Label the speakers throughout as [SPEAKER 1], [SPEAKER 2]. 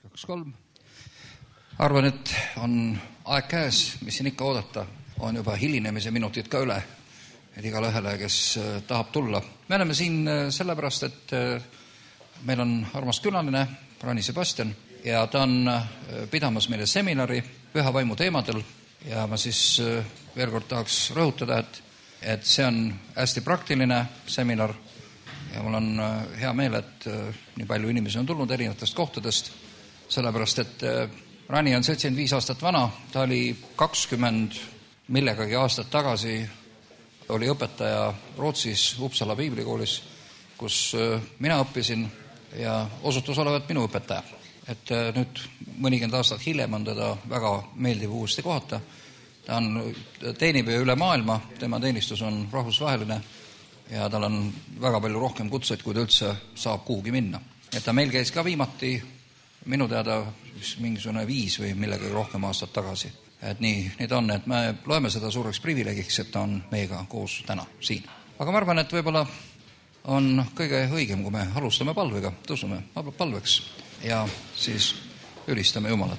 [SPEAKER 1] 2-3. Arvan, et on aeg käes, mis siin ikka oodata, on juba hilinemise minutid ka üle, et igale ühele, kes tahab tulla. Me oleme siin sellepärast, et meil on armas külaline, Rani Sebastian, ja ta on pidamas meile seminari püha vaimu teemadel ja ma siis veel kord tahaks rõhutada, et see on hästi praktiline seminar ja mul on hea meel, et nii palju inimesi on tulnud erinevatest kohtadest, sellepärast, et Rani on 75 aastat vana, ta oli 20 millegagi aastat tagasi, oli õpetaja Rootsis Uppsala piiblikoolis, kus mina õppisin ja osutus olevat minu õpetaja. Et nüüd mõnikümmend aastat hiljem on teda väga meeldiv uuesti kohata. Ta teenib üle maailma, tema teenistus on rahvusvaheline ja tal on väga palju rohkem kutseid, kui ta üldse saab kuhugi minna. Et ta meil käis ka viimati minu teada mingisugune 5 või millegagi rohkem aastat tagasi. Et nii ta on, et me loeme seda suureks privileegiks, et ta on meiega koos täna siin. Aga ma arvan, et võib-olla on kõige õigem, kui me alustame palvega, tõusume palveks ja siis ülistame Jumalat.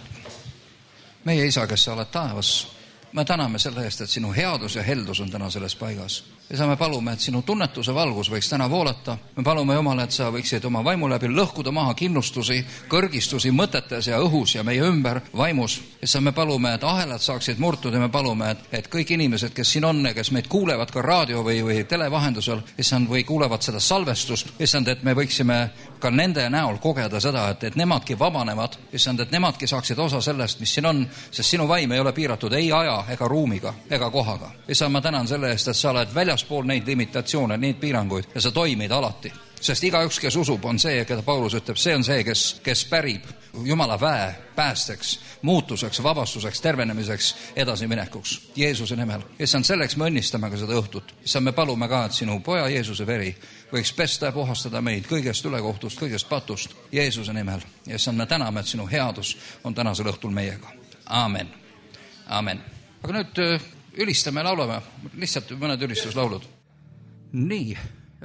[SPEAKER 1] Meie Isa, kes sa oled taevas, me täname selle eest, et sinu headus ja heldus on täna selles paigas. Ja me palume, et sinu tunnetuse valgus võiks täna voolata. Me palume Jumala, et sa võiksid oma vaimu läbi lõhkuda maha kinnustusi, kõrgistusi mõtetes ja õhus ja meie ümber vaimus. Ja me palume, et ahelad saaksid murtud ja me palume, et kõik inimesed, kes siin on ja kes meid kuulevad ka raadio või televahendusel, või kuulevad seda salvestust, et me võiksime ka nende näol kogeda seda, et nemadki vabanevad, et nemadki saaksid osa sellest, mis siin on, sest sinu vaim ei ole piiratud ei aja ega ruumiga ega kohaga. Ja ma tänan selle eest, et sa oled väljaspool neid limitatsioone, neid piiranguid ja sa toimid alati. Sest igaüks, kes usub, on see, keda Paulus ütleb, see on see, kes pärib Jumala väe päästeks, muutuseks, vabastuseks, tervenemiseks, edasiminekuks Jeesuse nimel. Ja selleks me õnnistame ka seda õhtut. Ja me palume ka, et sinu poja Jeesuse veri võiks pesta ja puhastada meid kõigest ülekohtust, kõigest patust Jeesuse nimel. Ja me täname, et sinu headus on tänasel õhtul meiega. Aamen. Aamen. Aga nüüd ülistame ja laulame, lihtsalt mõned ülistuslaulud. Nii.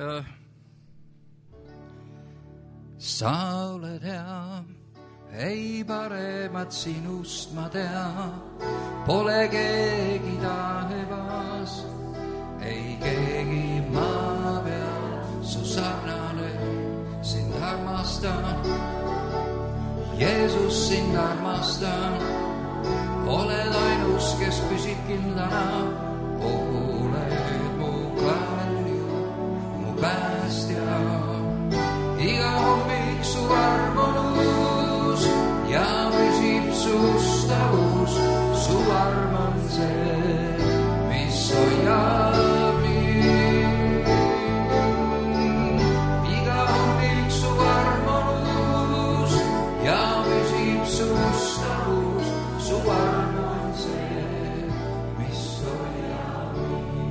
[SPEAKER 1] Sa oled hea, ei paremat sinust ma tea, pole keegi taevas, ei keegi maa peal, su sarnane, sind armastan, Jeesus sind armastan, oled ainus, kes püsib kindlana, oled mu kalju, mu päästja, iga hommik su arm on uus ja püsib sustavus, su arm on see, mis hoiab mind. Iga hommik su arm on uus ja püsib sustavus, su arm on see, mis hoiab mind.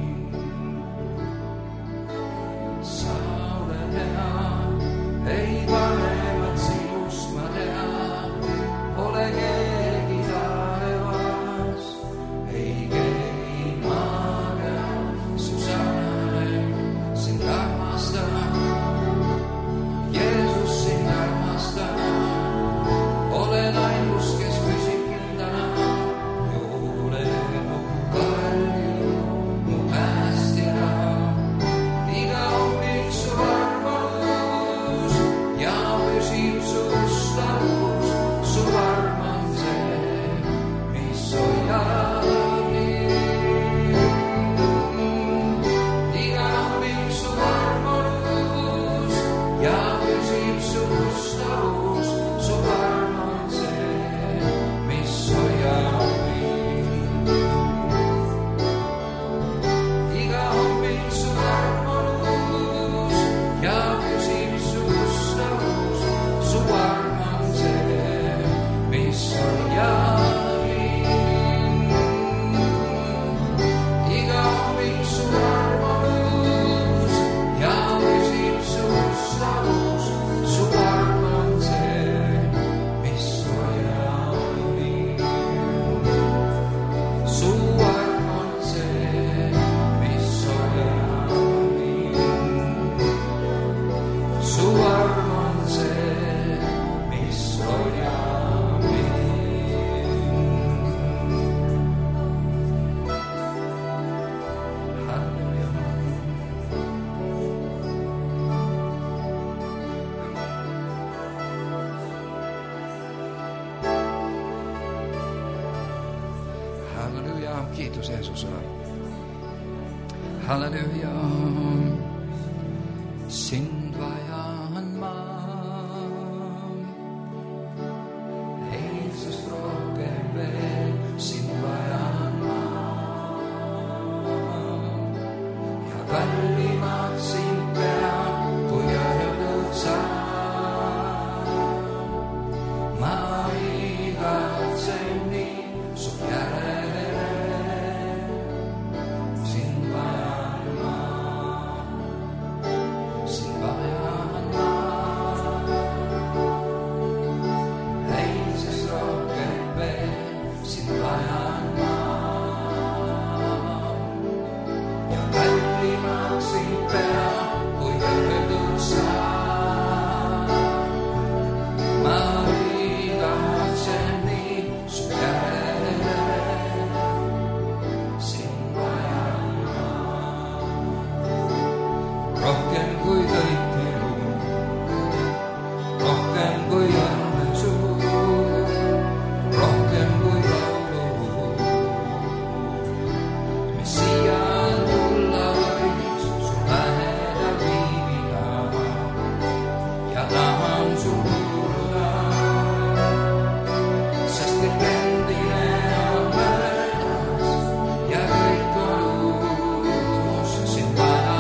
[SPEAKER 1] kiitus Jeesusele. Halleluja, sind vajan ma, eilsest rohkem veel, sind vajan ma ja kallimaks sind pean, kui öeldud sa. Ma igatsen nii su järele, sind vajan ma, sind vajan ma. Eilsest rohkem veel, sind vajan ma ja kallimaks sind pean, kui öeldud sa. Ma rohkem kui kõike muu, rohkem kui õnne suu, rohkem kui laulu, mis siia tulla võiks su lähedal viibida ja tahan su kuuluda, sest kõik endine on möödas ja kõik on uus, sind vajan.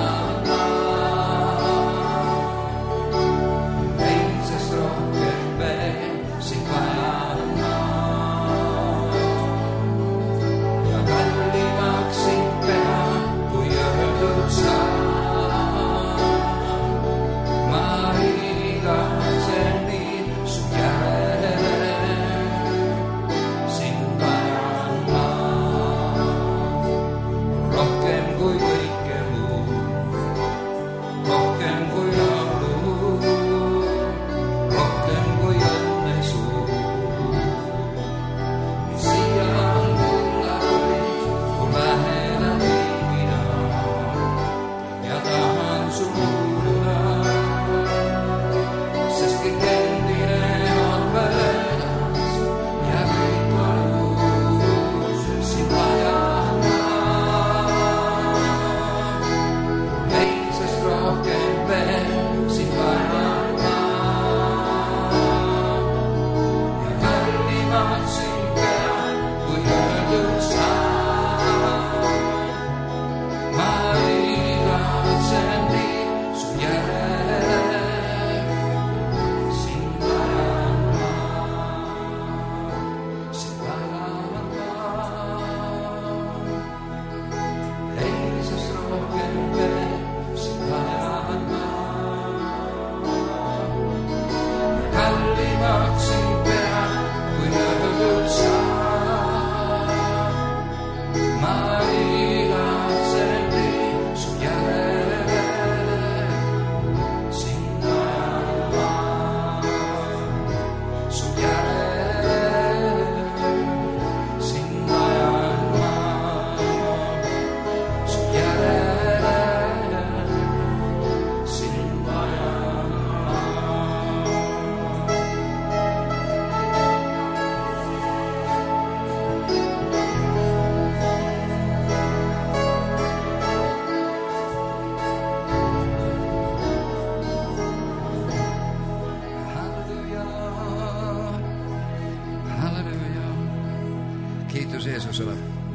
[SPEAKER 1] Kiitus Jeesusele.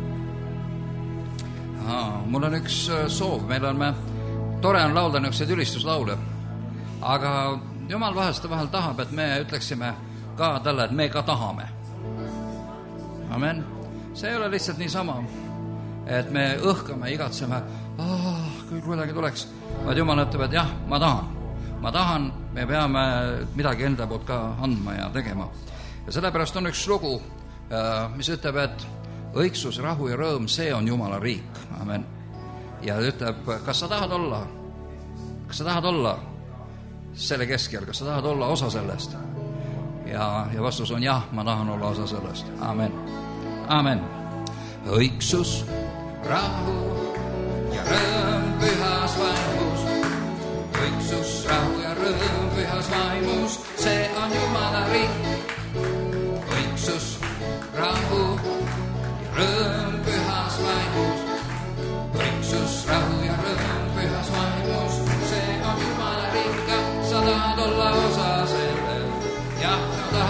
[SPEAKER 1] Mul on üks soov, meil on tore on laulda niisuguseid ülistuslaule, aga Jumal vahel tahab, et me ütleksime ka talle, et me ka tahame. Amen. See ei ole lihtsalt niisama, et me õhkame, igatseme, kui kuidagi tuleks, vaid Jumal ütleb, et jah, ma tahan, me peame midagi enda poolt ka andma ja tegema. Ja sellepärast on üks lugu, mis ütleb, et õigsus, rahu ja rõõm, see on Jumala riik. Amen. Ja ütleb, kas sa tahad olla selle keskel, kas sa tahad olla osa sellest? Ja vastus on jah, ma tahan olla osa sellest. Amen. Amen. Õigsus, rahu ja rõõm pühas vaimus. Õigsus, rahu ja rõõm pühas vaimus, see on Jumala riik. Õigsus, rahu ja rõõm pühas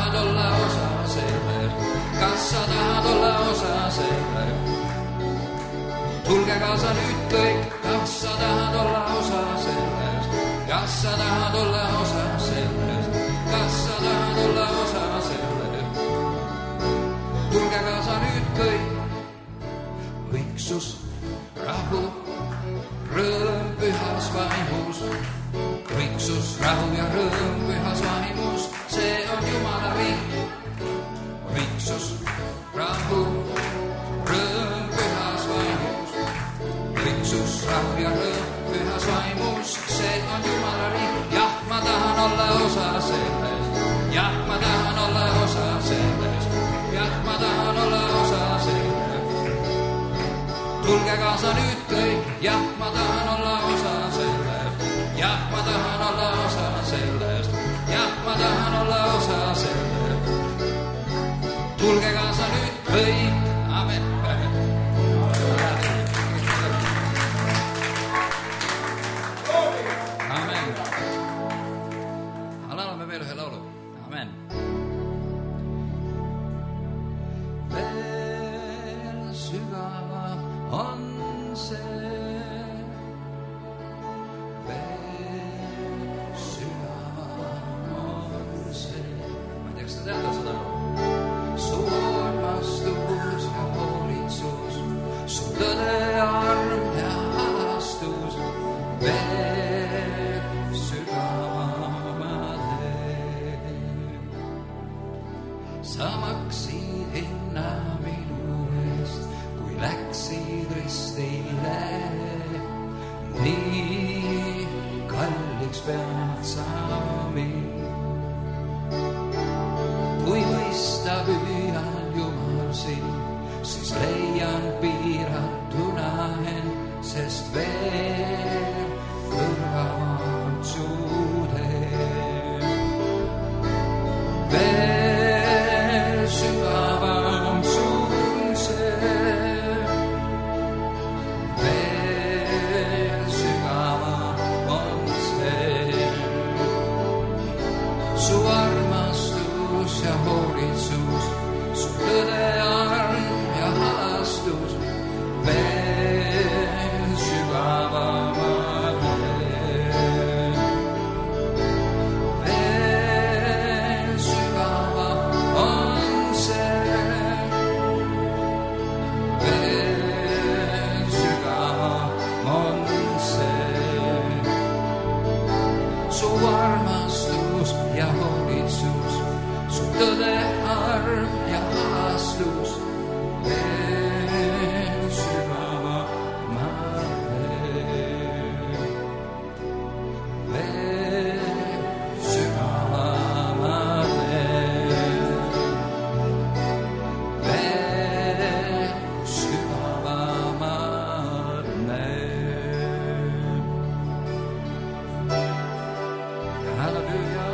[SPEAKER 1] tahad olla osa sellest, kas sa tahad olla osa sellest? Tulge kaasa nüüd kõik, kas sa tahad olla osa sellest, kas sa tahad olla osa sellest, kas sa tahad olla osa sellest? Tulge kaasa nüüd kõik, õigsus, rahu, rõõm pühas vaimus, õigsus, rahu ja rõõm pühas vaimus, see on Jumala riik. Õigsus, rahu, rõõm pühas vaimus, õigsus, rahu ja rõõm pühas vaimus, see on Jumala riik. Jah, ma tahan olla osa sellest, jah, ma tahan olla osa sellest, jah, ma tahan olla osa sellest. Tulge kaasa nüüd kõik, jah, ma tahan olla osa sellest, jah, ma tahan olla osa sellest, jah, ma tahan olla osa sellest. Tulge kaasa nüüd kõik, amen. Amen. Laulame veel ühe laulu, amen. Veel sügava on see, veel sügava on see. Ma ei tea, kas ta teada seda? Su armastus ja hoolitsus, su tõde, arm ja halastus, veel sügavama teeb. Sa maksid hinna minu eest, kui läksid ristile, nii kalliks pead sa mind. Kui mõista püüan Jumal sind, siis leian piiratuna end, sest veel kõrgavam su teeb. Veel sügavam sul see, veel sügavam on see. Su armastus ja hoolitsus, su tõde, arm ja halastus, veel sügavama teeb. Veel sügavam on see, veel sügavam on see. Su armastus ja hoolitsus, su tõde, arm ja halastus, veel sügavama teeb. Veel sügavama teeb. Veel sügavama teeb. Halleluja.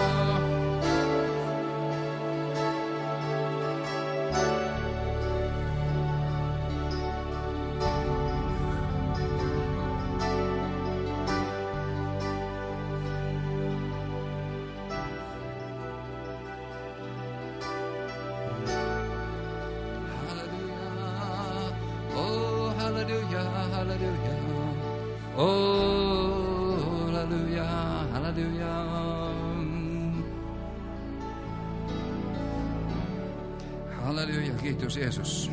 [SPEAKER 1] Hallelujah, hallelujah. Oh, hallelujah, hallelujah. Halleluja, kiitos Jeesus.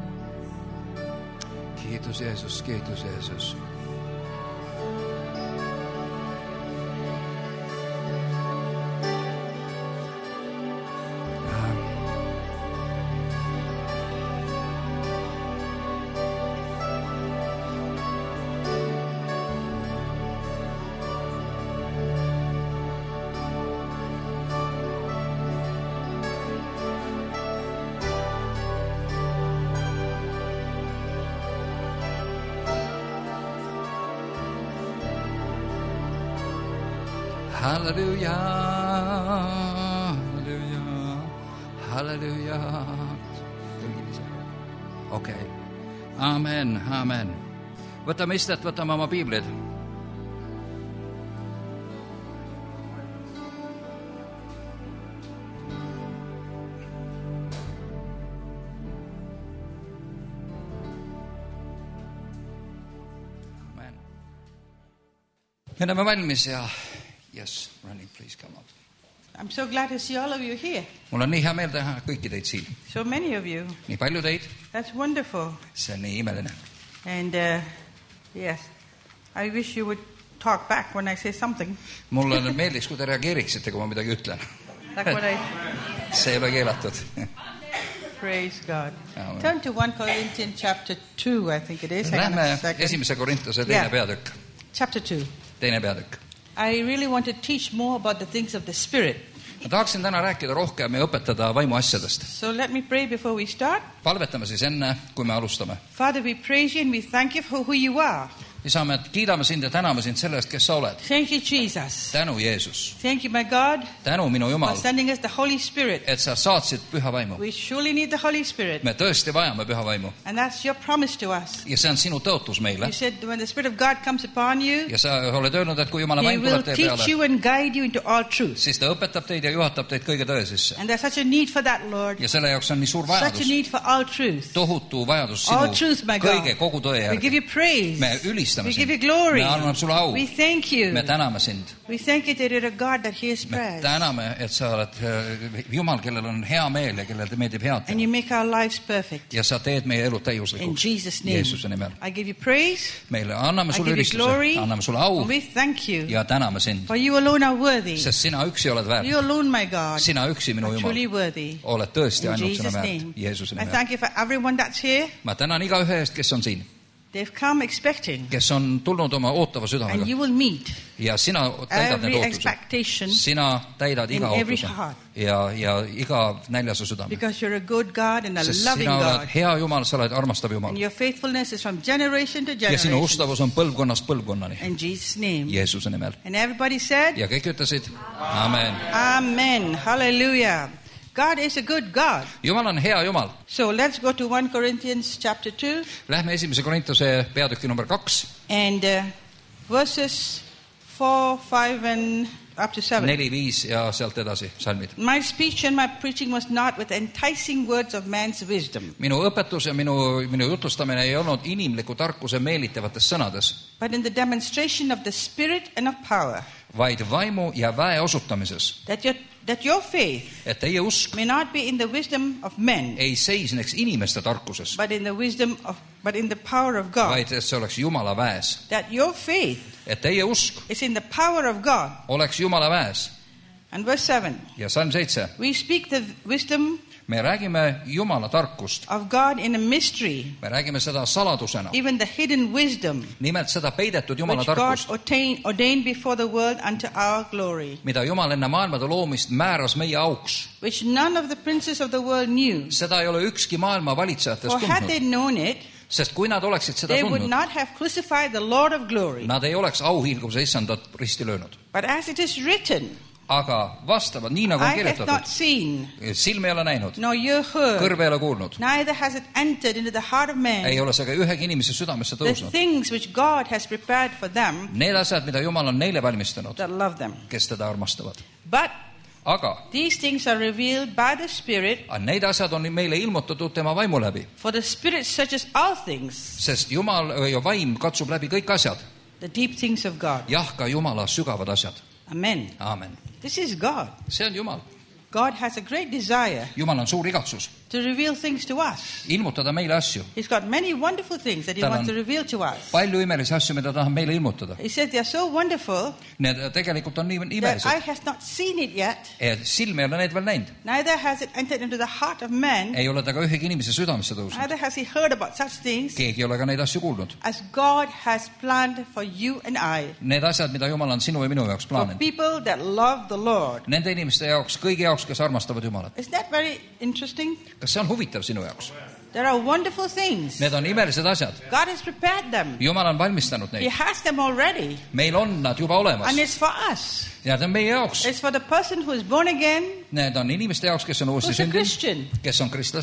[SPEAKER 1] Kiitos Jeesus, kiitos Jeesus. Halleluja, halleluja, halleluja. Okei. Amen, amen. Võtame istet, võtame oma piiblid. me oleme valmis ja yes, Ronnie, please come out.
[SPEAKER 2] I'm so glad to see all of you here.
[SPEAKER 1] Mul on nii hea meel teha kõiki teid siin.
[SPEAKER 2] So many of you.
[SPEAKER 1] Nii palju teid.
[SPEAKER 2] That's wonderful.
[SPEAKER 1] See on nii imeline.
[SPEAKER 2] And yes, I wish you would talk back when I say something.
[SPEAKER 1] Mulle meeldiks, kui te reageeriksite, kui ma midagi ütlen.
[SPEAKER 2] Like what I...
[SPEAKER 1] See ei ole keelatud.
[SPEAKER 2] Praise God.
[SPEAKER 1] Amen.
[SPEAKER 2] Turn to 1 Corinthians chapter 2, I think it is.
[SPEAKER 1] Lähme esimese Korintuse teine peatükk.
[SPEAKER 2] Chapter 2.
[SPEAKER 1] Teine peatükk.
[SPEAKER 2] I really want to teach more about the things of the Spirit.
[SPEAKER 1] Ma tahaksin täna rääkida rohkem ja õpetada vaimu asjadest.
[SPEAKER 2] So let me pray before we start.
[SPEAKER 1] Palvetame siis enne, kui me alustame.
[SPEAKER 2] Father, we praise you and we thank you for who you are.
[SPEAKER 1] Isa, me kiidame sind ja täname sind selle eest, kes sa oled.
[SPEAKER 2] Thank you, Jesus.
[SPEAKER 1] Tänu, Jeesus.
[SPEAKER 2] Thank you, my God,
[SPEAKER 1] Tänu, minu Jumal,
[SPEAKER 2] for sending us the Holy Spirit.
[SPEAKER 1] et sa saatsid püha vaimu.
[SPEAKER 2] We surely need the Holy Spirit.
[SPEAKER 1] Me tõesti vajame püha vaimu.
[SPEAKER 2] And that's your promise to us.
[SPEAKER 1] Ja see on sinu tõotus meile.
[SPEAKER 2] You said when the Spirit of God comes upon you,
[SPEAKER 1] Ja sa oled öelnud, et kui Jumala
[SPEAKER 2] He
[SPEAKER 1] vaim
[SPEAKER 2] will
[SPEAKER 1] tuleb teie
[SPEAKER 2] teach
[SPEAKER 1] peale,
[SPEAKER 2] you and guide you into all truth.
[SPEAKER 1] siis ta õpetab teid ja juhatab teid kõige tõe sisse.
[SPEAKER 2] And there's such a need for that, Lord.
[SPEAKER 1] Ja selle jaoks on nii suur
[SPEAKER 2] Such a
[SPEAKER 1] vajadus.
[SPEAKER 2] need for all truth.
[SPEAKER 1] Tohutu vajadus
[SPEAKER 2] All
[SPEAKER 1] sinu
[SPEAKER 2] truth, my God.
[SPEAKER 1] kõige, kogu tõe
[SPEAKER 2] We give
[SPEAKER 1] järgi.
[SPEAKER 2] you praise.
[SPEAKER 1] Me ülistame
[SPEAKER 2] We give you
[SPEAKER 1] sind.
[SPEAKER 2] glory.
[SPEAKER 1] Me anname sulle au.
[SPEAKER 2] We thank you.
[SPEAKER 1] Me täname sind.
[SPEAKER 2] We thank you that you're a God that hears
[SPEAKER 1] Me
[SPEAKER 2] prayers.
[SPEAKER 1] täname, et sa oled Jumal, kellel on hea meel ja kellel te meeldib head
[SPEAKER 2] And
[SPEAKER 1] teha.
[SPEAKER 2] you make our lives perfect.
[SPEAKER 1] Ja sa teed meie elu
[SPEAKER 2] In
[SPEAKER 1] täiuslikuks.
[SPEAKER 2] Jesus' name.
[SPEAKER 1] Jeesuse nimel.
[SPEAKER 2] I give you praise.
[SPEAKER 1] Meile anname
[SPEAKER 2] I
[SPEAKER 1] sulle
[SPEAKER 2] give you
[SPEAKER 1] ülistuse,
[SPEAKER 2] glory.
[SPEAKER 1] anname sulle au
[SPEAKER 2] And we thank you.
[SPEAKER 1] ja täname sind.
[SPEAKER 2] For you alone are worthy.
[SPEAKER 1] Sest sina üksi oled väärt.
[SPEAKER 2] You alone, my God,
[SPEAKER 1] Sina üksi, minu
[SPEAKER 2] are
[SPEAKER 1] Jumal,
[SPEAKER 2] truly worthy.
[SPEAKER 1] oled tõesti
[SPEAKER 2] In
[SPEAKER 1] ainult sina
[SPEAKER 2] Jesus'
[SPEAKER 1] väärt.
[SPEAKER 2] name.
[SPEAKER 1] Jeesuse
[SPEAKER 2] I
[SPEAKER 1] nimel.
[SPEAKER 2] thank you for everyone that's here.
[SPEAKER 1] Ma tänan igaühe eest, kes on siin,
[SPEAKER 2] They've come expecting.
[SPEAKER 1] kes on tulnud oma ootava
[SPEAKER 2] And
[SPEAKER 1] südamega.
[SPEAKER 2] you will meet
[SPEAKER 1] Ja sina täidad need
[SPEAKER 2] every
[SPEAKER 1] ootused.
[SPEAKER 2] expectation
[SPEAKER 1] Sina täidad
[SPEAKER 2] in
[SPEAKER 1] iga
[SPEAKER 2] every
[SPEAKER 1] ootuse
[SPEAKER 2] heart.
[SPEAKER 1] ja iga näljase südame.
[SPEAKER 2] because you're a good God and a
[SPEAKER 1] Sest
[SPEAKER 2] loving
[SPEAKER 1] sina oled
[SPEAKER 2] God.
[SPEAKER 1] hea Jumal, sa oled armastav
[SPEAKER 2] And
[SPEAKER 1] Jumal.
[SPEAKER 2] your faithfulness is from generation to
[SPEAKER 1] Ja sinu
[SPEAKER 2] generation.
[SPEAKER 1] ustavus on põlvkonnast põlvkonnani.
[SPEAKER 2] In Jesus' name.
[SPEAKER 1] Jeesuse nimel.
[SPEAKER 2] And everybody said,
[SPEAKER 1] Ja kõik ütlesid, amen.
[SPEAKER 2] Amen. Hallelujah. God is a good God.
[SPEAKER 1] Jumal on hea Jumal.
[SPEAKER 2] So let's go to 1 Corinthians chapter 2
[SPEAKER 1] Lähme esimese Korintuse peatüki number 2,
[SPEAKER 2] and verses 4, 5 and up to 7.
[SPEAKER 1] 4, 5 ja sealt edasi salmid.
[SPEAKER 2] My speech and my preaching was not with enticing words of man's wisdom,
[SPEAKER 1] Minu õpetus ja minu jutustamine ei olnud inimliku tarkuse meelitavates sõnades,
[SPEAKER 2] but in the demonstration of the Spirit and of power,
[SPEAKER 1] vaid vaimu ja väe osutamises,
[SPEAKER 2] that your faith
[SPEAKER 1] et teie usk
[SPEAKER 2] may not be in the wisdom of men,
[SPEAKER 1] ei seisneks inimeste tarkuses,
[SPEAKER 2] but in the power of God.
[SPEAKER 1] vaid et see oleks Jumala väes.
[SPEAKER 2] That your faith
[SPEAKER 1] Et teie usk
[SPEAKER 2] is in the power of God.
[SPEAKER 1] oleks Jumala väes.
[SPEAKER 2] And verse 7.
[SPEAKER 1] Ja salm 7.
[SPEAKER 2] We speak the wisdom
[SPEAKER 1] Me räägime Jumala tarkust.
[SPEAKER 2] of God in a mystery,
[SPEAKER 1] Me räägime seda saladusena.
[SPEAKER 2] even the hidden wisdom
[SPEAKER 1] Nimelt seda peidetud Jumala
[SPEAKER 2] which God
[SPEAKER 1] tarkust,
[SPEAKER 2] ordained before the world unto our glory,
[SPEAKER 1] mida Jumal enne maailmade loomist määras meie auks.
[SPEAKER 2] which none of the princes of the world knew.
[SPEAKER 1] Seda ei ole ükski maailma valitsejatest
[SPEAKER 2] For had they
[SPEAKER 1] tundnud.
[SPEAKER 2] known it,
[SPEAKER 1] Sest kui nad oleksid seda
[SPEAKER 2] they would
[SPEAKER 1] tundnud,
[SPEAKER 2] not have crucified the Lord of glory.
[SPEAKER 1] nad ei oleks auhiilguvuse issandat risti löönud.
[SPEAKER 2] But as it is written,
[SPEAKER 1] Aga vastavalt, nii nagu on
[SPEAKER 2] I have not
[SPEAKER 1] kirjutatud,
[SPEAKER 2] seen,
[SPEAKER 1] silm ei ole näinud,
[SPEAKER 2] nor ear heard,
[SPEAKER 1] kõrv ei ole kuulnud,
[SPEAKER 2] neither has it entered into the heart of man,
[SPEAKER 1] ei ole see ka ühegi inimese südamesse
[SPEAKER 2] the
[SPEAKER 1] tõusnud.
[SPEAKER 2] things which God has prepared for them
[SPEAKER 1] Need asjad, mida Jumal on neile valmistanud,
[SPEAKER 2] that love them.
[SPEAKER 1] kes teda armastavad.
[SPEAKER 2] But
[SPEAKER 1] Aga
[SPEAKER 2] these things are revealed by the Spirit,
[SPEAKER 1] need asjad on meile ilmutatud tema vaimu läbi,
[SPEAKER 2] for the Spirit searches all things,
[SPEAKER 1] sest Jumal ja vaim katsub läbi kõik asjad.
[SPEAKER 2] the deep things of God.
[SPEAKER 1] Jah, ka Jumala sügavad asjad.
[SPEAKER 2] Amen.
[SPEAKER 1] Aamen.
[SPEAKER 2] This is God.
[SPEAKER 1] See on Jumal.
[SPEAKER 2] God has a great desire
[SPEAKER 1] Jumal on suur igatsus
[SPEAKER 2] to reveal things to us.
[SPEAKER 1] ilmutada meile asju.
[SPEAKER 2] He's got many wonderful things that He
[SPEAKER 1] Tal
[SPEAKER 2] wants
[SPEAKER 1] on
[SPEAKER 2] to reveal to us.
[SPEAKER 1] Palju imelisi asju, mida tahab meile ilmutada.
[SPEAKER 2] He said they are so wonderful
[SPEAKER 1] Need tegelikult on nii
[SPEAKER 2] that eye
[SPEAKER 1] imelised.
[SPEAKER 2] has not seen it yet,
[SPEAKER 1] Silm ei ole need veel näinud.
[SPEAKER 2] neither has it entered into the heart of man,
[SPEAKER 1] Ei ole ta ka ühegi inimese südamesse tõusnud.
[SPEAKER 2] neither has he heard about such things
[SPEAKER 1] Keegi ei ole ka neid asju kuulnud.
[SPEAKER 2] as God has planned for you and I,
[SPEAKER 1] Need asjad, mida Jumal on sinu ja minu jaoks
[SPEAKER 2] for
[SPEAKER 1] plaaninud.
[SPEAKER 2] people that love the Lord.
[SPEAKER 1] Nende inimeste jaoks, kõigi jaoks, kes armastavad Jumalat.
[SPEAKER 2] Isn't that very interesting?
[SPEAKER 1] Kas see on huvitav sinu jaoks?
[SPEAKER 2] There are wonderful things.
[SPEAKER 1] Need on imelised asjad.
[SPEAKER 2] God has prepared them.
[SPEAKER 1] Jumal on valmistanud
[SPEAKER 2] He
[SPEAKER 1] neid.
[SPEAKER 2] has them already.
[SPEAKER 1] Meil on nad juba olemas.
[SPEAKER 2] And it's for us.
[SPEAKER 1] Ja need on meie jaoks.
[SPEAKER 2] It's for the person who is born again,
[SPEAKER 1] Need on inimeste jaoks, kes on uuesti
[SPEAKER 2] who's a
[SPEAKER 1] sündinud,
[SPEAKER 2] Christian.
[SPEAKER 1] kes on kristlased.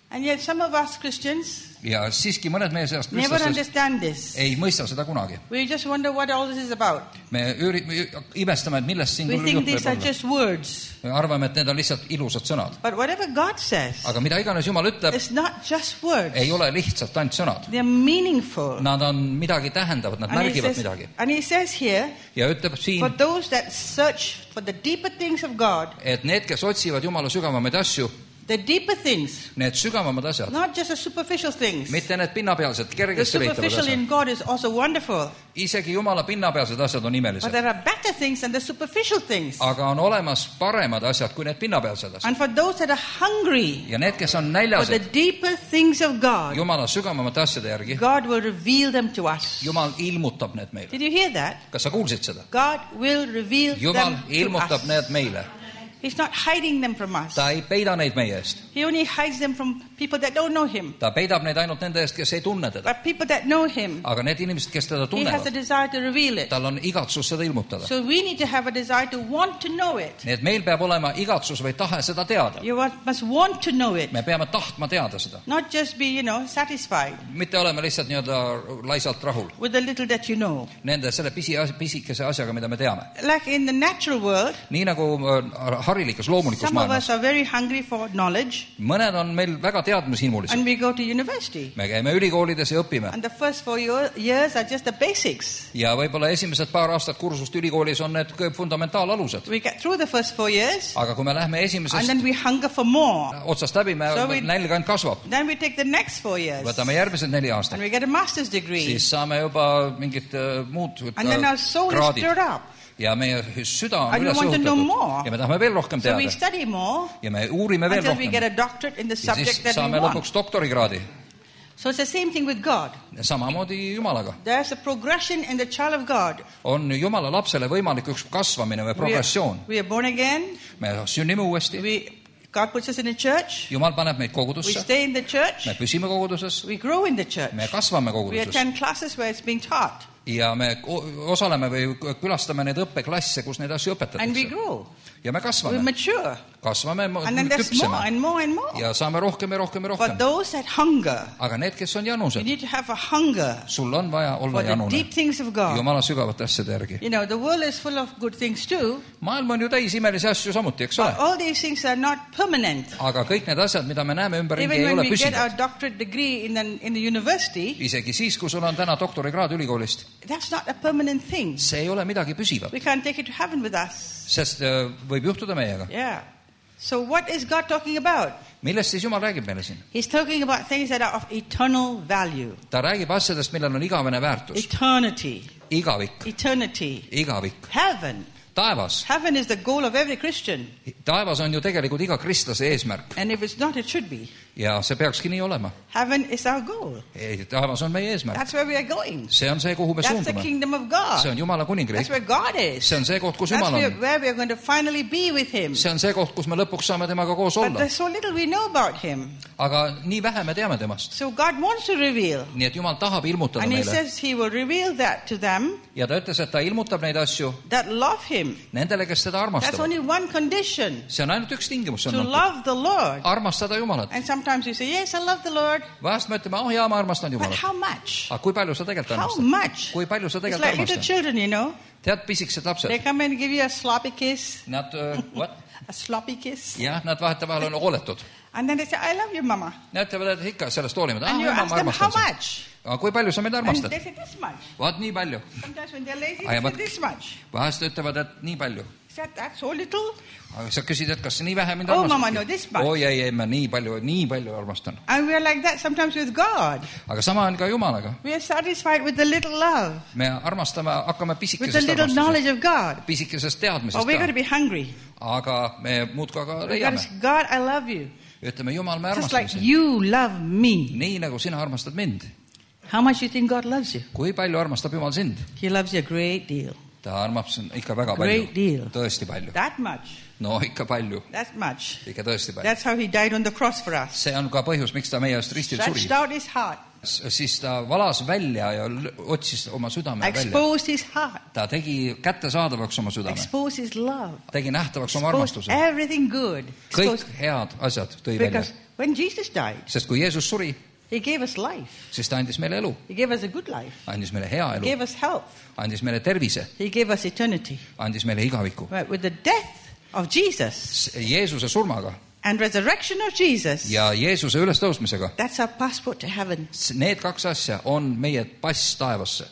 [SPEAKER 2] And yet some of us Christians
[SPEAKER 1] ja siiski mõned meie seast
[SPEAKER 2] never
[SPEAKER 1] kristlastest
[SPEAKER 2] understand this.
[SPEAKER 1] ei mõista seda kunagi.
[SPEAKER 2] We just wonder what all this is about.
[SPEAKER 1] Me imestame, et millest siin
[SPEAKER 2] We
[SPEAKER 1] küll
[SPEAKER 2] think
[SPEAKER 1] jutt
[SPEAKER 2] these
[SPEAKER 1] võib
[SPEAKER 2] are
[SPEAKER 1] olla.
[SPEAKER 2] just words.
[SPEAKER 1] Me arvame, et need on lihtsalt ilusad sõnad.
[SPEAKER 2] But whatever God says,
[SPEAKER 1] Aga mida iganes Jumal ütleb,
[SPEAKER 2] it's not just words.
[SPEAKER 1] ei ole lihtsalt ainult sõnad.
[SPEAKER 2] They're meaningful.
[SPEAKER 1] Nad on midagi tähendavad, nad märgivad midagi.
[SPEAKER 2] And he says here,
[SPEAKER 1] Ja ütleb siin,
[SPEAKER 2] for those that search for the deeper things of God,
[SPEAKER 1] et need, kes otsivad Jumala sügavamaid asju,
[SPEAKER 2] the deeper things,
[SPEAKER 1] need sügavamad asjad,
[SPEAKER 2] not just the superficial things.
[SPEAKER 1] mitte need pinnapealsed,
[SPEAKER 2] The
[SPEAKER 1] kergesti leitavad
[SPEAKER 2] superficial
[SPEAKER 1] asjad.
[SPEAKER 2] in God is also wonderful.
[SPEAKER 1] Isegi Jumala pinnapealsed asjad on
[SPEAKER 2] But
[SPEAKER 1] imelised.
[SPEAKER 2] there are better things than the superficial things.
[SPEAKER 1] Aga on olemas paremad asjad kui need pinnapealsed asjad.
[SPEAKER 2] And for those that are hungry
[SPEAKER 1] Ja need, kes on
[SPEAKER 2] for the
[SPEAKER 1] näljased
[SPEAKER 2] deeper things of God,
[SPEAKER 1] Jumala sügavamate asjade järgi,
[SPEAKER 2] God will reveal them to us.
[SPEAKER 1] Jumal ilmutab need meile.
[SPEAKER 2] Did you hear that?
[SPEAKER 1] Kas sa kuulsid seda?
[SPEAKER 2] God will reveal
[SPEAKER 1] Jumal
[SPEAKER 2] them to
[SPEAKER 1] ilmutab
[SPEAKER 2] us.
[SPEAKER 1] need meile.
[SPEAKER 2] He's not hiding them from us.
[SPEAKER 1] Ta ei peida neid meie eest.
[SPEAKER 2] He only hides them from people that don't know Him.
[SPEAKER 1] Ta peidab neid ainult nende eest, kes ei tunne teda.
[SPEAKER 2] But people that know Him,
[SPEAKER 1] Aga need inimesed, kes teda
[SPEAKER 2] He has a
[SPEAKER 1] tunnevad,
[SPEAKER 2] desire to reveal it.
[SPEAKER 1] tal on igatsus seda ilmutada.
[SPEAKER 2] So we need to have a desire to want to know it.
[SPEAKER 1] Nii et meil peab olema igatsus või tahe seda teada.
[SPEAKER 2] You must want to know it.
[SPEAKER 1] Me peame tahtma teada seda.
[SPEAKER 2] Not just be, satisfied
[SPEAKER 1] Mitte olema lihtsalt nii-öelda laisalt rahul.
[SPEAKER 2] with the little that you know.
[SPEAKER 1] Nende selle pisikese asjaga, mida me teame.
[SPEAKER 2] Like in the natural world,
[SPEAKER 1] Nii nagu harilikus, loomulikus
[SPEAKER 2] some of
[SPEAKER 1] maailmas.
[SPEAKER 2] us are very hungry for knowledge,
[SPEAKER 1] Mõned on meil väga teadmushimulised.
[SPEAKER 2] and we go to university.
[SPEAKER 1] Me käime ülikoolides ja õpime.
[SPEAKER 2] And the first 4 years are just the basics.
[SPEAKER 1] Ja võib-olla esimesed paar aastat kursust ülikoolis on need fundamentaalalused.
[SPEAKER 2] We get through the first 4 years,
[SPEAKER 1] Aga kui me lähme
[SPEAKER 2] and
[SPEAKER 1] esimesest
[SPEAKER 2] then we hunger for more.
[SPEAKER 1] otsast läbi,
[SPEAKER 2] So we-
[SPEAKER 1] nälg ainult kasvab.
[SPEAKER 2] Then we take the next 4 years,
[SPEAKER 1] Võtame järgmised 4 aastat.
[SPEAKER 2] and we get a master's degree.
[SPEAKER 1] Siis saame juba mingid muud
[SPEAKER 2] And then our soul is
[SPEAKER 1] kraadid.
[SPEAKER 2] stirred up.
[SPEAKER 1] Ja meie süda on
[SPEAKER 2] And we
[SPEAKER 1] üles
[SPEAKER 2] want to know
[SPEAKER 1] õhutatud.
[SPEAKER 2] more.
[SPEAKER 1] Ja me tahame veel rohkem
[SPEAKER 2] So we
[SPEAKER 1] teada.
[SPEAKER 2] study more
[SPEAKER 1] Ja me uurime veel
[SPEAKER 2] until we get
[SPEAKER 1] rohkem.
[SPEAKER 2] a doctorate in the
[SPEAKER 1] Ja siis
[SPEAKER 2] subject that we
[SPEAKER 1] saame
[SPEAKER 2] want.
[SPEAKER 1] lõpuks doktorikraadi.
[SPEAKER 2] So it's the same thing with God.
[SPEAKER 1] Samamoodi Jumalaga.
[SPEAKER 2] There's a progression in the child of God.
[SPEAKER 1] On Jumala lapsele võimalik üks kasvamine või progressioon.
[SPEAKER 2] We are born again.
[SPEAKER 1] Me sünnime uuesti.
[SPEAKER 2] God puts us in a church.
[SPEAKER 1] Jumal paneb meid
[SPEAKER 2] We
[SPEAKER 1] kogudusse.
[SPEAKER 2] stay in the church.
[SPEAKER 1] Me püsime koguduses.
[SPEAKER 2] We grow in the church.
[SPEAKER 1] Me kasvame
[SPEAKER 2] We
[SPEAKER 1] koguduses.
[SPEAKER 2] attend classes where it's being taught.
[SPEAKER 1] Ja me osaleme või külastame neid õppeklasse, kus neid asju
[SPEAKER 2] And we
[SPEAKER 1] õpetatakse.
[SPEAKER 2] grow.
[SPEAKER 1] Ja me
[SPEAKER 2] We
[SPEAKER 1] kasvame.
[SPEAKER 2] mature.
[SPEAKER 1] Kasvame,
[SPEAKER 2] And then there's more
[SPEAKER 1] küpseme.
[SPEAKER 2] and more and more.
[SPEAKER 1] Ja saame rohkem ja rohkem ja
[SPEAKER 2] For
[SPEAKER 1] rohkem.
[SPEAKER 2] those that hunger,
[SPEAKER 1] Aga need, kes on
[SPEAKER 2] you
[SPEAKER 1] janused,
[SPEAKER 2] need to have a hunger
[SPEAKER 1] sul on vaja olla
[SPEAKER 2] for the
[SPEAKER 1] janune.
[SPEAKER 2] deep things of God.
[SPEAKER 1] Jumala sügavate asjade järgi.
[SPEAKER 2] The world is full of good things too.
[SPEAKER 1] Maailm on ju täis imelisi asju samuti, eks ole?
[SPEAKER 2] But all these things are not permanent.
[SPEAKER 1] Aga kõik need asjad, mida me näeme ümberringi,
[SPEAKER 2] Even
[SPEAKER 1] ei
[SPEAKER 2] when
[SPEAKER 1] ole
[SPEAKER 2] we get our
[SPEAKER 1] püsivad.
[SPEAKER 2] doctorate degree in the university,
[SPEAKER 1] Isegi siis, kui sul on täna doktorikraad ülikoolist,
[SPEAKER 2] that's not a permanent thing.
[SPEAKER 1] see ei ole midagi püsivat.
[SPEAKER 2] We can't take it to heaven with us.
[SPEAKER 1] Sest võib juhtuda meiega.
[SPEAKER 2] Yeah. So what is God talking about?
[SPEAKER 1] Millest siis Jumal räägib meile siin?
[SPEAKER 2] He's talking about things that are of eternal value.
[SPEAKER 1] Ta räägib asjadest, millel on igavene väärtus.
[SPEAKER 2] Eternity.
[SPEAKER 1] Igavik.
[SPEAKER 2] Eternity.
[SPEAKER 1] Igavik.
[SPEAKER 2] Heaven.
[SPEAKER 1] Taevas.
[SPEAKER 2] Heaven is the goal of every Christian.
[SPEAKER 1] Taevas on ju tegelikult iga kristlase eesmärk.
[SPEAKER 2] And if it's not, it should be.
[SPEAKER 1] Ja see peakski nii olema.
[SPEAKER 2] Heaven is our goal.
[SPEAKER 1] Taevas on meie eesmärk.
[SPEAKER 2] That's where we are going.
[SPEAKER 1] See on see, kuhu me
[SPEAKER 2] That's the
[SPEAKER 1] suundume.
[SPEAKER 2] kingdom of God.
[SPEAKER 1] See on Jumala kuningriik.
[SPEAKER 2] That's where God is.
[SPEAKER 1] See on see koht, kus
[SPEAKER 2] That's
[SPEAKER 1] Jumal on.
[SPEAKER 2] where we are going to finally be with Him.
[SPEAKER 1] See on see koht, kus me lõpuks saame temaga koos
[SPEAKER 2] But
[SPEAKER 1] olla.
[SPEAKER 2] there's so little we know about Him.
[SPEAKER 1] Aga nii vähe me teame temast.
[SPEAKER 2] So God wants to reveal.
[SPEAKER 1] Nii et Jumal tahab ilmutada
[SPEAKER 2] And He
[SPEAKER 1] meile.
[SPEAKER 2] says He will reveal that to them
[SPEAKER 1] Ja ta ütles, et ta ilmutab neid asju
[SPEAKER 2] that love Him.
[SPEAKER 1] nendele, kes teda
[SPEAKER 2] That's
[SPEAKER 1] armastavad.
[SPEAKER 2] only one condition.
[SPEAKER 1] See on ainult üks tingimus. See
[SPEAKER 2] To
[SPEAKER 1] on
[SPEAKER 2] love the Lord.
[SPEAKER 1] armastada Jumalat.
[SPEAKER 2] And sometimes you say, yes, I love the Lord.
[SPEAKER 1] Vahest me ütleme, jaa, ma armastan
[SPEAKER 2] But
[SPEAKER 1] Jumalat.
[SPEAKER 2] how much?
[SPEAKER 1] Aga kui palju sa tegelikult
[SPEAKER 2] How
[SPEAKER 1] armastad?
[SPEAKER 2] much?
[SPEAKER 1] Kui palju sa
[SPEAKER 2] It's
[SPEAKER 1] tegelikult
[SPEAKER 2] like little
[SPEAKER 1] armastad?
[SPEAKER 2] children,
[SPEAKER 1] Tead, pisikesed
[SPEAKER 2] They
[SPEAKER 1] lapsed.
[SPEAKER 2] come and give you a sloppy kiss.
[SPEAKER 1] Nad, what?
[SPEAKER 2] A sloppy kiss.
[SPEAKER 1] Jah, nad vahetevahel on hooletud.
[SPEAKER 2] And then they say, I love you, Mama.
[SPEAKER 1] Nad ütlevad, et ikka sellest hoolimata.
[SPEAKER 2] And you ask
[SPEAKER 1] Ma
[SPEAKER 2] them, how
[SPEAKER 1] armastan sind.
[SPEAKER 2] much?
[SPEAKER 1] Aga kui palju sa meid
[SPEAKER 2] And
[SPEAKER 1] armastad?
[SPEAKER 2] they say, this much.
[SPEAKER 1] Vaat nii palju.
[SPEAKER 2] Sometimes when they're lazy,
[SPEAKER 1] Ah, ja
[SPEAKER 2] they
[SPEAKER 1] vot-
[SPEAKER 2] say this much.
[SPEAKER 1] Vahest ütlevad, et nii palju.
[SPEAKER 2] Is that's so little?
[SPEAKER 1] Aga sa küsid, et kas nii vähe mind
[SPEAKER 2] Oh,
[SPEAKER 1] armastad?
[SPEAKER 2] Mama, no, this much.
[SPEAKER 1] Oi, ei, ma nii palju armastan.
[SPEAKER 2] And we are like that sometimes with God.
[SPEAKER 1] Aga sama on ka Jumalaga.
[SPEAKER 2] We are satisfied with the little love,
[SPEAKER 1] Me armastame, hakkame
[SPEAKER 2] with the
[SPEAKER 1] pisikesest
[SPEAKER 2] little
[SPEAKER 1] armastusest,
[SPEAKER 2] knowledge of God.
[SPEAKER 1] pisikesest
[SPEAKER 2] Or
[SPEAKER 1] teadmisest
[SPEAKER 2] we're going to
[SPEAKER 1] ka.
[SPEAKER 2] be hungry.
[SPEAKER 1] Aga me muudkui aga
[SPEAKER 2] We're going
[SPEAKER 1] leiame.
[SPEAKER 2] to say, God, I love you.
[SPEAKER 1] Ütleme, Jumal, me
[SPEAKER 2] Just
[SPEAKER 1] armastame
[SPEAKER 2] like
[SPEAKER 1] sind.
[SPEAKER 2] you love me.
[SPEAKER 1] Nii nagu sina armastad mind.
[SPEAKER 2] How much do you think God loves you?
[SPEAKER 1] Kui palju armastab Jumal sind?
[SPEAKER 2] He loves you a great deal.
[SPEAKER 1] Ta armab sind ikka väga
[SPEAKER 2] Great deal.
[SPEAKER 1] palju. Tõesti palju.
[SPEAKER 2] That much.
[SPEAKER 1] No ikka palju.
[SPEAKER 2] That much.
[SPEAKER 1] Ikka tõesti palju.
[SPEAKER 2] That's how He died on the cross for us.
[SPEAKER 1] See on ka põhjus, miks ta meie eest ristil suri.
[SPEAKER 2] Stretched out His heart.
[SPEAKER 1] Siis ta valas välja ja otsis oma südame välja.
[SPEAKER 2] Exposed His heart.
[SPEAKER 1] Ta tegi kättesaadavaks oma südame.
[SPEAKER 2] Exposed His love.
[SPEAKER 1] Tegi nähtavaks oma
[SPEAKER 2] Exposed
[SPEAKER 1] armastuse.
[SPEAKER 2] everything good.
[SPEAKER 1] Kõik
[SPEAKER 2] Exposed
[SPEAKER 1] head asjad tõi välja.
[SPEAKER 2] because When Jesus died,
[SPEAKER 1] sest kui Jeesus suri,
[SPEAKER 2] he gave us life.
[SPEAKER 1] siis ta andis meile elu,
[SPEAKER 2] He gave us a good life.
[SPEAKER 1] andis meile hea
[SPEAKER 2] He
[SPEAKER 1] elu,
[SPEAKER 2] gave us health.
[SPEAKER 1] andis meile tervise,
[SPEAKER 2] He gave us eternity.
[SPEAKER 1] andis meile igaviku.
[SPEAKER 2] But with the death of Jesus
[SPEAKER 1] Jeesuse surmaga
[SPEAKER 2] and resurrection of Jesus,
[SPEAKER 1] ja Jeesuse ülestõusmisega,
[SPEAKER 2] that's our passport to heaven.
[SPEAKER 1] need kaks asja on meie pass taevasse.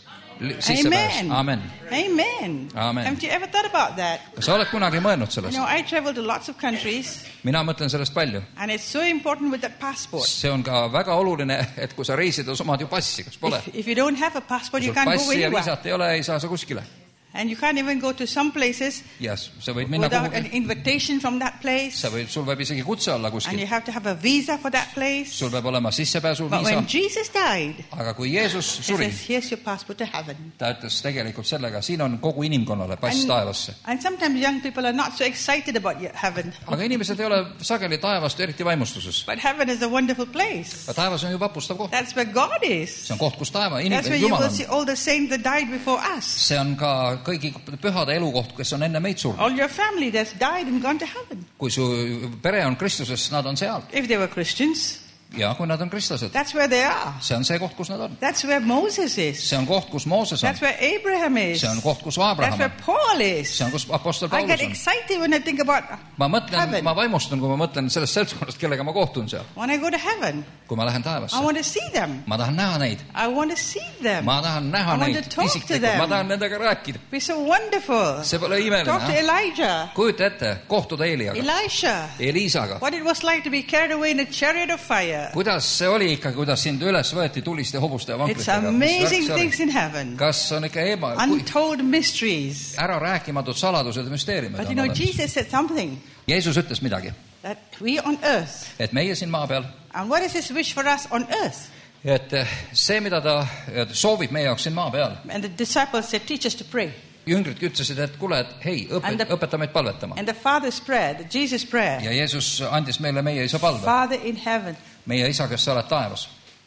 [SPEAKER 2] Amen.
[SPEAKER 1] Amen.
[SPEAKER 2] Amen.
[SPEAKER 1] Amen.
[SPEAKER 2] Haven't you ever thought about that?
[SPEAKER 1] Kas sa oled kunagi mõelnud
[SPEAKER 2] You
[SPEAKER 1] sellest?
[SPEAKER 2] know, I travel to lots of countries,
[SPEAKER 1] Mina mõtlen sellest palju.
[SPEAKER 2] and it's so important with that passport.
[SPEAKER 1] See on ka väga oluline, et kui sa reisid, sa omad ju passi, kas pole?
[SPEAKER 2] If you don't have a passport,
[SPEAKER 1] Kui
[SPEAKER 2] you
[SPEAKER 1] sul
[SPEAKER 2] can't go
[SPEAKER 1] passi ja
[SPEAKER 2] anywhere.
[SPEAKER 1] viisat ei ole, ei saa sa kuskile.
[SPEAKER 2] And you can't even go to some places
[SPEAKER 1] Ja sa võid minna
[SPEAKER 2] without an
[SPEAKER 1] kuhugi.
[SPEAKER 2] invitation from that place.
[SPEAKER 1] Sul võib isegi kutse olla
[SPEAKER 2] And you
[SPEAKER 1] kuskil.
[SPEAKER 2] have to have a visa for that place.
[SPEAKER 1] Sul peab olema
[SPEAKER 2] But
[SPEAKER 1] sissepääsuviisa.
[SPEAKER 2] when Jesus died,
[SPEAKER 1] Aga kui Jeesus
[SPEAKER 2] he
[SPEAKER 1] suri,
[SPEAKER 2] says, here's your passport to heaven.
[SPEAKER 1] ta ütles tegelikult sellega, siin on kogu inimkonnale pass taevasse.
[SPEAKER 2] And sometimes young people are not so excited about heaven.
[SPEAKER 1] Aga inimesed ei ole sageli taevast eriti vaimustuses.
[SPEAKER 2] But heaven is a wonderful place.
[SPEAKER 1] Aga taevas on ju vapustav koht.
[SPEAKER 2] That's where God is.
[SPEAKER 1] See on koht, kus
[SPEAKER 2] That's where you
[SPEAKER 1] Jumal
[SPEAKER 2] will
[SPEAKER 1] on.
[SPEAKER 2] see all the saints that died before us.
[SPEAKER 1] See on ka kõigi pühade elukoht, kes on enne meid surnud.
[SPEAKER 2] All your family that's died and gone to heaven.
[SPEAKER 1] Kui su pere on Kristuses, nad on seal.
[SPEAKER 2] If they were Christians,
[SPEAKER 1] Ja kui nad on kristlased,
[SPEAKER 2] that's where they are.
[SPEAKER 1] see on see koht, kus nad on.
[SPEAKER 2] That's where Moses is.
[SPEAKER 1] See on koht, kus Mooses on.
[SPEAKER 2] That's where Abraham is.
[SPEAKER 1] See on koht, kus
[SPEAKER 2] That's
[SPEAKER 1] Abraham
[SPEAKER 2] where
[SPEAKER 1] on.
[SPEAKER 2] Paul is.
[SPEAKER 1] See on, kus Apostel
[SPEAKER 2] I get
[SPEAKER 1] Paulus on.
[SPEAKER 2] excited when I think about
[SPEAKER 1] Ma mõtlen,
[SPEAKER 2] heaven.
[SPEAKER 1] ma vaimustun, kui ma mõtlen sellest seltskonnast, kellega ma kohtun seal.
[SPEAKER 2] When I go to heaven,
[SPEAKER 1] Kui ma lähen
[SPEAKER 2] I
[SPEAKER 1] taevasse.
[SPEAKER 2] want to see them.
[SPEAKER 1] Ma tahan näha neid.
[SPEAKER 2] I want to see them.
[SPEAKER 1] Ma tahan näha
[SPEAKER 2] I want
[SPEAKER 1] neid
[SPEAKER 2] to talk to
[SPEAKER 1] isiklikult.
[SPEAKER 2] them.
[SPEAKER 1] Ma tahan nendega rääkida.
[SPEAKER 2] Be so wonderful.
[SPEAKER 1] See pole
[SPEAKER 2] Talk to
[SPEAKER 1] imeline.
[SPEAKER 2] Elijah,
[SPEAKER 1] Kujuta ette, kohtuda Eeliaga,
[SPEAKER 2] Elisha.
[SPEAKER 1] Eliisaga.
[SPEAKER 2] What it was like to be carried away in a chariot of fire.
[SPEAKER 1] Kuidas see oli ikka, kuidas sind üles võeti tuliste, hobuste ja
[SPEAKER 2] It's
[SPEAKER 1] vanklitega?
[SPEAKER 2] amazing things in heaven.
[SPEAKER 1] Kas on ikka
[SPEAKER 2] Untold mysteries.
[SPEAKER 1] ära rääkimatud saladused ja müsteeriumid
[SPEAKER 2] But
[SPEAKER 1] on
[SPEAKER 2] you know,
[SPEAKER 1] olemas?
[SPEAKER 2] Jesus said something
[SPEAKER 1] Jeesus ütles midagi,
[SPEAKER 2] that we on earth,
[SPEAKER 1] et meie siin maa peal,
[SPEAKER 2] and what is his wish for us on earth?
[SPEAKER 1] et see, mida ta soovib meie jaoks siin maa peal,
[SPEAKER 2] And the disciples said, teach us to pray.
[SPEAKER 1] jüngrid ütlesid, et kuule, et hei, õpeta meid palvetama.
[SPEAKER 2] And the Father's prayer, the Jesus prayer,
[SPEAKER 1] Ja Jeesus andis meile meie isa palve.
[SPEAKER 2] Father in heaven.
[SPEAKER 1] Meie isa, kes sa oled taevas.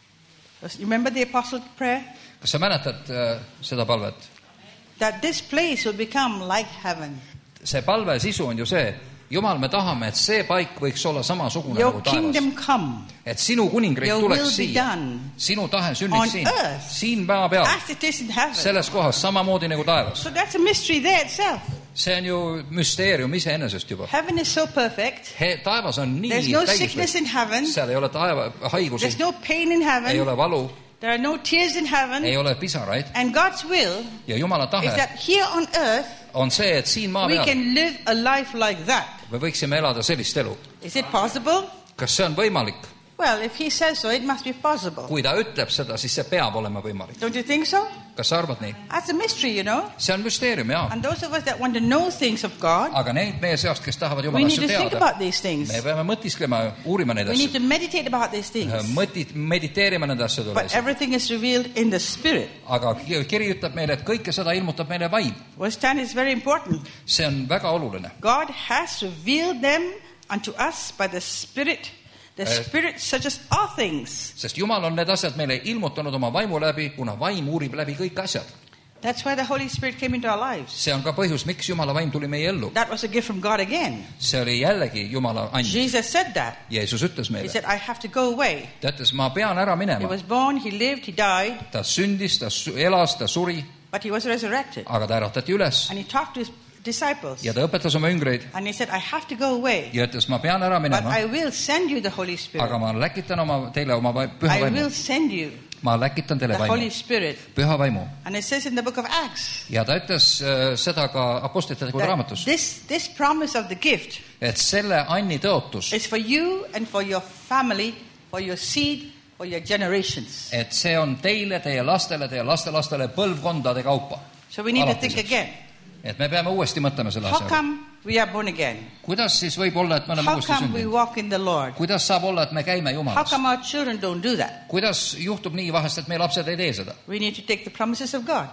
[SPEAKER 2] You remember the apostles' prayer?
[SPEAKER 1] Kas sa mäletad seda palvet?
[SPEAKER 2] That this place will become like heaven.
[SPEAKER 1] See palve sisu on ju see, Jumal, me tahame, et see paik võiks olla samasugune
[SPEAKER 2] Your
[SPEAKER 1] nagu taevas.
[SPEAKER 2] kingdom come.
[SPEAKER 1] Et sinu kuningriik
[SPEAKER 2] Your will
[SPEAKER 1] tuleks
[SPEAKER 2] be
[SPEAKER 1] siia.
[SPEAKER 2] done.
[SPEAKER 1] Sinu tahe
[SPEAKER 2] On
[SPEAKER 1] sünniks siin.
[SPEAKER 2] earth.
[SPEAKER 1] Siin maa peal.
[SPEAKER 2] As it is in heaven.
[SPEAKER 1] Selles kohas samamoodi nagu taevas.
[SPEAKER 2] So that's a mystery there itself.
[SPEAKER 1] See on ju müsteerium iseenesest juba.
[SPEAKER 2] Heaven is so perfect.
[SPEAKER 1] Taevas on nii
[SPEAKER 2] There's no sickness in heaven.
[SPEAKER 1] Seal ei ole haigusi,
[SPEAKER 2] There's no pain in
[SPEAKER 1] ei
[SPEAKER 2] heaven.
[SPEAKER 1] ole valu,
[SPEAKER 2] There are no tears in heaven.
[SPEAKER 1] ei ole pisaraid.
[SPEAKER 2] And God's will
[SPEAKER 1] Ja Jumala
[SPEAKER 2] is
[SPEAKER 1] tahe
[SPEAKER 2] that here on earth
[SPEAKER 1] on see, et siin maa
[SPEAKER 2] we
[SPEAKER 1] peal
[SPEAKER 2] can live a life like that.
[SPEAKER 1] me võiksime elada sellist elu.
[SPEAKER 2] Is it possible?
[SPEAKER 1] Kas see on võimalik?
[SPEAKER 2] Well, if he says so, it must be possible.
[SPEAKER 1] Kui ta ütleb seda, siis see peab olema võimalik.
[SPEAKER 2] Don't you think so?
[SPEAKER 1] Kas sa arvad nii?
[SPEAKER 2] That's a mystery, you know.
[SPEAKER 1] See on müsteerium, jaa.
[SPEAKER 2] And those of us that want to know things of God,
[SPEAKER 1] Aga neid meie seast, kes tahavad
[SPEAKER 2] we
[SPEAKER 1] Jumala
[SPEAKER 2] need
[SPEAKER 1] asju
[SPEAKER 2] to think
[SPEAKER 1] teada,
[SPEAKER 2] about these things.
[SPEAKER 1] me peame mõtisklema, uurima neid
[SPEAKER 2] We need
[SPEAKER 1] asju.
[SPEAKER 2] to meditate about these things.
[SPEAKER 1] Mediteerima nende asjade
[SPEAKER 2] But
[SPEAKER 1] üle.
[SPEAKER 2] everything is revealed in the Spirit.
[SPEAKER 1] Aga kiri ütleb meile, et kõike seda ilmutab meile vaim.
[SPEAKER 2] What stand is very important.
[SPEAKER 1] See on väga oluline.
[SPEAKER 2] God has revealed them unto us by the Spirit. The Spirit searches all things.
[SPEAKER 1] Sest Jumal on need asjad meile ilmutanud oma vaimu läbi, kuna vaim uurib läbi kõik asjad.
[SPEAKER 2] That's why the Holy Spirit came into our lives.
[SPEAKER 1] See on ka põhjus, miks Jumala vaim tuli meie ellu.
[SPEAKER 2] That was a gift from God again.
[SPEAKER 1] See oli jällegi Jumala and.
[SPEAKER 2] Jesus said that.
[SPEAKER 1] Jeesus ütles
[SPEAKER 2] He
[SPEAKER 1] meile.
[SPEAKER 2] said, I have to go away.
[SPEAKER 1] Ta ütles, ma pean ära
[SPEAKER 2] He
[SPEAKER 1] minema.
[SPEAKER 2] was born, he lived, he died,
[SPEAKER 1] Ta sündis, ta elas, ta suri,
[SPEAKER 2] but he was resurrected.
[SPEAKER 1] aga ta äratati üles.
[SPEAKER 2] And he talked to his disciples.
[SPEAKER 1] Ja ta õpetas oma üngreid
[SPEAKER 2] And he said, I have to go away,
[SPEAKER 1] ja ütles, ma pean ära
[SPEAKER 2] but
[SPEAKER 1] minema,
[SPEAKER 2] I will send you the Holy Spirit.
[SPEAKER 1] aga ma läkitan teile oma püha
[SPEAKER 2] I
[SPEAKER 1] vaimu.
[SPEAKER 2] will send you
[SPEAKER 1] Ma läkitan teile
[SPEAKER 2] the Holy
[SPEAKER 1] vaimu,
[SPEAKER 2] Spirit.
[SPEAKER 1] püha vaimu.
[SPEAKER 2] And it says in the book of Acts
[SPEAKER 1] Ja ta ütles seda ka apostlite raamatus,
[SPEAKER 2] that this promise of the gift
[SPEAKER 1] et selle anni tõotus,
[SPEAKER 2] is for you and for your family, for your seed, for your generations.
[SPEAKER 1] et see on teile, teie lastele, teie lastelastele põlvkondade kaupa.
[SPEAKER 2] So we need to think
[SPEAKER 1] Alatiseks.
[SPEAKER 2] again.
[SPEAKER 1] Et me peame uuesti mõtlema selle
[SPEAKER 2] How
[SPEAKER 1] asja.
[SPEAKER 2] come we are born again?
[SPEAKER 1] Kuidas siis võib olla, et me oleme
[SPEAKER 2] How
[SPEAKER 1] uuesti
[SPEAKER 2] come we
[SPEAKER 1] sündinud?
[SPEAKER 2] walk in the Lord?
[SPEAKER 1] Kuidas saab olla, et me käime
[SPEAKER 2] How
[SPEAKER 1] Jumalas?
[SPEAKER 2] come our children don't do that?
[SPEAKER 1] Kuidas juhtub nii vahest, et meie lapsed ei tee seda?
[SPEAKER 2] We need to take the promises of God.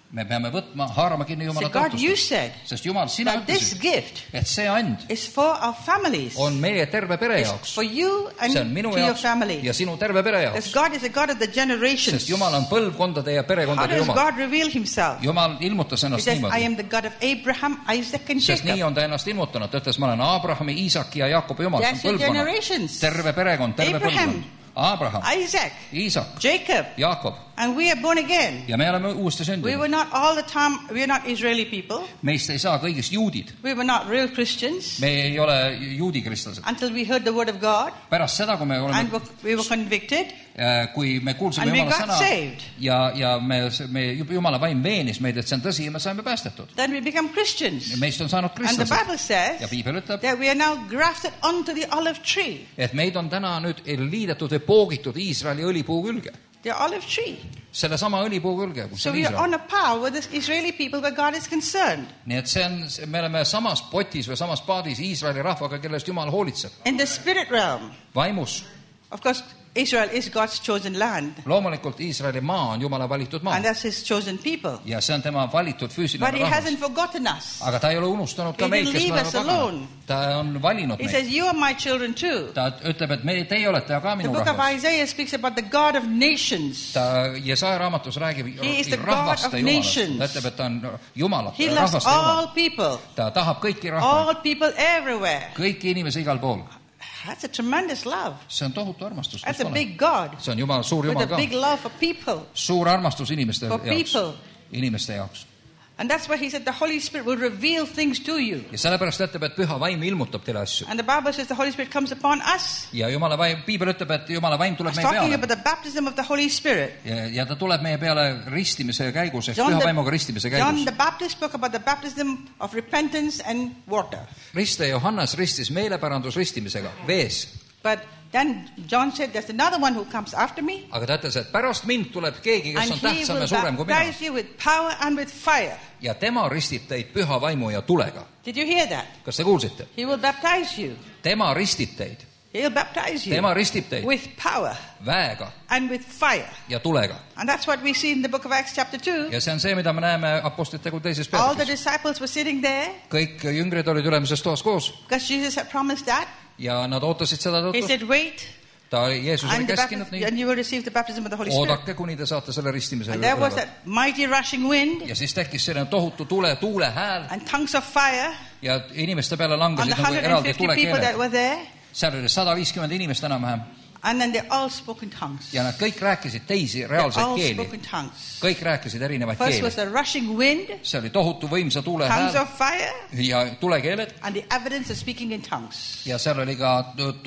[SPEAKER 1] me peame võtma, haarama kinni Jumala
[SPEAKER 2] So God, you
[SPEAKER 1] tõotustest.
[SPEAKER 2] said
[SPEAKER 1] Sest Jumal, sina
[SPEAKER 2] that this
[SPEAKER 1] ütlesid,
[SPEAKER 2] gift
[SPEAKER 1] et see and
[SPEAKER 2] is for our families.
[SPEAKER 1] on meie terve pere
[SPEAKER 2] It's
[SPEAKER 1] jaoks.
[SPEAKER 2] for you and
[SPEAKER 1] See on minu
[SPEAKER 2] to your
[SPEAKER 1] jaoks
[SPEAKER 2] family.
[SPEAKER 1] ja sinu terve pere
[SPEAKER 2] Because
[SPEAKER 1] jaoks.
[SPEAKER 2] God is a God of the generations.
[SPEAKER 1] Sest Jumal on põlvkondade ja
[SPEAKER 2] How
[SPEAKER 1] perekondade
[SPEAKER 2] does
[SPEAKER 1] Jumal.
[SPEAKER 2] God reveal himself?
[SPEAKER 1] Jumal ilmutas
[SPEAKER 2] He
[SPEAKER 1] ennast
[SPEAKER 2] says, I
[SPEAKER 1] niimoodi.
[SPEAKER 2] am the God of Abraham, Isaac and
[SPEAKER 1] Sest nii
[SPEAKER 2] Jacob.
[SPEAKER 1] on ta ennast ilmutanud. Ta ütles, ma olen Abrahami, Iisaki ja Jaakobi Jumal. See on
[SPEAKER 2] That's your
[SPEAKER 1] põlvkonna.
[SPEAKER 2] generations.
[SPEAKER 1] Terve perekond, terve
[SPEAKER 2] Abraham.
[SPEAKER 1] põlvkond. Abraham,
[SPEAKER 2] Isaac,
[SPEAKER 1] Iisak,
[SPEAKER 2] Jacob,
[SPEAKER 1] Jaakob
[SPEAKER 2] and we are born again.
[SPEAKER 1] ja me oleme uuesti
[SPEAKER 2] We
[SPEAKER 1] sündinud.
[SPEAKER 2] were not all the time, we are not Israeli people.
[SPEAKER 1] Meist ei saa kõigist juudid.
[SPEAKER 2] We were not real Christians
[SPEAKER 1] Me ei ole juudikristlased.
[SPEAKER 2] until we heard the word of God
[SPEAKER 1] Pärast seda, kui me
[SPEAKER 2] and
[SPEAKER 1] oleme,
[SPEAKER 2] we were convicted
[SPEAKER 1] kui me kuulsime
[SPEAKER 2] and we
[SPEAKER 1] Jumala
[SPEAKER 2] got
[SPEAKER 1] sõna
[SPEAKER 2] saved.
[SPEAKER 1] ja me Jumala vaim veenis meid, et see on tõsi ja me saime päästetud.
[SPEAKER 2] Then we become Christians.
[SPEAKER 1] Meist on saanud
[SPEAKER 2] And the
[SPEAKER 1] kristlased.
[SPEAKER 2] Bible says
[SPEAKER 1] Ja Piibel ütleb,
[SPEAKER 2] that we are now grafted onto the olive tree.
[SPEAKER 1] et meid on täna nüüd liidetud või poogitud Iisraeli õlipuu külge.
[SPEAKER 2] The olive tree.
[SPEAKER 1] Sellesama õlipuu külge, kus
[SPEAKER 2] So
[SPEAKER 1] on
[SPEAKER 2] we are
[SPEAKER 1] Iisrael.
[SPEAKER 2] on a par with the Israeli people where God is concerned.
[SPEAKER 1] Nii et see on, me oleme samas potis või samas paadis Iisraeli rahvaga, kellest Jumal hoolitseb.
[SPEAKER 2] In the spirit realm,
[SPEAKER 1] Vaimus.
[SPEAKER 2] of course, Israel is God's chosen land.
[SPEAKER 1] Loomulikult Iisraeli maa on Jumala valitud maa.
[SPEAKER 2] And that's his chosen people.
[SPEAKER 1] Ja see on tema valitud
[SPEAKER 2] But
[SPEAKER 1] füüsiline
[SPEAKER 2] he
[SPEAKER 1] rahvas.
[SPEAKER 2] hasn't forgotten us.
[SPEAKER 1] Aga ta ei ole unustanud ka
[SPEAKER 2] He
[SPEAKER 1] meid,
[SPEAKER 2] didn't
[SPEAKER 1] kes me
[SPEAKER 2] leave
[SPEAKER 1] oleme
[SPEAKER 2] us
[SPEAKER 1] pagana.
[SPEAKER 2] alone.
[SPEAKER 1] Ta on valinud
[SPEAKER 2] He
[SPEAKER 1] meid.
[SPEAKER 2] says, you are my children too.
[SPEAKER 1] Ta ütleb, et teie olete ka
[SPEAKER 2] The
[SPEAKER 1] minu
[SPEAKER 2] book of
[SPEAKER 1] rahvas.
[SPEAKER 2] Isaiah speaks about the God of nations.
[SPEAKER 1] Ta Jesaja raamatus räägib
[SPEAKER 2] He is the God
[SPEAKER 1] rahvaste
[SPEAKER 2] of
[SPEAKER 1] Jumalast.
[SPEAKER 2] nations.
[SPEAKER 1] Ta ütleb, et ta on Jumalate,
[SPEAKER 2] He loves
[SPEAKER 1] rahvaste
[SPEAKER 2] all
[SPEAKER 1] Jumal.
[SPEAKER 2] people.
[SPEAKER 1] Ta tahab kõiki rahvaid,
[SPEAKER 2] All people everywhere.
[SPEAKER 1] kõiki inimesi igal pool.
[SPEAKER 2] That's a tremendous love.
[SPEAKER 1] See on tohutu armastus.
[SPEAKER 2] That's a big God
[SPEAKER 1] See on Jumal, suur
[SPEAKER 2] with
[SPEAKER 1] Jumal
[SPEAKER 2] a
[SPEAKER 1] ka.
[SPEAKER 2] big love for people.
[SPEAKER 1] Suur armastus inimeste
[SPEAKER 2] For
[SPEAKER 1] jaoks.
[SPEAKER 2] people.
[SPEAKER 1] Inimeste jaoks.
[SPEAKER 2] And that's why he said the Holy Spirit will reveal things to you.
[SPEAKER 1] Ja sellepärast ütleb, et püha vaim ilmutab teile asju.
[SPEAKER 2] And the Bible says the Holy Spirit comes upon us.
[SPEAKER 1] Ja Jumala vaim, Piibel ütleb, et Jumala vaim tuleb
[SPEAKER 2] It's
[SPEAKER 1] meie
[SPEAKER 2] talking
[SPEAKER 1] peale.
[SPEAKER 2] about the baptism of the Holy Spirit.
[SPEAKER 1] Ja ta tuleb meie peale ristimise käigus, ehk
[SPEAKER 2] John
[SPEAKER 1] püha
[SPEAKER 2] the-
[SPEAKER 1] vaimuga ristimise
[SPEAKER 2] John
[SPEAKER 1] käigus.
[SPEAKER 2] the Baptist spoke about the baptism of repentance and water.
[SPEAKER 1] Ristaja Johannes ristis meelepärandus ristimisega, vees.
[SPEAKER 2] But then John said, there's another one who comes after me.
[SPEAKER 1] Aga ta ütles, et pärast mind tuleb keegi, kes
[SPEAKER 2] And
[SPEAKER 1] on
[SPEAKER 2] he
[SPEAKER 1] tähtsam
[SPEAKER 2] will
[SPEAKER 1] ja suurem kui mina.
[SPEAKER 2] baptize you with power and with fire.
[SPEAKER 1] Ja tema ristib teid püha vaimu ja tulega.
[SPEAKER 2] Did you hear that?
[SPEAKER 1] Kas te kuulsite?
[SPEAKER 2] He will baptize you.
[SPEAKER 1] Tema ristib teid.
[SPEAKER 2] He'll baptize you
[SPEAKER 1] Tema ristib teid
[SPEAKER 2] with power
[SPEAKER 1] väega
[SPEAKER 2] and with fire.
[SPEAKER 1] ja tulega.
[SPEAKER 2] And that's what we see in the book of Acts chapter 2.
[SPEAKER 1] Ja see on see, mida me näeme Apostlite tegu teises
[SPEAKER 2] All the
[SPEAKER 1] peatükis.
[SPEAKER 2] disciples were sitting there
[SPEAKER 1] Kõik jüngrid olid ülemises toas koos
[SPEAKER 2] because Jesus had promised that.
[SPEAKER 1] ja nad ootasid seda
[SPEAKER 2] He
[SPEAKER 1] tõotust.
[SPEAKER 2] said, wait,
[SPEAKER 1] Ta Jeesus oli
[SPEAKER 2] and,
[SPEAKER 1] käskinud nii.
[SPEAKER 2] and you will receive the baptism of the Holy Spirit.
[SPEAKER 1] Oodake, kuni te saate selle ristimise
[SPEAKER 2] And there was
[SPEAKER 1] üle.
[SPEAKER 2] that mighty rushing wind
[SPEAKER 1] Ja siis tekkis selline tohutu tuule hääl
[SPEAKER 2] and tongues of fire
[SPEAKER 1] ja inimeste peale
[SPEAKER 2] on
[SPEAKER 1] langesid
[SPEAKER 2] the
[SPEAKER 1] nagu eraldi
[SPEAKER 2] 150 people that
[SPEAKER 1] tulekeeled.
[SPEAKER 2] were there.
[SPEAKER 1] Seal oli 150 inimest enam-vähem
[SPEAKER 2] And then they all spoke in tongues.
[SPEAKER 1] ja nad kõik rääkisid teisi
[SPEAKER 2] They
[SPEAKER 1] reaalseid
[SPEAKER 2] all spoke
[SPEAKER 1] keeli.
[SPEAKER 2] in tongues.
[SPEAKER 1] Kõik rääkisid erinevaid
[SPEAKER 2] First was
[SPEAKER 1] keeli.
[SPEAKER 2] the rushing wind,
[SPEAKER 1] See oli tohutu võimsa tuule
[SPEAKER 2] tongues
[SPEAKER 1] hääl
[SPEAKER 2] of fire,
[SPEAKER 1] ja tulekeeled
[SPEAKER 2] and the evidence of speaking in tongues.
[SPEAKER 1] ja seal oli ka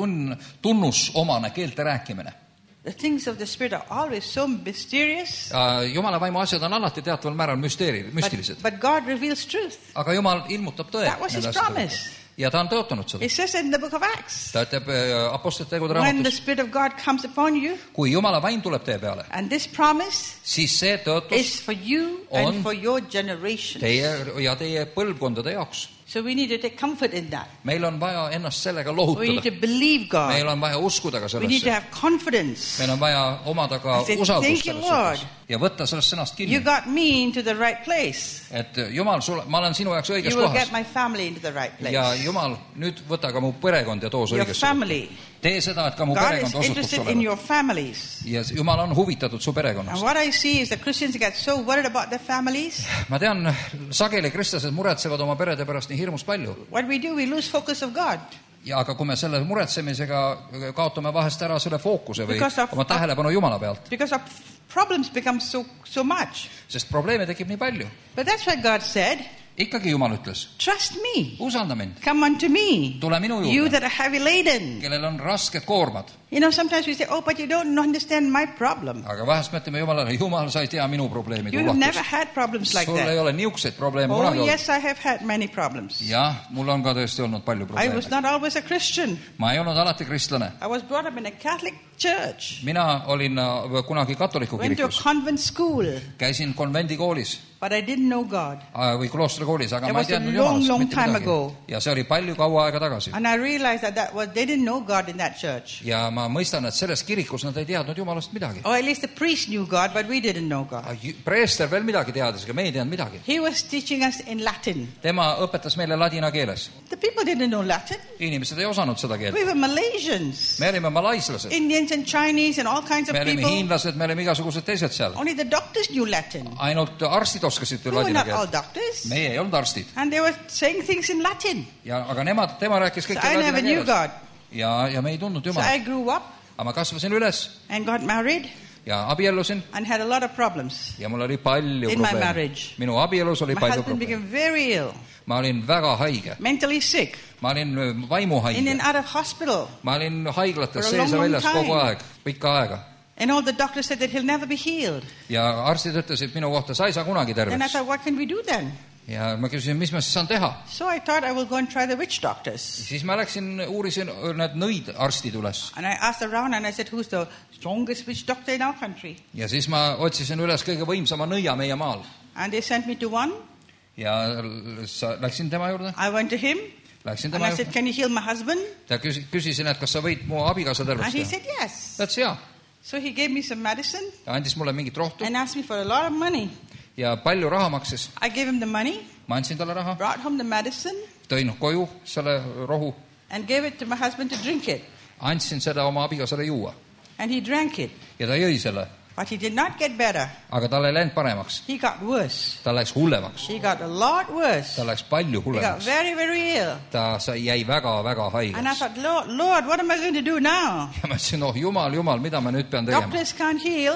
[SPEAKER 1] tunnusomane keelte rääkimine.
[SPEAKER 2] The things of the Spirit are always so mysterious,
[SPEAKER 1] Jumala vaimu asjad on alati teataval määral müstilised.
[SPEAKER 2] but God reveals truth.
[SPEAKER 1] Aga Jumal ilmutab tõe.
[SPEAKER 2] That was his promise.
[SPEAKER 1] Ja ta on tõotanud seda.
[SPEAKER 2] It says in the book of Acts,
[SPEAKER 1] Ta ütleb Apostlite tegude
[SPEAKER 2] when the
[SPEAKER 1] raamatus,
[SPEAKER 2] Spirit of God comes upon you,
[SPEAKER 1] kui Jumala vaim tuleb teie peale,
[SPEAKER 2] and this promise
[SPEAKER 1] siis see tõotus
[SPEAKER 2] is for you
[SPEAKER 1] On
[SPEAKER 2] and for your generations.
[SPEAKER 1] teie ja teie põlvkondade jaoks.
[SPEAKER 2] So we need to take comfort in that.
[SPEAKER 1] Meil on vaja ennast sellega
[SPEAKER 2] We need to
[SPEAKER 1] lohutada.
[SPEAKER 2] believe
[SPEAKER 1] Meil
[SPEAKER 2] God.
[SPEAKER 1] on vaja uskuda ka
[SPEAKER 2] We need to
[SPEAKER 1] sellesse.
[SPEAKER 2] have confidence.
[SPEAKER 1] Meil on vaja omada ka
[SPEAKER 2] I said,
[SPEAKER 1] usaldust
[SPEAKER 2] "Thank you,
[SPEAKER 1] selles
[SPEAKER 2] Lord.
[SPEAKER 1] suhtes. Ja võtta sellest sõnast
[SPEAKER 2] You
[SPEAKER 1] kinni.
[SPEAKER 2] got me into the right place.
[SPEAKER 1] Et Jumal, ma olen sinu jaoks õiges
[SPEAKER 2] You will
[SPEAKER 1] kohas.
[SPEAKER 2] get my family into the right
[SPEAKER 1] Ja
[SPEAKER 2] place.
[SPEAKER 1] Jumal, nüüd võta ka mu perekond ja too see
[SPEAKER 2] Your
[SPEAKER 1] õigesse.
[SPEAKER 2] family.
[SPEAKER 1] Tee seda, et ka mu
[SPEAKER 2] God
[SPEAKER 1] perekond
[SPEAKER 2] is
[SPEAKER 1] osutuks
[SPEAKER 2] interested in
[SPEAKER 1] olema.
[SPEAKER 2] your families.
[SPEAKER 1] Ja Jumal on huvitatud su
[SPEAKER 2] And
[SPEAKER 1] perekonnast.
[SPEAKER 2] what I see is that Christians get so worried about their families.
[SPEAKER 1] Ma tean, sageli kristlased muretsevad oma perede pärast nii hirmus palju.
[SPEAKER 2] What we do, we lose focus of God.
[SPEAKER 1] Ja aga kui me selle muretsemisega kaotame vahest ära selle fookuse või
[SPEAKER 2] Because of-
[SPEAKER 1] oma tähelepanu Jumala pealt,
[SPEAKER 2] Because our problems become so much.
[SPEAKER 1] sest probleeme tekib nii palju.
[SPEAKER 2] But that's why God said,
[SPEAKER 1] Ikkagi Jumal ütles,
[SPEAKER 2] trust me.
[SPEAKER 1] usalda mind,
[SPEAKER 2] Come unto me.
[SPEAKER 1] tule minu
[SPEAKER 2] You
[SPEAKER 1] juurde,
[SPEAKER 2] that are heavy laden.
[SPEAKER 1] kellel on rasked koormad.
[SPEAKER 2] You know, sometimes we say, oh, but you don't understand my problem.
[SPEAKER 1] Aga vahest me ütleme Jumalale, Jumal, sa ei tea minu probleemide
[SPEAKER 2] You've never
[SPEAKER 1] ulatust.
[SPEAKER 2] had problems like
[SPEAKER 1] Sul ei
[SPEAKER 2] that.
[SPEAKER 1] ole niisuguseid probleeme
[SPEAKER 2] Oh,
[SPEAKER 1] kunagi olnud.
[SPEAKER 2] yes, I have had many problems.
[SPEAKER 1] Jah, mul on ka tõesti olnud palju
[SPEAKER 2] I was
[SPEAKER 1] probleeme.
[SPEAKER 2] not always a Christian.
[SPEAKER 1] Ma ei olnud alati kristlane.
[SPEAKER 2] I was brought up in a Catholic church.
[SPEAKER 1] Mina olin kunagi katoliku
[SPEAKER 2] Went to a
[SPEAKER 1] kirikus.
[SPEAKER 2] convent school.
[SPEAKER 1] Käisin konvendikoolis.
[SPEAKER 2] but I didn't know God.
[SPEAKER 1] või kloostrikoolis, aga
[SPEAKER 2] It
[SPEAKER 1] ma ei
[SPEAKER 2] was a
[SPEAKER 1] teadnud
[SPEAKER 2] long,
[SPEAKER 1] Jumalast
[SPEAKER 2] long
[SPEAKER 1] mitte
[SPEAKER 2] time
[SPEAKER 1] midagi.
[SPEAKER 2] ago.
[SPEAKER 1] Ja see oli palju kaua aega tagasi.
[SPEAKER 2] And I realized that they didn't know God in that church.
[SPEAKER 1] Ja ma mõistan, et selles kirikus nad ei teadnud Jumalast midagi.
[SPEAKER 2] Or at least the priest knew God, but we didn't know God.
[SPEAKER 1] Preester veel midagi teadis, aga me ei teadnud midagi.
[SPEAKER 2] He was teaching us in Latin.
[SPEAKER 1] Tema õpetas meile ladina keeles.
[SPEAKER 2] The people didn't know Latin.
[SPEAKER 1] Inimesed ei osanud seda keelt.
[SPEAKER 2] We were Malaysians,
[SPEAKER 1] Me olime malaislased.
[SPEAKER 2] Indians and Chinese and all kinds of
[SPEAKER 1] Me olime
[SPEAKER 2] people.
[SPEAKER 1] hiinlased, me olime igasugused teised seal.
[SPEAKER 2] Only the doctors knew Latin.
[SPEAKER 1] Ainult arstid oskasid
[SPEAKER 2] We were
[SPEAKER 1] ladina
[SPEAKER 2] not all
[SPEAKER 1] keelt.
[SPEAKER 2] doctors.
[SPEAKER 1] Meie ei olnud arstid.
[SPEAKER 2] And they were saying things in Latin.
[SPEAKER 1] Ja, aga tema rääkis
[SPEAKER 2] So
[SPEAKER 1] kõik
[SPEAKER 2] I never
[SPEAKER 1] ladina
[SPEAKER 2] knew
[SPEAKER 1] keeles.
[SPEAKER 2] God.
[SPEAKER 1] Ja me ei tundnud
[SPEAKER 2] So I
[SPEAKER 1] Jumalat.
[SPEAKER 2] grew up
[SPEAKER 1] Aga ma kasvasin üles
[SPEAKER 2] and got married
[SPEAKER 1] ja abiellusin
[SPEAKER 2] and had a lot of problems.
[SPEAKER 1] ja mul oli palju
[SPEAKER 2] In my
[SPEAKER 1] probleeme.
[SPEAKER 2] marriage.
[SPEAKER 1] Minu abielus oli
[SPEAKER 2] My
[SPEAKER 1] palju
[SPEAKER 2] husband
[SPEAKER 1] probleeme.
[SPEAKER 2] became very ill,
[SPEAKER 1] Ma olin väga haige.
[SPEAKER 2] mentally sick,
[SPEAKER 1] Ma olin
[SPEAKER 2] in and
[SPEAKER 1] vaimuhaige.
[SPEAKER 2] out of hospital.
[SPEAKER 1] Ma olin haiglates
[SPEAKER 2] For a
[SPEAKER 1] sees
[SPEAKER 2] long,
[SPEAKER 1] ja
[SPEAKER 2] long
[SPEAKER 1] väljas kogu
[SPEAKER 2] time.
[SPEAKER 1] aeg, pikka aega.
[SPEAKER 2] And all the doctors said that he'll never be healed.
[SPEAKER 1] Ja arstid ütlesid minu kohta, sa ei saa kunagi
[SPEAKER 2] Then I
[SPEAKER 1] terveks.
[SPEAKER 2] thought, what can we do then?
[SPEAKER 1] Ja ma küsisin, mis ma siis saan teha.
[SPEAKER 2] So I thought I will go and try the witch doctors.
[SPEAKER 1] Siis ma läksin, uurisin need nõid arstid üles.
[SPEAKER 2] And I asked around and I said, who's the strongest witch doctor in our country?
[SPEAKER 1] Ja siis ma otsisin üles kõige võimsama nõia meie maal.
[SPEAKER 2] And they sent me to one.
[SPEAKER 1] Ja läksin tema juurde.
[SPEAKER 2] I went to him
[SPEAKER 1] Läksin
[SPEAKER 2] and
[SPEAKER 1] tema
[SPEAKER 2] I said,
[SPEAKER 1] juurde.
[SPEAKER 2] can you heal my husband?
[SPEAKER 1] Ja küsisin, et kas sa võid mu abikaasa
[SPEAKER 2] And
[SPEAKER 1] terveks
[SPEAKER 2] he
[SPEAKER 1] teha.
[SPEAKER 2] said, yes.
[SPEAKER 1] Ta ütles jaa.
[SPEAKER 2] So he gave me some medicine
[SPEAKER 1] Ja andis mulle mingit rohtu
[SPEAKER 2] and asked me for a lot of money.
[SPEAKER 1] ja palju raha maksis.
[SPEAKER 2] I gave him the money,
[SPEAKER 1] Ma andsin talle raha,
[SPEAKER 2] brought home the medicine,
[SPEAKER 1] tõin koju selle rohu,
[SPEAKER 2] and gave it to my husband to drink it.
[SPEAKER 1] andsin seda oma abikaasale juua
[SPEAKER 2] And he drank it.
[SPEAKER 1] ja ta jõi selle,
[SPEAKER 2] But he did not get better.
[SPEAKER 1] aga tal ei läinud paremaks.
[SPEAKER 2] He got worse.
[SPEAKER 1] Ta läks hullemaks.
[SPEAKER 2] He got a lot worse.
[SPEAKER 1] Ta läks palju
[SPEAKER 2] He got
[SPEAKER 1] hullemaks.
[SPEAKER 2] very, very ill.
[SPEAKER 1] Ta jäi väga-väga
[SPEAKER 2] And I
[SPEAKER 1] haigeks.
[SPEAKER 2] thought, Lord, what am I going to do now?
[SPEAKER 1] Ja ma ütlesin, oh jumal, mida ma nüüd pean tegema?
[SPEAKER 2] Doctors can't heal.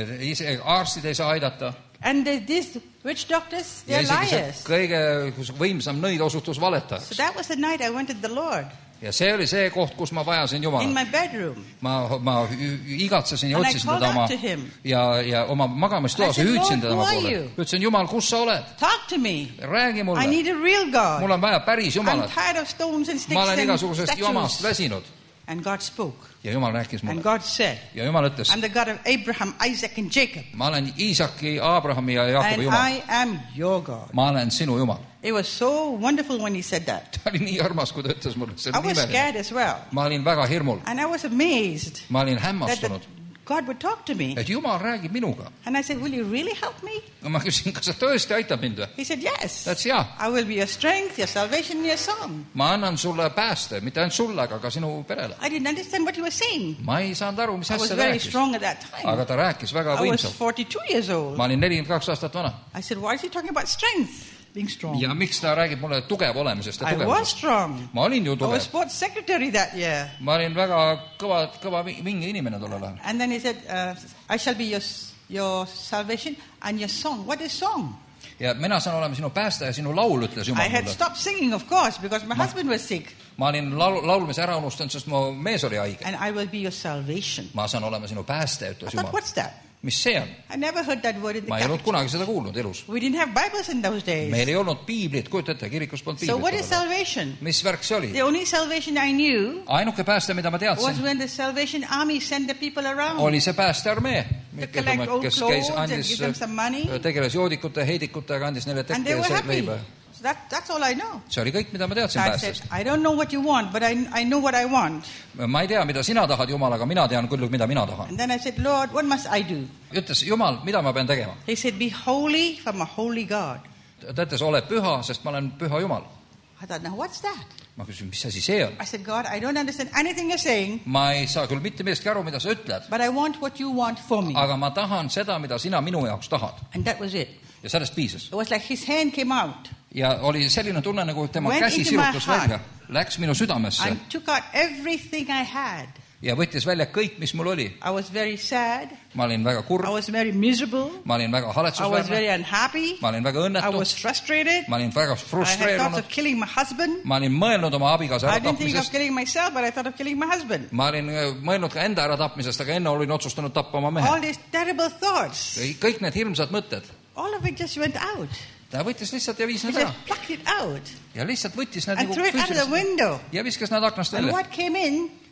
[SPEAKER 1] Ise arstid ei saa aidata.
[SPEAKER 2] And these witch doctors,
[SPEAKER 1] Ja
[SPEAKER 2] they're
[SPEAKER 1] isegi see
[SPEAKER 2] liars.
[SPEAKER 1] kõige võimsam nõid osutus
[SPEAKER 2] So
[SPEAKER 1] valetajaks.
[SPEAKER 2] that was the night I wanted the Lord
[SPEAKER 1] Ja see oli see koht, kus ma vajasin
[SPEAKER 2] in
[SPEAKER 1] Jumalat.
[SPEAKER 2] my bedroom.
[SPEAKER 1] Ma igatsesin ja
[SPEAKER 2] And I
[SPEAKER 1] otsisin
[SPEAKER 2] called
[SPEAKER 1] teda
[SPEAKER 2] out
[SPEAKER 1] oma
[SPEAKER 2] to him.
[SPEAKER 1] ja oma magamistoas
[SPEAKER 2] I
[SPEAKER 1] ja
[SPEAKER 2] said,
[SPEAKER 1] hüüdsin
[SPEAKER 2] Lord,
[SPEAKER 1] teda
[SPEAKER 2] who
[SPEAKER 1] oma
[SPEAKER 2] are
[SPEAKER 1] poole.
[SPEAKER 2] you?
[SPEAKER 1] Ütlesin, Jumal, kus sa oled?
[SPEAKER 2] Talk to me.
[SPEAKER 1] Räägi
[SPEAKER 2] I
[SPEAKER 1] mulle.
[SPEAKER 2] need a real God.
[SPEAKER 1] Mul on vaja päris
[SPEAKER 2] I'm
[SPEAKER 1] Jumalat.
[SPEAKER 2] tired of stones and
[SPEAKER 1] Ma
[SPEAKER 2] sticks
[SPEAKER 1] olen
[SPEAKER 2] and
[SPEAKER 1] igasugusest jamast
[SPEAKER 2] statues.
[SPEAKER 1] väsinud.
[SPEAKER 2] And God spoke.
[SPEAKER 1] Ja Jumal rääkis
[SPEAKER 2] And
[SPEAKER 1] mulle.
[SPEAKER 2] God said,
[SPEAKER 1] Ja Jumal ütles,
[SPEAKER 2] I'm the God of Abraham, Isaac and Jacob.
[SPEAKER 1] ma olen Iisaki, Abrahami ja Jaakobi
[SPEAKER 2] And
[SPEAKER 1] Jumal.
[SPEAKER 2] I am your God.
[SPEAKER 1] Ma olen sinu Jumal.
[SPEAKER 2] It was so wonderful when he said that.
[SPEAKER 1] Ta oli nii armas, kui ta ütles mulle. See
[SPEAKER 2] I
[SPEAKER 1] oli
[SPEAKER 2] was
[SPEAKER 1] imeline.
[SPEAKER 2] scared as well.
[SPEAKER 1] Ma olin väga hirmul.
[SPEAKER 2] And I was amazed
[SPEAKER 1] Ma olin
[SPEAKER 2] that
[SPEAKER 1] hämmastunud,
[SPEAKER 2] God would talk to me.
[SPEAKER 1] et Jumal räägib minuga.
[SPEAKER 2] And I said, will you really help me?
[SPEAKER 1] Ma küsin, kas sa tõesti aitad mind või?
[SPEAKER 2] He said, yes.
[SPEAKER 1] Ta ütles, jaa.
[SPEAKER 2] I will be your strength, your salvation, and your song.
[SPEAKER 1] Ma annan sulle pääste, mitte ainult sulle, aga ka sinu perele.
[SPEAKER 2] I didn't understand what he was saying.
[SPEAKER 1] Ma ei saanud aru, mis
[SPEAKER 2] I was
[SPEAKER 1] asja ta
[SPEAKER 2] very
[SPEAKER 1] rääkis.
[SPEAKER 2] strong at that time.
[SPEAKER 1] Aga ta rääkis väga
[SPEAKER 2] I was
[SPEAKER 1] võimsalt.
[SPEAKER 2] 42 years old.
[SPEAKER 1] Ma olin 42 aastat vana.
[SPEAKER 2] I said, why is he talking about strength? Being strong.
[SPEAKER 1] Ja miks ta räägib mulle tugev olemisest ja
[SPEAKER 2] I was
[SPEAKER 1] tugevusest?
[SPEAKER 2] strong.
[SPEAKER 1] Ma olin ju
[SPEAKER 2] I was
[SPEAKER 1] tugev.
[SPEAKER 2] sports secretary that year.
[SPEAKER 1] Ma olin väga kõva vinge inimene tollel ajal.
[SPEAKER 2] And then he said, I shall be your salvation and your song. What is song?
[SPEAKER 1] Ja mina saan olema sinu pääste ja sinu laul, ütles
[SPEAKER 2] I
[SPEAKER 1] Jumal
[SPEAKER 2] had
[SPEAKER 1] mulle.
[SPEAKER 2] stopped singing, of course, because my husband was sick.
[SPEAKER 1] Ma olin laulmise ära unustanud, sest mu mees oli haige.
[SPEAKER 2] And I will be your salvation.
[SPEAKER 1] Ma saan olema sinu pääste,
[SPEAKER 2] I
[SPEAKER 1] ütles
[SPEAKER 2] thought,
[SPEAKER 1] Jumal.
[SPEAKER 2] what's that?
[SPEAKER 1] Mis see on?
[SPEAKER 2] I never heard that word in the
[SPEAKER 1] Ma ei olnud
[SPEAKER 2] Catholic.
[SPEAKER 1] kunagi seda kuulnud elus.
[SPEAKER 2] We didn't have Bibles in those days.
[SPEAKER 1] Meil ei olnud piiblit, kujuta ette, kirikus polnud
[SPEAKER 2] So what is
[SPEAKER 1] piiblit.
[SPEAKER 2] salvation?
[SPEAKER 1] Mis värk see oli?
[SPEAKER 2] The only salvation I knew
[SPEAKER 1] Ainuke pääste, mida ma
[SPEAKER 2] was
[SPEAKER 1] teadsin,
[SPEAKER 2] when the Salvation Army sent the people around.
[SPEAKER 1] oli see päästearmee,
[SPEAKER 2] To collect old
[SPEAKER 1] kes
[SPEAKER 2] clothes
[SPEAKER 1] käis,
[SPEAKER 2] and
[SPEAKER 1] andis,
[SPEAKER 2] give them some money.
[SPEAKER 1] tegeles joodikute, heidikutega, andis neile
[SPEAKER 2] And they
[SPEAKER 1] tekke
[SPEAKER 2] were
[SPEAKER 1] ja
[SPEAKER 2] happy.
[SPEAKER 1] leiba.
[SPEAKER 2] So that's all I know.
[SPEAKER 1] See oli kõik, mida ma teadsin
[SPEAKER 2] I said,
[SPEAKER 1] päästest.
[SPEAKER 2] I don't know what you want, but I know what I want.
[SPEAKER 1] Ma ei tea, mida sina tahad, Jumal, aga mina tean küll, mida mina tahan.
[SPEAKER 2] And then I said, Lord, what must I do?
[SPEAKER 1] Ütles, Jumal, mida ma pean tegema?
[SPEAKER 2] He said, be holy from a holy God.
[SPEAKER 1] Ta ütles, ole püha, sest ma olen püha Jumal.
[SPEAKER 2] I thought, now what's that?
[SPEAKER 1] Ma küsin, mis asi see on?
[SPEAKER 2] I said, God, I don't understand anything you're saying,
[SPEAKER 1] Ma ei saa küll mitte millestki aru, mida sa ütled,
[SPEAKER 2] but I want what you want for me.
[SPEAKER 1] aga ma tahan seda, mida sina minu jaoks tahad.
[SPEAKER 2] And that was it.
[SPEAKER 1] Ja sellest piisas.
[SPEAKER 2] It was like his hand came out
[SPEAKER 1] Ja oli selline tunne, nagu tema
[SPEAKER 2] Went
[SPEAKER 1] käsi
[SPEAKER 2] into my
[SPEAKER 1] sirutas
[SPEAKER 2] heart.
[SPEAKER 1] välja, läks minu südamesse
[SPEAKER 2] and took out everything I had.
[SPEAKER 1] ja võttis välja kõik, mis mul oli.
[SPEAKER 2] I was very sad.
[SPEAKER 1] Ma olin väga
[SPEAKER 2] I
[SPEAKER 1] kurb,
[SPEAKER 2] was very miserable.
[SPEAKER 1] ma olin väga
[SPEAKER 2] I was
[SPEAKER 1] haletsusväärne,
[SPEAKER 2] very unhappy.
[SPEAKER 1] ma olin väga
[SPEAKER 2] I
[SPEAKER 1] õnnetu,
[SPEAKER 2] was frustrated.
[SPEAKER 1] ma olin väga
[SPEAKER 2] I had thoughts
[SPEAKER 1] frustreerunud,
[SPEAKER 2] of killing my husband.
[SPEAKER 1] ma olin mõelnud oma abikaasa
[SPEAKER 2] I
[SPEAKER 1] ära
[SPEAKER 2] didn't think of
[SPEAKER 1] tapmisest,
[SPEAKER 2] killing myself, but I thought of killing my husband.
[SPEAKER 1] ma olin mõelnud ka enda ära tapmisest, aga enne olin otsustanud tappa oma
[SPEAKER 2] All
[SPEAKER 1] mehe.
[SPEAKER 2] these terrible thoughts.
[SPEAKER 1] Kõik need hirmsad mõtted,
[SPEAKER 2] All of it just went out.
[SPEAKER 1] ta võttis lihtsalt ja viis
[SPEAKER 2] He
[SPEAKER 1] need ära
[SPEAKER 2] just plucked it out
[SPEAKER 1] ja lihtsalt võttis need
[SPEAKER 2] and
[SPEAKER 1] nagu
[SPEAKER 2] threw it out of the
[SPEAKER 1] füüsiliselt
[SPEAKER 2] window.
[SPEAKER 1] ja viskas nad aknast
[SPEAKER 2] And
[SPEAKER 1] välja.
[SPEAKER 2] what came in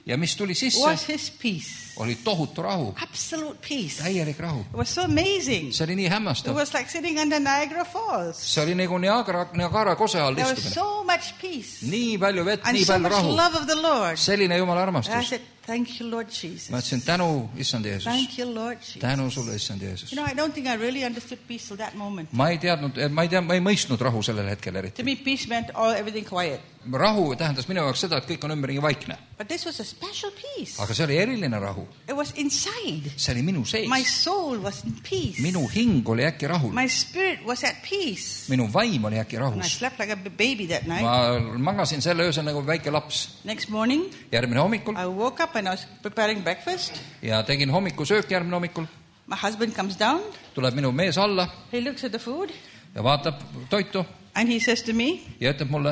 [SPEAKER 1] ja mis tuli sisse,
[SPEAKER 2] was His peace.
[SPEAKER 1] oli tohutu rahu,
[SPEAKER 2] Absolute peace.
[SPEAKER 1] täielik rahu.
[SPEAKER 2] It was so amazing.
[SPEAKER 1] See oli nii
[SPEAKER 2] It
[SPEAKER 1] hämmastav.
[SPEAKER 2] was like sitting under Niagara Falls.
[SPEAKER 1] See oli nagu Niagara kose all
[SPEAKER 2] There was
[SPEAKER 1] istumine.
[SPEAKER 2] so much peace.
[SPEAKER 1] Nii palju vett,
[SPEAKER 2] And
[SPEAKER 1] nii
[SPEAKER 2] so
[SPEAKER 1] palju
[SPEAKER 2] much
[SPEAKER 1] rahu.
[SPEAKER 2] love of the Lord.
[SPEAKER 1] Selline Jumala
[SPEAKER 2] And I
[SPEAKER 1] armastus.
[SPEAKER 2] said, thank you, Lord Jesus.
[SPEAKER 1] Ma ütlesin, tänu, issand Jeesus.
[SPEAKER 2] Thank you, Lord Jesus.
[SPEAKER 1] Tänu sulle, issand Jeesus.
[SPEAKER 2] You know, I don't think I really understood peace till that moment.
[SPEAKER 1] Ma ei teadnud, ma ei mõistnud rahu sellel hetkel
[SPEAKER 2] To
[SPEAKER 1] eriti.
[SPEAKER 2] me, peace meant everything quiet.
[SPEAKER 1] Rahu tähendas minu jaoks seda, et kõik on ümberringi vaikne.
[SPEAKER 2] But this was a special peace.
[SPEAKER 1] Aga see oli eriline rahu.
[SPEAKER 2] It was inside.
[SPEAKER 1] See oli minu sees.
[SPEAKER 2] My soul was in peace.
[SPEAKER 1] Minu hing oli äkki rahul.
[SPEAKER 2] My spirit was at peace.
[SPEAKER 1] Minu vaim oli äkki
[SPEAKER 2] And I
[SPEAKER 1] rahus.
[SPEAKER 2] slept like a baby that night.
[SPEAKER 1] Ma magasin selle öösel nagu väike laps.
[SPEAKER 2] Next morning,
[SPEAKER 1] Järgmine hommikul
[SPEAKER 2] I woke up and I was preparing breakfast.
[SPEAKER 1] ja tegin hommikusööki järgmine hommikul.
[SPEAKER 2] My husband comes down.
[SPEAKER 1] Tuleb minu mees alla
[SPEAKER 2] He looks at the food
[SPEAKER 1] ja vaatab toitu
[SPEAKER 2] and he says to me,
[SPEAKER 1] ja ütleb mulle,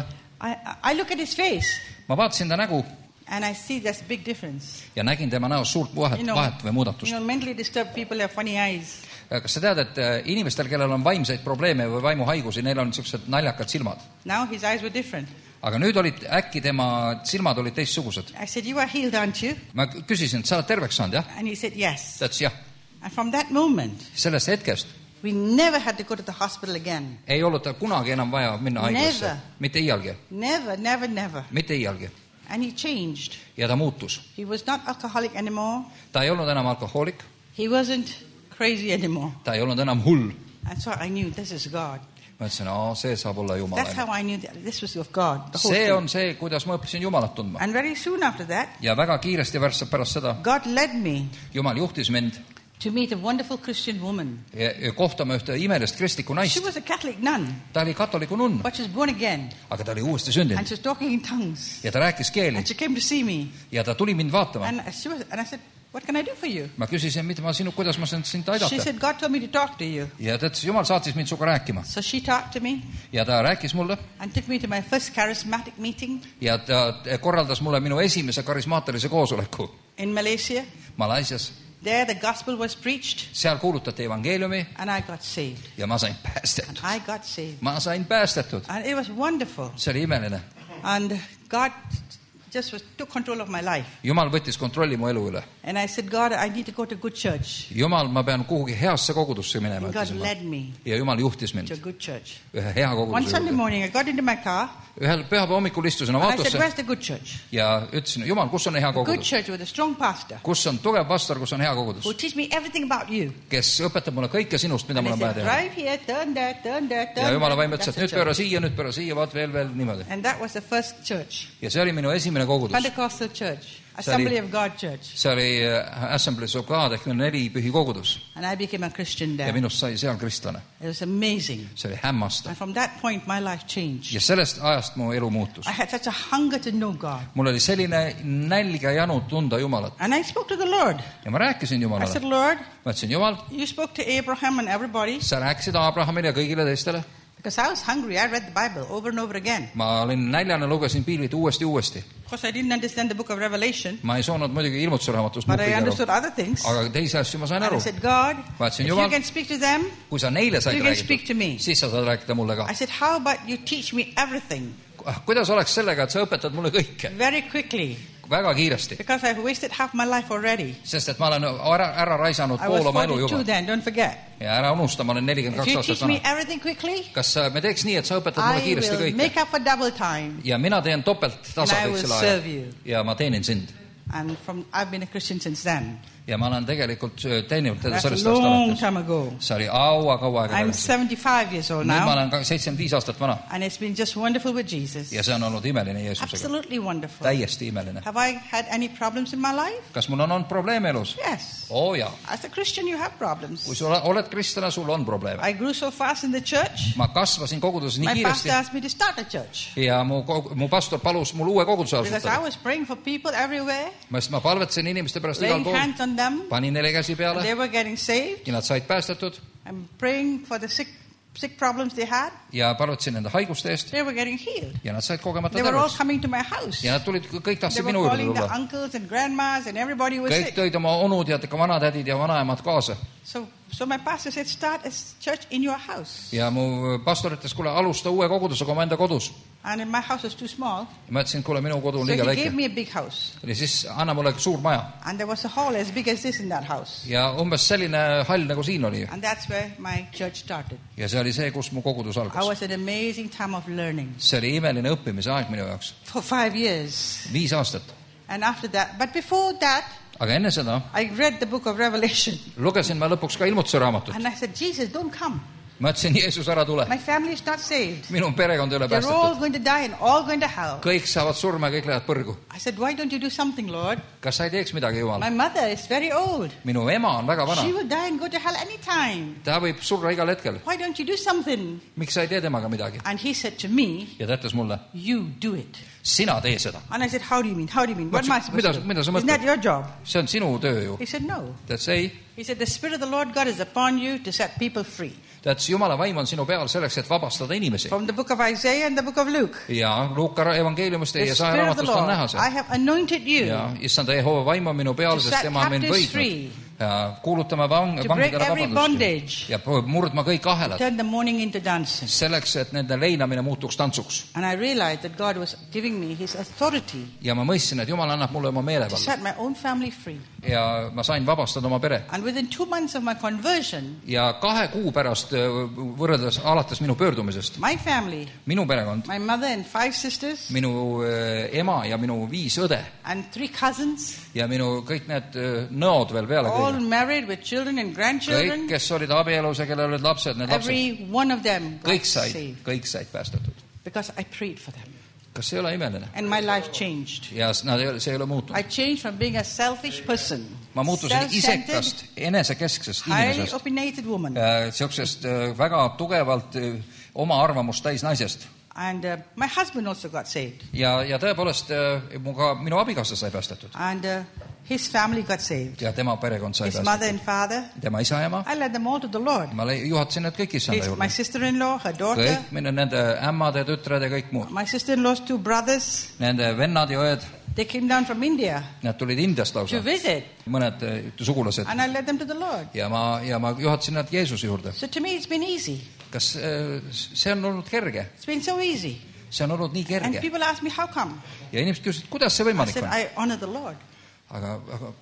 [SPEAKER 2] I look at his face
[SPEAKER 1] ma vaatasin ta nägu
[SPEAKER 2] and I see there's a big difference.
[SPEAKER 1] ja nägin tema näos suurt vahet või muudatust.
[SPEAKER 2] Mentally disturbed people have funny eyes.
[SPEAKER 1] Kas sa tead, et inimestel, kellel on vaimseid probleeme või vaimuhaigusi, neil on niisugused naljakad silmad?
[SPEAKER 2] Now his eyes were different.
[SPEAKER 1] Aga nüüd äkki tema silmad olid teistsugused.
[SPEAKER 2] I said, you are healed, aren't you?
[SPEAKER 1] Ma küsisin, et sa oled terveks saanud, jah?
[SPEAKER 2] And he said, yes.
[SPEAKER 1] Ta ütles jah.
[SPEAKER 2] And from that moment,
[SPEAKER 1] Sellest hetkest
[SPEAKER 2] we never had to go to the hospital again.
[SPEAKER 1] ei olnud tal kunagi enam vaja minna haiglasse.
[SPEAKER 2] Never.
[SPEAKER 1] Mitte iialgi.
[SPEAKER 2] Never, never, never.
[SPEAKER 1] Mitte iialgi.
[SPEAKER 2] And he changed.
[SPEAKER 1] Ja ta muutus.
[SPEAKER 2] He was not alcoholic anymore.
[SPEAKER 1] Ta ei olnud enam alkohoolik.
[SPEAKER 2] He wasn't crazy anymore.
[SPEAKER 1] Ta ei olnud enam hull.
[SPEAKER 2] And so I knew this is God.
[SPEAKER 1] Ma ütlesin, see saab olla
[SPEAKER 2] That's
[SPEAKER 1] Jumala.
[SPEAKER 2] how I knew that this was of God. The whole
[SPEAKER 1] See
[SPEAKER 2] thing.
[SPEAKER 1] on see, kuidas ma õppisin Jumalat tundma.
[SPEAKER 2] And very soon after that,
[SPEAKER 1] Ja väga kiiresti pärast seda
[SPEAKER 2] God led me
[SPEAKER 1] Jumal juhtis mind
[SPEAKER 2] to meet a wonderful Christian woman.
[SPEAKER 1] ja kohtama ühte imelist kristlikku
[SPEAKER 2] She
[SPEAKER 1] naist.
[SPEAKER 2] was a Catholic nun,
[SPEAKER 1] Ta oli katoliku nunn,
[SPEAKER 2] but she was born again.
[SPEAKER 1] aga ta oli uuesti
[SPEAKER 2] And
[SPEAKER 1] sündinud
[SPEAKER 2] she was talking in tongues.
[SPEAKER 1] ja ta rääkis keeli
[SPEAKER 2] And she came to see me.
[SPEAKER 1] ja ta tuli mind vaatama.
[SPEAKER 2] And I said, what can I do for you?
[SPEAKER 1] Ma küsisin, kuidas ma saan sind
[SPEAKER 2] She
[SPEAKER 1] aidata.
[SPEAKER 2] said, God told me to talk to you.
[SPEAKER 1] Ja ta ütles, Jumal saatis mind sinuga rääkima.
[SPEAKER 2] So she talked to me
[SPEAKER 1] Ja ta rääkis mulle
[SPEAKER 2] and took me to my first charismatic meeting
[SPEAKER 1] ja ta korraldas mulle minu esimese karismaatilise koosoleku
[SPEAKER 2] in Malaysia.
[SPEAKER 1] Malaisias.
[SPEAKER 2] There the gospel was preached
[SPEAKER 1] Seal kuulutati evangeeliumi
[SPEAKER 2] and I got saved.
[SPEAKER 1] ja ma sain päästetud.
[SPEAKER 2] I got saved.
[SPEAKER 1] Ma sain päästetud.
[SPEAKER 2] And it was wonderful.
[SPEAKER 1] See oli imeline.
[SPEAKER 2] And God just took control of my life.
[SPEAKER 1] Jumal võttis kontrolli mu elu üle.
[SPEAKER 2] And I said, God, I need to go to a good church.
[SPEAKER 1] Jumal, ma pean kuhugi heasse kogudusse minema,
[SPEAKER 2] And God
[SPEAKER 1] ütlesin ma.
[SPEAKER 2] led me
[SPEAKER 1] Ja Jumal juhtis mind
[SPEAKER 2] to a good church.
[SPEAKER 1] ühe hea
[SPEAKER 2] One
[SPEAKER 1] koguduse
[SPEAKER 2] Sunday
[SPEAKER 1] juurde.
[SPEAKER 2] morning, I got into my car
[SPEAKER 1] Ühel pühapäeva hommikul istusin
[SPEAKER 2] and
[SPEAKER 1] oma
[SPEAKER 2] I said,
[SPEAKER 1] autosse
[SPEAKER 2] where's the good church?
[SPEAKER 1] ja ütlesin, Jumal, kus on hea
[SPEAKER 2] A good
[SPEAKER 1] kogudus?
[SPEAKER 2] church with a strong pastor
[SPEAKER 1] Kus on tugev pastor, kus on hea kogudus?
[SPEAKER 2] who teach me everything about you.
[SPEAKER 1] Kes õpetab mulle kõike sinust, mida
[SPEAKER 2] And
[SPEAKER 1] mul
[SPEAKER 2] he
[SPEAKER 1] on vaja
[SPEAKER 2] said,
[SPEAKER 1] teha.
[SPEAKER 2] drive here, turn there, turn there, turn
[SPEAKER 1] Ja Jumala
[SPEAKER 2] there.
[SPEAKER 1] vaim ütles,
[SPEAKER 2] That's
[SPEAKER 1] et
[SPEAKER 2] the
[SPEAKER 1] nüüd pööra
[SPEAKER 2] church.
[SPEAKER 1] siia, nüüd pööra siia, vaat veel niimoodi.
[SPEAKER 2] And that was the first church.
[SPEAKER 1] Ja see oli minu esimene kogudus.
[SPEAKER 2] Pentecostal church. Assembly of God church.
[SPEAKER 1] See oli Assemblies of God ehk 4 pühi kogudus.
[SPEAKER 2] And I became a Christian
[SPEAKER 1] Ja
[SPEAKER 2] there.
[SPEAKER 1] minust sai seal kristlane.
[SPEAKER 2] It was amazing.
[SPEAKER 1] See oli hämmastav.
[SPEAKER 2] And from that point, my life changed.
[SPEAKER 1] Ja sellest ajast mu elu muutus.
[SPEAKER 2] I had such a hunger to know God.
[SPEAKER 1] Mul oli selline nälg ja janu tunda Jumalat.
[SPEAKER 2] And I spoke to the Lord.
[SPEAKER 1] Ja ma rääkisin
[SPEAKER 2] I
[SPEAKER 1] Jumalale.
[SPEAKER 2] said, Lord,
[SPEAKER 1] Ma ütlesin, Jumal,
[SPEAKER 2] you spoke to Abraham and everybody
[SPEAKER 1] sa rääkisid Abrahamile ja kõigile teistele.
[SPEAKER 2] because I was hungry. I read the Bible over and over again.
[SPEAKER 1] Ma olin näljane, lugesin piiblit uuesti.
[SPEAKER 2] Of course, I didn't understand the book of Revelation,
[SPEAKER 1] Ma ei saanud muidugi ilmutusraamatust
[SPEAKER 2] but I
[SPEAKER 1] muhvigi aru.
[SPEAKER 2] understood other things.
[SPEAKER 1] Aga teisi asju ma sain
[SPEAKER 2] And I
[SPEAKER 1] aru.
[SPEAKER 2] said, God,
[SPEAKER 1] Ma ütlesin,
[SPEAKER 2] if you
[SPEAKER 1] Jumal,
[SPEAKER 2] can speak to them,
[SPEAKER 1] kui sa neile said
[SPEAKER 2] you can speak to
[SPEAKER 1] räägitud,
[SPEAKER 2] me.
[SPEAKER 1] siis sa saad rääkida mulle ka.
[SPEAKER 2] I said, how about you teach me everything
[SPEAKER 1] Kuidas oleks sellega, et sa õpetad mulle kõike
[SPEAKER 2] very quickly?
[SPEAKER 1] väga kiiresti?
[SPEAKER 2] Because I've wasted half my life already.
[SPEAKER 1] Sest et ma olen ära raisanud
[SPEAKER 2] I was
[SPEAKER 1] pool oma elu
[SPEAKER 2] 42
[SPEAKER 1] juba.
[SPEAKER 2] then, don't forget.
[SPEAKER 1] Ja ära unusta, ma olen
[SPEAKER 2] If
[SPEAKER 1] 42
[SPEAKER 2] you
[SPEAKER 1] aastat
[SPEAKER 2] teach me
[SPEAKER 1] vana.
[SPEAKER 2] everything quickly,
[SPEAKER 1] Kas me teeks nii, et sa õpetad mulle
[SPEAKER 2] I
[SPEAKER 1] kiiresti
[SPEAKER 2] will
[SPEAKER 1] kõike?
[SPEAKER 2] make up for double time.
[SPEAKER 1] Ja mina teen topelt tasa
[SPEAKER 2] And I
[SPEAKER 1] kõik
[SPEAKER 2] will
[SPEAKER 1] selle
[SPEAKER 2] serve
[SPEAKER 1] aja.
[SPEAKER 2] you.
[SPEAKER 1] Ja ma teenin sind.
[SPEAKER 2] And I've been a Christian since then.
[SPEAKER 1] Ja ma olen tegelikult teeninud teda
[SPEAKER 2] That's a
[SPEAKER 1] sellest
[SPEAKER 2] long
[SPEAKER 1] aastast.
[SPEAKER 2] time ago.
[SPEAKER 1] See oli kaua aega
[SPEAKER 2] I'm
[SPEAKER 1] tagasi.
[SPEAKER 2] 75 years old
[SPEAKER 1] Nüüd ma
[SPEAKER 2] now,
[SPEAKER 1] olen 75 aastat vana.
[SPEAKER 2] and it's been just wonderful with Jesus.
[SPEAKER 1] Ja see on olnud imeline Jeesusega.
[SPEAKER 2] Absolutely wonderful.
[SPEAKER 1] Täiesti imeline.
[SPEAKER 2] Have I had any problems in my life?
[SPEAKER 1] Kas mul on olnud probleeme elus?
[SPEAKER 2] Yes.
[SPEAKER 1] Jaa.
[SPEAKER 2] As a Christian, you have problems.
[SPEAKER 1] Kui sa oled kristlane, sul on probleeme.
[SPEAKER 2] I grew so fast in the church.
[SPEAKER 1] Ma kasvasin koguduses nii
[SPEAKER 2] My
[SPEAKER 1] kiiresti
[SPEAKER 2] pastor asked me to start a church
[SPEAKER 1] ja mu pastor palus mul uue koguduse
[SPEAKER 2] because I
[SPEAKER 1] asutada.
[SPEAKER 2] was praying for people everywhere,
[SPEAKER 1] Ma palvetasin inimeste pärast igal
[SPEAKER 2] laying
[SPEAKER 1] pool.
[SPEAKER 2] hands on them.
[SPEAKER 1] Panin neile käsi peale
[SPEAKER 2] They were getting saved.
[SPEAKER 1] ja nad said päästetud
[SPEAKER 2] I'm praying for the sick problems they had.
[SPEAKER 1] ja palvetasin nende haiguste eest
[SPEAKER 2] They were getting healed.
[SPEAKER 1] ja nad said kogemata
[SPEAKER 2] They were all
[SPEAKER 1] terveks.
[SPEAKER 2] coming to my house.
[SPEAKER 1] Ja nad tulid, kõik
[SPEAKER 2] They
[SPEAKER 1] tahtsid
[SPEAKER 2] were
[SPEAKER 1] minu juurde
[SPEAKER 2] calling the
[SPEAKER 1] tulla.
[SPEAKER 2] uncles and grandmas and everybody was
[SPEAKER 1] Kõik
[SPEAKER 2] sick.
[SPEAKER 1] tõid oma onud ja ka vanatädid ja vanaemad kaasa.
[SPEAKER 2] So my pastor said, start a church in your house.
[SPEAKER 1] Ja mu pastor ütles, kuule, alusta uue kogudusega oma enda kodus.
[SPEAKER 2] And my house was too small.
[SPEAKER 1] Ma ütlesin, et kuule, minu kodu on
[SPEAKER 2] So
[SPEAKER 1] liiga
[SPEAKER 2] he
[SPEAKER 1] väike.
[SPEAKER 2] gave me a big house.
[SPEAKER 1] Ja siis anna mulle suur maja.
[SPEAKER 2] And there was a hall as big as this in that house.
[SPEAKER 1] Ja umbes selline hall nagu siin oli.
[SPEAKER 2] And that's where my church started.
[SPEAKER 1] Ja see oli see, kus mu kogudus
[SPEAKER 2] I
[SPEAKER 1] algas.
[SPEAKER 2] was an amazing time of learning.
[SPEAKER 1] See oli imeline õppimise aeg minu jaoks.
[SPEAKER 2] For 5 years.
[SPEAKER 1] 5 aastat.
[SPEAKER 2] And after that, but before that,
[SPEAKER 1] Aga enne seda
[SPEAKER 2] I read the book of Revelation.
[SPEAKER 1] lugesin ma lõpuks ka ilmutuse raamatut.
[SPEAKER 2] And I said, Jesus, don't come.
[SPEAKER 1] Ma ütlesin, Jeesus, ära tule.
[SPEAKER 2] My family is not saved.
[SPEAKER 1] Minu perekond ei ole
[SPEAKER 2] They're all
[SPEAKER 1] päästetud.
[SPEAKER 2] going to die and all going to hell.
[SPEAKER 1] Kõik saavad surma ja kõik lähevad põrgu.
[SPEAKER 2] I said, why don't you do something, Lord?
[SPEAKER 1] Kas sa ei teeks midagi, Jumal?
[SPEAKER 2] My mother is very old.
[SPEAKER 1] Minu ema on väga vana.
[SPEAKER 2] She will die and go to hell anytime.
[SPEAKER 1] Ta võib surra igal hetkel.
[SPEAKER 2] Why don't you do something?
[SPEAKER 1] Miks sa ei tee temaga midagi?
[SPEAKER 2] And he said to me,
[SPEAKER 1] Ja ta ütles mulle,
[SPEAKER 2] you do it.
[SPEAKER 1] sina tee seda.
[SPEAKER 2] And I said, how do you mean? How do you mean? What am I supposed to do?
[SPEAKER 1] Mida sa
[SPEAKER 2] Isn't that
[SPEAKER 1] mõtled?
[SPEAKER 2] your job?
[SPEAKER 1] See on sinu töö ju.
[SPEAKER 2] He said, no.
[SPEAKER 1] Ta ütles, ei.
[SPEAKER 2] He said, the Spirit of the Lord God is upon you to set people free.
[SPEAKER 1] Ta ütles, Jumala vaim on sinu peal selleks, et vabastada inimesi.
[SPEAKER 2] From the book of Isaiah and the book of Luke.
[SPEAKER 1] Ja Luuka evangeeliumist
[SPEAKER 2] The
[SPEAKER 1] ja
[SPEAKER 2] Spirit of the
[SPEAKER 1] raamatust on
[SPEAKER 2] Lord,
[SPEAKER 1] näha
[SPEAKER 2] I
[SPEAKER 1] see.
[SPEAKER 2] have anointed you
[SPEAKER 1] Ja issand Jehova vaim on minu peal,
[SPEAKER 2] to
[SPEAKER 1] sest
[SPEAKER 2] set
[SPEAKER 1] tema on mind
[SPEAKER 2] captives
[SPEAKER 1] võitnud.
[SPEAKER 2] free,
[SPEAKER 1] Ja kuulutame
[SPEAKER 2] to break
[SPEAKER 1] vangidele
[SPEAKER 2] every
[SPEAKER 1] vabadust.
[SPEAKER 2] bondage,
[SPEAKER 1] Ja murdma kõik ahelad.
[SPEAKER 2] turn the mourning into dancing.
[SPEAKER 1] Selleks, et nende leinamine muutuks tantsuks.
[SPEAKER 2] And I realized that God was giving me his authority
[SPEAKER 1] Ja ma mõistsin, et Jumal annab mulle oma
[SPEAKER 2] to
[SPEAKER 1] meelevalla.
[SPEAKER 2] set my own family free.
[SPEAKER 1] Ja ma sain vabastada oma pere.
[SPEAKER 2] And within 2 months of my conversion,
[SPEAKER 1] Ja 2 kuu pärast võrreldes alates minu pöördumisest,
[SPEAKER 2] my family,
[SPEAKER 1] minu perekond,
[SPEAKER 2] my mother and 5 sisters
[SPEAKER 1] minu ema ja minu 5 õde
[SPEAKER 2] and 3 cousins,
[SPEAKER 1] ja minu kõik need nõod veel peale
[SPEAKER 2] all
[SPEAKER 1] kõige.
[SPEAKER 2] married with children and
[SPEAKER 1] Kõik,
[SPEAKER 2] grandchildren,
[SPEAKER 1] kes olid abielus ja kellel olid lapsed, need lapsed,
[SPEAKER 2] every one of them got saved
[SPEAKER 1] kõik said päästetud.
[SPEAKER 2] because I prayed for them.
[SPEAKER 1] Kas see ei ole imeline?
[SPEAKER 2] And my life changed.
[SPEAKER 1] Ja see ei ole muutunud.
[SPEAKER 2] I changed from being a selfish person,
[SPEAKER 1] Ma muutusin isekast, enesekesksest
[SPEAKER 2] highly
[SPEAKER 1] inimesest,
[SPEAKER 2] opinionated woman.
[SPEAKER 1] siuksest väga tugevalt oma arvamust täis naisest.
[SPEAKER 2] And my husband also got saved.
[SPEAKER 1] Ja tõepoolest minu abikaasa sai päästetud.
[SPEAKER 2] And his family got saved.
[SPEAKER 1] Ja tema perekond sai
[SPEAKER 2] His mother
[SPEAKER 1] päästetud.
[SPEAKER 2] and father,
[SPEAKER 1] Tema isa ja ema.
[SPEAKER 2] I led them all to the Lord.
[SPEAKER 1] Ma juhatasin need kõik issanda
[SPEAKER 2] My
[SPEAKER 1] juurde.
[SPEAKER 2] sister-in-law, her daughter,
[SPEAKER 1] Kõik nende ämmad ja tütred ja kõik muud.
[SPEAKER 2] my sister-in-law's 2 brothers,
[SPEAKER 1] Nende vennad ja õed,
[SPEAKER 2] they came down from India
[SPEAKER 1] nad tulid Indiast
[SPEAKER 2] to
[SPEAKER 1] lausa.
[SPEAKER 2] visit.
[SPEAKER 1] Mõned sugulased.
[SPEAKER 2] And I led them to the Lord.
[SPEAKER 1] Ja ma juhatasin nad Jeesuse juurde.
[SPEAKER 2] So to me it's been easy.
[SPEAKER 1] Kas see on olnud kerge?
[SPEAKER 2] It's been so easy.
[SPEAKER 1] See on olnud nii
[SPEAKER 2] And
[SPEAKER 1] kerge.
[SPEAKER 2] people ask me, how come?
[SPEAKER 1] Ja inimesed küsisid, kuidas see
[SPEAKER 2] I
[SPEAKER 1] võimalik
[SPEAKER 2] said,
[SPEAKER 1] on?
[SPEAKER 2] I honor the Lord.
[SPEAKER 1] Aga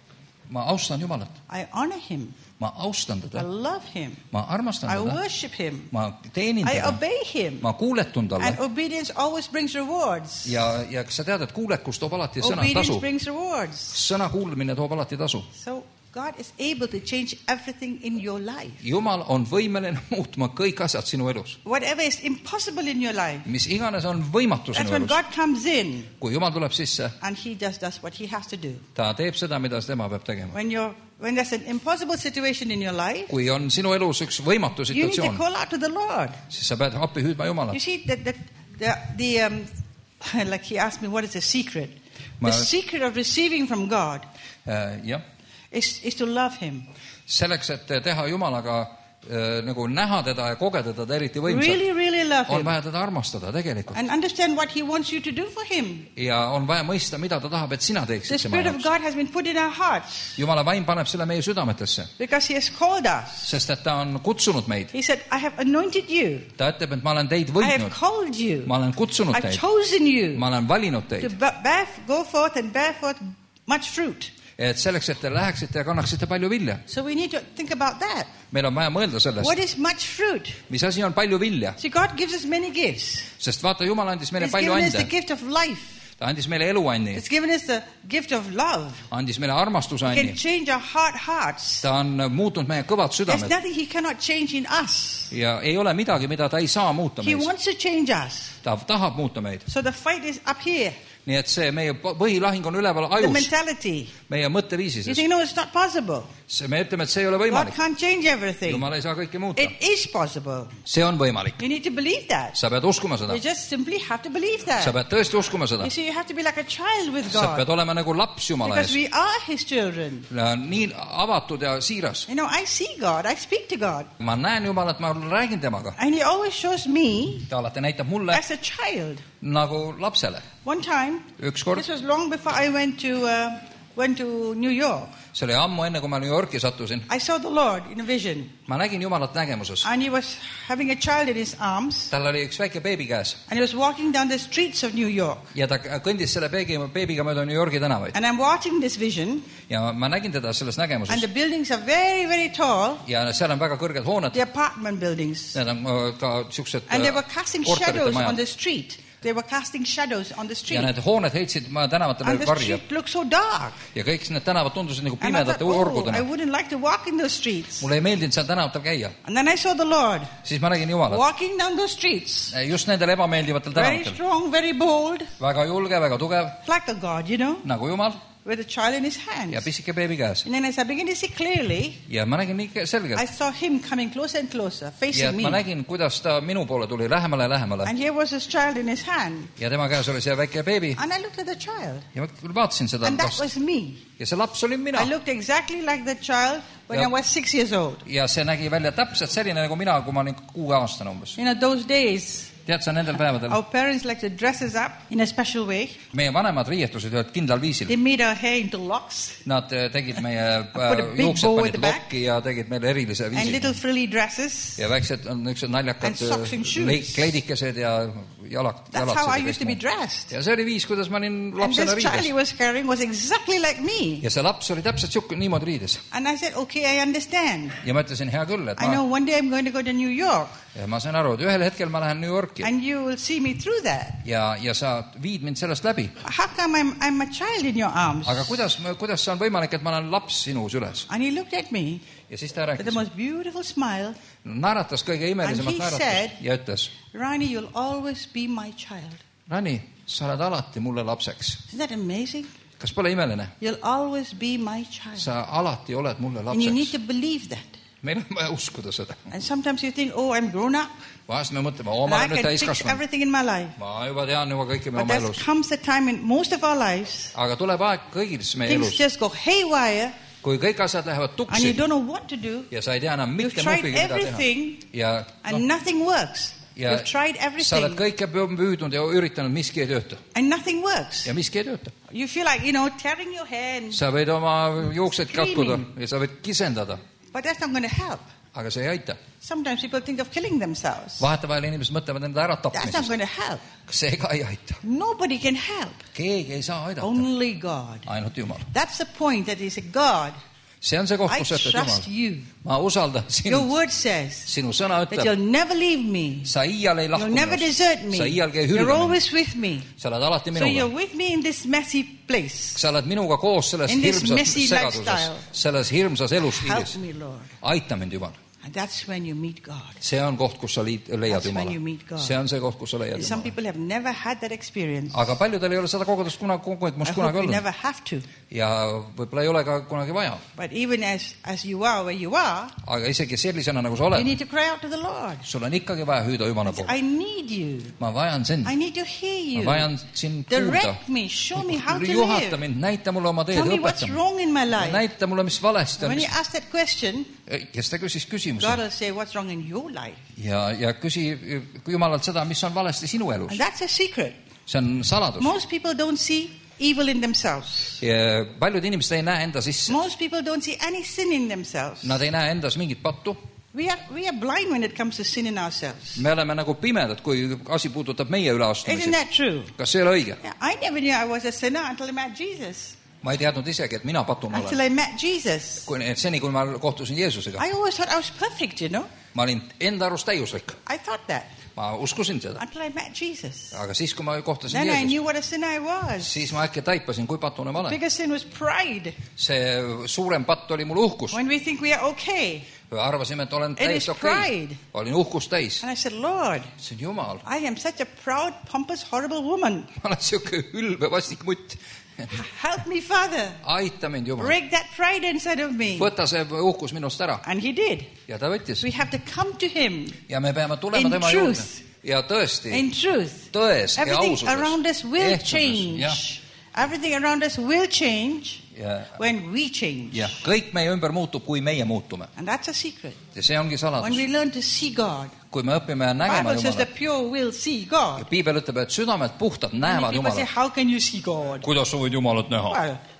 [SPEAKER 1] ma austan Jumalat.
[SPEAKER 2] I honor him.
[SPEAKER 1] Ma austan
[SPEAKER 2] I
[SPEAKER 1] teda.
[SPEAKER 2] love him.
[SPEAKER 1] Ma armastan
[SPEAKER 2] I
[SPEAKER 1] teda.
[SPEAKER 2] worship him.
[SPEAKER 1] Ma teenin
[SPEAKER 2] I
[SPEAKER 1] teda.
[SPEAKER 2] obey him.
[SPEAKER 1] Ma kuuletun
[SPEAKER 2] And
[SPEAKER 1] talle.
[SPEAKER 2] obedience always brings rewards.
[SPEAKER 1] Ja kas sa tead, et kuulekus toob alati sõna
[SPEAKER 2] Obedience
[SPEAKER 1] tasu?
[SPEAKER 2] brings rewards.
[SPEAKER 1] Sõna kuulmine toob alati tasu.
[SPEAKER 2] So God is able to change everything in your life.
[SPEAKER 1] Jumal on võimeline muutma kõik asjad sinu elus.
[SPEAKER 2] Whatever is impossible in your life,
[SPEAKER 1] Mis iganes on võimatu
[SPEAKER 2] that's
[SPEAKER 1] sinu
[SPEAKER 2] when
[SPEAKER 1] elus.
[SPEAKER 2] God comes in
[SPEAKER 1] Kui Jumal tuleb sisse,
[SPEAKER 2] and he just does what he has to do.
[SPEAKER 1] ta teeb seda, mida tema peab tegema.
[SPEAKER 2] When there's an impossible situation in your life,
[SPEAKER 1] Kui on sinu elus üks võimatu
[SPEAKER 2] you need to
[SPEAKER 1] situatsioon,
[SPEAKER 2] call out to the Lord.
[SPEAKER 1] siis sa pead appi hüüdma Jumalat.
[SPEAKER 2] You see, like he asked me, what is the secret?
[SPEAKER 1] Ma-
[SPEAKER 2] The secret of receiving from God
[SPEAKER 1] Jah.
[SPEAKER 2] is to love him.
[SPEAKER 1] Selleks, et teha Jumalaga nagu näha teda ja kogeda teda eriti võimsalt,
[SPEAKER 2] Really, really love
[SPEAKER 1] on
[SPEAKER 2] him.
[SPEAKER 1] vaja teda armastada tegelikult.
[SPEAKER 2] And understand what he wants you to do for him.
[SPEAKER 1] Ja on vaja mõista, mida ta tahab, et sina
[SPEAKER 2] The
[SPEAKER 1] teeksid tema
[SPEAKER 2] Spirit of
[SPEAKER 1] jaoks.
[SPEAKER 2] God has been put in our hearts
[SPEAKER 1] Jumala vaim paneb selle meie südametesse,
[SPEAKER 2] because he has called us.
[SPEAKER 1] sest et ta on kutsunud meid.
[SPEAKER 2] He said, I have anointed you.
[SPEAKER 1] Ta ütleb, et ma olen teid
[SPEAKER 2] I have
[SPEAKER 1] võitnud,
[SPEAKER 2] called you.
[SPEAKER 1] ma olen kutsunud
[SPEAKER 2] I've
[SPEAKER 1] teid,
[SPEAKER 2] chosen you
[SPEAKER 1] ma olen valinud
[SPEAKER 2] to
[SPEAKER 1] teid.
[SPEAKER 2] go forth and bear forth much fruit.
[SPEAKER 1] Et selleks, et te läheksite ja kannaksite palju vilja.
[SPEAKER 2] So we need to think about that.
[SPEAKER 1] Meil on vaja mõelda sellest,
[SPEAKER 2] What is much fruit?
[SPEAKER 1] mis asi on palju vilja.
[SPEAKER 2] See, God gives us many gifts.
[SPEAKER 1] Sest vaata, Jumal andis meile
[SPEAKER 2] He's
[SPEAKER 1] palju
[SPEAKER 2] given us the
[SPEAKER 1] ande.
[SPEAKER 2] gift of life.
[SPEAKER 1] Ta andis meile eluanni,
[SPEAKER 2] He's given us the gift of love.
[SPEAKER 1] andis meile
[SPEAKER 2] He can
[SPEAKER 1] armastusanni.
[SPEAKER 2] change our hearts.
[SPEAKER 1] Ta on muutnud meie kõvad
[SPEAKER 2] There's
[SPEAKER 1] südamed
[SPEAKER 2] nothing he cannot change in us.
[SPEAKER 1] ja ei ole midagi, mida ta ei saa muuta
[SPEAKER 2] He
[SPEAKER 1] meis.
[SPEAKER 2] wants to change us.
[SPEAKER 1] Ta tahab muuta meid.
[SPEAKER 2] So the fight is up here.
[SPEAKER 1] Nii et see meie põhilahing on üleval
[SPEAKER 2] The
[SPEAKER 1] ajus,
[SPEAKER 2] mentality.
[SPEAKER 1] meie
[SPEAKER 2] You
[SPEAKER 1] mõtteviisises.
[SPEAKER 2] think, no, it's not possible.
[SPEAKER 1] Me ütleme, et see ei ole
[SPEAKER 2] God
[SPEAKER 1] võimalik.
[SPEAKER 2] can't change everything.
[SPEAKER 1] Jumal ei saa kõike muuta.
[SPEAKER 2] It is possible.
[SPEAKER 1] See on võimalik.
[SPEAKER 2] You need to believe that.
[SPEAKER 1] Sa pead uskuma seda.
[SPEAKER 2] You just simply have to believe
[SPEAKER 1] Sa
[SPEAKER 2] that.
[SPEAKER 1] pead tõesti uskuma seda.
[SPEAKER 2] You see, you have to be like a child with
[SPEAKER 1] Sa pead
[SPEAKER 2] God.
[SPEAKER 1] olema nagu laps Jumala
[SPEAKER 2] Because
[SPEAKER 1] ees.
[SPEAKER 2] we are his children.
[SPEAKER 1] Nii avatud ja siiras.
[SPEAKER 2] You know, I see God. I speak to God.
[SPEAKER 1] Ma näen Jumalat, ma räägin temaga.
[SPEAKER 2] And he always shows me
[SPEAKER 1] Ta alati näitab mulle
[SPEAKER 2] as a child.
[SPEAKER 1] nagu lapsele.
[SPEAKER 2] One time,
[SPEAKER 1] Ükskord,
[SPEAKER 2] this was long before I went to went to New York,
[SPEAKER 1] see oli ammu enne, kui ma New Yorki sattusin.
[SPEAKER 2] I saw the Lord in a vision.
[SPEAKER 1] Ma nägin Jumalat nägemuses.
[SPEAKER 2] And he was having a child in his arms.
[SPEAKER 1] Tal oli üks väike beebi käes.
[SPEAKER 2] And he was walking down the streets of New York.
[SPEAKER 1] Ja ta kõndis selle beebiga mööda New Yorki tänavaid.
[SPEAKER 2] And I'm watching this vision.
[SPEAKER 1] Ja ma nägin teda selles nägemuses.
[SPEAKER 2] And the buildings are very, very tall.
[SPEAKER 1] Ja seal on väga kõrged hooned.
[SPEAKER 2] The apartment buildings.
[SPEAKER 1] Need on ka siuksed
[SPEAKER 2] And they were casting shadows on the street. They were casting shadows on the street.
[SPEAKER 1] Ja need hooned heitsid tänavatele
[SPEAKER 2] varja. And the street looked so dark.
[SPEAKER 1] Ja kõik need tänavad tundusid nagu pimedate orgudena.
[SPEAKER 2] I wouldn't like to walk in those streets.
[SPEAKER 1] Mulle ei meeldinud seal tänavatel käia.
[SPEAKER 2] And then I saw the Lord.
[SPEAKER 1] Siis ma nägin Jumalat.
[SPEAKER 2] Walking down those streets.
[SPEAKER 1] Just nendel ebameeldivatel tänavatel.
[SPEAKER 2] Very strong, very bold.
[SPEAKER 1] Väga julge, väga tugev.
[SPEAKER 2] Like a God, you know.
[SPEAKER 1] Nagu Jumal.
[SPEAKER 2] With a child in his hands.
[SPEAKER 1] Ja pisike beebi käes.
[SPEAKER 2] And then as I began to see clearly,
[SPEAKER 1] ja ma nägin nii selgelt.
[SPEAKER 2] I saw him coming closer and closer, facing me.
[SPEAKER 1] Ja ma nägin, kuidas ta minu poole tuli lähemale ja lähemale.
[SPEAKER 2] And here was his child in his hand.
[SPEAKER 1] Ja tema käes oli see väike beebi.
[SPEAKER 2] And I looked at the child.
[SPEAKER 1] Ja ma vaatasin seda
[SPEAKER 2] and that was me.
[SPEAKER 1] Ja see laps olin mina.
[SPEAKER 2] I looked exactly like the child when I was 6 years old.
[SPEAKER 1] Ja see nägi välja täpselt selline nagu mina, kui ma olin 6-aastane umbes.
[SPEAKER 2] You know, those days,
[SPEAKER 1] tead sa nendel päevadel?
[SPEAKER 2] Our parents like to dress us up in a special way.
[SPEAKER 1] Meie vanemad riietusid ühed kindlal viisil.
[SPEAKER 2] They made our hair into locks.
[SPEAKER 1] Nad tegid meie juuksed panid lokki ja tegid meile erilise viisi.
[SPEAKER 2] And little frilly dresses.
[SPEAKER 1] Ja väiksed niisugused naljakad kleidikesed ja jalad.
[SPEAKER 2] That's how I used to be dressed.
[SPEAKER 1] Ja see oli viis, kuidas ma olin lapsena riides.
[SPEAKER 2] And this child he was carrying was exactly like me.
[SPEAKER 1] Ja see laps oli täpselt niimoodi riides.
[SPEAKER 2] And I said, okay, I understand.
[SPEAKER 1] Ja ma ütlesin, hea küll, et
[SPEAKER 2] I know one day I'm going to go to New York.
[SPEAKER 1] Ja ma sain aru, et ühel hetkel ma lähen New Yorki.
[SPEAKER 2] And you will see me through that.
[SPEAKER 1] Ja sa viid mind sellest läbi.
[SPEAKER 2] How come I'm a child in your arms?
[SPEAKER 1] Aga kuidas see on võimalik, et ma olen laps sinu süles?
[SPEAKER 2] And he looked at me.
[SPEAKER 1] Ja siis ta rääkis.
[SPEAKER 2] With the most beautiful smile.
[SPEAKER 1] Naeratas kõige imelisemat naeratus ja ütles.
[SPEAKER 2] Rani, you'll always be my child.
[SPEAKER 1] Rani, sa oled alati mulle lapseks.
[SPEAKER 2] Isn't that amazing?
[SPEAKER 1] Kas pole imeline?
[SPEAKER 2] You'll always be my child.
[SPEAKER 1] Sa alati oled mulle lapseks.
[SPEAKER 2] And you need to believe that.
[SPEAKER 1] Meil on vaja uskuda seda.
[SPEAKER 2] And sometimes you think, oh, I'm grown up.
[SPEAKER 1] Vahest me mõtleme, ma olen nüüd täiskasvanud.
[SPEAKER 2] Everything in my life.
[SPEAKER 1] Ma juba tean juba kõike meie oma elus.
[SPEAKER 2] But there comes a time in most of our lives.
[SPEAKER 1] Aga tuleb aeg kõigis meie elus.
[SPEAKER 2] Things just go haywire.
[SPEAKER 1] Kui kõik asjad lähevad tuksi.
[SPEAKER 2] And you don't know what to do.
[SPEAKER 1] Ja sa ei tea enam mitte muhvigi, mida teha.
[SPEAKER 2] And nothing works. You've tried everything.
[SPEAKER 1] Sa oled kõike püüdnud ja üritanud, miski ei tööta.
[SPEAKER 2] And nothing works.
[SPEAKER 1] Ja miski ei tööta.
[SPEAKER 2] You feel like, tearing your hair and
[SPEAKER 1] sa võid oma juuksed katkuda ja sa võid kisendada.
[SPEAKER 2] But that's not going to help.
[SPEAKER 1] Aga see ei aita.
[SPEAKER 2] Sometimes people think of killing themselves.
[SPEAKER 1] Vahetevahel inimesed mõtlevad enda ära tapmisest.
[SPEAKER 2] That's not going to help.
[SPEAKER 1] See ka ei aita.
[SPEAKER 2] Nobody can help.
[SPEAKER 1] Keegi ei saa aidata.
[SPEAKER 2] Only God.
[SPEAKER 1] Ainult Jumal.
[SPEAKER 2] That's the point, that is a God.
[SPEAKER 1] See on see koht, kus ütled Jumal. Ma usaldan sinut.
[SPEAKER 2] Your word says
[SPEAKER 1] sinu sõna ütleb,
[SPEAKER 2] that you'll never leave me.
[SPEAKER 1] Sa iial ei lahku
[SPEAKER 2] minust. You'll never desert me.
[SPEAKER 1] Sa iial ei hülga
[SPEAKER 2] You're always with me.
[SPEAKER 1] Sa oled alati minuga.
[SPEAKER 2] So you're with me in this messy place.
[SPEAKER 1] Sa oled minuga koos selles hirmsas segaduses, selles hirmsas elusstiilis.
[SPEAKER 2] Help me, Lord.
[SPEAKER 1] Aita mind, Jumal.
[SPEAKER 2] And that's when you meet God.
[SPEAKER 1] See on koht, kus sa leiad Jumala. See on see koht, kus sa leiad Jumala.
[SPEAKER 2] Some people have never had that experience.
[SPEAKER 1] Aga paljudel ei ole seda kogemust kunagi olnud.
[SPEAKER 2] Never have to.
[SPEAKER 1] Ja võib-olla ei ole ka kunagi vaja.
[SPEAKER 2] But even as you are where you are,
[SPEAKER 1] aga isegi sellisena, nagu sa oled,
[SPEAKER 2] you need to cry out to the Lord.
[SPEAKER 1] Sul on ikkagi vaja hüüda Jumala poole.
[SPEAKER 2] I need you.
[SPEAKER 1] Ma vajan sind.
[SPEAKER 2] I need to hear you.
[SPEAKER 1] Ma vajan sind kuulda.
[SPEAKER 2] Direct me, show me how to live.
[SPEAKER 1] Juhata mind, näita mulle oma teed,
[SPEAKER 2] õpeta. Tell me what's wrong in my life.
[SPEAKER 1] Näita mulle, mis valesti on.
[SPEAKER 2] When you ask that question,
[SPEAKER 1] kes ta küsis küsimuse.
[SPEAKER 2] God will say, what's wrong in your life?
[SPEAKER 1] Ja küsi Jumalalt seda, mis on valesti sinu elus.
[SPEAKER 2] And that's a secret.
[SPEAKER 1] See on saladus.
[SPEAKER 2] Most people don't see evil in themselves.
[SPEAKER 1] Ja paljud inimesed ei näe enda sisse.
[SPEAKER 2] Most people don't see any sin in themselves.
[SPEAKER 1] Nad ei näe endas mingit pattu.
[SPEAKER 2] We are blind when it comes to sin in ourselves.
[SPEAKER 1] Me oleme nagu pimedad, kui asi puudutab meie üleastumisi.
[SPEAKER 2] Isn't that true?
[SPEAKER 1] Kas see ei ole õige?
[SPEAKER 2] Yeah, I never knew I was a sinner until I met Jesus.
[SPEAKER 1] Ma ei teadnud isegi, et mina patuna olen.
[SPEAKER 2] Until I met Jesus.
[SPEAKER 1] Seni, kui ma kohtusin Jeesusega.
[SPEAKER 2] I always thought I was perfect,
[SPEAKER 1] Ma olin enda arust täiuslik.
[SPEAKER 2] I thought that.
[SPEAKER 1] Ma uskusin seda.
[SPEAKER 2] Until I met Jesus.
[SPEAKER 1] Aga siis, kui ma kohtasin
[SPEAKER 2] Then
[SPEAKER 1] Jeesust,
[SPEAKER 2] I knew what a sinner I was.
[SPEAKER 1] Siis ma äkki taipasin, kui patune ma olen.
[SPEAKER 2] The biggest sin was pride.
[SPEAKER 1] See suurem patt oli mul uhkus.
[SPEAKER 2] When we think we are okay.
[SPEAKER 1] Arvasime, et olen täiesti okei. Olin uhkust täis.
[SPEAKER 2] And I said, Lord,
[SPEAKER 1] see on Jumal.
[SPEAKER 2] I am such a proud, pompous, horrible woman.
[SPEAKER 1] Ma olen siuke ülbe, vastik mutt.
[SPEAKER 2] Help me, Father.
[SPEAKER 1] Aita mind, Jumal.
[SPEAKER 2] Break that pride inside of me.
[SPEAKER 1] Võta see uhkus minust ära.
[SPEAKER 2] And he did.
[SPEAKER 1] Ja ta võttis.
[SPEAKER 2] We have to come to him.
[SPEAKER 1] Ja me peame tulema tema juurde. Ja tõesti.
[SPEAKER 2] In truth.
[SPEAKER 1] Tões ja
[SPEAKER 2] Everything
[SPEAKER 1] aususes.
[SPEAKER 2] around us will change.
[SPEAKER 1] Ja.
[SPEAKER 2] Everything around us will change when we change.
[SPEAKER 1] Ja, kõik meie ümber muutub, kui meie muutume.
[SPEAKER 2] And that's a secret.
[SPEAKER 1] Ja see ongi saladus.
[SPEAKER 2] When we learn to see God.
[SPEAKER 1] Kui me õpime nägema
[SPEAKER 2] Bible says the pure will see God.
[SPEAKER 1] Ja Piibel ütleb, et südamed puhtad näevad Jumalat.
[SPEAKER 2] How can you see God?
[SPEAKER 1] Kuidas sa võid Jumalat näha?
[SPEAKER 2] Well,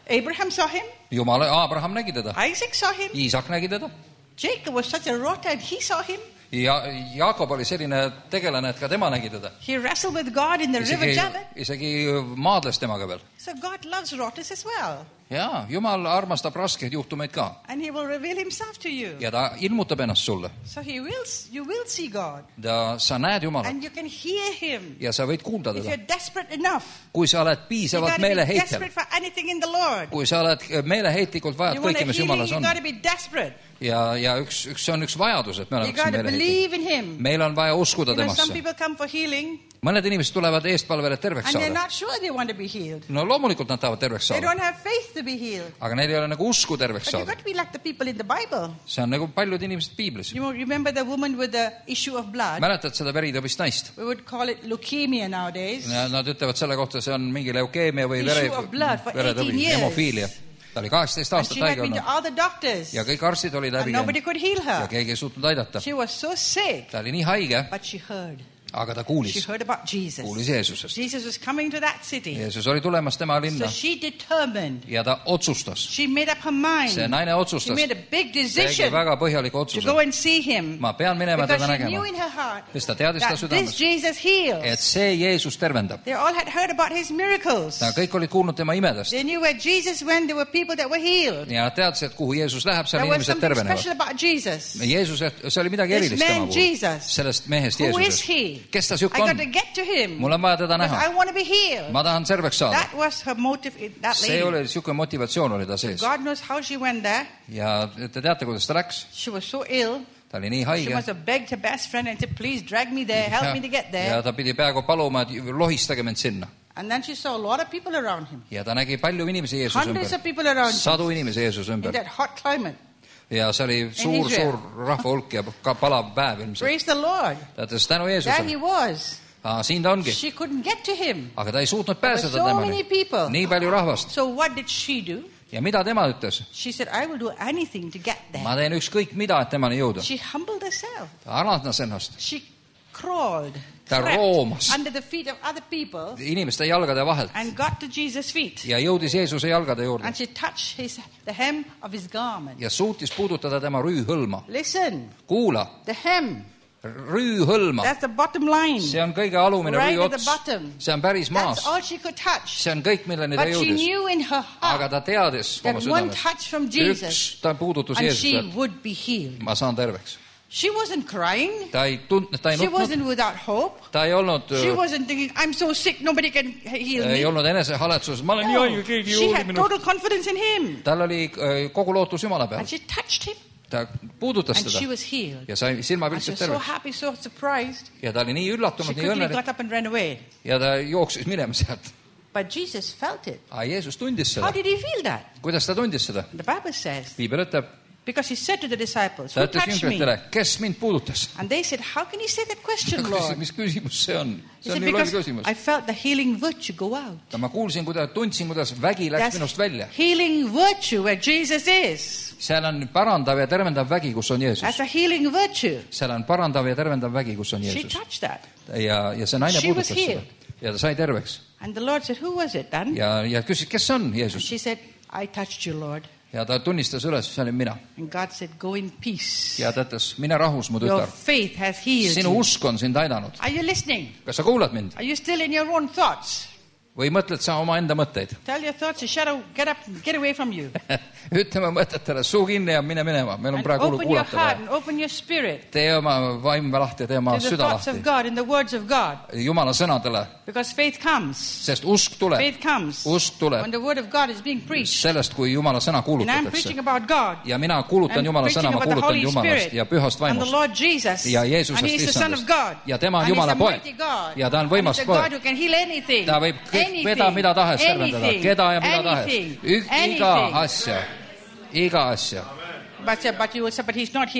[SPEAKER 2] Abraham saw him.
[SPEAKER 1] Jumal, Abraham nägi teda.
[SPEAKER 2] Isaac saw him.
[SPEAKER 1] Iisak nägi teda.
[SPEAKER 2] Jacob was such a rotter and he saw him.
[SPEAKER 1] Ja Jaakob oli selline tegelane, et ka tema nägi teda.
[SPEAKER 2] He wrestled with God in the river Jabbok.
[SPEAKER 1] Isegi maadles temaga veel.
[SPEAKER 2] So God loves rotters as well.
[SPEAKER 1] Ja, Jumal armastab raskeid juhtumeid ka.
[SPEAKER 2] And he will reveal himself to you.
[SPEAKER 1] Ja ta ilmutab ennast sulle.
[SPEAKER 2] So you will see God.
[SPEAKER 1] Sa näed Jumalat.
[SPEAKER 2] And you can hear him.
[SPEAKER 1] Ja sa võid kuulda
[SPEAKER 2] If
[SPEAKER 1] teda.
[SPEAKER 2] you're desperate enough.
[SPEAKER 1] Kui sa oled
[SPEAKER 2] You
[SPEAKER 1] piisavalt
[SPEAKER 2] got to be
[SPEAKER 1] meeleheitel.
[SPEAKER 2] desperate for anything in the Lord.
[SPEAKER 1] Kui sa oled meeleheitlikult vajad
[SPEAKER 2] You want
[SPEAKER 1] kõike,
[SPEAKER 2] a
[SPEAKER 1] mis
[SPEAKER 2] healing,
[SPEAKER 1] Jumalas
[SPEAKER 2] you
[SPEAKER 1] on.
[SPEAKER 2] got to be desperate.
[SPEAKER 1] Ja see on üks vajadus, et me
[SPEAKER 2] You got
[SPEAKER 1] oleksime
[SPEAKER 2] to
[SPEAKER 1] meeleheitlikud.
[SPEAKER 2] believe in him.
[SPEAKER 1] Meil on vaja uskuda
[SPEAKER 2] You know, some
[SPEAKER 1] temasse.
[SPEAKER 2] people come for healing
[SPEAKER 1] Mõned inimesed tulevad eestpalvele terveks
[SPEAKER 2] and they're
[SPEAKER 1] saada.
[SPEAKER 2] not sure they want to be healed.
[SPEAKER 1] No loomulikult nad tahavad terveks
[SPEAKER 2] They
[SPEAKER 1] saada.
[SPEAKER 2] don't have faith to be healed.
[SPEAKER 1] Aga neil ei ole nagu usku terveks
[SPEAKER 2] But you've
[SPEAKER 1] saada.
[SPEAKER 2] got to be like the people in the Bible.
[SPEAKER 1] See on nagu paljud inimesed piiblis.
[SPEAKER 2] You remember the woman with the issue of blood?
[SPEAKER 1] Mäletad seda veritõbist naist?
[SPEAKER 2] We would call it leukemia nowadays.
[SPEAKER 1] Nad ütlevad selle kohta, see on mingi leukeemia või
[SPEAKER 2] Issue of blood for 18
[SPEAKER 1] veretõbi,
[SPEAKER 2] years.
[SPEAKER 1] hemofiilia. Ta oli 18
[SPEAKER 2] And
[SPEAKER 1] aastat
[SPEAKER 2] she had
[SPEAKER 1] haige
[SPEAKER 2] been to
[SPEAKER 1] olnud.
[SPEAKER 2] all the doctors.
[SPEAKER 1] Ja kõik arstid olid läbi
[SPEAKER 2] And nobody
[SPEAKER 1] käinud.
[SPEAKER 2] could heal
[SPEAKER 1] Ja
[SPEAKER 2] her.
[SPEAKER 1] keegi ei suutnud aidata.
[SPEAKER 2] She was so sick.
[SPEAKER 1] Ta oli nii haige,
[SPEAKER 2] But she heard.
[SPEAKER 1] aga ta
[SPEAKER 2] She
[SPEAKER 1] kuulis
[SPEAKER 2] heard about Jesus.
[SPEAKER 1] Jeesusest.
[SPEAKER 2] Jesus was coming to that city.
[SPEAKER 1] Jeesus oli tulemas tema linna
[SPEAKER 2] So she determined.
[SPEAKER 1] ja ta otsustas.
[SPEAKER 2] She made up her mind.
[SPEAKER 1] See naine
[SPEAKER 2] She
[SPEAKER 1] otsustas.
[SPEAKER 2] made a big
[SPEAKER 1] Tegi
[SPEAKER 2] decision
[SPEAKER 1] väga põhjaliku
[SPEAKER 2] to
[SPEAKER 1] otsuse.
[SPEAKER 2] go and see him.
[SPEAKER 1] Ma pean minema
[SPEAKER 2] Because
[SPEAKER 1] teda
[SPEAKER 2] she knew
[SPEAKER 1] nägema.
[SPEAKER 2] in her heart
[SPEAKER 1] Sest ta teadis ta
[SPEAKER 2] that
[SPEAKER 1] südames,
[SPEAKER 2] this Jesus heals.
[SPEAKER 1] et see Jeesus tervendab.
[SPEAKER 2] They all had heard about his miracles.
[SPEAKER 1] Ta kõik olid kuulnud tema imedest.
[SPEAKER 2] They knew where Jesus went, there were people that were healed.
[SPEAKER 1] Ja teadsid, et kuhu Jeesus läheb, seal
[SPEAKER 2] There was
[SPEAKER 1] inimesed
[SPEAKER 2] something
[SPEAKER 1] tervenevad.
[SPEAKER 2] special about Jesus.
[SPEAKER 1] Jeesus, see oli midagi
[SPEAKER 2] This
[SPEAKER 1] erilist tema
[SPEAKER 2] man
[SPEAKER 1] puhul.
[SPEAKER 2] Jesus.
[SPEAKER 1] Sellest mehest
[SPEAKER 2] Who is
[SPEAKER 1] Jeesusest.
[SPEAKER 2] he?
[SPEAKER 1] Kes ta
[SPEAKER 2] I
[SPEAKER 1] siuke
[SPEAKER 2] got
[SPEAKER 1] on?
[SPEAKER 2] to get to him.
[SPEAKER 1] Mul on vaja teda
[SPEAKER 2] Because
[SPEAKER 1] näha.
[SPEAKER 2] I want to be healed.
[SPEAKER 1] Ma tahan terveks saada.
[SPEAKER 2] That was her motive, that
[SPEAKER 1] See
[SPEAKER 2] lady.
[SPEAKER 1] oli siuke motivatsioon oli ta sees.
[SPEAKER 2] God knows how she went there.
[SPEAKER 1] Ja te teate, kuidas ta läks?
[SPEAKER 2] She was so ill.
[SPEAKER 1] Ta oli nii
[SPEAKER 2] She
[SPEAKER 1] haige.
[SPEAKER 2] must have begged her best friend and said, please drag me there, help me to get
[SPEAKER 1] Ja
[SPEAKER 2] there.
[SPEAKER 1] ta pidi peaaegu paluma, et lohistage mind sinna.
[SPEAKER 2] And then she saw a lot of people around him.
[SPEAKER 1] Ja ta nägi palju inimesi Jeesuse
[SPEAKER 2] Hundreds of
[SPEAKER 1] ümber.
[SPEAKER 2] people around him
[SPEAKER 1] Sadu inimesi Jeesuse
[SPEAKER 2] in
[SPEAKER 1] ümber.
[SPEAKER 2] that hot climate.
[SPEAKER 1] Ja see oli
[SPEAKER 2] Israel.
[SPEAKER 1] suur rahvahulk ja ka palav päev ilmselt.
[SPEAKER 2] Praise the Lord.
[SPEAKER 1] Ta ütles tänu
[SPEAKER 2] There he
[SPEAKER 1] Jeesusele.
[SPEAKER 2] was.
[SPEAKER 1] Siin ta ongi.
[SPEAKER 2] She couldn't get to him.
[SPEAKER 1] Aga ta ei suutnud
[SPEAKER 2] There were
[SPEAKER 1] pääseda
[SPEAKER 2] so many
[SPEAKER 1] temani.
[SPEAKER 2] people.
[SPEAKER 1] Nii palju rahvast.
[SPEAKER 2] So what did she do?
[SPEAKER 1] Ja mida tema ütles?
[SPEAKER 2] She said, I will do anything to get there.
[SPEAKER 1] Ma teen ükskõik mida, et temani jõuda.
[SPEAKER 2] She humbled herself.
[SPEAKER 1] Ta alandas ennast.
[SPEAKER 2] She crawled,
[SPEAKER 1] Ta
[SPEAKER 2] crept
[SPEAKER 1] roomas
[SPEAKER 2] under the feet of other people
[SPEAKER 1] inimeste jalgade vahelt
[SPEAKER 2] and got to Jesus' feet.
[SPEAKER 1] ja jõudis Jeesuse jalgade juurde
[SPEAKER 2] And she touched the hem of his garment.
[SPEAKER 1] ja suutis puudutada tema rüühõlma.
[SPEAKER 2] Listen,
[SPEAKER 1] Kuula,
[SPEAKER 2] the hem,
[SPEAKER 1] rüühõlma.
[SPEAKER 2] that's the bottom line.
[SPEAKER 1] See on kõige alumine
[SPEAKER 2] Right at
[SPEAKER 1] rüüots.
[SPEAKER 2] the bottom.
[SPEAKER 1] See on päris maas.
[SPEAKER 2] That's all she could touch.
[SPEAKER 1] See on kõik, milleni ta
[SPEAKER 2] But she
[SPEAKER 1] jõudis.
[SPEAKER 2] knew in her
[SPEAKER 1] Aga
[SPEAKER 2] heart
[SPEAKER 1] ta teadis oma
[SPEAKER 2] that one
[SPEAKER 1] südames.
[SPEAKER 2] touch from Jesus
[SPEAKER 1] Üks ta puudutus
[SPEAKER 2] and she
[SPEAKER 1] Jeesusele.
[SPEAKER 2] would be healed.
[SPEAKER 1] Ma saan terveks.
[SPEAKER 2] She wasn't crying.
[SPEAKER 1] Ta ei tundnud, ta ei
[SPEAKER 2] She
[SPEAKER 1] nutnud.
[SPEAKER 2] wasn't without hope.
[SPEAKER 1] Ta ei olnud,
[SPEAKER 2] She wasn't thinking, I'm so sick, nobody can heal
[SPEAKER 1] ei
[SPEAKER 2] me.
[SPEAKER 1] olnud enesehaletsus. Ma olen nii haige, keegi ei
[SPEAKER 2] She
[SPEAKER 1] hooli
[SPEAKER 2] had
[SPEAKER 1] minust.
[SPEAKER 2] total confidence in him.
[SPEAKER 1] Tal oli kogu lootus Jumala peal.
[SPEAKER 2] And she touched him
[SPEAKER 1] Ta puudutas
[SPEAKER 2] and she
[SPEAKER 1] teda
[SPEAKER 2] was healed.
[SPEAKER 1] ja sai
[SPEAKER 2] And she
[SPEAKER 1] silmapiltsed
[SPEAKER 2] was so
[SPEAKER 1] terveks.
[SPEAKER 2] happy, so surprised.
[SPEAKER 1] Ja ta oli nii
[SPEAKER 2] She
[SPEAKER 1] üllatunud, nii
[SPEAKER 2] quickly
[SPEAKER 1] õnnelik
[SPEAKER 2] got up and ran away.
[SPEAKER 1] ja ta jooksis minema sealt.
[SPEAKER 2] But Jesus felt it.
[SPEAKER 1] Aga Jeesus tundis
[SPEAKER 2] How
[SPEAKER 1] seda.
[SPEAKER 2] did he feel that?
[SPEAKER 1] Kuidas ta tundis seda?
[SPEAKER 2] The Bible says,
[SPEAKER 1] Piibel ütleb,
[SPEAKER 2] because he said to the disciples,
[SPEAKER 1] ta
[SPEAKER 2] who
[SPEAKER 1] ütles
[SPEAKER 2] touched me?
[SPEAKER 1] jüngritele, kes mind puudutas?
[SPEAKER 2] And they said, how can you say that question, Lord?
[SPEAKER 1] Mis küsimus see on?
[SPEAKER 2] He
[SPEAKER 1] See on
[SPEAKER 2] said,
[SPEAKER 1] nii loll
[SPEAKER 2] because
[SPEAKER 1] küsimus.
[SPEAKER 2] I felt the healing virtue go out.
[SPEAKER 1] Ma kuulsin, tundsin, kuidas vägi läks minust välja.
[SPEAKER 2] Healing virtue where Jesus is.
[SPEAKER 1] Seal on parandav ja tervendav vägi, kus on Jeesus.
[SPEAKER 2] That's a healing virtue.
[SPEAKER 1] Seal on parandav ja tervendav vägi, kus on
[SPEAKER 2] She
[SPEAKER 1] Jeesus.
[SPEAKER 2] touched that.
[SPEAKER 1] Ja see naine
[SPEAKER 2] She was
[SPEAKER 1] puudutas seda.
[SPEAKER 2] healed.
[SPEAKER 1] Ja ta sai terveks.
[SPEAKER 2] And the Lord said, who was it then?
[SPEAKER 1] Ja küsis, kes see on Jeesus?
[SPEAKER 2] She said, I touched you, Lord.
[SPEAKER 1] Ja ta tunnistas üles, see olin mina.
[SPEAKER 2] And God said, go in peace.
[SPEAKER 1] Ja ta ütles, mine rahus, mu
[SPEAKER 2] Your
[SPEAKER 1] tütar.
[SPEAKER 2] faith has healed
[SPEAKER 1] Sinu
[SPEAKER 2] you.
[SPEAKER 1] usk on sind aidanud.
[SPEAKER 2] Are you listening?
[SPEAKER 1] Kas sa kuulad mind?
[SPEAKER 2] Are you still in your own thoughts?
[SPEAKER 1] Või mõtled sa oma enda mõtteid?
[SPEAKER 2] Tell your thoughts to shut up, get up, get away from you.
[SPEAKER 1] Ütleme mõtetele, suu kinni ja mine minema. Meil on
[SPEAKER 2] And
[SPEAKER 1] praegu
[SPEAKER 2] open your
[SPEAKER 1] kuulata
[SPEAKER 2] heart
[SPEAKER 1] vaja.
[SPEAKER 2] and open your spirit
[SPEAKER 1] Tee oma vaim lahti, tee oma
[SPEAKER 2] to the
[SPEAKER 1] süda
[SPEAKER 2] thoughts of
[SPEAKER 1] lahti.
[SPEAKER 2] God and the words of God.
[SPEAKER 1] Jumala sõnadele,
[SPEAKER 2] Because faith comes.
[SPEAKER 1] sest usk tuleb.
[SPEAKER 2] Faith comes
[SPEAKER 1] Usk tuleb
[SPEAKER 2] when the word of God is being preached.
[SPEAKER 1] sellest, kui Jumala sõna
[SPEAKER 2] And I'm
[SPEAKER 1] kuulutatakse.
[SPEAKER 2] preaching about God.
[SPEAKER 1] Ja mina kuulutan
[SPEAKER 2] I'm
[SPEAKER 1] Jumala sõna,
[SPEAKER 2] preaching
[SPEAKER 1] ma
[SPEAKER 2] about the
[SPEAKER 1] kuulutan
[SPEAKER 2] Holy
[SPEAKER 1] Jumalast
[SPEAKER 2] Spirit
[SPEAKER 1] ja pühast
[SPEAKER 2] and the
[SPEAKER 1] vaimust.
[SPEAKER 2] Lord Jesus.
[SPEAKER 1] Ja Jeesusest
[SPEAKER 2] And he's the Son of
[SPEAKER 1] issandast.
[SPEAKER 2] God.
[SPEAKER 1] Ja tema on
[SPEAKER 2] And he's
[SPEAKER 1] Jumala
[SPEAKER 2] a
[SPEAKER 1] poeg.
[SPEAKER 2] mighty God.
[SPEAKER 1] Ja ta on
[SPEAKER 2] And
[SPEAKER 1] võimas
[SPEAKER 2] he's a God
[SPEAKER 1] poeg.
[SPEAKER 2] who can heal anything.
[SPEAKER 1] Ta võib keda mida tahes tervendada, keda ja mida tahes. Iga asja. Iga asja.
[SPEAKER 2] But you will say, but he's not here.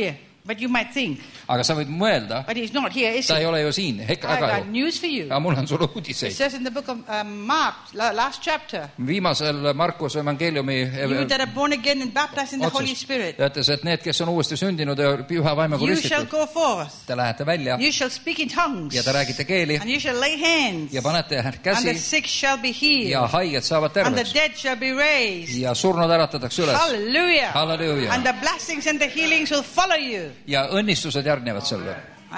[SPEAKER 2] But you might think,
[SPEAKER 1] aga sa võid mõelda,
[SPEAKER 2] but he's not here, is
[SPEAKER 1] ta ei
[SPEAKER 2] he?
[SPEAKER 1] ole ju siin,
[SPEAKER 2] I
[SPEAKER 1] väga
[SPEAKER 2] got
[SPEAKER 1] ju.
[SPEAKER 2] news for you.
[SPEAKER 1] Aga mul on sulle
[SPEAKER 2] It
[SPEAKER 1] uudiseid.
[SPEAKER 2] says in the book of Mark, last chapter,
[SPEAKER 1] Viimasel Markuse evangeeliumi
[SPEAKER 2] you that are born again and baptized in the Holy Spirit,
[SPEAKER 1] ütles, et need, kes on uuesti sündinud ja püha vaimega
[SPEAKER 2] you shall
[SPEAKER 1] ristitud,
[SPEAKER 2] go forth,
[SPEAKER 1] te lähete välja
[SPEAKER 2] you shall speak in tongues,
[SPEAKER 1] ja te räägite keeli
[SPEAKER 2] and you shall lay hands,
[SPEAKER 1] ja panete
[SPEAKER 2] and
[SPEAKER 1] käsi
[SPEAKER 2] the sick shall be
[SPEAKER 1] ja
[SPEAKER 2] healed,
[SPEAKER 1] haiged saavad
[SPEAKER 2] and the
[SPEAKER 1] terveks
[SPEAKER 2] dead shall be raised.
[SPEAKER 1] ja surnud äratatakse üles.
[SPEAKER 2] Hallelujah.
[SPEAKER 1] Halleluuja.
[SPEAKER 2] And the blessings and the healings will follow you.
[SPEAKER 1] Ja õnnistused järgnevad selle.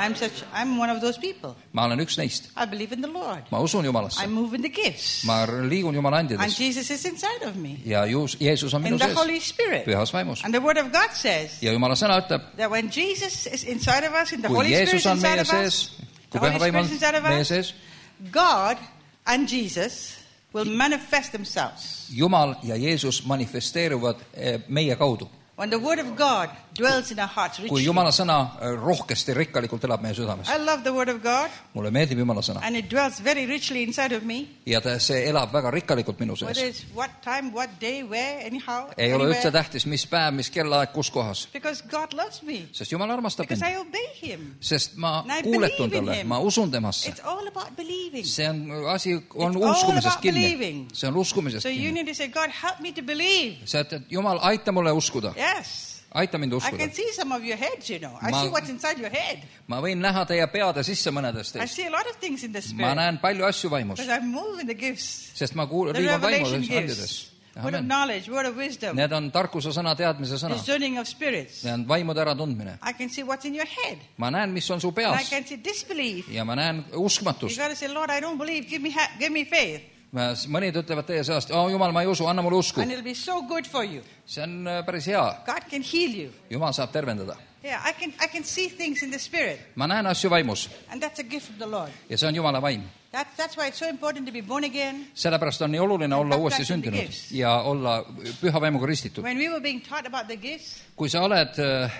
[SPEAKER 2] I'm one of those people.
[SPEAKER 1] Ma olen üks neist.
[SPEAKER 2] I believe in the Lord.
[SPEAKER 1] Ma usun Jumalasse.
[SPEAKER 2] I move in the gifts.
[SPEAKER 1] Ma liigun Jumala
[SPEAKER 2] And
[SPEAKER 1] andides.
[SPEAKER 2] Jesus is inside of me.
[SPEAKER 1] Ja Jeesus on
[SPEAKER 2] In
[SPEAKER 1] minu
[SPEAKER 2] the
[SPEAKER 1] sees.
[SPEAKER 2] Holy Spirit.
[SPEAKER 1] Pühas vaimus.
[SPEAKER 2] And the Word of God says
[SPEAKER 1] Ja Jumala sõna ütleb,
[SPEAKER 2] that when Jesus is inside of us, in the
[SPEAKER 1] kui
[SPEAKER 2] Holy Spirit
[SPEAKER 1] Jeesus
[SPEAKER 2] is
[SPEAKER 1] on
[SPEAKER 2] inside
[SPEAKER 1] meie
[SPEAKER 2] of us,
[SPEAKER 1] sees,
[SPEAKER 2] the
[SPEAKER 1] kui
[SPEAKER 2] Holy
[SPEAKER 1] püha vaim
[SPEAKER 2] Spirit
[SPEAKER 1] on
[SPEAKER 2] is inside of
[SPEAKER 1] meie
[SPEAKER 2] us,
[SPEAKER 1] sees,
[SPEAKER 2] God and Jesus will manifest themselves.
[SPEAKER 1] Jumal ja Jeesus manifesteeruvad meie kaudu.
[SPEAKER 2] When the Word of God dwells in our hearts
[SPEAKER 1] Kui
[SPEAKER 2] richly.
[SPEAKER 1] Jumala sõna rohkesti rikkalikult elab meie südames.
[SPEAKER 2] I love the Word of God,
[SPEAKER 1] Mulle meeldib Jumala sõna.
[SPEAKER 2] and it dwells very richly inside of me.
[SPEAKER 1] Ja see elab väga rikkalikult minu
[SPEAKER 2] Whether
[SPEAKER 1] sees.
[SPEAKER 2] it's what time, what day, where, anyhow,
[SPEAKER 1] Ei ole üldse
[SPEAKER 2] anywhere.
[SPEAKER 1] tähtis, mis päev, mis kellaaeg, kus kohas.
[SPEAKER 2] Because God loves me.
[SPEAKER 1] Sest Jumal armastab
[SPEAKER 2] Because
[SPEAKER 1] mind.
[SPEAKER 2] I obey Him.
[SPEAKER 1] Sest ma
[SPEAKER 2] And I
[SPEAKER 1] kuuletun
[SPEAKER 2] believe in
[SPEAKER 1] talle,
[SPEAKER 2] him.
[SPEAKER 1] ma usun temasse.
[SPEAKER 2] It's all about believing.
[SPEAKER 1] See on asi, on
[SPEAKER 2] It's all
[SPEAKER 1] uskumisest
[SPEAKER 2] about
[SPEAKER 1] kinni.
[SPEAKER 2] believing.
[SPEAKER 1] See on uskumisest
[SPEAKER 2] So you
[SPEAKER 1] kinni.
[SPEAKER 2] need to say, God, help me to believe.
[SPEAKER 1] See, et Jumal, aita mulle uskuda.
[SPEAKER 2] Yes.
[SPEAKER 1] Aita mind
[SPEAKER 2] I
[SPEAKER 1] uskuda.
[SPEAKER 2] can see some of your heads, you know. I
[SPEAKER 1] Ma-
[SPEAKER 2] see what's inside your head.
[SPEAKER 1] Ma võin näha teie peade sisse mõnedest
[SPEAKER 2] I
[SPEAKER 1] teist.
[SPEAKER 2] see a lot of things in the
[SPEAKER 1] Ma
[SPEAKER 2] Spirit.
[SPEAKER 1] näen palju asju vaimus.
[SPEAKER 2] Because I move in the gifts.
[SPEAKER 1] Sest ma
[SPEAKER 2] The
[SPEAKER 1] liigun
[SPEAKER 2] revelation
[SPEAKER 1] vaimus
[SPEAKER 2] gifts.
[SPEAKER 1] andides.
[SPEAKER 2] Word of knowledge, word of wisdom.
[SPEAKER 1] Need on tarkuse sõna, teadmise sõna.
[SPEAKER 2] Discerning of spirits.
[SPEAKER 1] See on vaimude äratundmine.
[SPEAKER 2] I can see what's in your head.
[SPEAKER 1] Ma näen, mis on su
[SPEAKER 2] And I
[SPEAKER 1] peas.
[SPEAKER 2] can see disbelief.
[SPEAKER 1] Ja ma näen
[SPEAKER 2] You
[SPEAKER 1] uskmatust.
[SPEAKER 2] got to say, Lord, I don't believe. Give me faith.
[SPEAKER 1] Mõned ütlevad teie seast, Jumal, ma ei usu, anna mulle usku.
[SPEAKER 2] And it'll be so good for you.
[SPEAKER 1] See on päris hea.
[SPEAKER 2] God can heal you.
[SPEAKER 1] Jumal saab tervendada.
[SPEAKER 2] Yeah, I can see things in the Spirit.
[SPEAKER 1] Ma näen asju vaimus
[SPEAKER 2] And that's a gift from the Lord.
[SPEAKER 1] ja see on Jumala vaim.
[SPEAKER 2] That's why it's so important to be born again.
[SPEAKER 1] Sellepärast on nii oluline olla uuesti sündinud ja olla püha vaimuga ristitud.
[SPEAKER 2] When we were being taught about the gifts,
[SPEAKER 1] Kui sa oled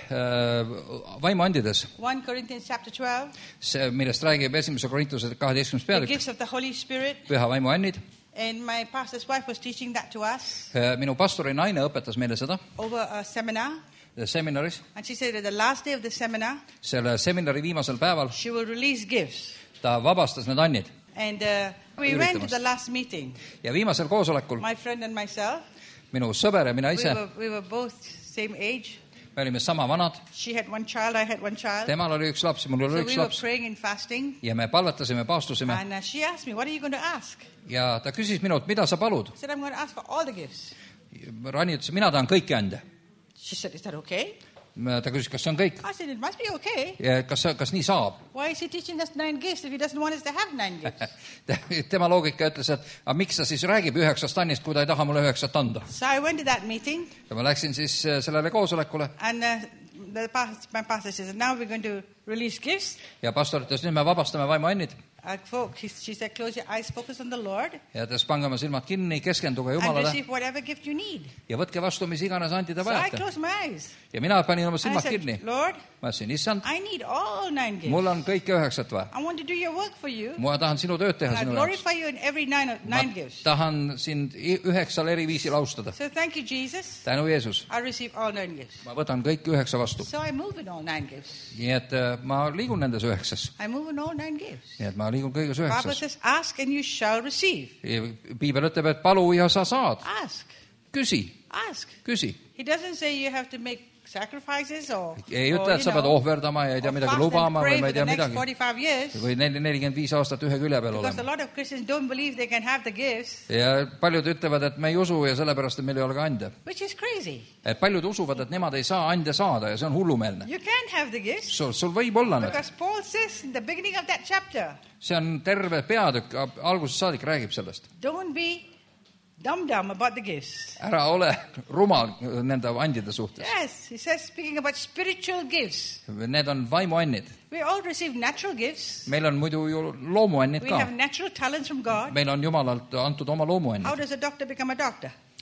[SPEAKER 1] vaimuandides,
[SPEAKER 2] 1 Corinthians chapter 12,
[SPEAKER 1] see, millest räägib 1. Korintuse 12.
[SPEAKER 2] the
[SPEAKER 1] peatükk,
[SPEAKER 2] gifts of the Holy Spirit,
[SPEAKER 1] püha vaimuannid.
[SPEAKER 2] and my pastor's wife was teaching that to us
[SPEAKER 1] Minu pastori naine õpetas meile seda
[SPEAKER 2] over a seminar.
[SPEAKER 1] seminaris.
[SPEAKER 2] And she said at the last day of the seminar,
[SPEAKER 1] Selle seminari viimasel päeval
[SPEAKER 2] she will release gifts.
[SPEAKER 1] ta vabastas need annid.
[SPEAKER 2] And we went to the last meeting,
[SPEAKER 1] Ja viimasel koosolekul
[SPEAKER 2] my friend and myself.
[SPEAKER 1] minu sõber ja mina ise,
[SPEAKER 2] We were both same age.
[SPEAKER 1] me olime sama vanad.
[SPEAKER 2] She had one child, I had one child.
[SPEAKER 1] Temal oli üks laps ja mul
[SPEAKER 2] So
[SPEAKER 1] oli
[SPEAKER 2] we
[SPEAKER 1] üks
[SPEAKER 2] were
[SPEAKER 1] laps.
[SPEAKER 2] praying and fasting.
[SPEAKER 1] Ja me palvetasime, paastusime.
[SPEAKER 2] And she asked me, what are you going to ask?
[SPEAKER 1] Ja ta küsis minult, mida sa palud?
[SPEAKER 2] I said, I'm going to ask for all the gifts.
[SPEAKER 1] Rani ütles, mina tahan kõiki ande.
[SPEAKER 2] She said, is that okay?
[SPEAKER 1] Ta küsis, kas see on kõik?
[SPEAKER 2] I said, it must be okay.
[SPEAKER 1] Ja kas nii saab?
[SPEAKER 2] Why is he teaching us 9 gifts if he doesn't want us to have 9 gifts?
[SPEAKER 1] Tema loogika ütles, et miks ta siis räägib 9 annist, kui ta ei taha mulle 9 anda.
[SPEAKER 2] So I went to that meeting,
[SPEAKER 1] Ja ma läksin siis sellele koosolekule
[SPEAKER 2] and my pastor says, now we're going to release gifts.
[SPEAKER 1] ja pastor ütles, nüüd me vabastame vaimuannid.
[SPEAKER 2] She said, close your eyes, focus on the Lord,
[SPEAKER 1] Ja ütles, pange oma silmad kinni, keskenduge
[SPEAKER 2] and
[SPEAKER 1] Jumalale
[SPEAKER 2] receive whatever gift you need.
[SPEAKER 1] ja võtke vastu, mis iganes andi te
[SPEAKER 2] So I
[SPEAKER 1] vajate.
[SPEAKER 2] closed my eyes.
[SPEAKER 1] Ja mina panin oma
[SPEAKER 2] And I
[SPEAKER 1] silmad
[SPEAKER 2] said,
[SPEAKER 1] kinni.
[SPEAKER 2] Lord,
[SPEAKER 1] Ma ütlesin, issand,
[SPEAKER 2] I need all 9 gifts.
[SPEAKER 1] mul on kõike 9 vaja.
[SPEAKER 2] I want to do your work for you.
[SPEAKER 1] Ma tahan sinu tööd teha
[SPEAKER 2] And I
[SPEAKER 1] sinu jaoks.
[SPEAKER 2] glorify you in every 9
[SPEAKER 1] Ma
[SPEAKER 2] gifts.
[SPEAKER 1] tahan sind 9 eri viisil austada.
[SPEAKER 2] So thank you, Jesus.
[SPEAKER 1] Tänu Jeesus.
[SPEAKER 2] I receive all 9 gifts.
[SPEAKER 1] Ma võtan kõik 9 vastu.
[SPEAKER 2] So I move in all 9 gifts.
[SPEAKER 1] Nii et ma liigun nendes 9.
[SPEAKER 2] I move in all 9 gifts.
[SPEAKER 1] Nii et ma liigun kõiges
[SPEAKER 2] Bible
[SPEAKER 1] 9.
[SPEAKER 2] says, ask and you shall receive.
[SPEAKER 1] Piibel ütleb, et palu ja sa saad.
[SPEAKER 2] Ask.
[SPEAKER 1] Küsi,
[SPEAKER 2] Ask.
[SPEAKER 1] küsi.
[SPEAKER 2] He doesn't say you have to make sacrifices or,
[SPEAKER 1] Ei
[SPEAKER 2] or,
[SPEAKER 1] ütle, et sa pead ohverdama ja ei tea midagi lubama või ma ei tea midagi.
[SPEAKER 2] 45 years.
[SPEAKER 1] Või 45 aastat ühe külje peal
[SPEAKER 2] Because a
[SPEAKER 1] olema.
[SPEAKER 2] lot of Christians don't believe they can have the gifts,
[SPEAKER 1] Ja paljud ütlevad, et me ei usu ja sellepärast, et meil ei ole ka ande.
[SPEAKER 2] which is crazy.
[SPEAKER 1] Et paljud usuvad, et nemad ei saa ande saada ja see on hullumeelne.
[SPEAKER 2] You can have the gifts
[SPEAKER 1] Sul võib olla need.
[SPEAKER 2] because Paul says in the beginning of that chapter,
[SPEAKER 1] See on terve peatükk, algusest saadik räägib sellest.
[SPEAKER 2] don't be dumb about the gifts.
[SPEAKER 1] Ära ole rumal nende andide suhtes.
[SPEAKER 2] Yes, he says, speaking about spiritual gifts.
[SPEAKER 1] Need on vaimuannid.
[SPEAKER 2] We all receive natural gifts.
[SPEAKER 1] Meil on muidu ju loomuannid
[SPEAKER 2] We
[SPEAKER 1] ka.
[SPEAKER 2] have natural talents from God.
[SPEAKER 1] Meil on Jumalalt antud oma loomuannid.
[SPEAKER 2] How does a doctor become a doctor?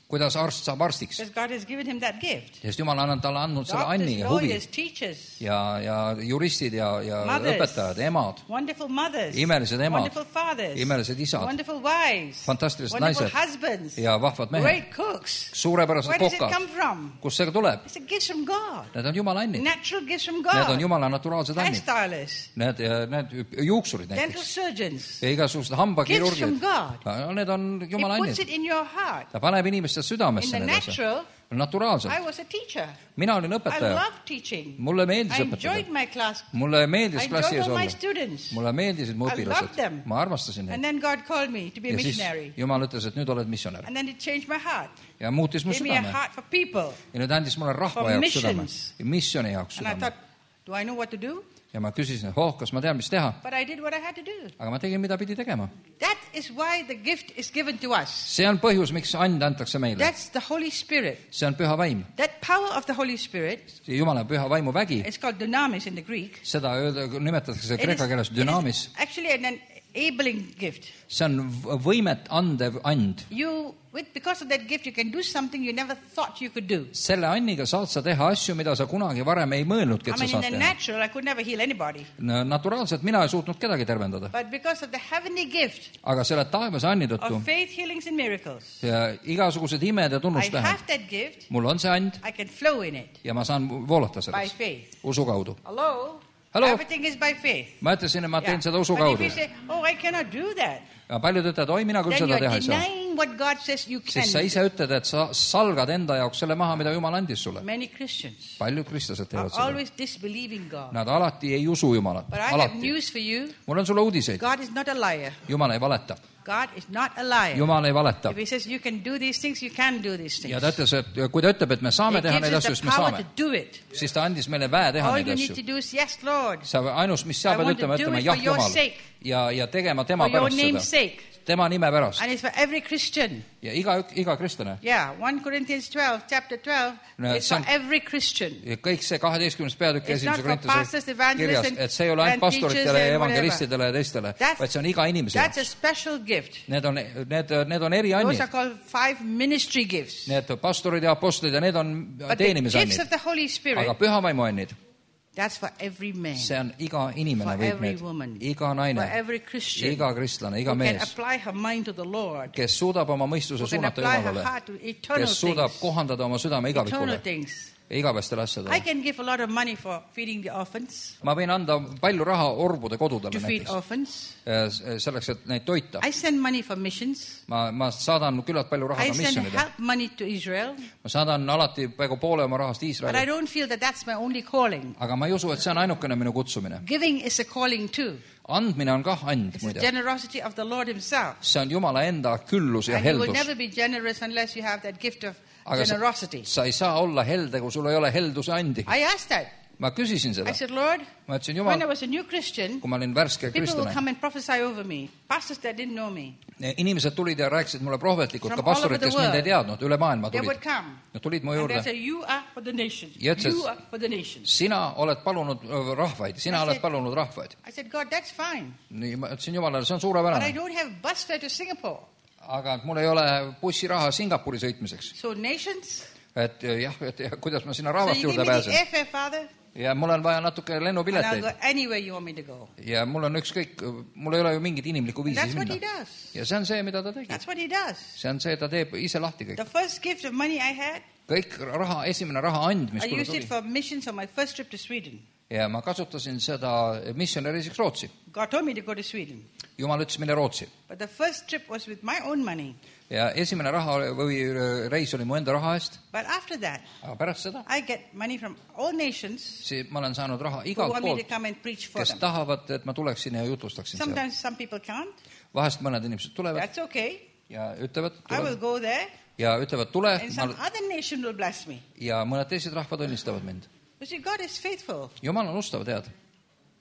[SPEAKER 1] kuidas arst saab arstiks.
[SPEAKER 2] Because God has given him that gift.
[SPEAKER 1] Sest Jumal on talle andnud selle anni
[SPEAKER 2] Doctors,
[SPEAKER 1] ja huvi.
[SPEAKER 2] lawyers, teachers,
[SPEAKER 1] Ja juristid ja
[SPEAKER 2] Mothers.
[SPEAKER 1] õpetajad, emad,
[SPEAKER 2] wonderful mothers,
[SPEAKER 1] imelised emad,
[SPEAKER 2] wonderful fathers,
[SPEAKER 1] imelised isad,
[SPEAKER 2] wonderful wives,
[SPEAKER 1] fantastilised
[SPEAKER 2] wonderful
[SPEAKER 1] naised
[SPEAKER 2] husbands,
[SPEAKER 1] ja vahvad mehed,
[SPEAKER 2] great cooks.
[SPEAKER 1] suurepärased
[SPEAKER 2] Where does it
[SPEAKER 1] kokad.
[SPEAKER 2] come from?
[SPEAKER 1] Kust see tuleb?
[SPEAKER 2] It's a gift from God.
[SPEAKER 1] Need on Jumala annid.
[SPEAKER 2] Natural gifts from
[SPEAKER 1] Need on
[SPEAKER 2] God.
[SPEAKER 1] Jumala naturaalsed annid.
[SPEAKER 2] Hairstylists,
[SPEAKER 1] Need juuksurid
[SPEAKER 2] dental
[SPEAKER 1] näiteks
[SPEAKER 2] surgeons.
[SPEAKER 1] ja igasugused
[SPEAKER 2] Gifts from
[SPEAKER 1] hambakirurgid.
[SPEAKER 2] God.
[SPEAKER 1] Need on
[SPEAKER 2] He
[SPEAKER 1] Jumala
[SPEAKER 2] puts
[SPEAKER 1] annid.
[SPEAKER 2] it in your heart.
[SPEAKER 1] Ta paneb inimeste
[SPEAKER 2] In
[SPEAKER 1] südamesse
[SPEAKER 2] the
[SPEAKER 1] need asjad.
[SPEAKER 2] natural,
[SPEAKER 1] Naturaalselt.
[SPEAKER 2] I was a teacher.
[SPEAKER 1] Mina olin
[SPEAKER 2] I
[SPEAKER 1] õpetaja.
[SPEAKER 2] love teaching.
[SPEAKER 1] Mulle meeldis
[SPEAKER 2] I enjoyed
[SPEAKER 1] õpetada.
[SPEAKER 2] my class.
[SPEAKER 1] Mulle
[SPEAKER 2] I
[SPEAKER 1] meeldis klassi
[SPEAKER 2] enjoyed
[SPEAKER 1] ees
[SPEAKER 2] all my
[SPEAKER 1] olla.
[SPEAKER 2] students.
[SPEAKER 1] Mulle meeldisid mu
[SPEAKER 2] I loved
[SPEAKER 1] õpilased.
[SPEAKER 2] them.
[SPEAKER 1] Ma armastasin
[SPEAKER 2] And
[SPEAKER 1] neid.
[SPEAKER 2] then God called me to be a
[SPEAKER 1] Ja siis
[SPEAKER 2] missionary.
[SPEAKER 1] Jumal ütles, et nüüd oled missionär.
[SPEAKER 2] And then it changed my heart.
[SPEAKER 1] Ja muutis mu
[SPEAKER 2] Gave me a
[SPEAKER 1] südame.
[SPEAKER 2] heart for people.
[SPEAKER 1] Ja nüüd andis mulle rahva
[SPEAKER 2] For
[SPEAKER 1] jaoks südame.
[SPEAKER 2] missions.
[SPEAKER 1] Ja missiooni jaoks
[SPEAKER 2] And I
[SPEAKER 1] südame.
[SPEAKER 2] thought, do I know what to do?
[SPEAKER 1] Ja ma küsisin, kas ma tean, mis teha.
[SPEAKER 2] But I did what I had to do.
[SPEAKER 1] Aga ma tegin, mida pidi tegema.
[SPEAKER 2] That is why the gift is given to us.
[SPEAKER 1] See on põhjus, miks and antakse meile.
[SPEAKER 2] That's the Holy Spirit.
[SPEAKER 1] See on püha vaim.
[SPEAKER 2] That power of the Holy Spirit,
[SPEAKER 1] Jumala püha vaimu vägi.
[SPEAKER 2] it's called dunamis in the Greek.
[SPEAKER 1] Seda nimetatakse
[SPEAKER 2] It
[SPEAKER 1] kreeka keeles
[SPEAKER 2] is
[SPEAKER 1] dünaamis.
[SPEAKER 2] actually an enabling gift.
[SPEAKER 1] See on võimet andev and.
[SPEAKER 2] Because of that gift, you can do something you never thought you could do.
[SPEAKER 1] Selle anniga saad sa teha asju, mida sa kunagi varem ei mõelnudki,
[SPEAKER 2] I
[SPEAKER 1] et sa
[SPEAKER 2] mean, in
[SPEAKER 1] saad
[SPEAKER 2] the
[SPEAKER 1] teha.
[SPEAKER 2] natural, I could never heal anybody.
[SPEAKER 1] Naturaalselt mina ei suutnud kedagi tervendada.
[SPEAKER 2] But because of the heavenly gift
[SPEAKER 1] Aga selle taevase anni tõttu
[SPEAKER 2] of faith, healings, and miracles,
[SPEAKER 1] ja igasugused imed ja
[SPEAKER 2] I
[SPEAKER 1] tunnustähed.
[SPEAKER 2] have that gift.
[SPEAKER 1] Mul on see and
[SPEAKER 2] I can flow in it
[SPEAKER 1] ja ma saan voolata
[SPEAKER 2] by
[SPEAKER 1] selles
[SPEAKER 2] faith.
[SPEAKER 1] usu kaudu.
[SPEAKER 2] Hello?
[SPEAKER 1] Hello?
[SPEAKER 2] Everything is by faith.
[SPEAKER 1] Ma ütlesin, et ma teen seda usu
[SPEAKER 2] But if
[SPEAKER 1] kaudu.
[SPEAKER 2] you say, oh, I cannot do that,
[SPEAKER 1] Ja paljud ütlevad, oi, mina küll
[SPEAKER 2] then
[SPEAKER 1] seda
[SPEAKER 2] you're
[SPEAKER 1] teha ei saa.
[SPEAKER 2] denying what God says you can
[SPEAKER 1] Siis sa ise
[SPEAKER 2] do.
[SPEAKER 1] ütled, et sa salgad enda jaoks selle maha, mida Jumal andis sulle.
[SPEAKER 2] Many Christians
[SPEAKER 1] Paljud kristlased
[SPEAKER 2] are
[SPEAKER 1] teevad seda.
[SPEAKER 2] always disbelieving God.
[SPEAKER 1] Nad alati ei usu Jumalat.
[SPEAKER 2] But I have
[SPEAKER 1] Alati.
[SPEAKER 2] news for you.
[SPEAKER 1] Mul on sulle uudiseid.
[SPEAKER 2] God is not a liar.
[SPEAKER 1] Jumal ei valeta.
[SPEAKER 2] God is not a liar.
[SPEAKER 1] Jumal ei valeta.
[SPEAKER 2] If he says you can do these things, you can do these things.
[SPEAKER 1] Ja ta ütles, et kui ta ütleb, et me saame
[SPEAKER 2] He
[SPEAKER 1] teha
[SPEAKER 2] gives
[SPEAKER 1] neid
[SPEAKER 2] us
[SPEAKER 1] asju,
[SPEAKER 2] the
[SPEAKER 1] siis me
[SPEAKER 2] power
[SPEAKER 1] saame.
[SPEAKER 2] to do it.
[SPEAKER 1] Siis ta andis meile väe teha
[SPEAKER 2] All
[SPEAKER 1] neid
[SPEAKER 2] you need
[SPEAKER 1] asju.
[SPEAKER 2] to do is, yes, Lord,
[SPEAKER 1] Ainus, mis sa
[SPEAKER 2] I
[SPEAKER 1] pead
[SPEAKER 2] want to
[SPEAKER 1] ütlema,
[SPEAKER 2] do
[SPEAKER 1] ütlema
[SPEAKER 2] it
[SPEAKER 1] jah
[SPEAKER 2] for your
[SPEAKER 1] Jumal
[SPEAKER 2] sake.
[SPEAKER 1] ja tegema tema
[SPEAKER 2] for your
[SPEAKER 1] pärast
[SPEAKER 2] name's
[SPEAKER 1] seda.
[SPEAKER 2] sake.
[SPEAKER 1] Tema nime pärast.
[SPEAKER 2] And it's for every Christian.
[SPEAKER 1] Ja iga kristlane.
[SPEAKER 2] Yeah, 1 Corinthians 12, chapter 12,
[SPEAKER 1] No,
[SPEAKER 2] it's
[SPEAKER 1] see
[SPEAKER 2] for
[SPEAKER 1] on-
[SPEAKER 2] every Christian.
[SPEAKER 1] Ja kõik see 12. peatükk
[SPEAKER 2] It's not
[SPEAKER 1] 1.
[SPEAKER 2] for pastors,
[SPEAKER 1] Korintuse
[SPEAKER 2] evangelists
[SPEAKER 1] kirjas,
[SPEAKER 2] and-
[SPEAKER 1] et see ei ole ainult
[SPEAKER 2] and
[SPEAKER 1] pastoritele
[SPEAKER 2] teachers
[SPEAKER 1] ja
[SPEAKER 2] and
[SPEAKER 1] evangelistidele ja teistele,
[SPEAKER 2] That's-
[SPEAKER 1] vaid see on iga inimese
[SPEAKER 2] That's
[SPEAKER 1] jaoks.
[SPEAKER 2] a special gift.
[SPEAKER 1] Need on
[SPEAKER 2] Those
[SPEAKER 1] eriannid.
[SPEAKER 2] are called 5 ministry gifts.
[SPEAKER 1] Need pastorid ja apostlid ja need on
[SPEAKER 2] But the gifts
[SPEAKER 1] teenimisannid.
[SPEAKER 2] of the Holy Spirit,
[SPEAKER 1] Aga püha vaimu annid,
[SPEAKER 2] that's for every man,
[SPEAKER 1] see on iga inimene
[SPEAKER 2] for
[SPEAKER 1] võib
[SPEAKER 2] every
[SPEAKER 1] need.
[SPEAKER 2] woman,
[SPEAKER 1] Iga
[SPEAKER 2] for
[SPEAKER 1] naine,
[SPEAKER 2] every Christian
[SPEAKER 1] iga kristlane, iga
[SPEAKER 2] who can
[SPEAKER 1] mees,
[SPEAKER 2] apply her mind to the Lord,
[SPEAKER 1] kes suudab oma mõistuse
[SPEAKER 2] who can
[SPEAKER 1] suunata
[SPEAKER 2] apply her
[SPEAKER 1] Jumalale,
[SPEAKER 2] heart to eternal
[SPEAKER 1] kes suudab
[SPEAKER 2] things.
[SPEAKER 1] kohandada oma südame
[SPEAKER 2] Eternal
[SPEAKER 1] igavikule
[SPEAKER 2] things.
[SPEAKER 1] ja igavestele
[SPEAKER 2] I
[SPEAKER 1] asjadele.
[SPEAKER 2] can give a lot of money for feeding the orphans,
[SPEAKER 1] Ma võin anda palju raha orbude kodudele
[SPEAKER 2] to feed
[SPEAKER 1] näiteks,
[SPEAKER 2] orphans.
[SPEAKER 1] selleks, et neid toita.
[SPEAKER 2] I send money for missions.
[SPEAKER 1] Ma saadan küllalt palju raha
[SPEAKER 2] I
[SPEAKER 1] ka
[SPEAKER 2] send
[SPEAKER 1] missionide.
[SPEAKER 2] help money to Israel.
[SPEAKER 1] Ma saadan alati peaaegu poole oma rahast
[SPEAKER 2] But I
[SPEAKER 1] Iisraeli.
[SPEAKER 2] don't feel that that's my only calling.
[SPEAKER 1] Aga ma ei usu, et see on ainukene minu kutsumine.
[SPEAKER 2] Giving is a calling too.
[SPEAKER 1] Andmine on kah and,
[SPEAKER 2] It's the
[SPEAKER 1] muide.
[SPEAKER 2] generosity of the Lord himself.
[SPEAKER 1] See on Jumala enda küllus ja
[SPEAKER 2] And you will
[SPEAKER 1] heldus.
[SPEAKER 2] never be generous unless you have that gift of
[SPEAKER 1] Aga
[SPEAKER 2] generosity.
[SPEAKER 1] sa ei saa olla helde, kui sul ei ole helduse andi.
[SPEAKER 2] I asked that.
[SPEAKER 1] Ma küsisin
[SPEAKER 2] I
[SPEAKER 1] seda.
[SPEAKER 2] said, Lord,
[SPEAKER 1] Ma ütlesin,
[SPEAKER 2] when I
[SPEAKER 1] Jumal,
[SPEAKER 2] was a new Christian,
[SPEAKER 1] kui ma olin värske
[SPEAKER 2] people will
[SPEAKER 1] kristlane,
[SPEAKER 2] come and prophesy over me. Pastors that didn't know me.
[SPEAKER 1] inimesed tulid ja rääkisid mulle prohvetlikult,
[SPEAKER 2] From
[SPEAKER 1] ka pastorid,
[SPEAKER 2] all over
[SPEAKER 1] kes
[SPEAKER 2] the
[SPEAKER 1] mind ei
[SPEAKER 2] world.
[SPEAKER 1] teadnud, üle maailma
[SPEAKER 2] They
[SPEAKER 1] tulid.
[SPEAKER 2] would come.
[SPEAKER 1] Nad tulid mu
[SPEAKER 2] And
[SPEAKER 1] juurde.
[SPEAKER 2] they say, you are for the nations.
[SPEAKER 1] Ja ütles-
[SPEAKER 2] You are for the nations.
[SPEAKER 1] Sina oled palunud rahvaid, sina
[SPEAKER 2] I
[SPEAKER 1] oled
[SPEAKER 2] said-
[SPEAKER 1] palunud rahvaid.
[SPEAKER 2] I said, God, that's fine.
[SPEAKER 1] Nii ma ütlesin Jumalale, see on
[SPEAKER 2] But I
[SPEAKER 1] suurepärane.
[SPEAKER 2] don't have bus fare to Singapore.
[SPEAKER 1] Aga mul ei ole bussiraha Singapuri sõitmiseks.
[SPEAKER 2] So nations.
[SPEAKER 1] Et jah, et kuidas ma sinna
[SPEAKER 2] So
[SPEAKER 1] rahvast
[SPEAKER 2] you give
[SPEAKER 1] juurde
[SPEAKER 2] me the
[SPEAKER 1] pääsen.
[SPEAKER 2] airfare, Father,
[SPEAKER 1] Ja mul on vaja natuke
[SPEAKER 2] and I'll
[SPEAKER 1] lennupileteid.
[SPEAKER 2] go anywhere you want me to go.
[SPEAKER 1] Ja mul on ükskõik, mul ei ole ju mingit inimlikku viisi
[SPEAKER 2] That's what he
[SPEAKER 1] minna.
[SPEAKER 2] does.
[SPEAKER 1] Ja see on see, mida ta tegi.
[SPEAKER 2] That's what he does.
[SPEAKER 1] See on see, ta teeb ise lahti kõik.
[SPEAKER 2] The first gift of money I had,
[SPEAKER 1] Kõik raha, esimene raha and, mis
[SPEAKER 2] I
[SPEAKER 1] mulle
[SPEAKER 2] used it
[SPEAKER 1] tuli.
[SPEAKER 2] for missions on my first trip to Sweden.
[SPEAKER 1] Ja ma kasutasin seda missionäriseks Rootsi.
[SPEAKER 2] God told me to go to Sweden.
[SPEAKER 1] Jumal ütles mine Rootsi.
[SPEAKER 2] But the first trip was with my own money.
[SPEAKER 1] Ja esimene raha või reis oli mu enda raha eest.
[SPEAKER 2] But after that,
[SPEAKER 1] Aga pärast seda,
[SPEAKER 2] I get money from all nations
[SPEAKER 1] siis ma olen saanud raha
[SPEAKER 2] who
[SPEAKER 1] igalt
[SPEAKER 2] want me to
[SPEAKER 1] poolt,
[SPEAKER 2] come and preach for
[SPEAKER 1] kes
[SPEAKER 2] them.
[SPEAKER 1] tahavad, et ma tuleksin ja jutustaksin seal.
[SPEAKER 2] Sometimes some people can't.
[SPEAKER 1] Vahest mõned inimesed tulevad
[SPEAKER 2] That's okay.
[SPEAKER 1] ja ütlevad,
[SPEAKER 2] I will go there,
[SPEAKER 1] tule,
[SPEAKER 2] and some other nation will bless me.
[SPEAKER 1] ja mõned teised rahvad õnnistavad mind.
[SPEAKER 2] You see, God is faithful.
[SPEAKER 1] Jumal on ustav, tead.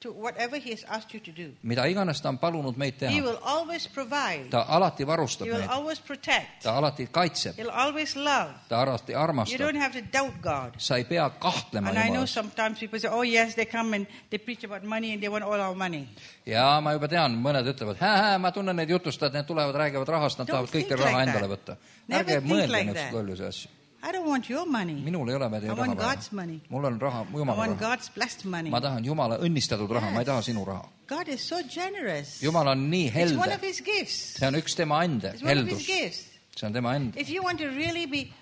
[SPEAKER 2] to whatever he has asked you to do.
[SPEAKER 1] mida iganes ta on palunud meid
[SPEAKER 2] He
[SPEAKER 1] teha.
[SPEAKER 2] will always provide.
[SPEAKER 1] Ta alati varustab
[SPEAKER 2] He will
[SPEAKER 1] meid.
[SPEAKER 2] always protect.
[SPEAKER 1] Ta alati kaitseb.
[SPEAKER 2] He'll always love.
[SPEAKER 1] Ta alati
[SPEAKER 2] You
[SPEAKER 1] armastab.
[SPEAKER 2] don't have to doubt God.
[SPEAKER 1] Sa ei pea kahtlema
[SPEAKER 2] And I know
[SPEAKER 1] Jumalas.
[SPEAKER 2] sometimes people say, oh yes, they come and they preach about money and they want all our money.
[SPEAKER 1] Ja ma juba tean, mõned ütlevad, ma tunnen neid jutustajad, need tulevad, räägivad rahast, nad
[SPEAKER 2] Don't
[SPEAKER 1] tahavad kõike
[SPEAKER 2] think
[SPEAKER 1] raha
[SPEAKER 2] like
[SPEAKER 1] endale
[SPEAKER 2] that.
[SPEAKER 1] võtta.
[SPEAKER 2] Never
[SPEAKER 1] Ärge
[SPEAKER 2] think
[SPEAKER 1] mõelge
[SPEAKER 2] like
[SPEAKER 1] niisuguseid
[SPEAKER 2] that.
[SPEAKER 1] lollusi asju.
[SPEAKER 2] I don't want your money.
[SPEAKER 1] Minul ei ole
[SPEAKER 2] I
[SPEAKER 1] teie
[SPEAKER 2] want
[SPEAKER 1] raha
[SPEAKER 2] God's
[SPEAKER 1] vaja.
[SPEAKER 2] money.
[SPEAKER 1] Mul on raha,
[SPEAKER 2] I
[SPEAKER 1] Jumala
[SPEAKER 2] want
[SPEAKER 1] raha.
[SPEAKER 2] God's blessed money.
[SPEAKER 1] Ma tahan Jumala õnnistatud raha, ma ei taha sinu raha.
[SPEAKER 2] God is so generous.
[SPEAKER 1] Jumal on nii
[SPEAKER 2] It's one
[SPEAKER 1] helde.
[SPEAKER 2] of his gifts.
[SPEAKER 1] See on üks tema ande,
[SPEAKER 2] It's one of his
[SPEAKER 1] heldus.
[SPEAKER 2] gifts.
[SPEAKER 1] See on tema enda.
[SPEAKER 2] If you want to really be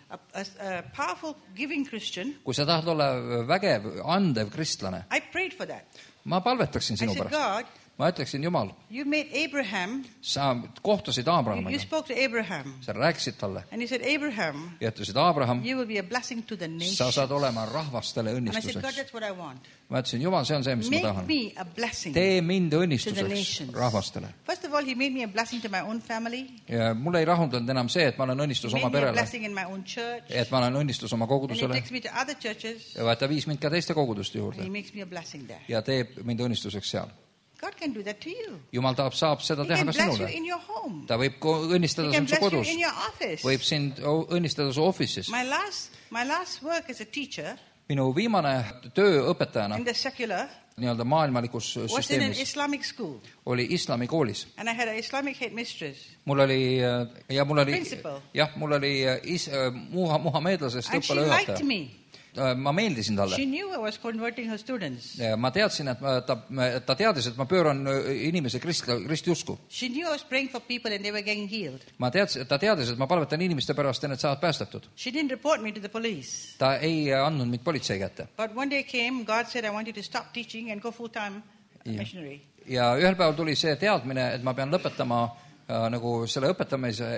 [SPEAKER 2] a powerful giving Christian,
[SPEAKER 1] Kui sa tahad olla vägev, andev kristlane,
[SPEAKER 2] I prayed for that.
[SPEAKER 1] ma palvetaksin
[SPEAKER 2] I
[SPEAKER 1] sinu
[SPEAKER 2] said,
[SPEAKER 1] pärast.
[SPEAKER 2] God,
[SPEAKER 1] Ma ütleksin, Jumal,
[SPEAKER 2] you made Abraham,
[SPEAKER 1] sa kohtusid
[SPEAKER 2] you
[SPEAKER 1] Aabrahamiga,
[SPEAKER 2] spoke to Abraham,
[SPEAKER 1] sa rääkisid talle
[SPEAKER 2] and you said, Abraham,
[SPEAKER 1] ja ütlesid, Aabraham,
[SPEAKER 2] you will be a blessing to the
[SPEAKER 1] sa
[SPEAKER 2] nation.
[SPEAKER 1] saad olema rahvastele
[SPEAKER 2] And I said, God,
[SPEAKER 1] õnnistuseks.
[SPEAKER 2] that's what I want.
[SPEAKER 1] Ma ütlesin, Jumal, see on see, mis ma
[SPEAKER 2] Make
[SPEAKER 1] tahan.
[SPEAKER 2] me a blessing
[SPEAKER 1] Tee mind
[SPEAKER 2] to the
[SPEAKER 1] õnnistuseks
[SPEAKER 2] nations.
[SPEAKER 1] rahvastele.
[SPEAKER 2] First of all, he made me a blessing to my own family.
[SPEAKER 1] Ja mulle ei rahuldanud enam see, et ma olen
[SPEAKER 2] He
[SPEAKER 1] õnnistus
[SPEAKER 2] made
[SPEAKER 1] oma
[SPEAKER 2] me a
[SPEAKER 1] perele,
[SPEAKER 2] blessing in my own church.
[SPEAKER 1] et ma olen õnnistus oma
[SPEAKER 2] And he
[SPEAKER 1] kogudusele
[SPEAKER 2] takes me to other churches.
[SPEAKER 1] ja ta viis mind ka teiste koguduste
[SPEAKER 2] And
[SPEAKER 1] juurde
[SPEAKER 2] he makes me a blessing there.
[SPEAKER 1] ja teeb mind õnnistuseks seal.
[SPEAKER 2] God can do that to you.
[SPEAKER 1] Jumal saab seda
[SPEAKER 2] He
[SPEAKER 1] teha
[SPEAKER 2] can
[SPEAKER 1] ka
[SPEAKER 2] bless you
[SPEAKER 1] sinule.
[SPEAKER 2] in your home.
[SPEAKER 1] Ta võib õnnistada
[SPEAKER 2] He can
[SPEAKER 1] sind su
[SPEAKER 2] bless you
[SPEAKER 1] kodus,
[SPEAKER 2] in your office.
[SPEAKER 1] võib sind õnnistada su office'is.
[SPEAKER 2] My last work as a teacher
[SPEAKER 1] Minu viimane töö õpetajana
[SPEAKER 2] in the secular
[SPEAKER 1] nii-öelda maailmalikus
[SPEAKER 2] was in an
[SPEAKER 1] süsteemis
[SPEAKER 2] Islamic school.
[SPEAKER 1] oli islamikoolis.
[SPEAKER 2] And I had an Islamic headmistress.
[SPEAKER 1] Mul oli
[SPEAKER 2] Principal.
[SPEAKER 1] mul oli muhameedlasest
[SPEAKER 2] And she liked
[SPEAKER 1] õppejuhataja.
[SPEAKER 2] me.
[SPEAKER 1] Ma meeldisin talle.
[SPEAKER 2] She knew I was converting her students.
[SPEAKER 1] Ma teadsin, et ta teadis, et ma pööran inimese kristiusku.
[SPEAKER 2] She knew I was praying for people and they were getting healed.
[SPEAKER 1] Ta teadis, et ma palvetan inimeste pärast ja need saavad päästetud.
[SPEAKER 2] She didn't report me to the police.
[SPEAKER 1] Ta ei andnud mind politsei kätte.
[SPEAKER 2] But one day came, God said, I want you to stop teaching and go full-time missionary.
[SPEAKER 1] Ja ühel päeval tuli see teadmine, et ma pean lõpetama nagu selle õpetamise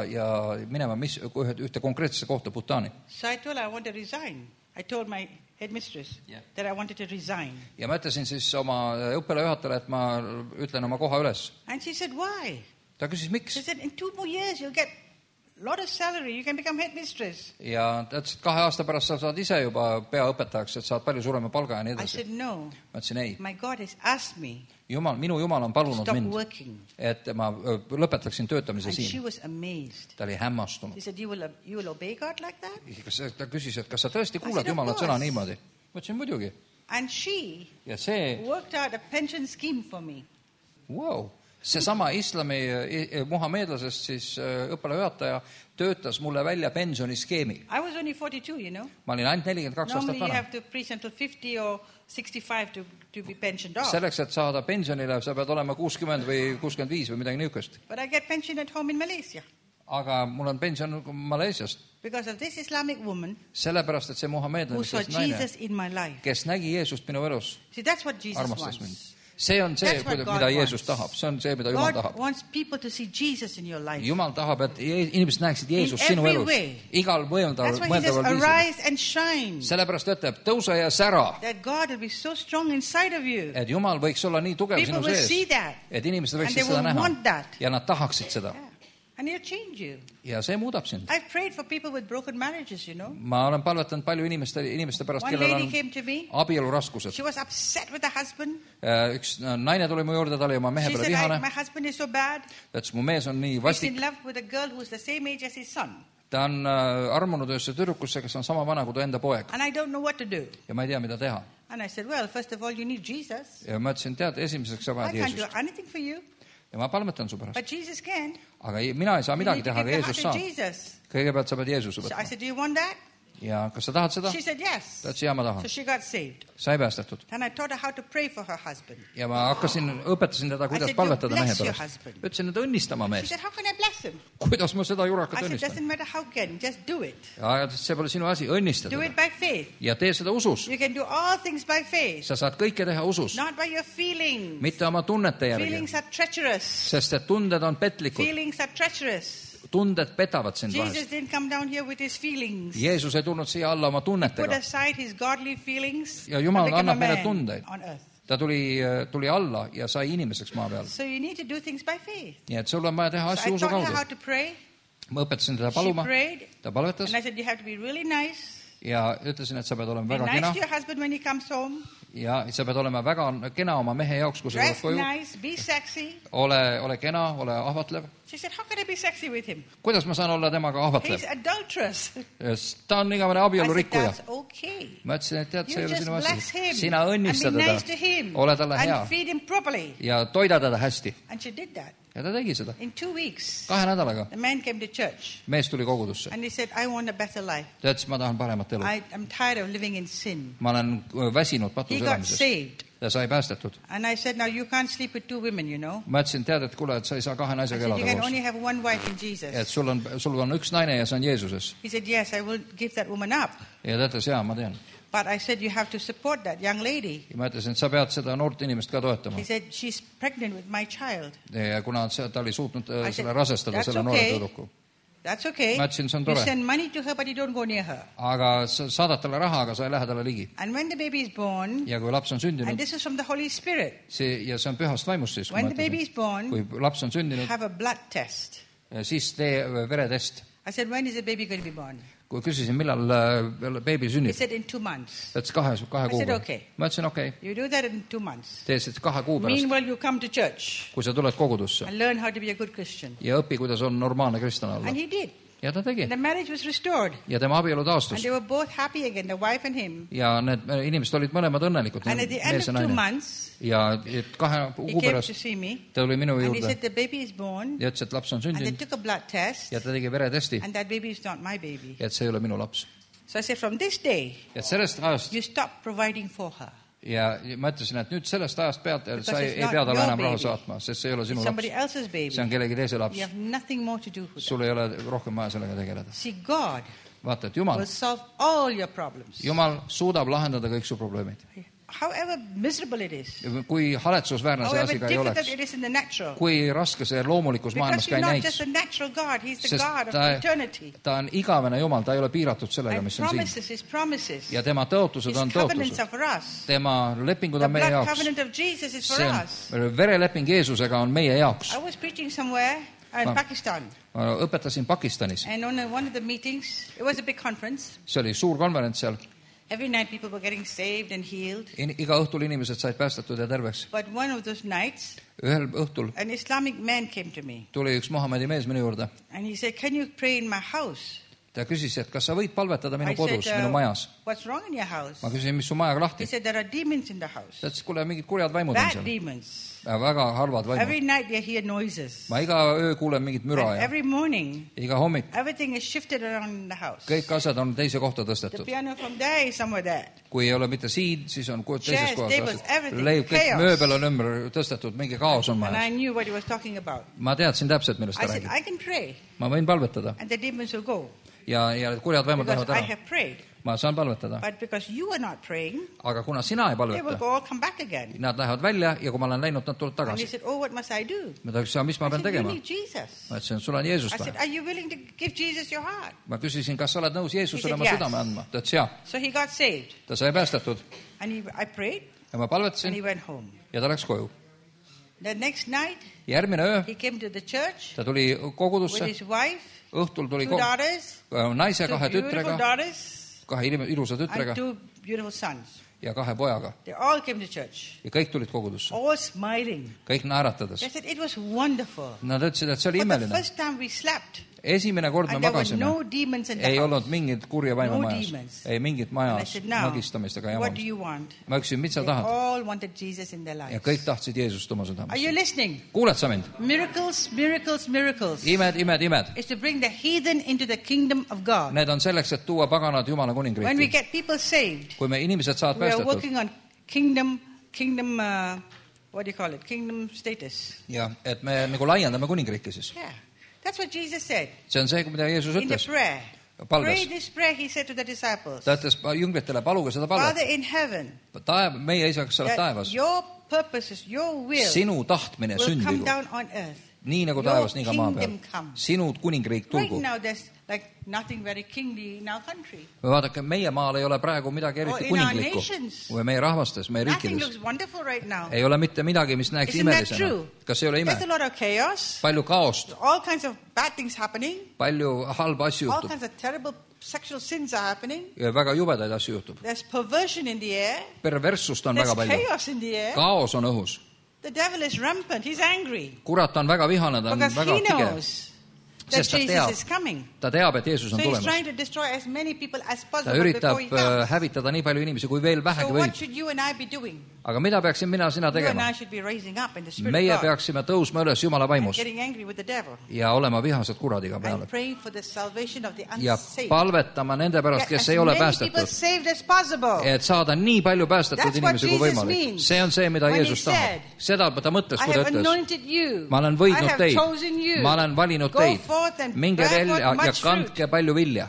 [SPEAKER 1] ja minema ühte konkreetsesse kohta Bhutani.
[SPEAKER 2] So I told her I want to resign. I told my headmistress that I wanted to resign.
[SPEAKER 1] Ja ma ütlesin siis oma õppealajuhatajale, et ma ütlen oma koha üles.
[SPEAKER 2] And she said, why?
[SPEAKER 1] Ta küsis, miks?
[SPEAKER 2] She said, in 2 more years you'll get a lot of salary. You can become headmistress.
[SPEAKER 1] Ja ta ütles, et 2 aasta pärast sa saad ise juba peaõpetajaks, et saad palju suurema palga ja nii
[SPEAKER 2] I
[SPEAKER 1] edasi.
[SPEAKER 2] said, no.
[SPEAKER 1] Ma ütlesin, ei.
[SPEAKER 2] My God has asked me
[SPEAKER 1] Minu Jumal on palunud
[SPEAKER 2] stop
[SPEAKER 1] mind,
[SPEAKER 2] working.
[SPEAKER 1] et ma lõpetaksin töötamise
[SPEAKER 2] And she
[SPEAKER 1] siin.
[SPEAKER 2] was amazed.
[SPEAKER 1] Ta oli hämmastunud.
[SPEAKER 2] She said, you will obey God like that?
[SPEAKER 1] Ta küsis, et kas sa tõesti kuulad
[SPEAKER 2] said, of
[SPEAKER 1] Jumalat sõna
[SPEAKER 2] course.
[SPEAKER 1] niimoodi? Ma ütlesin, muidugi.
[SPEAKER 2] And she
[SPEAKER 1] Ja see,
[SPEAKER 2] worked out a pension scheme for me.
[SPEAKER 1] wow, seesama islami muhameedlasest siis õppealajuhataja töötas mulle välja pensioniskeemi.
[SPEAKER 2] I was only 42, you know.
[SPEAKER 1] Ma olin ainult 42
[SPEAKER 2] Normally
[SPEAKER 1] aastat
[SPEAKER 2] you
[SPEAKER 1] vana.
[SPEAKER 2] have to preach until 50 or 65 to be pensioned off.
[SPEAKER 1] Selleks, et saada pensionile, sa pead olema 60 või 65 või midagi niisugust.
[SPEAKER 2] But I get pension at home in Malaysia
[SPEAKER 1] Aga mul on pension Malaisiast.
[SPEAKER 2] because of this Islamic woman
[SPEAKER 1] Sellepärast, et see
[SPEAKER 2] who
[SPEAKER 1] muhameedlane,
[SPEAKER 2] saw Jesus in my life.
[SPEAKER 1] kes nägi Jeesust minu elus,
[SPEAKER 2] See, that's what Jesus
[SPEAKER 1] armastas mind.
[SPEAKER 2] wants.
[SPEAKER 1] See on see,
[SPEAKER 2] That's what God
[SPEAKER 1] mida Jeesus
[SPEAKER 2] wants.
[SPEAKER 1] tahab. See on see, mida Jumal
[SPEAKER 2] God
[SPEAKER 1] tahab.
[SPEAKER 2] wants people to see Jesus in your life.
[SPEAKER 1] Jumal tahab, et inimesed näeksid Jeesust sinu
[SPEAKER 2] every
[SPEAKER 1] elus.
[SPEAKER 2] way.
[SPEAKER 1] Igal
[SPEAKER 2] That's why he says,
[SPEAKER 1] mõeldaval viisil.
[SPEAKER 2] arise and shine.
[SPEAKER 1] Sellepärast ütleb, tõuse ja sära.
[SPEAKER 2] That God will be so strong inside of you.
[SPEAKER 1] Et Jumal võiks olla nii tugev
[SPEAKER 2] People
[SPEAKER 1] sinu
[SPEAKER 2] will
[SPEAKER 1] sees.
[SPEAKER 2] see that.
[SPEAKER 1] Et inimesed
[SPEAKER 2] And
[SPEAKER 1] võiksid
[SPEAKER 2] they
[SPEAKER 1] seda
[SPEAKER 2] will want
[SPEAKER 1] näha.
[SPEAKER 2] that.
[SPEAKER 1] Ja nad tahaksid seda.
[SPEAKER 2] Yeah. And he'll change you.
[SPEAKER 1] Ja see muudab sind.
[SPEAKER 2] I've prayed for people with broken marriages, you know.
[SPEAKER 1] Ma olen palvetanud palju inimeste pärast,
[SPEAKER 2] One
[SPEAKER 1] kellel
[SPEAKER 2] lady
[SPEAKER 1] on
[SPEAKER 2] came to me.
[SPEAKER 1] abieluraskused.
[SPEAKER 2] She was upset with her husband.
[SPEAKER 1] Üks naine tuli mu juurde, ta oli oma mehe
[SPEAKER 2] She
[SPEAKER 1] peale
[SPEAKER 2] said,
[SPEAKER 1] vihane.
[SPEAKER 2] my husband is so bad.
[SPEAKER 1] Ta ütles, mu mees on nii
[SPEAKER 2] He's
[SPEAKER 1] vastik.
[SPEAKER 2] in love with a girl who's the same age as his son.
[SPEAKER 1] Ta on armunud ühesse tüdrukusse, kes on sama vana kui ta enda poeg.
[SPEAKER 2] And I don't know what to do.
[SPEAKER 1] Ja ma ei tea, mida teha.
[SPEAKER 2] And I said, well, first of all, you need Jesus.
[SPEAKER 1] Ja ma ütlesin, tead, esimeseks sa
[SPEAKER 2] I
[SPEAKER 1] vajad
[SPEAKER 2] can't do
[SPEAKER 1] Jeesust.
[SPEAKER 2] anything for you,
[SPEAKER 1] Ja ma palmetan su pärast.
[SPEAKER 2] but Jesus can.
[SPEAKER 1] Aga mina ei saa
[SPEAKER 2] You
[SPEAKER 1] midagi
[SPEAKER 2] need to
[SPEAKER 1] teha,
[SPEAKER 2] give
[SPEAKER 1] aga
[SPEAKER 2] your
[SPEAKER 1] Jeesus
[SPEAKER 2] heart
[SPEAKER 1] saab.
[SPEAKER 2] to Jesus.
[SPEAKER 1] Kõigepealt sa pead Jeesuse
[SPEAKER 2] So I
[SPEAKER 1] võtma.
[SPEAKER 2] said, do you want that?
[SPEAKER 1] Ja kas sa tahad seda?
[SPEAKER 2] She said, yes.
[SPEAKER 1] Ta ütles, jaa, ma tahan.
[SPEAKER 2] So she got saved.
[SPEAKER 1] Sai päästetud.
[SPEAKER 2] And I taught her how to pray for her husband.
[SPEAKER 1] Ja ma õpetasin teda, kuidas
[SPEAKER 2] said,
[SPEAKER 1] palvetada
[SPEAKER 2] "You
[SPEAKER 1] mehe
[SPEAKER 2] bless your
[SPEAKER 1] pärast.
[SPEAKER 2] husband."
[SPEAKER 1] Ütlesin, et õnnistama
[SPEAKER 2] She
[SPEAKER 1] meest.
[SPEAKER 2] said, how can I bless him?
[SPEAKER 1] Kuidas ma seda jurakat
[SPEAKER 2] I said,
[SPEAKER 1] õnnistan?
[SPEAKER 2] doesn't matter how can, just do it.
[SPEAKER 1] Ja see pole sinu asi, õnnista
[SPEAKER 2] Do
[SPEAKER 1] teda.
[SPEAKER 2] it by faith.
[SPEAKER 1] Ja tee seda usus.
[SPEAKER 2] You can do all things by faith,
[SPEAKER 1] Sa saad kõike teha usus.
[SPEAKER 2] not by your feelings.
[SPEAKER 1] Mitte oma tunnete järgi.
[SPEAKER 2] Feelings are treacherous.
[SPEAKER 1] Sest et tunded on petlikud.
[SPEAKER 2] Feelings are treacherous.
[SPEAKER 1] Tunded petavad sind
[SPEAKER 2] Jesus
[SPEAKER 1] vahest.
[SPEAKER 2] didn't come down here with his feelings.
[SPEAKER 1] Jeesus ei tulnud siia alla oma
[SPEAKER 2] Put
[SPEAKER 1] tunnetega.
[SPEAKER 2] aside his godly feelings
[SPEAKER 1] Ja Jumal
[SPEAKER 2] and become a
[SPEAKER 1] annab meile
[SPEAKER 2] man
[SPEAKER 1] tundeid.
[SPEAKER 2] on earth.
[SPEAKER 1] Ta tuli alla ja sai inimeseks maa peal.
[SPEAKER 2] So you need to do things by faith.
[SPEAKER 1] Nii et sul on vaja teha
[SPEAKER 2] So
[SPEAKER 1] asju
[SPEAKER 2] I
[SPEAKER 1] usu
[SPEAKER 2] taught her
[SPEAKER 1] kaudu.
[SPEAKER 2] how to pray.
[SPEAKER 1] Ma õpetasin teda
[SPEAKER 2] She
[SPEAKER 1] paluma.
[SPEAKER 2] prayed.
[SPEAKER 1] Ta palvetas
[SPEAKER 2] And I said, you have to be really nice.
[SPEAKER 1] ja ütlesin, et sa pead olema
[SPEAKER 2] Be
[SPEAKER 1] väga
[SPEAKER 2] nice
[SPEAKER 1] kena
[SPEAKER 2] to your husband when he comes home.
[SPEAKER 1] ja sa pead olema väga kena oma mehe jaoks, kui sa tuled
[SPEAKER 2] Dress
[SPEAKER 1] koju.
[SPEAKER 2] nice, be sexy.
[SPEAKER 1] Ole kena, ole ahvatlev.
[SPEAKER 2] She said, how can I be sexy with him?
[SPEAKER 1] Kuidas ma saan olla temaga ahvatlev?
[SPEAKER 2] He's adulterous.
[SPEAKER 1] Ta on igavene
[SPEAKER 2] I
[SPEAKER 1] abielurikkuja.
[SPEAKER 2] said, that's okay.
[SPEAKER 1] Ma ütlesin, et tead, see
[SPEAKER 2] You
[SPEAKER 1] ei ole
[SPEAKER 2] just
[SPEAKER 1] sinu
[SPEAKER 2] bless
[SPEAKER 1] asi.
[SPEAKER 2] him
[SPEAKER 1] Sina
[SPEAKER 2] and
[SPEAKER 1] õnnista
[SPEAKER 2] be nice to
[SPEAKER 1] teda,
[SPEAKER 2] him
[SPEAKER 1] ole talle hea
[SPEAKER 2] and feed him properly.
[SPEAKER 1] ja toida teda hästi.
[SPEAKER 2] And she did that.
[SPEAKER 1] Ja ta tegi seda.
[SPEAKER 2] In 2 weeks,
[SPEAKER 1] 2 nädalaga.
[SPEAKER 2] the man came to church
[SPEAKER 1] Mees tuli kogudusse.
[SPEAKER 2] and he said, I want a better life.
[SPEAKER 1] Ta ütles, ma tahan paremat elu.
[SPEAKER 2] I'm tired of living in sin.
[SPEAKER 1] Ma olen väsinud patus
[SPEAKER 2] He got
[SPEAKER 1] elamisest.
[SPEAKER 2] saved.
[SPEAKER 1] Ja sai päästetud.
[SPEAKER 2] And I said, now you can't sleep with 2 women, you know.
[SPEAKER 1] Ma ütlesin, tead, et kuule, et sa ei saa 2
[SPEAKER 2] I
[SPEAKER 1] naisega
[SPEAKER 2] said, you
[SPEAKER 1] elada
[SPEAKER 2] can
[SPEAKER 1] koos.
[SPEAKER 2] only have one wife in
[SPEAKER 1] Et
[SPEAKER 2] Jesus.
[SPEAKER 1] sul on üks naine ja see on Jeesuses.
[SPEAKER 2] He said, yes, I will give that woman up.
[SPEAKER 1] Ja ta ütles, jaa, ma tean.
[SPEAKER 2] But I said, you have to support that young lady.
[SPEAKER 1] Ja ma ütlesin, et sa pead seda noort inimest ka toetama.
[SPEAKER 2] He said, she's pregnant with my child.
[SPEAKER 1] Ja kuna ta oli suutnud
[SPEAKER 2] I said,
[SPEAKER 1] selle rasestada,
[SPEAKER 2] that's
[SPEAKER 1] selle noore
[SPEAKER 2] okay.
[SPEAKER 1] tüdruku.
[SPEAKER 2] That's okay.
[SPEAKER 1] Ma ütlesin, see on
[SPEAKER 2] You
[SPEAKER 1] tore.
[SPEAKER 2] send money to her, but you don't go near her.
[SPEAKER 1] Aga sa saadad talle raha, aga sa ei lähe talle ligi.
[SPEAKER 2] And when the baby is born,
[SPEAKER 1] Ja kui laps on
[SPEAKER 2] and
[SPEAKER 1] sündinud,
[SPEAKER 2] this is from the Holy Spirit,
[SPEAKER 1] see on pühast vaimust siis, kui
[SPEAKER 2] when
[SPEAKER 1] ma
[SPEAKER 2] the baby
[SPEAKER 1] ütlesin.
[SPEAKER 2] is born,
[SPEAKER 1] Kui laps on sündinud,
[SPEAKER 2] have a blood test.
[SPEAKER 1] siis tee veretest.
[SPEAKER 2] I said, when is the baby going to be born?
[SPEAKER 1] Kui küsisin, millal beebi
[SPEAKER 2] He
[SPEAKER 1] sünnib,
[SPEAKER 2] said, in 2 months.
[SPEAKER 1] ta ütles 2 kuuga.
[SPEAKER 2] okay.
[SPEAKER 1] Ma ütlesin, okei,
[SPEAKER 2] You do that in 2 months.
[SPEAKER 1] tee siis 2 kuu pärast,
[SPEAKER 2] Meanwhile, you come to church
[SPEAKER 1] kui sa tuled kogudusse
[SPEAKER 2] and learn how to be a good Christian.
[SPEAKER 1] ja õpi, kuidas on normaalne kristlane olla.
[SPEAKER 2] And he did.
[SPEAKER 1] Ja ta tegi.
[SPEAKER 2] And the marriage was restored.
[SPEAKER 1] Ja tema abielu
[SPEAKER 2] And
[SPEAKER 1] taastus.
[SPEAKER 2] they were both happy again, the wife and him.
[SPEAKER 1] Ja need inimesed olid mõlemad õnnelikud,
[SPEAKER 2] And at the end
[SPEAKER 1] mees
[SPEAKER 2] of
[SPEAKER 1] ja
[SPEAKER 2] 2
[SPEAKER 1] naine.
[SPEAKER 2] months,
[SPEAKER 1] Ja 2
[SPEAKER 2] he
[SPEAKER 1] kuu
[SPEAKER 2] came to
[SPEAKER 1] pärast
[SPEAKER 2] see me.
[SPEAKER 1] ta tuli minu
[SPEAKER 2] And he
[SPEAKER 1] juurde
[SPEAKER 2] said, the baby is born.
[SPEAKER 1] ja ütles, et laps on
[SPEAKER 2] And they
[SPEAKER 1] sündinud
[SPEAKER 2] took a blood test.
[SPEAKER 1] ja ta tegi veretesti
[SPEAKER 2] And that baby is not my baby.
[SPEAKER 1] ja et see ei ole minu laps.
[SPEAKER 2] So I said, from this day,
[SPEAKER 1] Ja et sellest ajast
[SPEAKER 2] you stop providing for her.
[SPEAKER 1] ja ma ütlesin, et nüüd sellest ajast sa
[SPEAKER 2] it's
[SPEAKER 1] ei
[SPEAKER 2] not
[SPEAKER 1] pea talle
[SPEAKER 2] your
[SPEAKER 1] enam raha
[SPEAKER 2] baby.
[SPEAKER 1] saatma, sest see ei ole
[SPEAKER 2] It's
[SPEAKER 1] sinu
[SPEAKER 2] somebody
[SPEAKER 1] laps.
[SPEAKER 2] else's baby.
[SPEAKER 1] See on kellegi teise laps.
[SPEAKER 2] You have nothing more to do with that.
[SPEAKER 1] Sul ei ole rohkem vaja sellega tegeleda.
[SPEAKER 2] See, God
[SPEAKER 1] Vaata, et Jumal
[SPEAKER 2] will solve all your problems.
[SPEAKER 1] suudab lahendada kõik su probleemid.
[SPEAKER 2] However miserable it is,
[SPEAKER 1] Kui haletsusväärne see
[SPEAKER 2] however
[SPEAKER 1] asi ka ei
[SPEAKER 2] difficult
[SPEAKER 1] oleks,
[SPEAKER 2] it is in the natural.
[SPEAKER 1] kui raske see loomulikus
[SPEAKER 2] Because
[SPEAKER 1] maailmas ka
[SPEAKER 2] he's
[SPEAKER 1] ei
[SPEAKER 2] not just
[SPEAKER 1] näiks,
[SPEAKER 2] a natural God, he's the
[SPEAKER 1] sest
[SPEAKER 2] God of
[SPEAKER 1] ta,
[SPEAKER 2] eternity.
[SPEAKER 1] ta on igavene Jumal, ta ei ole piiratud sellega,
[SPEAKER 2] And
[SPEAKER 1] mis on siin.
[SPEAKER 2] promises, his promises.
[SPEAKER 1] Ja tema tõotused
[SPEAKER 2] His
[SPEAKER 1] on
[SPEAKER 2] covenants
[SPEAKER 1] tõotused.
[SPEAKER 2] are for us.
[SPEAKER 1] Tema lepingud
[SPEAKER 2] The
[SPEAKER 1] on meie
[SPEAKER 2] blood
[SPEAKER 1] jaoks.
[SPEAKER 2] covenant of Jesus is for
[SPEAKER 1] See
[SPEAKER 2] us.
[SPEAKER 1] on, vereleping Jeesusega on meie jaoks.
[SPEAKER 2] I was preaching somewhere in Pakistan.
[SPEAKER 1] Ma õpetasin Pakistanis.
[SPEAKER 2] And on one of the meetings, it was a big conference.
[SPEAKER 1] See oli suur konverents seal.
[SPEAKER 2] Every night people were getting saved and healed.
[SPEAKER 1] Iga õhtul inimesed said päästetud ja terveks.
[SPEAKER 2] But one of those nights,
[SPEAKER 1] Ühel õhtul
[SPEAKER 2] an Islamic man came to me.
[SPEAKER 1] tuli üks Muhamedi mees minu juurde.
[SPEAKER 2] And he said, can you pray in my house?
[SPEAKER 1] Ta küsis, et kas sa võid palvetada minu
[SPEAKER 2] I
[SPEAKER 1] kodus,
[SPEAKER 2] said,
[SPEAKER 1] minu majas.
[SPEAKER 2] what's wrong in your house?
[SPEAKER 1] Ma küsisin, mis su majaga lahti?
[SPEAKER 2] He said, there are demons in the house.
[SPEAKER 1] Ta ütles, kuule, mingid kurjad vaimud on
[SPEAKER 2] Bad
[SPEAKER 1] seal.
[SPEAKER 2] demons.
[SPEAKER 1] Väga halvad
[SPEAKER 2] Every
[SPEAKER 1] vaimud.
[SPEAKER 2] night you hear noises.
[SPEAKER 1] Ma iga öö kuulen mingit müra
[SPEAKER 2] And
[SPEAKER 1] ja
[SPEAKER 2] every morning,
[SPEAKER 1] iga hommik
[SPEAKER 2] everything is shifted around in the house.
[SPEAKER 1] kõik asjad on teise kohta
[SPEAKER 2] The
[SPEAKER 1] tõstetud.
[SPEAKER 2] piano from there is somewhere there.
[SPEAKER 1] Kui ei ole mitte siin, siis on teises
[SPEAKER 2] Chairs, tables,
[SPEAKER 1] kohas.
[SPEAKER 2] everything,
[SPEAKER 1] Leib, kõik
[SPEAKER 2] chaos.
[SPEAKER 1] mööbel on ümber tõstetud, mingi kaos on
[SPEAKER 2] And I
[SPEAKER 1] majas.
[SPEAKER 2] knew what he was talking about.
[SPEAKER 1] Ma teadsin täpselt, millest ta
[SPEAKER 2] I said,
[SPEAKER 1] räägib.
[SPEAKER 2] I can pray.
[SPEAKER 1] Ma võin palvetada
[SPEAKER 2] And the demons will go.
[SPEAKER 1] ja kurjad vaimud
[SPEAKER 2] Because
[SPEAKER 1] lähevad
[SPEAKER 2] I
[SPEAKER 1] ära.
[SPEAKER 2] have prayed.
[SPEAKER 1] Ma saan palvetada.
[SPEAKER 2] But because you are not praying,
[SPEAKER 1] Aga kuna sina ei
[SPEAKER 2] they will
[SPEAKER 1] palveta,
[SPEAKER 2] go all come back again.
[SPEAKER 1] nad lähevad välja ja kui ma olen läinud, nad tulevad
[SPEAKER 2] And he
[SPEAKER 1] tagasi.
[SPEAKER 2] said, oh, what must I do?
[SPEAKER 1] Ma tahaks, mis ma
[SPEAKER 2] I
[SPEAKER 1] pean
[SPEAKER 2] said, you
[SPEAKER 1] tegema?
[SPEAKER 2] need Jesus.
[SPEAKER 1] Ma ütlesin, et sul on Jeesust
[SPEAKER 2] I said,
[SPEAKER 1] vaja.
[SPEAKER 2] are you willing to give Jesus your heart?
[SPEAKER 1] Ma küsisin, kas sa oled nõus
[SPEAKER 2] He
[SPEAKER 1] Jeesusele
[SPEAKER 2] said,
[SPEAKER 1] oma
[SPEAKER 2] yes.
[SPEAKER 1] südame andma? Ta ütles, jaa.
[SPEAKER 2] So he got saved.
[SPEAKER 1] Ta sai päästetud
[SPEAKER 2] And I prayed
[SPEAKER 1] ja ma
[SPEAKER 2] and
[SPEAKER 1] palvetasin
[SPEAKER 2] he went home.
[SPEAKER 1] ja ta läks koju.
[SPEAKER 2] The next night,
[SPEAKER 1] Järgmine öö
[SPEAKER 2] he came to the church
[SPEAKER 1] ta tuli
[SPEAKER 2] with
[SPEAKER 1] kogudusse,
[SPEAKER 2] his wife,
[SPEAKER 1] õhtul tuli
[SPEAKER 2] 2 daughters,
[SPEAKER 1] naise,
[SPEAKER 2] 2
[SPEAKER 1] 2
[SPEAKER 2] beautiful
[SPEAKER 1] tütrega,
[SPEAKER 2] daughters,
[SPEAKER 1] 2 ilusa tütrega
[SPEAKER 2] and 2 beautiful sons.
[SPEAKER 1] ja 2 pojaga.
[SPEAKER 2] They all came to church,
[SPEAKER 1] Ja kõik tulid kogudusse,
[SPEAKER 2] all smiling.
[SPEAKER 1] kõik naeratades.
[SPEAKER 2] They said, it was wonderful.
[SPEAKER 1] Nad ütlesid, et see oli
[SPEAKER 2] For the
[SPEAKER 1] imeline.
[SPEAKER 2] first time we slept,
[SPEAKER 1] Esimene kord me
[SPEAKER 2] and there were
[SPEAKER 1] magasime.
[SPEAKER 2] no demons in the
[SPEAKER 1] Ei
[SPEAKER 2] house.
[SPEAKER 1] olnud mingit kurja vaimu
[SPEAKER 2] No
[SPEAKER 1] majas.
[SPEAKER 2] demons.
[SPEAKER 1] Ei mingit
[SPEAKER 2] And I
[SPEAKER 1] majas
[SPEAKER 2] said, now,
[SPEAKER 1] magistamist ega
[SPEAKER 2] what do
[SPEAKER 1] jamamist.
[SPEAKER 2] you want?
[SPEAKER 1] Ma küsisin, mis sa
[SPEAKER 2] They
[SPEAKER 1] tahad?
[SPEAKER 2] all wanted Jesus in their
[SPEAKER 1] Ja
[SPEAKER 2] lives.
[SPEAKER 1] kõik tahtsid Jeesust oma
[SPEAKER 2] Are you
[SPEAKER 1] südamesse.
[SPEAKER 2] listening?
[SPEAKER 1] Kuuled sa mind?
[SPEAKER 2] Miracles, miracles, miracles.
[SPEAKER 1] Imed, imed, imed.
[SPEAKER 2] Is to bring the heathen into the kingdom of God.
[SPEAKER 1] Need on selleks, et tuua paganad Jumala
[SPEAKER 2] When we
[SPEAKER 1] kuningriiki.
[SPEAKER 2] get people saved,
[SPEAKER 1] Kui me inimesed saavad
[SPEAKER 2] we are
[SPEAKER 1] päästetud
[SPEAKER 2] working on kingdom, what do you call it? Kingdom status.
[SPEAKER 1] ja et me nagu laiendame kuningriiki siis.
[SPEAKER 2] Yeah. That's what Jesus said
[SPEAKER 1] See on see, mida Jeesus
[SPEAKER 2] in the
[SPEAKER 1] ütles
[SPEAKER 2] prayer.
[SPEAKER 1] palves.
[SPEAKER 2] Pray this prayer, he said to the disciples.
[SPEAKER 1] Ta ütles jünglitele, paluge seda
[SPEAKER 2] Father
[SPEAKER 1] palvet.
[SPEAKER 2] in heaven,
[SPEAKER 1] Meie isa, kes sa oled
[SPEAKER 2] that
[SPEAKER 1] taevas,
[SPEAKER 2] your purposes, your will
[SPEAKER 1] sinu tahtmine
[SPEAKER 2] will come
[SPEAKER 1] sündigu
[SPEAKER 2] down on earth
[SPEAKER 1] nii nagu taevas, nii ka maa peal. Sinu kuningriik tulgu.
[SPEAKER 2] Right now there's like nothing very kingly in our country.
[SPEAKER 1] Vaadake, meie maal ei ole praegu midagi eriti kuninglikku. Või meie rahvastes, meie
[SPEAKER 2] Nothing
[SPEAKER 1] riikides.
[SPEAKER 2] looks wonderful right now.
[SPEAKER 1] Ei ole mitte midagi, mis näeks
[SPEAKER 2] Isn't that
[SPEAKER 1] imelisena.
[SPEAKER 2] true?
[SPEAKER 1] Kas ei ole ime?
[SPEAKER 2] There's a lot of chaos.
[SPEAKER 1] Palju kaost,
[SPEAKER 2] All kinds of bad things happening.
[SPEAKER 1] palju halba asju
[SPEAKER 2] All
[SPEAKER 1] juhtub.
[SPEAKER 2] kinds of terrible sexual sins are happening.
[SPEAKER 1] Ja väga jubedaid asju juhtub.
[SPEAKER 2] There's perversion in the air.
[SPEAKER 1] Perverssust on
[SPEAKER 2] There's
[SPEAKER 1] väga palju.
[SPEAKER 2] chaos in the air.
[SPEAKER 1] Kaos on õhus.
[SPEAKER 2] The devil is rampant. He's angry.
[SPEAKER 1] Kurat on väga vihane, ta on
[SPEAKER 2] Because
[SPEAKER 1] väga
[SPEAKER 2] he
[SPEAKER 1] tige.
[SPEAKER 2] knows that
[SPEAKER 1] Sest ta
[SPEAKER 2] Jesus
[SPEAKER 1] teab,
[SPEAKER 2] is coming.
[SPEAKER 1] ta teab, et Jeesus
[SPEAKER 2] So
[SPEAKER 1] on
[SPEAKER 2] he's
[SPEAKER 1] tulemas.
[SPEAKER 2] trying to destroy as many people as
[SPEAKER 1] Ta
[SPEAKER 2] possible
[SPEAKER 1] üritab
[SPEAKER 2] before he comes.
[SPEAKER 1] hävitada nii palju inimesi, kui veel
[SPEAKER 2] So
[SPEAKER 1] vähegi
[SPEAKER 2] what
[SPEAKER 1] võib.
[SPEAKER 2] should you and I be doing?
[SPEAKER 1] Aga mida peaksin mina sina
[SPEAKER 2] You and
[SPEAKER 1] tegema?
[SPEAKER 2] I should be raising up in the Spirit
[SPEAKER 1] Meie
[SPEAKER 2] of God.
[SPEAKER 1] peaksime tõusma üles Jumala vaimus
[SPEAKER 2] Getting angry with the devil.
[SPEAKER 1] ja olema vihased kuradiga peale.
[SPEAKER 2] And praying for the salvation of the
[SPEAKER 1] Ja
[SPEAKER 2] unsaved.
[SPEAKER 1] palvetama nende pärast,
[SPEAKER 2] Get
[SPEAKER 1] kes
[SPEAKER 2] as
[SPEAKER 1] ei ole
[SPEAKER 2] many people
[SPEAKER 1] päästetud.
[SPEAKER 2] saved as possible.
[SPEAKER 1] Et saada nii palju päästetud
[SPEAKER 2] That's what
[SPEAKER 1] inimesi kui
[SPEAKER 2] Jesus
[SPEAKER 1] võimalik.
[SPEAKER 2] means.
[SPEAKER 1] See on see, mida
[SPEAKER 2] When he
[SPEAKER 1] Jeesus tahab.
[SPEAKER 2] said,
[SPEAKER 1] Seda ta mõtles,
[SPEAKER 2] I
[SPEAKER 1] kui ta
[SPEAKER 2] have
[SPEAKER 1] ütles.
[SPEAKER 2] anointed you.
[SPEAKER 1] Ma olen
[SPEAKER 2] I
[SPEAKER 1] võidnud
[SPEAKER 2] have
[SPEAKER 1] teid.
[SPEAKER 2] chosen you.
[SPEAKER 1] Ma olen valinud
[SPEAKER 2] Go
[SPEAKER 1] teid.
[SPEAKER 2] forth and
[SPEAKER 1] Minge
[SPEAKER 2] bear
[SPEAKER 1] välja
[SPEAKER 2] forth
[SPEAKER 1] ja
[SPEAKER 2] much fruit.
[SPEAKER 1] kandke palju vilja.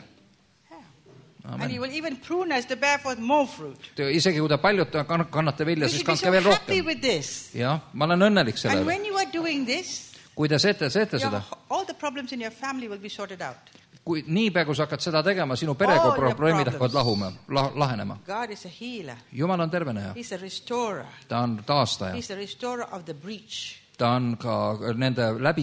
[SPEAKER 2] And he will even prune us to bear forth more fruit.
[SPEAKER 1] Isegi kui te paljud kannate vilja,
[SPEAKER 2] You
[SPEAKER 1] siis
[SPEAKER 2] should be
[SPEAKER 1] kandke
[SPEAKER 2] so
[SPEAKER 1] veel
[SPEAKER 2] happy
[SPEAKER 1] rohkem.
[SPEAKER 2] with this.
[SPEAKER 1] Jah, ma olen õnnelik selle
[SPEAKER 2] And
[SPEAKER 1] üle.
[SPEAKER 2] when you are doing this,
[SPEAKER 1] Kui te teete seda,
[SPEAKER 2] all the problems in your family will be sorted out.
[SPEAKER 1] kui niipea, kui sa hakkad seda tegema, sinu
[SPEAKER 2] All
[SPEAKER 1] perega
[SPEAKER 2] your
[SPEAKER 1] probleemid
[SPEAKER 2] problems.
[SPEAKER 1] hakkavad lahenema.
[SPEAKER 2] God is a healer.
[SPEAKER 1] Jumal on terveneja.
[SPEAKER 2] He's a restorer.
[SPEAKER 1] Ta on taastaja.
[SPEAKER 2] He's a restorer of the breach.
[SPEAKER 1] Ta on ka nende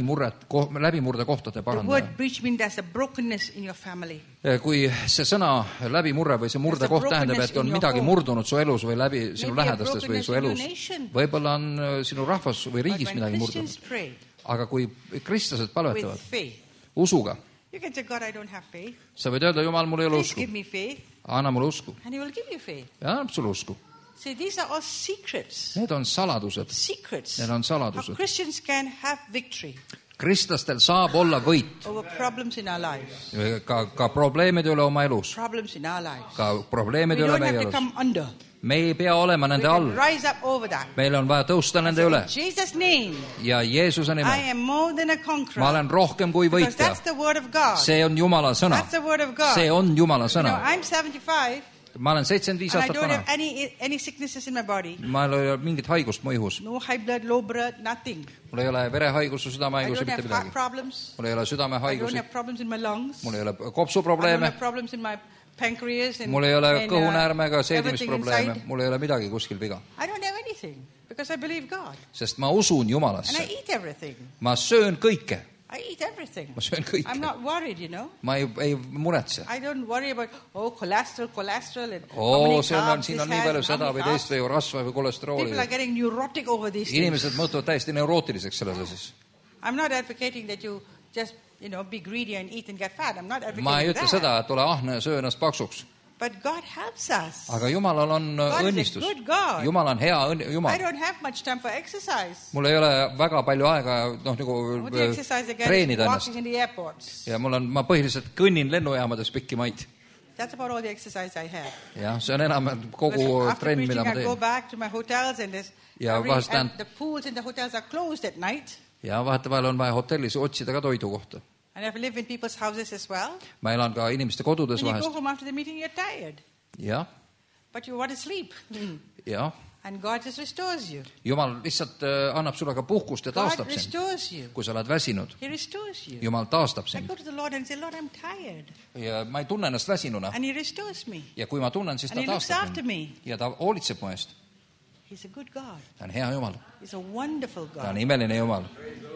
[SPEAKER 1] läbimurde kohtade
[SPEAKER 2] The
[SPEAKER 1] parandaja.
[SPEAKER 2] word breach means there's a brokenness in your family.
[SPEAKER 1] Kui see sõna läbimurre või see murdekoht tähendab, et on midagi murdunud su elus või läbi sinu lähedastes või su elus, võib-olla on sinu rahvas või
[SPEAKER 2] But
[SPEAKER 1] riigis
[SPEAKER 2] when
[SPEAKER 1] midagi
[SPEAKER 2] Christians
[SPEAKER 1] murdunud.
[SPEAKER 2] pray
[SPEAKER 1] Aga kui kristlased
[SPEAKER 2] with
[SPEAKER 1] palvetavad
[SPEAKER 2] faith,
[SPEAKER 1] usuga,
[SPEAKER 2] you can say, God, I don't have faith.
[SPEAKER 1] sa võid öelda, Jumal, mul ei ole
[SPEAKER 2] Please
[SPEAKER 1] usku.
[SPEAKER 2] give me faith.
[SPEAKER 1] Anna mulle usku.
[SPEAKER 2] And he will give you faith.
[SPEAKER 1] Ja annab sulle usku.
[SPEAKER 2] See, these are all secrets.
[SPEAKER 1] Need on saladused.
[SPEAKER 2] Secrets.
[SPEAKER 1] Need on
[SPEAKER 2] How
[SPEAKER 1] saladused.
[SPEAKER 2] Christians can have victory
[SPEAKER 1] Kristlastel saab olla võit
[SPEAKER 2] over problems in our lives.
[SPEAKER 1] ka probleemide üle oma elus.
[SPEAKER 2] Problems in our lives.
[SPEAKER 1] Ka
[SPEAKER 2] We
[SPEAKER 1] probleemide üle
[SPEAKER 2] don't
[SPEAKER 1] meie
[SPEAKER 2] have to
[SPEAKER 1] elus.
[SPEAKER 2] come under.
[SPEAKER 1] Me ei pea olema
[SPEAKER 2] We
[SPEAKER 1] nende
[SPEAKER 2] can
[SPEAKER 1] all.
[SPEAKER 2] rise up over that.
[SPEAKER 1] Meil on vaja tõusta nende üle.
[SPEAKER 2] In Jesus' name,
[SPEAKER 1] Ja Jeesuse
[SPEAKER 2] I
[SPEAKER 1] nimel.
[SPEAKER 2] am more than a conqueror.
[SPEAKER 1] Ma olen rohkem kui
[SPEAKER 2] Because
[SPEAKER 1] võitja.
[SPEAKER 2] that's the word of God.
[SPEAKER 1] See on Jumala sõna.
[SPEAKER 2] That's the word of God.
[SPEAKER 1] See on Jumala
[SPEAKER 2] You know,
[SPEAKER 1] sõna.
[SPEAKER 2] I'm 75
[SPEAKER 1] Ma olen 75
[SPEAKER 2] and I
[SPEAKER 1] aastat
[SPEAKER 2] don't have
[SPEAKER 1] vana.
[SPEAKER 2] any sicknesses in my body.
[SPEAKER 1] Ma ei ole mingit haigust mu ihus.
[SPEAKER 2] No high blood, low blood, nothing.
[SPEAKER 1] Mul ei ole verehaigusi,
[SPEAKER 2] I
[SPEAKER 1] südamehaigusi,
[SPEAKER 2] don't
[SPEAKER 1] mitte
[SPEAKER 2] have heart
[SPEAKER 1] midagi.
[SPEAKER 2] problems.
[SPEAKER 1] Mul ei ole
[SPEAKER 2] I don't
[SPEAKER 1] südamehaigusi.
[SPEAKER 2] have problems in my lungs.
[SPEAKER 1] Mul ei ole
[SPEAKER 2] I don't
[SPEAKER 1] kopsuprobleeme.
[SPEAKER 2] have problems in my pancreas and,
[SPEAKER 1] Mul ei ole
[SPEAKER 2] and,
[SPEAKER 1] kõhunäärme ega
[SPEAKER 2] everything
[SPEAKER 1] seedimisprobleeme.
[SPEAKER 2] inside.
[SPEAKER 1] Mul ei ole midagi kuskil viga.
[SPEAKER 2] I don't have anything because I believe God.
[SPEAKER 1] Sest ma usun
[SPEAKER 2] And I
[SPEAKER 1] Jumalasse.
[SPEAKER 2] eat everything.
[SPEAKER 1] Ma söön kõike.
[SPEAKER 2] I eat everything.
[SPEAKER 1] Ma söön kõike.
[SPEAKER 2] I'm not worried, you know.
[SPEAKER 1] Ma ei muretse.
[SPEAKER 2] I don't worry about, cholesterol and how many
[SPEAKER 1] See on,
[SPEAKER 2] carbs
[SPEAKER 1] siin
[SPEAKER 2] this
[SPEAKER 1] on nii
[SPEAKER 2] has
[SPEAKER 1] palju
[SPEAKER 2] and how
[SPEAKER 1] seda
[SPEAKER 2] many
[SPEAKER 1] või
[SPEAKER 2] carbs.
[SPEAKER 1] teist või rasva või kolesterooli.
[SPEAKER 2] People are getting neurotic over these things.
[SPEAKER 1] Inimesed mõtlevad täiesti neurootiliseks selles asjas.
[SPEAKER 2] I'm not advocating that you just, be greedy and eat and get fat. I'm not
[SPEAKER 1] Ma ei
[SPEAKER 2] advocating
[SPEAKER 1] ütle
[SPEAKER 2] that.
[SPEAKER 1] seda, et ole ahne ja söö ennast paksuks.
[SPEAKER 2] But God helps us.
[SPEAKER 1] Aga Jumalal on
[SPEAKER 2] God is a
[SPEAKER 1] õnnistus.
[SPEAKER 2] good God.
[SPEAKER 1] Jumal on hea
[SPEAKER 2] I
[SPEAKER 1] Jumal.
[SPEAKER 2] don't have much time for exercise.
[SPEAKER 1] Mul ei ole väga palju aega
[SPEAKER 2] What the exercise again is
[SPEAKER 1] treenida ennast.
[SPEAKER 2] walking in the airports.
[SPEAKER 1] Ja ma põhiliselt kõnnin lennujaamades pikki maid.
[SPEAKER 2] That's about all the exercise I have.
[SPEAKER 1] Ja see on enam kogu
[SPEAKER 2] Because after
[SPEAKER 1] trenn,
[SPEAKER 2] preaching,
[SPEAKER 1] mida ma
[SPEAKER 2] I go
[SPEAKER 1] teen.
[SPEAKER 2] back to my hotels and
[SPEAKER 1] Ja vahest
[SPEAKER 2] and the pools in the hotels are closed at night.
[SPEAKER 1] Ja vahetevahel on vaja hotellis otsida ka toidukohta.
[SPEAKER 2] And I've lived in people's houses as well.
[SPEAKER 1] Ma elan ka inimeste kodudes
[SPEAKER 2] When you go
[SPEAKER 1] vahest.
[SPEAKER 2] home after the meeting, you're tired.
[SPEAKER 1] Ja,
[SPEAKER 2] But you want to sleep.
[SPEAKER 1] ja.
[SPEAKER 2] And God just restores you.
[SPEAKER 1] Jumal lihtsalt annab sulle ka puhkust ja
[SPEAKER 2] God
[SPEAKER 1] taastab sind.
[SPEAKER 2] restores you.
[SPEAKER 1] Kui sa oled väsinud,
[SPEAKER 2] He restores you.
[SPEAKER 1] Jumal taastab
[SPEAKER 2] I
[SPEAKER 1] sind.
[SPEAKER 2] go to the Lord and say, Lord, I'm tired.
[SPEAKER 1] Ja ma ei tunne ennast väsinuna.
[SPEAKER 2] And He restores me.
[SPEAKER 1] Ja kui ma tunnen, siis
[SPEAKER 2] And
[SPEAKER 1] ta
[SPEAKER 2] He looks
[SPEAKER 1] taastab
[SPEAKER 2] after
[SPEAKER 1] mind.
[SPEAKER 2] me.
[SPEAKER 1] Ja ta hoolitseb mu eest.
[SPEAKER 2] He's a good God.
[SPEAKER 1] Ta on hea Jumal.
[SPEAKER 2] He's a wonderful
[SPEAKER 1] Ta on
[SPEAKER 2] God.
[SPEAKER 1] imeline Jumal.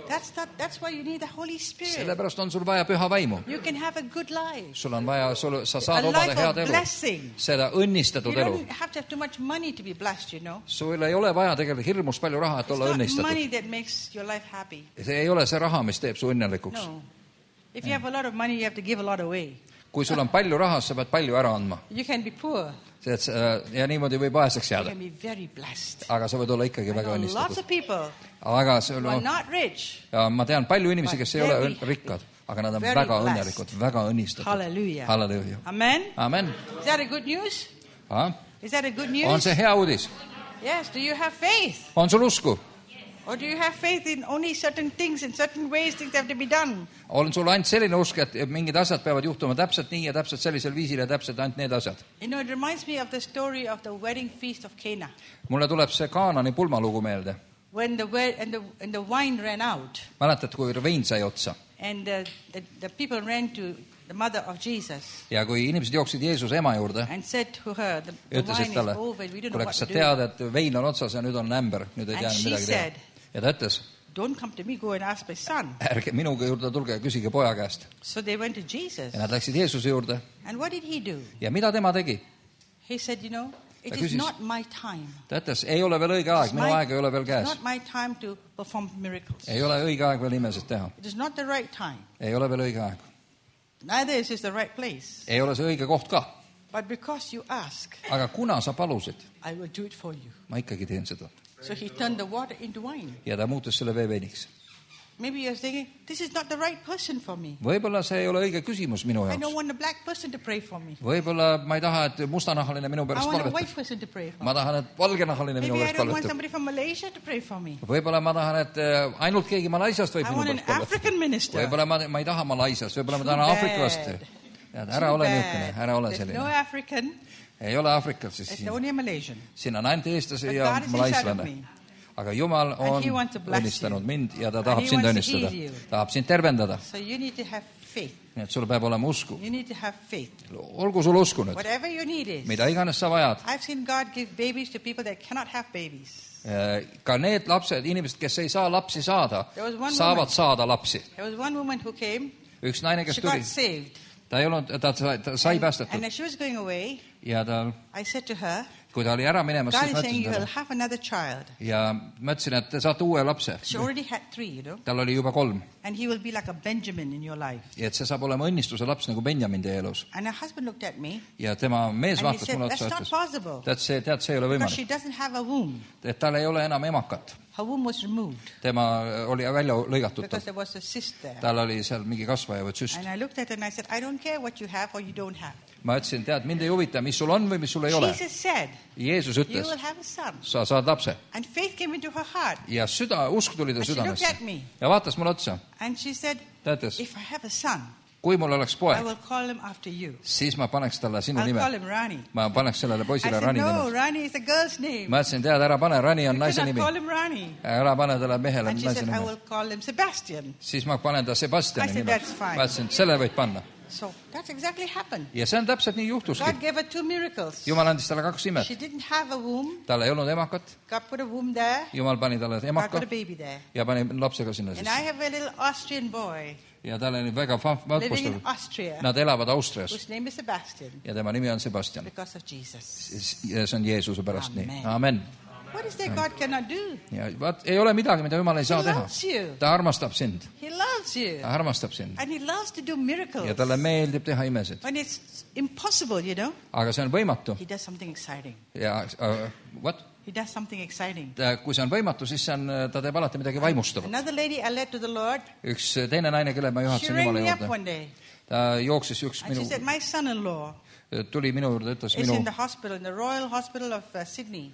[SPEAKER 2] That's why you need the Holy Spirit.
[SPEAKER 1] Sellepärast on sul vaja püha vaimu.
[SPEAKER 2] You can have a good life.
[SPEAKER 1] Sul on vaja, sa
[SPEAKER 2] A
[SPEAKER 1] saad omada
[SPEAKER 2] life
[SPEAKER 1] head
[SPEAKER 2] of
[SPEAKER 1] elu.
[SPEAKER 2] blessing.
[SPEAKER 1] Seda
[SPEAKER 2] You
[SPEAKER 1] õnnistatud elu.
[SPEAKER 2] don't have to have too much money to be blessed, you know.
[SPEAKER 1] Sul ei ole vaja tegelikult hirmus palju raha, et
[SPEAKER 2] It's
[SPEAKER 1] olla
[SPEAKER 2] not
[SPEAKER 1] õnnistatud.
[SPEAKER 2] money that makes your life happy.
[SPEAKER 1] See ei ole see raha, mis teeb su õnnelikuks.
[SPEAKER 2] No. If you have a lot of money, you have to give a lot away.
[SPEAKER 1] Kui sul on palju raha, sa pead palju ära andma.
[SPEAKER 2] You can be poor.
[SPEAKER 1] Ja niimoodi võib vaeseks
[SPEAKER 2] You
[SPEAKER 1] jääda.
[SPEAKER 2] can be very blessed.
[SPEAKER 1] Aga sa võid olla ikkagi
[SPEAKER 2] I
[SPEAKER 1] väga
[SPEAKER 2] know lots
[SPEAKER 1] õnnistatud.
[SPEAKER 2] of people
[SPEAKER 1] Aga see,
[SPEAKER 2] who are not rich.
[SPEAKER 1] ja ma tean palju inimesi, kes ei ole
[SPEAKER 2] Very
[SPEAKER 1] rikkad, aga nad on
[SPEAKER 2] very
[SPEAKER 1] väga
[SPEAKER 2] blessed.
[SPEAKER 1] õnnelikud, väga õnnistatud.
[SPEAKER 2] Hallelujah.
[SPEAKER 1] Halleluuja.
[SPEAKER 2] Amen.
[SPEAKER 1] Amen.
[SPEAKER 2] Is that a good news? Is that a good
[SPEAKER 1] On
[SPEAKER 2] news?
[SPEAKER 1] see hea uudis?
[SPEAKER 2] Yes. Do you have faith?
[SPEAKER 1] On sul usku?
[SPEAKER 2] Or do you have faith in only certain things, in certain ways things have to be done?
[SPEAKER 1] On sul ainult selline usk, et mingid asjad peavad juhtuma täpselt nii ja täpselt sellisel viisil ja täpselt ainult need asjad?
[SPEAKER 2] You know, it reminds me of the story of the wedding feast of Cana.
[SPEAKER 1] Mulle tuleb see Kaanani pulmalugu meelde.
[SPEAKER 2] when the wine ran out,
[SPEAKER 1] mäletad, kui vein sai otsa
[SPEAKER 2] and the people ran to the mother of Jesus
[SPEAKER 1] ja kui inimesed jooksid Jeesuse ema juurde
[SPEAKER 2] and said to her, the
[SPEAKER 1] ja
[SPEAKER 2] wine
[SPEAKER 1] ütlesid
[SPEAKER 2] is
[SPEAKER 1] talle,
[SPEAKER 2] over, we don't know
[SPEAKER 1] kuule,
[SPEAKER 2] what
[SPEAKER 1] kas
[SPEAKER 2] to
[SPEAKER 1] sa
[SPEAKER 2] do.
[SPEAKER 1] tead, et vein on otsas ja nüüd on ämber, nüüd ei
[SPEAKER 2] And
[SPEAKER 1] tea
[SPEAKER 2] she
[SPEAKER 1] midagi teha.
[SPEAKER 2] said,
[SPEAKER 1] Ja ta ütles,
[SPEAKER 2] don't come to me, go and ask my son.
[SPEAKER 1] ärge minuga juurde tulge ja küsige poja käest.
[SPEAKER 2] So they went to Jesus.
[SPEAKER 1] Ja nad läksid Jeesuse juurde
[SPEAKER 2] And what did he do?
[SPEAKER 1] ja mida tema tegi?
[SPEAKER 2] He said, you know, it
[SPEAKER 1] Ta
[SPEAKER 2] is
[SPEAKER 1] küsis-
[SPEAKER 2] not my time.
[SPEAKER 1] Ta ütles, ei ole veel õige aeg, minu aeg ei ole veel
[SPEAKER 2] It's
[SPEAKER 1] käes.
[SPEAKER 2] not my time to perform miracles.
[SPEAKER 1] Ei ole õige aeg veel imesid teha.
[SPEAKER 2] It is not the right time.
[SPEAKER 1] Ei ole veel õige aeg.
[SPEAKER 2] Neither is this the right place.
[SPEAKER 1] Ei ole see õige koht ka.
[SPEAKER 2] But because you ask,
[SPEAKER 1] Aga kuna sa palusid,
[SPEAKER 2] I will do it for you.
[SPEAKER 1] ma ikkagi teen seda.
[SPEAKER 2] So he turned the water into wine.
[SPEAKER 1] Ja ta muutus selle vee veiniks.
[SPEAKER 2] Maybe you're thinking, this is not the right person for me.
[SPEAKER 1] Võib-olla see ei ole õige küsimus minu
[SPEAKER 2] I don't
[SPEAKER 1] jaoks.
[SPEAKER 2] want a black person to pray for me.
[SPEAKER 1] Võib-olla ma ei taha, et mustanahaline minu
[SPEAKER 2] I
[SPEAKER 1] pärast
[SPEAKER 2] want a
[SPEAKER 1] palvetab.
[SPEAKER 2] white person to pray for me.
[SPEAKER 1] Ma tahan, et valgenahaline minu
[SPEAKER 2] Maybe I
[SPEAKER 1] pärast
[SPEAKER 2] don't want
[SPEAKER 1] palvetab.
[SPEAKER 2] somebody from Malaysia to pray for me.
[SPEAKER 1] Võib-olla ma tahan, et ainult keegi Malaisiast võib
[SPEAKER 2] I
[SPEAKER 1] minu
[SPEAKER 2] want an
[SPEAKER 1] pärast palvetada.
[SPEAKER 2] African minister.
[SPEAKER 1] Võib-olla ma ei taha Malaisiast, võib-olla ma tahan
[SPEAKER 2] Too
[SPEAKER 1] Aafrikast.
[SPEAKER 2] bad.
[SPEAKER 1] Ära ole niisugune, ära ole
[SPEAKER 2] There's no
[SPEAKER 1] selline.
[SPEAKER 2] African,
[SPEAKER 1] Ei ole Aafrikas, siis
[SPEAKER 2] it's only a Malaysian.
[SPEAKER 1] siin on ainult eestlasi
[SPEAKER 2] But
[SPEAKER 1] ja
[SPEAKER 2] God is inside of
[SPEAKER 1] malaislane.
[SPEAKER 2] me.
[SPEAKER 1] Aga Jumal on
[SPEAKER 2] And he wants to bless
[SPEAKER 1] õnnistanud
[SPEAKER 2] you.
[SPEAKER 1] mind ja ta
[SPEAKER 2] And
[SPEAKER 1] tahab
[SPEAKER 2] he
[SPEAKER 1] sind
[SPEAKER 2] wants to
[SPEAKER 1] õnnistada.
[SPEAKER 2] heal you.
[SPEAKER 1] Tahab sind tervendada.
[SPEAKER 2] So you need to have faith.
[SPEAKER 1] Nii et sul peab olema usku.
[SPEAKER 2] You need to have faith.
[SPEAKER 1] Olgu sul usku nüüd.
[SPEAKER 2] Whatever your need is.
[SPEAKER 1] Mida iganes sa vajad.
[SPEAKER 2] I've seen God give babies to people that cannot have babies.
[SPEAKER 1] Ka need lapsed, inimesed, kes ei saa lapsi saada,
[SPEAKER 2] There was one
[SPEAKER 1] saavad
[SPEAKER 2] woman.
[SPEAKER 1] saada lapsi.
[SPEAKER 2] There was one woman who came.
[SPEAKER 1] Üks naine, kes
[SPEAKER 2] She
[SPEAKER 1] tuli,
[SPEAKER 2] got saved.
[SPEAKER 1] ta ei olnud, ta sai
[SPEAKER 2] And
[SPEAKER 1] päästetud
[SPEAKER 2] as she was going away,
[SPEAKER 1] ja ta,
[SPEAKER 2] I said to her,
[SPEAKER 1] kui ta oli ära minemas,
[SPEAKER 2] God
[SPEAKER 1] siis ma
[SPEAKER 2] is saying
[SPEAKER 1] ütlesin
[SPEAKER 2] you will
[SPEAKER 1] talle
[SPEAKER 2] have another child.
[SPEAKER 1] ja ma ütlesin, et te saate uue lapse.
[SPEAKER 2] She already had 3, you know.
[SPEAKER 1] Tal oli juba 3
[SPEAKER 2] And he will be like a Benjamin in your life.
[SPEAKER 1] ja et see saab olema õnnistuse laps nagu Benjamin teie elus.
[SPEAKER 2] And her husband looked at me
[SPEAKER 1] Ja tema mees
[SPEAKER 2] and he
[SPEAKER 1] vaatas
[SPEAKER 2] said,
[SPEAKER 1] mulle
[SPEAKER 2] that's
[SPEAKER 1] otsa ja
[SPEAKER 2] not
[SPEAKER 1] ütles,
[SPEAKER 2] possible.
[SPEAKER 1] tead, see ei ole
[SPEAKER 2] Because she
[SPEAKER 1] võimalik.
[SPEAKER 2] doesn't have a womb.
[SPEAKER 1] Et tal ei ole enam emakat.
[SPEAKER 2] Her womb was removed
[SPEAKER 1] Tema oli välja lõigatud.
[SPEAKER 2] because there was a cyst there.
[SPEAKER 1] Tal oli seal mingi kasvaja või süst.
[SPEAKER 2] And I looked at her and I said, I don't care what you have or you don't have.
[SPEAKER 1] Ma ütlesin, tead, mind ei huvita, mis sul on või mis sul ei ole.
[SPEAKER 2] Jesus said,
[SPEAKER 1] Jeesus
[SPEAKER 2] you
[SPEAKER 1] ütles,
[SPEAKER 2] will have a son.
[SPEAKER 1] sa saad lapse.
[SPEAKER 2] And faith came into her heart.
[SPEAKER 1] Ja usk tuli ta
[SPEAKER 2] And she looked
[SPEAKER 1] südamesse.
[SPEAKER 2] at me
[SPEAKER 1] Ja vaatas mulle otsa.
[SPEAKER 2] and she said,
[SPEAKER 1] Ta ütles,
[SPEAKER 2] if I have a son,
[SPEAKER 1] kui mul oleks
[SPEAKER 2] I
[SPEAKER 1] poeg,
[SPEAKER 2] will call him after you.
[SPEAKER 1] siis ma paneks talle sinu
[SPEAKER 2] I'll
[SPEAKER 1] nime.
[SPEAKER 2] call him Rani.
[SPEAKER 1] Ma paneks sellele
[SPEAKER 2] I
[SPEAKER 1] poisile
[SPEAKER 2] said,
[SPEAKER 1] Rani
[SPEAKER 2] no,
[SPEAKER 1] nime.
[SPEAKER 2] Rani is a girl's name.
[SPEAKER 1] Ma ütlesin, tead, ära pane, Rani on
[SPEAKER 2] You
[SPEAKER 1] naise
[SPEAKER 2] cannot
[SPEAKER 1] nimi.
[SPEAKER 2] call him Rani.
[SPEAKER 1] Ära pane talle mehele
[SPEAKER 2] And she
[SPEAKER 1] naise
[SPEAKER 2] said, I
[SPEAKER 1] nime.
[SPEAKER 2] will call him Sebastian.
[SPEAKER 1] Siis ma panen ta Sebastiani
[SPEAKER 2] I said,
[SPEAKER 1] nime.
[SPEAKER 2] that's fine.
[SPEAKER 1] Ma ütlesin, selle võid panna.
[SPEAKER 2] So that's exactly happened.
[SPEAKER 1] Ja see on täpselt nii juhtuski.
[SPEAKER 2] God gave her 2 miracles.
[SPEAKER 1] Jumal andis talle 2 imet.
[SPEAKER 2] She didn't have a womb.
[SPEAKER 1] Tal ei olnud emakat.
[SPEAKER 2] God put a womb there.
[SPEAKER 1] Jumal pani talle
[SPEAKER 2] God
[SPEAKER 1] emaka
[SPEAKER 2] put a baby there.
[SPEAKER 1] ja pani lapsega sinna
[SPEAKER 2] And I
[SPEAKER 1] sisse.
[SPEAKER 2] have a little Austrian boy
[SPEAKER 1] Ja tal oli väga
[SPEAKER 2] living in
[SPEAKER 1] vapustatud.
[SPEAKER 2] Austria
[SPEAKER 1] Nad elavad Austrias
[SPEAKER 2] whose name is Sebastian
[SPEAKER 1] ja tema nimi on Sebastian.
[SPEAKER 2] because of Jesus.
[SPEAKER 1] Ja see on Jeesuse pärast nii.
[SPEAKER 2] Amen.
[SPEAKER 1] Amen.
[SPEAKER 2] What is there God cannot do?
[SPEAKER 1] Ja vaat, ei ole midagi, mida Jumal ei
[SPEAKER 2] He
[SPEAKER 1] saa teha.
[SPEAKER 2] loves you.
[SPEAKER 1] Ta armastab sind.
[SPEAKER 2] He loves you.
[SPEAKER 1] Ta armastab sind.
[SPEAKER 2] And he loves to do miracles.
[SPEAKER 1] Ja talle meeldib teha imesid.
[SPEAKER 2] When it's impossible, you know,
[SPEAKER 1] Aga see on võimatu.
[SPEAKER 2] he does something exciting.
[SPEAKER 1] Ja what?
[SPEAKER 2] He does something exciting.
[SPEAKER 1] Kui see on võimatu, siis see on, ta teeb alati midagi vaimustavat.
[SPEAKER 2] Another lady I led to the Lord,
[SPEAKER 1] Üks teine naine, kelle ma
[SPEAKER 2] she
[SPEAKER 1] juhatasin
[SPEAKER 2] rang
[SPEAKER 1] Jumala
[SPEAKER 2] me up
[SPEAKER 1] juurde.
[SPEAKER 2] one day
[SPEAKER 1] Ta jooksis üks
[SPEAKER 2] and she
[SPEAKER 1] minu,
[SPEAKER 2] said, my son-in-law
[SPEAKER 1] tuli minu juurde, ütles
[SPEAKER 2] is
[SPEAKER 1] minu,
[SPEAKER 2] in the hospital, in the Royal Hospital of Sydney,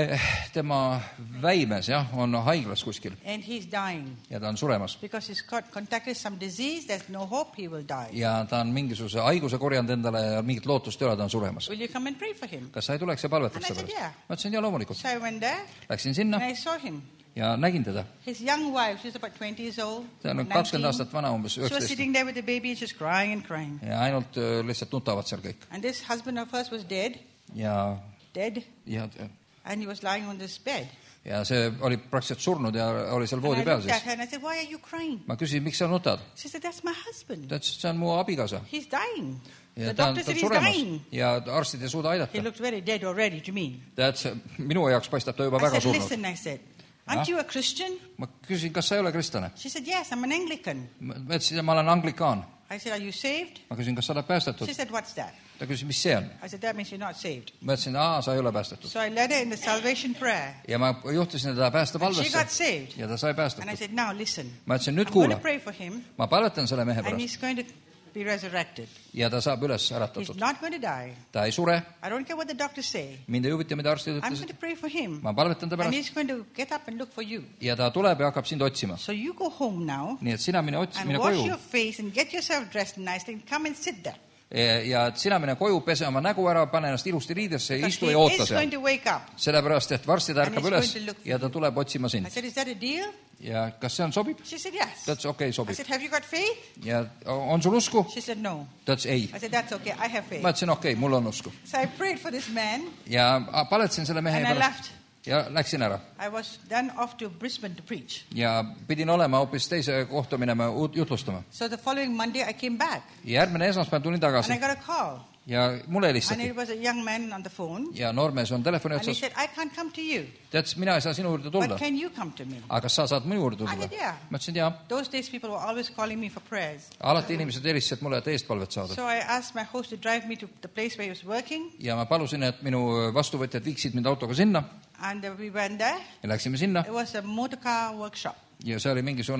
[SPEAKER 1] tema väimes, jah, on haiglas kuskil
[SPEAKER 2] and he's dying
[SPEAKER 1] ja ta on suremas.
[SPEAKER 2] because he's got contracted some disease. There's no hope he will die.
[SPEAKER 1] Ja ta on mingisuguse haiguse korjanud endale ja mingit lootust ei ole, ta on suremas.
[SPEAKER 2] Will you come and pray for him?
[SPEAKER 1] Kas sa ei tuleks ja palvetaks
[SPEAKER 2] And I
[SPEAKER 1] selle
[SPEAKER 2] said,
[SPEAKER 1] pärast? Ma ütlesin, ja loomulikult.
[SPEAKER 2] So I went there
[SPEAKER 1] Läksin
[SPEAKER 2] and
[SPEAKER 1] sinna
[SPEAKER 2] I saw him.
[SPEAKER 1] ja nägin teda.
[SPEAKER 2] His young wife, she's about 20 years old,
[SPEAKER 1] Ta on
[SPEAKER 2] 19.
[SPEAKER 1] 20 aastat vana, umbes
[SPEAKER 2] She was
[SPEAKER 1] 19.
[SPEAKER 2] sitting there with the baby and just crying and crying.
[SPEAKER 1] Ja ainult lihtsalt nutavad seal kõik.
[SPEAKER 2] And this husband of hers was dead,
[SPEAKER 1] Ja
[SPEAKER 2] and he was lying on this bed.
[SPEAKER 1] see oli praktiliselt surnud ja oli seal
[SPEAKER 2] And
[SPEAKER 1] voodi
[SPEAKER 2] I
[SPEAKER 1] peal
[SPEAKER 2] looked at
[SPEAKER 1] siis.
[SPEAKER 2] her and I said, why are you crying?
[SPEAKER 1] Ma küsin, miks sa nutad?
[SPEAKER 2] She said, that's my husband.
[SPEAKER 1] Ta ütles, see on mu abikaasa.
[SPEAKER 2] He's dying.
[SPEAKER 1] Ja
[SPEAKER 2] The
[SPEAKER 1] ta
[SPEAKER 2] doctor
[SPEAKER 1] on
[SPEAKER 2] said he's
[SPEAKER 1] suremas
[SPEAKER 2] dying.
[SPEAKER 1] ja arstid ei suuda
[SPEAKER 2] He
[SPEAKER 1] aidata.
[SPEAKER 2] looked very dead already to me.
[SPEAKER 1] Tead, minu jaoks paistab ta juba
[SPEAKER 2] I
[SPEAKER 1] väga
[SPEAKER 2] said,
[SPEAKER 1] surnud.
[SPEAKER 2] listen, I said, aren't you a Christian?
[SPEAKER 1] Ma küsin, kas sa ei ole kristlane?
[SPEAKER 2] She said, yes, I'm an Anglican.
[SPEAKER 1] Ma ütlesin, ma olen anglikaan.
[SPEAKER 2] I said, are you saved?
[SPEAKER 1] Ma küsin, kas sa oled päästetud?
[SPEAKER 2] She said, what's that?
[SPEAKER 1] Ta küsis, mis see on?
[SPEAKER 2] I said, that means you're not saved.
[SPEAKER 1] Ma ütlesin, sa ei ole päästetud.
[SPEAKER 2] So I led her in the salvation prayer.
[SPEAKER 1] Ja ma juhtisin teda
[SPEAKER 2] And she got
[SPEAKER 1] päästepalvesse
[SPEAKER 2] saved.
[SPEAKER 1] ja ta sai
[SPEAKER 2] And I
[SPEAKER 1] päästetud.
[SPEAKER 2] said, now listen.
[SPEAKER 1] Ma ütlesin, nüüd
[SPEAKER 2] I'm going to
[SPEAKER 1] kuula.
[SPEAKER 2] pray for him.
[SPEAKER 1] Ma palvetan selle mehe
[SPEAKER 2] And
[SPEAKER 1] pärast
[SPEAKER 2] he's going to be resurrected.
[SPEAKER 1] ja ta saab üles
[SPEAKER 2] He's
[SPEAKER 1] äratatud.
[SPEAKER 2] not going to die.
[SPEAKER 1] Ta ei sure.
[SPEAKER 2] I don't care what the doctors say.
[SPEAKER 1] Mind ei huvita, mida arstid
[SPEAKER 2] I'm going
[SPEAKER 1] ütlesid.
[SPEAKER 2] to pray for him.
[SPEAKER 1] Ma palvetan ta
[SPEAKER 2] And
[SPEAKER 1] pärast
[SPEAKER 2] he's going to get up and look for you.
[SPEAKER 1] ja ta tuleb ja hakkab sind otsima.
[SPEAKER 2] So you go home now
[SPEAKER 1] Nii et sina mine
[SPEAKER 2] and
[SPEAKER 1] mine
[SPEAKER 2] wash
[SPEAKER 1] koju
[SPEAKER 2] your face and get yourself dressed nicely and come and sit there.
[SPEAKER 1] ja et sina mine koju, pese oma nägu ära, pane ennast ilusti riidesse ja
[SPEAKER 2] Because
[SPEAKER 1] istu
[SPEAKER 2] he
[SPEAKER 1] ja oota
[SPEAKER 2] is going
[SPEAKER 1] seal.
[SPEAKER 2] to wake up.
[SPEAKER 1] Sellepärast, et varsti ta
[SPEAKER 2] And
[SPEAKER 1] ärkab
[SPEAKER 2] he's
[SPEAKER 1] üles
[SPEAKER 2] going to look for
[SPEAKER 1] ja ta tuleb otsima
[SPEAKER 2] I
[SPEAKER 1] sind.
[SPEAKER 2] said, is that a deal?
[SPEAKER 1] Ja kas see on sobib?
[SPEAKER 2] She said, yes.
[SPEAKER 1] Ta ütles, okei,
[SPEAKER 2] I
[SPEAKER 1] sobib.
[SPEAKER 2] said, have you got faith?
[SPEAKER 1] Ja on sul usku?
[SPEAKER 2] She said, no.
[SPEAKER 1] Ta ütles, ei.
[SPEAKER 2] I said, that's okay. I have faith.
[SPEAKER 1] Ma ütlesin, okei, mul on usku.
[SPEAKER 2] So I prayed for this man
[SPEAKER 1] Ja paletasin selle mehe
[SPEAKER 2] and I
[SPEAKER 1] pärast
[SPEAKER 2] left.
[SPEAKER 1] ja läksin ära.
[SPEAKER 2] I was then off to Brisbane to preach.
[SPEAKER 1] Ja pidin olema hoopis teise kohta minema jutlustama.
[SPEAKER 2] So the following Monday I came back
[SPEAKER 1] Ja järgmine esmaspäev tulin
[SPEAKER 2] and I
[SPEAKER 1] tagasi
[SPEAKER 2] got a call.
[SPEAKER 1] ja mulle
[SPEAKER 2] And
[SPEAKER 1] helistati.
[SPEAKER 2] it was a young man on the phone.
[SPEAKER 1] Ja noormees on telefoni
[SPEAKER 2] And he
[SPEAKER 1] otsas.
[SPEAKER 2] said, I can't come to you,
[SPEAKER 1] Ta ütles, mina ei saa sinu juurde tulla.
[SPEAKER 2] but can you come to me?
[SPEAKER 1] Aga kas sa saad minu juurde
[SPEAKER 2] I
[SPEAKER 1] tulla?
[SPEAKER 2] said, yeah.
[SPEAKER 1] Ma ütlesin, jaa.
[SPEAKER 2] Those days people were always calling me for prayers.
[SPEAKER 1] Alati inimesed helistasid mulle, et eestpalvet saada.
[SPEAKER 2] So I asked my host to drive me to the place where he was working.
[SPEAKER 1] Ja ma palusin, et minu vastuvõtjad viiksid mind autoga sinna
[SPEAKER 2] And we went there.
[SPEAKER 1] ja läksime sinna.
[SPEAKER 2] It was a motor car workshop.
[SPEAKER 1] Ja see oli mingisugune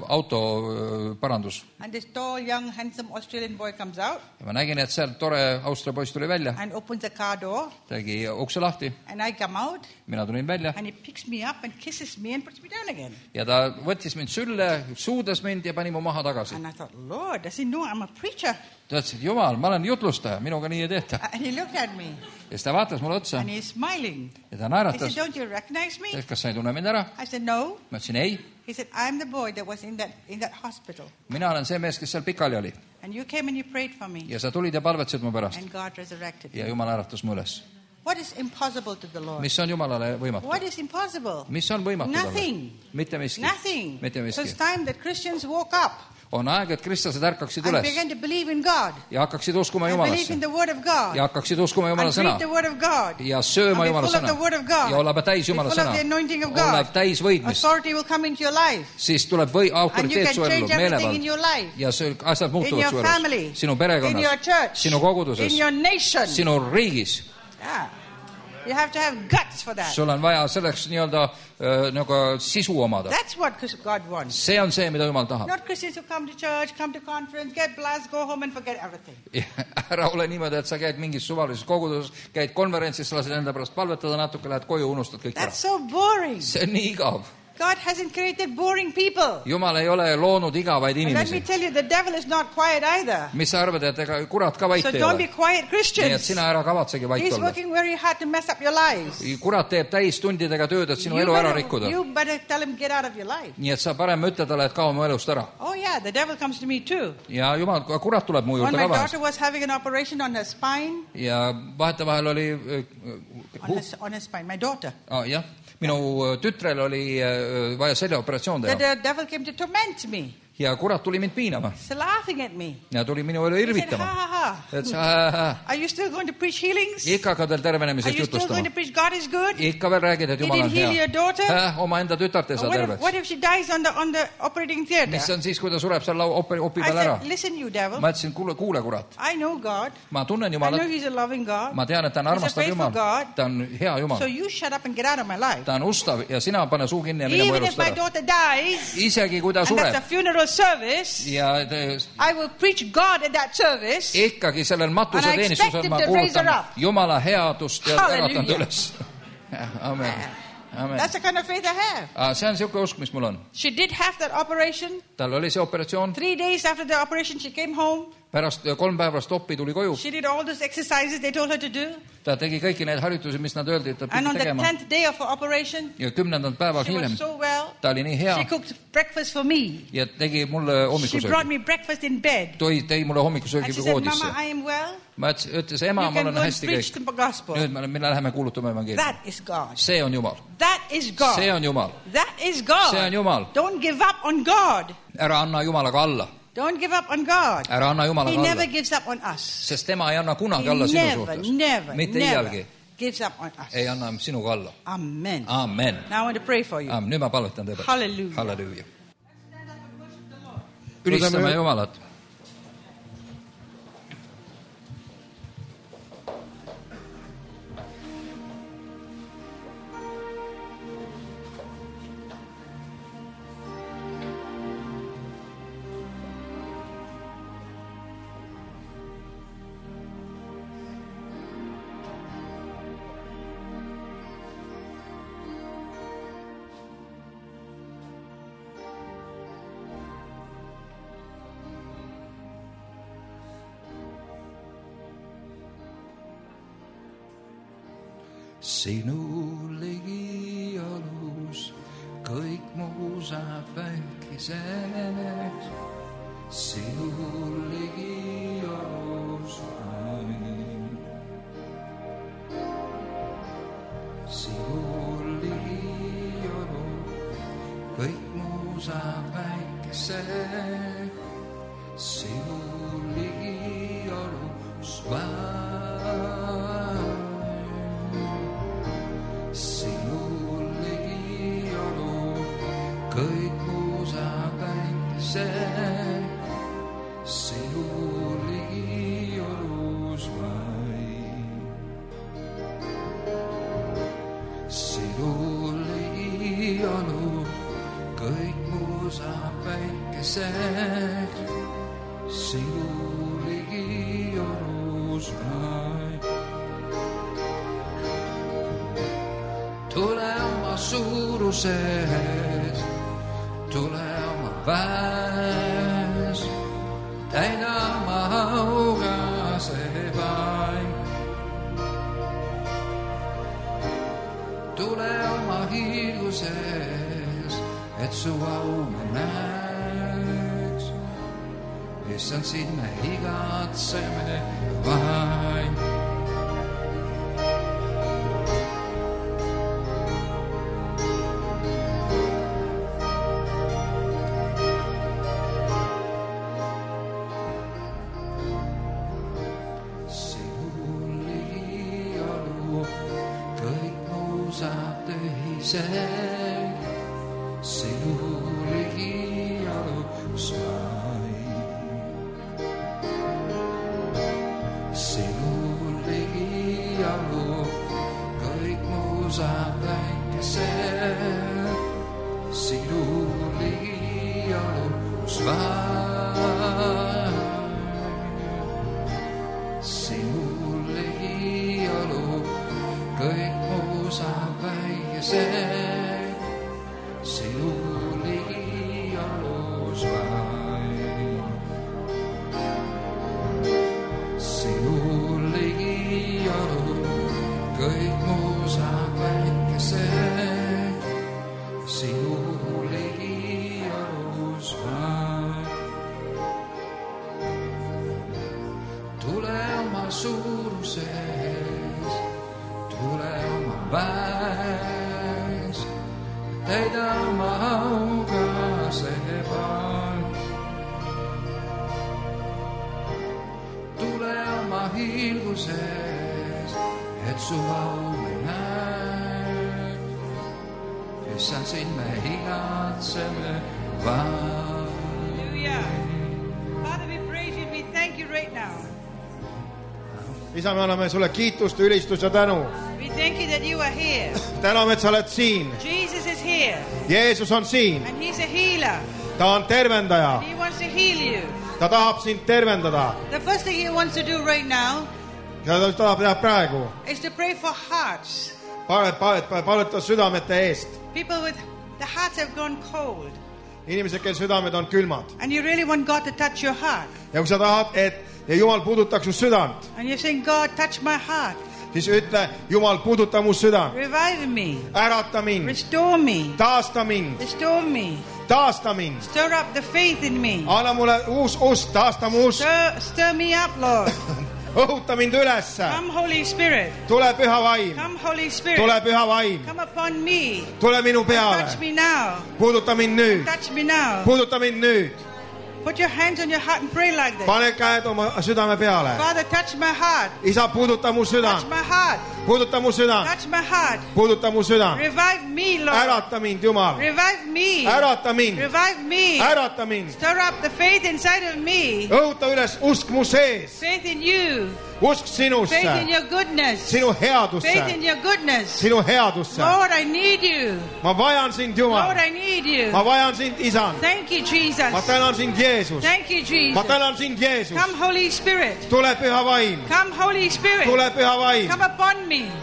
[SPEAKER 1] auto parandus.
[SPEAKER 2] And this tall, young, handsome Australian boy comes out
[SPEAKER 1] Ja ma nägin, et sealt tore Austria poiss tuli välja.
[SPEAKER 2] and opens the car door.
[SPEAKER 1] Tegi ukse lahti.
[SPEAKER 2] And I come out
[SPEAKER 1] Mina tulin välja.
[SPEAKER 2] and he picks me up and kisses me and puts me down again.
[SPEAKER 1] Ja ta võttis mind sülle, suudas mind ja pani mu maha tagasi.
[SPEAKER 2] And I thought, Lord, does he know I'm a preacher?
[SPEAKER 1] Ta ütles, et jumal, ma olen jutlustaja, minuga nii ei tehta.
[SPEAKER 2] And he looked at me
[SPEAKER 1] Ja siis ta vaatas mulle otsa
[SPEAKER 2] and he's smiling.
[SPEAKER 1] ja ta
[SPEAKER 2] He
[SPEAKER 1] naeratas.
[SPEAKER 2] said, don't you recognize me?
[SPEAKER 1] Kas sa ei tunne mind ära?
[SPEAKER 2] I said, no.
[SPEAKER 1] Ma ütlesin, ei.
[SPEAKER 2] He said, I'm the boy that was in that hospital.
[SPEAKER 1] Mina olen see mees, kes seal pikali oli.
[SPEAKER 2] And you came and you prayed for me.
[SPEAKER 1] Ja sa tulid ja palvetasid mu pärast.
[SPEAKER 2] And God resurrected me.
[SPEAKER 1] Ja Jumal äratas mu üles.
[SPEAKER 2] What is impossible to the Lord?
[SPEAKER 1] Mis on Jumalale võimatu?
[SPEAKER 2] What is impossible?
[SPEAKER 1] Mis on võimatu talle?
[SPEAKER 2] Nothing.
[SPEAKER 1] Mitte miski.
[SPEAKER 2] Nothing.
[SPEAKER 1] Mitte
[SPEAKER 2] So
[SPEAKER 1] miski.
[SPEAKER 2] it's time that Christians woke up
[SPEAKER 1] On aeg, et kristlased ärkaksid
[SPEAKER 2] and
[SPEAKER 1] üles
[SPEAKER 2] began to believe in God.
[SPEAKER 1] ja hakkaksid uskuma
[SPEAKER 2] And believe
[SPEAKER 1] Jumalasse
[SPEAKER 2] in the Word of God.
[SPEAKER 1] ja hakkaksid uskuma Jumala
[SPEAKER 2] And
[SPEAKER 1] sõna
[SPEAKER 2] read the Word of God.
[SPEAKER 1] ja sööma
[SPEAKER 2] And be
[SPEAKER 1] Jumala
[SPEAKER 2] full of
[SPEAKER 1] sõna
[SPEAKER 2] the Word of God.
[SPEAKER 1] ja olla täis
[SPEAKER 2] Be
[SPEAKER 1] Jumala
[SPEAKER 2] full of
[SPEAKER 1] sõna,
[SPEAKER 2] the anointing of
[SPEAKER 1] olla
[SPEAKER 2] God.
[SPEAKER 1] täis võidmist,
[SPEAKER 2] Authority will come into your life.
[SPEAKER 1] siis tuleb
[SPEAKER 2] And you
[SPEAKER 1] autoriteet
[SPEAKER 2] can
[SPEAKER 1] su ellu,
[SPEAKER 2] change everything in your
[SPEAKER 1] meelevald
[SPEAKER 2] life.
[SPEAKER 1] ja see asjad
[SPEAKER 2] In
[SPEAKER 1] muutuvad
[SPEAKER 2] your
[SPEAKER 1] su
[SPEAKER 2] family.
[SPEAKER 1] elus, sinu
[SPEAKER 2] In your
[SPEAKER 1] perekonnas,
[SPEAKER 2] church.
[SPEAKER 1] sinu koguduses,
[SPEAKER 2] In your nation.
[SPEAKER 1] sinu riigis.
[SPEAKER 2] Yeah. You have to have guts for that.
[SPEAKER 1] Sul on vaja selleks nii-öelda nagu sisu omada.
[SPEAKER 2] That's what God wants.
[SPEAKER 1] See on see, mida Jumal tahab.
[SPEAKER 2] Not Christians who come to church, come to conference, get blessed, go home and forget everything.
[SPEAKER 1] Ära ole niimoodi, et sa käid mingis suvalises koguduses, käid konverentsis, lased enda pärast palvetada natuke, lähed koju, unustad kõik ära.
[SPEAKER 2] That's so boring.
[SPEAKER 1] See on nii igav.
[SPEAKER 2] God hasn't created boring people.
[SPEAKER 1] Jumal ei ole loonud igavaid
[SPEAKER 2] And let me
[SPEAKER 1] inimesi.
[SPEAKER 2] tell you, the devil is not quiet either.
[SPEAKER 1] Mis sa arvad, et ega kurat ka vait
[SPEAKER 2] So
[SPEAKER 1] ei
[SPEAKER 2] don't
[SPEAKER 1] ole?
[SPEAKER 2] be quiet
[SPEAKER 1] Nii et
[SPEAKER 2] Christians.
[SPEAKER 1] sina ära kavatsegi vait
[SPEAKER 2] He's
[SPEAKER 1] olla.
[SPEAKER 2] working very hard to mess up your lives.
[SPEAKER 1] Kurat teeb täistundidega tööd, et sinu elu ära rikkuda.
[SPEAKER 2] You better tell him get out of your life.
[SPEAKER 1] Nii et sa parem ütle talle, et kao mu elust ära.
[SPEAKER 2] Oh yeah, the devil comes to me too.
[SPEAKER 1] Ja Jumal, kurat tuleb mu
[SPEAKER 2] When
[SPEAKER 1] juurde
[SPEAKER 2] my
[SPEAKER 1] ka vahest.
[SPEAKER 2] daughter was having an operation on her spine,
[SPEAKER 1] Ja vahetevahel oli
[SPEAKER 2] on her spine, my daughter,
[SPEAKER 1] jah, minu tütrel oli vaja seljaoperatsioon teha.
[SPEAKER 2] the devil came to torment me.
[SPEAKER 1] Ja kurat tuli mind piinama.
[SPEAKER 2] He's laughing at me.
[SPEAKER 1] Ja tuli minu üle
[SPEAKER 2] He said,
[SPEAKER 1] irvitama.
[SPEAKER 2] ha, ha,
[SPEAKER 1] Et
[SPEAKER 2] ha. Are you still going to preach healings?
[SPEAKER 1] ikka hakkad veel
[SPEAKER 2] Are
[SPEAKER 1] tervenemisest
[SPEAKER 2] you still going
[SPEAKER 1] jutustama.
[SPEAKER 2] to preach God is good?
[SPEAKER 1] Ikka veel räägid, et
[SPEAKER 2] He
[SPEAKER 1] Jumal on
[SPEAKER 2] didn't heal
[SPEAKER 1] hea.
[SPEAKER 2] your daughter?
[SPEAKER 1] Oma enda tütart ei saa
[SPEAKER 2] What
[SPEAKER 1] terveks.
[SPEAKER 2] if she dies on the operating theater?
[SPEAKER 1] Mis on siis, kui ta sureb seal opi
[SPEAKER 2] I
[SPEAKER 1] peal ära?
[SPEAKER 2] said, listen you devil,
[SPEAKER 1] Ma ütlesin, kuule kurat,
[SPEAKER 2] I know God.
[SPEAKER 1] ma tunnen
[SPEAKER 2] I know
[SPEAKER 1] Jumalat,
[SPEAKER 2] he's a loving God.
[SPEAKER 1] ma tean, et ta on
[SPEAKER 2] He's a
[SPEAKER 1] armastav
[SPEAKER 2] faithful
[SPEAKER 1] Jumal,
[SPEAKER 2] God.
[SPEAKER 1] ta on hea Jumal,
[SPEAKER 2] So you shut up and get out of my life.
[SPEAKER 1] ta on ustav ja sina pane suu kinni ja mine mu
[SPEAKER 2] Even if
[SPEAKER 1] elust
[SPEAKER 2] my
[SPEAKER 1] ära.
[SPEAKER 2] daughter dies,
[SPEAKER 1] Isegi kui ta
[SPEAKER 2] and that's a
[SPEAKER 1] sureb
[SPEAKER 2] funeral service,
[SPEAKER 1] ja
[SPEAKER 2] I will preach God at that service.
[SPEAKER 1] ikkagi sellel
[SPEAKER 2] And I
[SPEAKER 1] matuseteenistusel
[SPEAKER 2] expect
[SPEAKER 1] ma
[SPEAKER 2] him to raise her
[SPEAKER 1] kuulutan
[SPEAKER 2] up.
[SPEAKER 1] Jumala headust ja
[SPEAKER 2] Hallelujah.
[SPEAKER 1] äratan ta üles. Amen. Amen.
[SPEAKER 2] That's the kind of faith I have.
[SPEAKER 1] See on niisugune usk, mis mul on.
[SPEAKER 2] She did have that operation.
[SPEAKER 1] Tal oli see operatsioon,
[SPEAKER 2] 3 days after the operation, she came home.
[SPEAKER 1] pärast 3 päeva pärast oppi tuli koju.
[SPEAKER 2] She did all those exercises they told her to do.
[SPEAKER 1] Ta tegi kõiki neid harjutusi, mis nad öeldi, et ta
[SPEAKER 2] And
[SPEAKER 1] pidi
[SPEAKER 2] on the
[SPEAKER 1] tegema.
[SPEAKER 2] 10th day of her operation,
[SPEAKER 1] Ja 10. päeval
[SPEAKER 2] she
[SPEAKER 1] hiljem
[SPEAKER 2] was so well.
[SPEAKER 1] ta oli nii hea
[SPEAKER 2] She cooked breakfast for me.
[SPEAKER 1] ja tegi mulle
[SPEAKER 2] She brought
[SPEAKER 1] hommikusöögi.
[SPEAKER 2] me breakfast in bed.
[SPEAKER 1] Tõi mulle
[SPEAKER 2] And
[SPEAKER 1] hommikusöögi
[SPEAKER 2] she said,
[SPEAKER 1] voodisse.
[SPEAKER 2] Mama, I am well.
[SPEAKER 1] Ma ütles, ema,
[SPEAKER 2] You
[SPEAKER 1] ma
[SPEAKER 2] can
[SPEAKER 1] olen
[SPEAKER 2] go and
[SPEAKER 1] hästi
[SPEAKER 2] preach
[SPEAKER 1] kõik.
[SPEAKER 2] the gospel.
[SPEAKER 1] Nüüd me läheme kuulutama evangeeliumi.
[SPEAKER 2] That is God.
[SPEAKER 1] See on Jumal.
[SPEAKER 2] That is God.
[SPEAKER 1] See on Jumal.
[SPEAKER 2] That is God.
[SPEAKER 1] See on Jumal.
[SPEAKER 2] Don't give up on God.
[SPEAKER 1] Ära anna Jumalaga alla.
[SPEAKER 2] Don't give up on God.
[SPEAKER 1] Ära anna
[SPEAKER 2] He
[SPEAKER 1] Jumalaga
[SPEAKER 2] never
[SPEAKER 1] alla.
[SPEAKER 2] gives up on us.
[SPEAKER 1] Sest tema ei anna kunagi
[SPEAKER 2] He
[SPEAKER 1] alla sinu
[SPEAKER 2] never,
[SPEAKER 1] suhtes.
[SPEAKER 2] never,
[SPEAKER 1] Mitte
[SPEAKER 2] never
[SPEAKER 1] iialgi
[SPEAKER 2] gives up on us.
[SPEAKER 1] ei anna sinuga alla.
[SPEAKER 2] Amen.
[SPEAKER 1] Amen.
[SPEAKER 2] Now I want to pray for you.
[SPEAKER 1] Nüüd ma palvetan teie peale.
[SPEAKER 2] Hallelujah.
[SPEAKER 1] Halleluuja. Ülistame Jumalat. sinu ligiolus kõik muu saab väikeseks, sinu ligiolus vaid. Sinu ligiolus kõik muu saab väikeseks, sinu ligiolus vaid. Sinu ligiolus kõik muu saab väikeseks, sinu ligiolus vaid. Sinu ligiolus kõik muu saab väikeseks, sinu ligiolus vaid. Tule oma suuruses, tule oma väes, täida oma auga see vaim. Tule oma hiilguses, et su au me näeks, issand sind me igatseme vaim. Sinu ligiolus vaid. Sinu ligiolus kõik muu saab väikeseks, sinu ligiolus vaid. Sinu ligiolus kõik muu saab väikeseks, sinu ligiolus vaid. Sinu ligiolus kõik muu saab väikeseks, sinu ligiolus vaid. Tule oma suuruses, tule oma väes, täida oma auga see vaim. Tule oma hiilguses, et su au me näeks, issand sind me igatseme vaid.
[SPEAKER 2] Hallelujah. Father, we praise you and we thank you right now.
[SPEAKER 3] Isa, me anname sulle kiitust, ülistus ja tänu.
[SPEAKER 2] We thank you that you are here.
[SPEAKER 3] Täname, et sa oled siin.
[SPEAKER 2] Jesus is here.
[SPEAKER 3] Jeesus on siin.
[SPEAKER 2] And he's a healer.
[SPEAKER 3] Ta on tervendaja.
[SPEAKER 2] He wants to heal you.
[SPEAKER 3] Ta tahab sind tervendada.
[SPEAKER 2] The first thing he wants to do right now
[SPEAKER 3] Ja ta tahab teha praegu.
[SPEAKER 2] is to pray for hearts.
[SPEAKER 3] Paluta südamete eest.
[SPEAKER 2] People with the hearts have gone cold.
[SPEAKER 3] Inimesed, kel südamed on külmad.
[SPEAKER 2] And you really want God to touch your heart.
[SPEAKER 3] Ja kui sa tahad, et Jumal puudutaks su südant,
[SPEAKER 2] And you're saying, God, touch my heart.
[SPEAKER 3] siis ütle, Jumal, puuduta mu südant.
[SPEAKER 2] Revive me.
[SPEAKER 3] Ärata mind.
[SPEAKER 2] Restore me.
[SPEAKER 3] Taasta mind.
[SPEAKER 2] Restore me.
[SPEAKER 3] Taasta mind.
[SPEAKER 2] Stir up the faith in me.
[SPEAKER 3] Anna mulle uus usk. Taasta mu usk.
[SPEAKER 2] Stir me up, Lord.
[SPEAKER 3] Õhuta mind ülesse.
[SPEAKER 2] Come, Holy Spirit.
[SPEAKER 3] Tule püha vaim.
[SPEAKER 2] Come, Holy Spirit.
[SPEAKER 3] Tule püha vaim.
[SPEAKER 2] Come upon me.
[SPEAKER 3] Tule minu peale.
[SPEAKER 2] Touch me now.
[SPEAKER 3] Puuduta mind nüüd.
[SPEAKER 2] Touch me now.
[SPEAKER 3] Puuduta mind nüüd.
[SPEAKER 2] Put your hands on your heart and pray like this.
[SPEAKER 3] Pane käed oma südame peale.
[SPEAKER 2] Father, touch my heart.
[SPEAKER 3] Isa, puuduta mu südant.
[SPEAKER 2] Touch my heart.
[SPEAKER 3] Puuduta mu südant.
[SPEAKER 2] Touch my heart.
[SPEAKER 3] Puuduta mu südant.
[SPEAKER 2] Revive me, Lord.
[SPEAKER 3] Ärata mind, Jumal.
[SPEAKER 2] Revive me.
[SPEAKER 3] Ärata mind.
[SPEAKER 2] Revive me.
[SPEAKER 3] Ärata mind.
[SPEAKER 2] Stir up the faith inside of me.
[SPEAKER 3] Õhuta üles usk mu sees.
[SPEAKER 2] Faith in you.
[SPEAKER 3] Usk sinusse.
[SPEAKER 2] Faith in your goodness.
[SPEAKER 3] Sinu headusse.
[SPEAKER 2] Faith in your goodness.
[SPEAKER 3] Sinu headusse.
[SPEAKER 2] Lord, I need you.
[SPEAKER 3] Ma vajan sind,
[SPEAKER 2] Lord,
[SPEAKER 3] Jumal.
[SPEAKER 2] I need you.
[SPEAKER 3] Ma vajan sind, Isand.
[SPEAKER 2] Thank you, Jesus.
[SPEAKER 3] Ma tänan sind, Jeesus.
[SPEAKER 2] Thank you,
[SPEAKER 3] Ma
[SPEAKER 2] Jesus.
[SPEAKER 3] tänan sind, Jeesus.
[SPEAKER 2] Come, Holy Spirit.
[SPEAKER 3] Tule püha vaim.
[SPEAKER 2] Come, Holy Spirit.
[SPEAKER 3] Tule püha vaim.
[SPEAKER 2] Come upon me.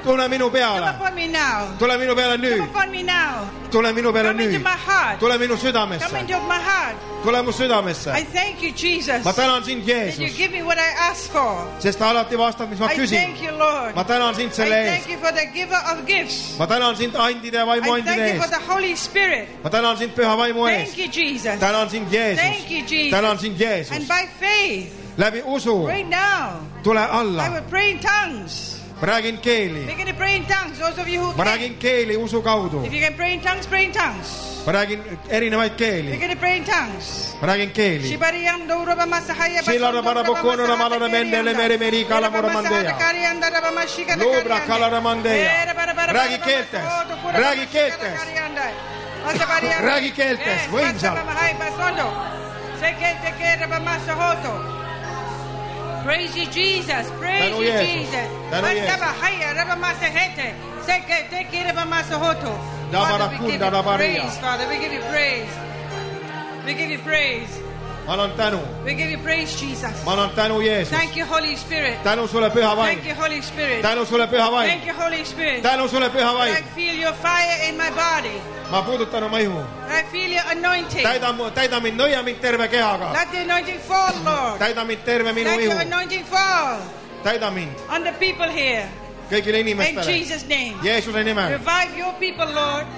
[SPEAKER 3] tule minu
[SPEAKER 2] Come
[SPEAKER 3] peale.
[SPEAKER 2] upon me now.
[SPEAKER 3] Tule minu peale
[SPEAKER 2] Come
[SPEAKER 3] nüüd.
[SPEAKER 2] upon me now.
[SPEAKER 3] Tule minu peale
[SPEAKER 2] Come into
[SPEAKER 3] nüüd.
[SPEAKER 2] my heart.
[SPEAKER 3] Tule minu
[SPEAKER 2] Come
[SPEAKER 3] südamesse.
[SPEAKER 2] into my heart.
[SPEAKER 3] Tule mu südamesse.
[SPEAKER 2] I thank you, Jesus,
[SPEAKER 3] Ma tänan sind,
[SPEAKER 2] that you
[SPEAKER 3] Jeesus,
[SPEAKER 2] give me what I ask for.
[SPEAKER 3] sest ta alati vastab, mis ma
[SPEAKER 2] I
[SPEAKER 3] küsin.
[SPEAKER 2] thank you, Lord.
[SPEAKER 3] Ma tänan sind
[SPEAKER 2] I
[SPEAKER 3] selle
[SPEAKER 2] thank
[SPEAKER 3] eest.
[SPEAKER 2] you for the giver of gifts.
[SPEAKER 3] Ma tänan sind andide ja vaimu
[SPEAKER 2] I
[SPEAKER 3] andide
[SPEAKER 2] thank you for
[SPEAKER 3] eest.
[SPEAKER 2] the Holy Spirit.
[SPEAKER 3] Ma tänan sind püha vaimu
[SPEAKER 2] Thank
[SPEAKER 3] eest.
[SPEAKER 2] you, Jesus.
[SPEAKER 3] Tänan sind,
[SPEAKER 2] Thank
[SPEAKER 3] Jeesus.
[SPEAKER 2] you, Jesus.
[SPEAKER 3] Tänan sind, Jeesus.
[SPEAKER 2] And by faith,
[SPEAKER 3] Läbi usu
[SPEAKER 2] right now,
[SPEAKER 3] tule
[SPEAKER 2] I
[SPEAKER 3] alla.
[SPEAKER 2] will pray in tongues.
[SPEAKER 3] Ma räägin keeli.
[SPEAKER 2] Begin to pray in tongues. Those of you who
[SPEAKER 3] Ma
[SPEAKER 2] can.
[SPEAKER 3] räägin keeli usu kaudu.
[SPEAKER 2] If you can pray in tongues, pray in tongues.
[SPEAKER 3] Ma räägin erinevaid keeli.
[SPEAKER 2] Begin to pray in tongues.
[SPEAKER 3] Ma räägin keeli.
[SPEAKER 2] Shibariam Doraba Masahaya
[SPEAKER 3] Sillara parabokono na malana mendele meri meri kalamura mandeja. Lubra kalara mandeja. Räägi keeltes. Räägi keeltes. Räägi keeltes. Võimsalt.
[SPEAKER 2] Praise you, Jesus. Praise
[SPEAKER 3] Tänu
[SPEAKER 2] you,
[SPEAKER 3] Jeesus.
[SPEAKER 2] Jesus.
[SPEAKER 3] Tänu Jeesus.
[SPEAKER 2] Father, we give you praise, Father. We give you praise. We give you praise.
[SPEAKER 3] Ma annan tänu.
[SPEAKER 2] We give you praise, Jesus.
[SPEAKER 3] Ma annan tänu, Jeesus.
[SPEAKER 2] Thank you, Holy Spirit.
[SPEAKER 3] Tänu sulle, püha vaim.
[SPEAKER 2] Thank you, Holy Spirit.
[SPEAKER 3] Tänu sulle, püha vaim.
[SPEAKER 2] Thank you, Holy Spirit.
[SPEAKER 3] Tänu sulle, püha
[SPEAKER 2] I
[SPEAKER 3] vaim.
[SPEAKER 2] feel your fire in my body.
[SPEAKER 3] Ma puudutan oma ihu.
[SPEAKER 2] I feel your anointing.
[SPEAKER 3] Täida mind, nõia mind terve kehaga.
[SPEAKER 2] Let the anointing fall, Lord.
[SPEAKER 3] Täida mind terve minu
[SPEAKER 2] Let
[SPEAKER 3] ihu.
[SPEAKER 2] your anointing fall
[SPEAKER 3] Täida mind
[SPEAKER 2] on the people here.
[SPEAKER 3] kõigile
[SPEAKER 2] In
[SPEAKER 3] inimestele.
[SPEAKER 2] Jesus' name.
[SPEAKER 3] Jeesuse nimel.
[SPEAKER 2] Revive your people, Lord.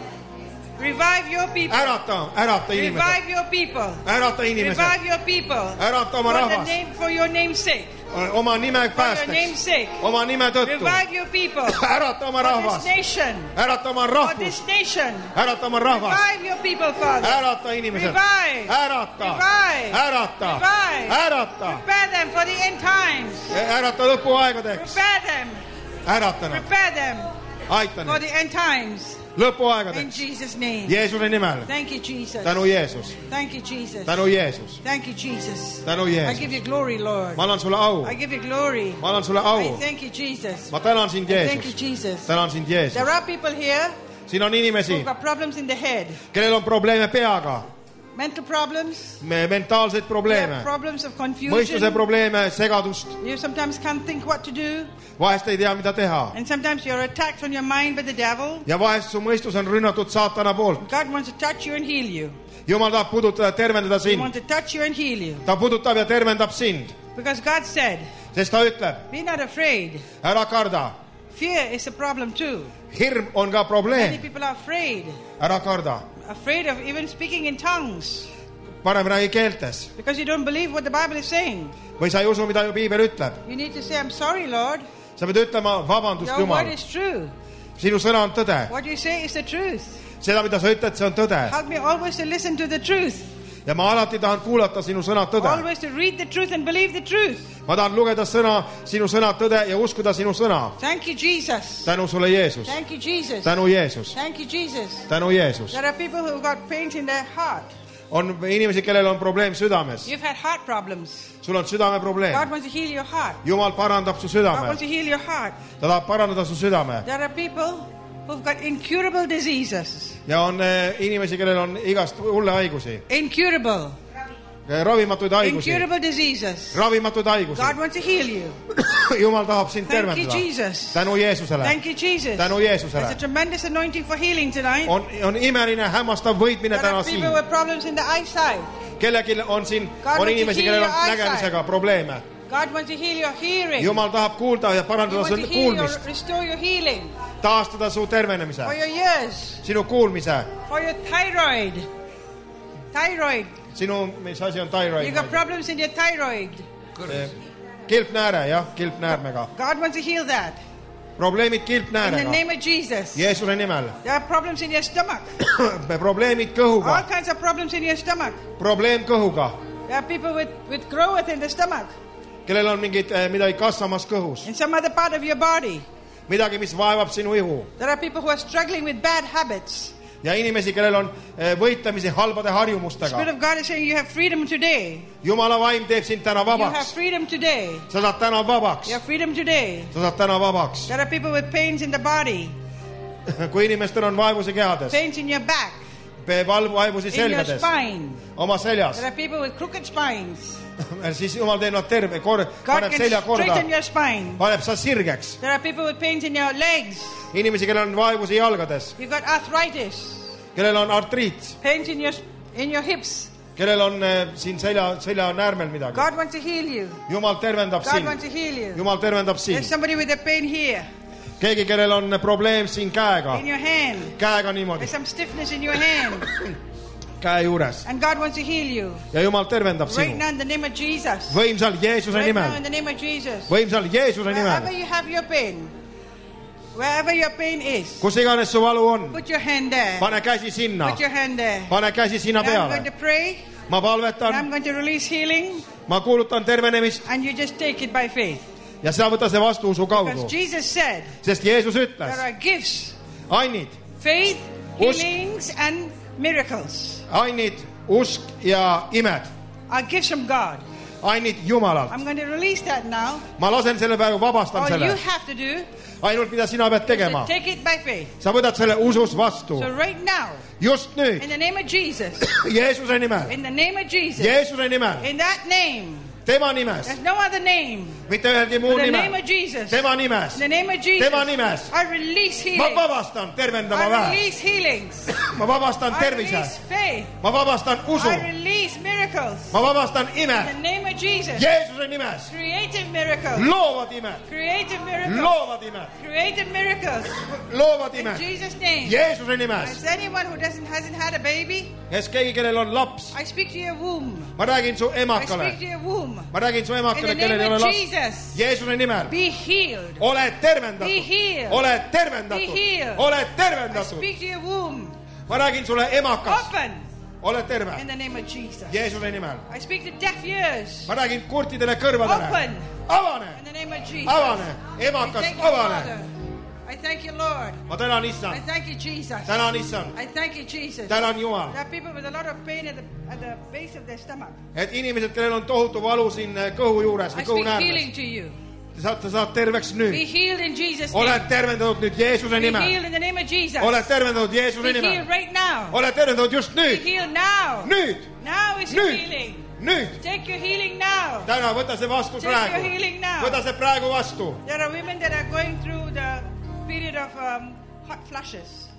[SPEAKER 2] Revive your people.
[SPEAKER 3] Ärata inimesed.
[SPEAKER 2] Revive your people.
[SPEAKER 3] Ärata inimesed.
[SPEAKER 2] Revive your people.
[SPEAKER 3] Ärata oma rahvas.
[SPEAKER 2] For your name's sake.
[SPEAKER 3] Oma nime
[SPEAKER 2] For your name's
[SPEAKER 3] päästeks.
[SPEAKER 2] sake.
[SPEAKER 3] Oma nime tõttu.
[SPEAKER 2] Revive your people.
[SPEAKER 3] Ärata oma
[SPEAKER 2] For
[SPEAKER 3] rahvas.
[SPEAKER 2] this nation.
[SPEAKER 3] Ärata oma
[SPEAKER 2] For
[SPEAKER 3] rahvus.
[SPEAKER 2] this nation.
[SPEAKER 3] Ärata oma rahvas.
[SPEAKER 2] Revive your people, Father.
[SPEAKER 3] Ärata inimesed.
[SPEAKER 2] Revive.
[SPEAKER 3] Ärata.
[SPEAKER 2] Revive.
[SPEAKER 3] Ärata.
[SPEAKER 2] Revive.
[SPEAKER 3] Ärata.
[SPEAKER 2] Prepare them for the end times.
[SPEAKER 3] Ärata lõpuaegadeks.
[SPEAKER 2] Prepare them.
[SPEAKER 3] Ärata nad.
[SPEAKER 2] Prepare them
[SPEAKER 3] Aita
[SPEAKER 2] for
[SPEAKER 3] neid.
[SPEAKER 2] the end times. In
[SPEAKER 3] Lõpuaegadeks.
[SPEAKER 2] Jesus' name.
[SPEAKER 3] Jeesuse nimel.
[SPEAKER 2] Thank you, Jesus.
[SPEAKER 3] Tänu Jeesus.
[SPEAKER 2] Thank you, Jesus.
[SPEAKER 3] Tänu Jeesus.
[SPEAKER 2] Thank you, Jesus.
[SPEAKER 3] Tänu
[SPEAKER 2] I
[SPEAKER 3] Jeesus.
[SPEAKER 2] give you glory, Lord.
[SPEAKER 3] Ma annan sulle au.
[SPEAKER 2] I give you glory.
[SPEAKER 3] Ma annan sulle
[SPEAKER 2] I
[SPEAKER 3] au.
[SPEAKER 2] thank you, Jesus.
[SPEAKER 3] Ma tänan sind,
[SPEAKER 2] Thank you,
[SPEAKER 3] Jeesus.
[SPEAKER 2] Jesus.
[SPEAKER 3] Tänan sind, Jeesus.
[SPEAKER 2] There are people here
[SPEAKER 3] Siin on inimesi,
[SPEAKER 2] who've got problems in the head.
[SPEAKER 3] kellel on probleeme peaga,
[SPEAKER 2] Mental problems.
[SPEAKER 3] mentaalseid
[SPEAKER 2] You have
[SPEAKER 3] probleeme,
[SPEAKER 2] problems of
[SPEAKER 3] mõistuse
[SPEAKER 2] confusion.
[SPEAKER 3] probleeme, segadust.
[SPEAKER 2] You sometimes can't think what to do.
[SPEAKER 3] Vahest ei tea, mida teha.
[SPEAKER 2] And sometimes you're attacked on your mind by the devil.
[SPEAKER 3] Ja vahest su mõistus on rünnatud saatana poolt.
[SPEAKER 2] God wants to touch you and heal you.
[SPEAKER 3] Jumal tahab puudutada, tervendada
[SPEAKER 2] He
[SPEAKER 3] sind.
[SPEAKER 2] wants to touch you and heal you.
[SPEAKER 3] Ta puudutab ja tervendab sind.
[SPEAKER 2] Because God said,
[SPEAKER 3] Sest ta ütleb,
[SPEAKER 2] be not afraid.
[SPEAKER 3] ära karda.
[SPEAKER 2] Fear is a problem too.
[SPEAKER 3] Hirm on ka
[SPEAKER 2] Many
[SPEAKER 3] probleem.
[SPEAKER 2] people are afraid.
[SPEAKER 3] Ära karda.
[SPEAKER 2] Afraid of even speaking in tongues.
[SPEAKER 3] Parem räägi keeltes.
[SPEAKER 2] Because you don't believe what the Bible is saying.
[SPEAKER 3] Või sa ei usu, mida piibel ütleb.
[SPEAKER 2] You need to say, I'm sorry, Lord.
[SPEAKER 3] Sa pead ütlema, vabandust,
[SPEAKER 2] Your word
[SPEAKER 3] Jumal.
[SPEAKER 2] is true.
[SPEAKER 3] Sinu sõna on tõde.
[SPEAKER 2] What you say is the truth.
[SPEAKER 3] Seda, mida sa ütled, see on tõde.
[SPEAKER 2] Help me always to listen to the truth.
[SPEAKER 3] Ja ma alati tahan kuulata sinu sõna tõde.
[SPEAKER 2] Always to read the truth and believe the truth.
[SPEAKER 3] Ma tahan lugeda sinu sõna tõde ja uskuda sinu sõna.
[SPEAKER 2] Thank you, Jesus.
[SPEAKER 3] Tänu sulle, Jeesus.
[SPEAKER 2] Thank you, Jesus.
[SPEAKER 3] Tänu Jeesus.
[SPEAKER 2] Thank you, Jesus.
[SPEAKER 3] Tänu Jeesus.
[SPEAKER 2] There are people who got pains in their heart.
[SPEAKER 3] On inimesi, kellel on probleem südames.
[SPEAKER 2] You've had heart problems.
[SPEAKER 3] Sul on südameprobleem.
[SPEAKER 2] God wants to heal your heart.
[SPEAKER 3] Jumal parandab su
[SPEAKER 2] God
[SPEAKER 3] südame.
[SPEAKER 2] wants to heal your heart.
[SPEAKER 3] Ta tahab parandada su südame.
[SPEAKER 2] There are people who've got incurable diseases.
[SPEAKER 3] Ja on inimesi, kellel on igast hulle haigusi.
[SPEAKER 2] Incurable.
[SPEAKER 3] Ravimatuid haigusi.
[SPEAKER 2] Incurable diseases.
[SPEAKER 3] Ravimatuid haigusi.
[SPEAKER 2] God wants to heal you.
[SPEAKER 3] Jumal tahab sind
[SPEAKER 2] Thank you,
[SPEAKER 3] tervendada.
[SPEAKER 2] Jesus.
[SPEAKER 3] Tänu Jeesusele.
[SPEAKER 2] Thank you, Jesus.
[SPEAKER 3] Tänu Jeesusele.
[SPEAKER 2] There's a tremendous anointing for healing tonight.
[SPEAKER 3] On imeline, hämmastav võitmine
[SPEAKER 2] There
[SPEAKER 3] täna
[SPEAKER 2] are
[SPEAKER 3] siin.
[SPEAKER 2] people with problems in the eyesight.
[SPEAKER 3] Kellelgi on siin,
[SPEAKER 2] God
[SPEAKER 3] on
[SPEAKER 2] wants to
[SPEAKER 3] inimesi,
[SPEAKER 2] heal
[SPEAKER 3] kellel
[SPEAKER 2] your
[SPEAKER 3] on
[SPEAKER 2] eyesight.
[SPEAKER 3] nägemisega probleeme.
[SPEAKER 2] God wants to heal your hearing.
[SPEAKER 3] Jumal tahab kuulda ja
[SPEAKER 2] He
[SPEAKER 3] parandada
[SPEAKER 2] wants to
[SPEAKER 3] su
[SPEAKER 2] heal your,
[SPEAKER 3] kuulmist.
[SPEAKER 2] restore your healing.
[SPEAKER 3] Taastada su tervenemise.
[SPEAKER 2] For your ears.
[SPEAKER 3] Sinu kuulmise.
[SPEAKER 2] For your thyroid. Thyroid.
[SPEAKER 3] Sinu, mis asi on
[SPEAKER 2] You
[SPEAKER 3] thyroid?
[SPEAKER 2] got problems in your thyroid.
[SPEAKER 3] Kilpnääre, jah, kilpnäärmega.
[SPEAKER 2] God wants to heal that.
[SPEAKER 3] Probleemid
[SPEAKER 2] In the
[SPEAKER 3] kilpnäärega.
[SPEAKER 2] name of Jesus.
[SPEAKER 3] Jeesuse nimel.
[SPEAKER 2] There are problems in your stomach.
[SPEAKER 3] Probleemid
[SPEAKER 2] All
[SPEAKER 3] kõhuga.
[SPEAKER 2] kinds of problems in your stomach.
[SPEAKER 3] Probleem kõhuga.
[SPEAKER 2] There are people with growth in the stomach.
[SPEAKER 3] Kellel on mingid, midagi kasvamas kõhus.
[SPEAKER 2] In some other part of your body.
[SPEAKER 3] Midagi, mis vaevab sinu ihu.
[SPEAKER 2] There are people who are struggling with bad habits.
[SPEAKER 3] Ja inimesi, kellel on võitlemisi halbade
[SPEAKER 2] The
[SPEAKER 3] harjumustega.
[SPEAKER 2] Spirit of God is saying you have freedom today.
[SPEAKER 3] Jumala vaim teeb sind täna
[SPEAKER 2] You have
[SPEAKER 3] vabaks.
[SPEAKER 2] freedom today.
[SPEAKER 3] Sa saad täna vabaks.
[SPEAKER 2] You have freedom today.
[SPEAKER 3] Sa saad täna vabaks.
[SPEAKER 2] There are people with pains in the body.
[SPEAKER 3] Kui inimestel on vaevusi kehades,
[SPEAKER 2] Pains in your back.
[SPEAKER 3] vaevusi
[SPEAKER 2] in your
[SPEAKER 3] selgades,
[SPEAKER 2] spine.
[SPEAKER 3] oma seljas.
[SPEAKER 2] There are people with crooked spines.
[SPEAKER 3] Siis Jumal teeb nad terve,
[SPEAKER 2] God
[SPEAKER 3] paneb
[SPEAKER 2] can
[SPEAKER 3] selja korda,
[SPEAKER 2] straighten your spine.
[SPEAKER 3] paneb sa sirgeks.
[SPEAKER 2] There are people with pains in your legs.
[SPEAKER 3] Inimesi, kellel on vaevusi jalgades,
[SPEAKER 2] You got arthritis.
[SPEAKER 3] kellel on artriit,
[SPEAKER 2] Pains in your hips.
[SPEAKER 3] kellel on siin selja näärmel midagi.
[SPEAKER 2] God wants to heal you.
[SPEAKER 3] Jumal tervendab
[SPEAKER 2] God
[SPEAKER 3] sind.
[SPEAKER 2] wants to heal you.
[SPEAKER 3] Jumal tervendab sind.
[SPEAKER 2] There's somebody with a pain here
[SPEAKER 3] Keegi, kellel on probleem siin käega,
[SPEAKER 2] in your hand.
[SPEAKER 3] käega niimoodi,
[SPEAKER 2] There's some stiffness in your hand.
[SPEAKER 3] käe juures.
[SPEAKER 2] And God wants to heal you.
[SPEAKER 3] Ja Jumal tervendab
[SPEAKER 2] Right
[SPEAKER 3] sinu.
[SPEAKER 2] now in the name of Jesus.
[SPEAKER 3] Võimsal Jeesuse
[SPEAKER 2] Right now
[SPEAKER 3] nimel.
[SPEAKER 2] in the name of Jesus.
[SPEAKER 3] Võimsal Jeesuse
[SPEAKER 2] Wherever
[SPEAKER 3] nimel.
[SPEAKER 2] you have your pain. Wherever your pain is.
[SPEAKER 3] Kus iganes su valu on,
[SPEAKER 2] Put your hand there.
[SPEAKER 3] pane käsi sinna.
[SPEAKER 2] Put your hand there.
[SPEAKER 3] Pane käsi sinna
[SPEAKER 2] Now I'm going
[SPEAKER 3] peale.
[SPEAKER 2] to pray.
[SPEAKER 3] Ma
[SPEAKER 2] And
[SPEAKER 3] palvetan,
[SPEAKER 2] I'm going to release healing.
[SPEAKER 3] ma kuulutan tervenemist
[SPEAKER 2] And you just take it by faith.
[SPEAKER 3] ja sa võta see vastu usu
[SPEAKER 2] Because
[SPEAKER 3] kaudu.
[SPEAKER 2] Jesus said
[SPEAKER 3] Sest Jeesus
[SPEAKER 2] there
[SPEAKER 3] ütles,
[SPEAKER 2] are gifts.
[SPEAKER 3] annid,
[SPEAKER 2] Faith,
[SPEAKER 3] Usk.
[SPEAKER 2] healings, and miracles
[SPEAKER 3] annid, usk ja imed.
[SPEAKER 2] are gifts from God.
[SPEAKER 3] Annid Jumalalt.
[SPEAKER 2] I'm going to release that now.
[SPEAKER 3] Ma lasen selle praegu, vabastan
[SPEAKER 2] All you
[SPEAKER 3] selle.
[SPEAKER 2] have to do
[SPEAKER 3] Ainult mida sina pead
[SPEAKER 2] is
[SPEAKER 3] tegema.
[SPEAKER 2] to take it by faith.
[SPEAKER 3] Sa võtad selle usus vastu.
[SPEAKER 2] So right now,
[SPEAKER 3] Just nüüd,
[SPEAKER 2] in the name of Jesus,
[SPEAKER 3] Jeesuse nimel.
[SPEAKER 2] in the name of Jesus,
[SPEAKER 3] Jeesuse nimel.
[SPEAKER 2] in that name,
[SPEAKER 3] Tema nimes.
[SPEAKER 2] there's no other name.
[SPEAKER 3] Mitte ühelgi muul
[SPEAKER 2] In the name
[SPEAKER 3] nimel.
[SPEAKER 2] of Jesus,
[SPEAKER 3] Tema nimes.
[SPEAKER 2] in the name of Jesus,
[SPEAKER 3] Tema nimes.
[SPEAKER 2] I release
[SPEAKER 3] Ma
[SPEAKER 2] healing.
[SPEAKER 3] vabastan tervendama
[SPEAKER 2] I
[SPEAKER 3] väe.
[SPEAKER 2] release healings.
[SPEAKER 3] Ma vabastan
[SPEAKER 2] I
[SPEAKER 3] tervise.
[SPEAKER 2] release faith.
[SPEAKER 3] Ma vabastan usu.
[SPEAKER 2] I release miracles.
[SPEAKER 3] Ma vabastan
[SPEAKER 2] In
[SPEAKER 3] ime.
[SPEAKER 2] the name of Jesus,
[SPEAKER 3] Jeesuse nimes.
[SPEAKER 2] creative miracles.
[SPEAKER 3] Loovad imed.
[SPEAKER 2] Creative miracles.
[SPEAKER 3] Loovad imed.
[SPEAKER 2] Creative miracles.
[SPEAKER 3] Loovad
[SPEAKER 2] In
[SPEAKER 3] imed.
[SPEAKER 2] Jesus' name.
[SPEAKER 3] Jeesuse nimes.
[SPEAKER 2] Is anyone who hasn't had a baby?
[SPEAKER 3] Kes keegi, kellel on laps.
[SPEAKER 2] I speak to your womb.
[SPEAKER 3] Ma räägin su
[SPEAKER 2] I speak
[SPEAKER 3] emakale.
[SPEAKER 2] to your womb.
[SPEAKER 3] Ma räägin su
[SPEAKER 2] In
[SPEAKER 3] emakale,
[SPEAKER 2] the
[SPEAKER 3] kellel ei
[SPEAKER 2] name
[SPEAKER 3] ole
[SPEAKER 2] of
[SPEAKER 3] last.
[SPEAKER 2] Jesus,
[SPEAKER 3] Jeesuse nimel.
[SPEAKER 2] be healed.
[SPEAKER 3] Oled
[SPEAKER 2] Be
[SPEAKER 3] tervendatud.
[SPEAKER 2] healed.
[SPEAKER 3] Oled
[SPEAKER 2] Be
[SPEAKER 3] tervendatud.
[SPEAKER 2] healed.
[SPEAKER 3] Oled
[SPEAKER 2] I
[SPEAKER 3] tervendatud.
[SPEAKER 2] speak to your womb.
[SPEAKER 3] Ma räägin sulle emakas.
[SPEAKER 2] Open
[SPEAKER 3] Oled
[SPEAKER 2] in
[SPEAKER 3] terve.
[SPEAKER 2] the name of Jesus.
[SPEAKER 3] Jeesuse nimel.
[SPEAKER 2] I speak to deaf ears.
[SPEAKER 3] Ma räägin kurtidele kõrvadele.
[SPEAKER 2] Open
[SPEAKER 3] Avane.
[SPEAKER 2] in the name of Jesus.
[SPEAKER 3] Avane.
[SPEAKER 2] I
[SPEAKER 3] Emakas,
[SPEAKER 2] thank you,
[SPEAKER 3] avane.
[SPEAKER 2] Father. I thank you, Lord.
[SPEAKER 3] Ma tänan
[SPEAKER 2] I
[SPEAKER 3] issand.
[SPEAKER 2] thank you, Jesus.
[SPEAKER 3] Tänan issand.
[SPEAKER 2] I thank you, Jesus.
[SPEAKER 3] Tänan Jumal.
[SPEAKER 2] There are people with a lot of pain at the base of their stomach.
[SPEAKER 3] Et inimesed, kellel on tohutu valu siin kõhu juures
[SPEAKER 2] I
[SPEAKER 3] või kõhu
[SPEAKER 2] speak healing
[SPEAKER 3] näärmes.
[SPEAKER 2] to you.
[SPEAKER 3] Sa saad terveks
[SPEAKER 2] Be
[SPEAKER 3] nüüd.
[SPEAKER 2] healed in Jesus' name.
[SPEAKER 3] Oled tervendatud nüüd Jeesuse
[SPEAKER 2] Be
[SPEAKER 3] nimel.
[SPEAKER 2] healed in the name of Jesus.
[SPEAKER 3] Oled tervendatud Jeesuse
[SPEAKER 2] Be healed
[SPEAKER 3] nimel.
[SPEAKER 2] right now.
[SPEAKER 3] Oled tervendatud just
[SPEAKER 2] Be
[SPEAKER 3] nüüd.
[SPEAKER 2] healed now.
[SPEAKER 3] Nüüd.
[SPEAKER 2] Now is your
[SPEAKER 3] Nüüd.
[SPEAKER 2] healing.
[SPEAKER 3] Nüüd.
[SPEAKER 2] Take your healing now.
[SPEAKER 3] Täna võta see vastu
[SPEAKER 2] Take your
[SPEAKER 3] praegu.
[SPEAKER 2] healing now.
[SPEAKER 3] Võta see praegu vastu.
[SPEAKER 2] There are women that are going through the period of hot flushes.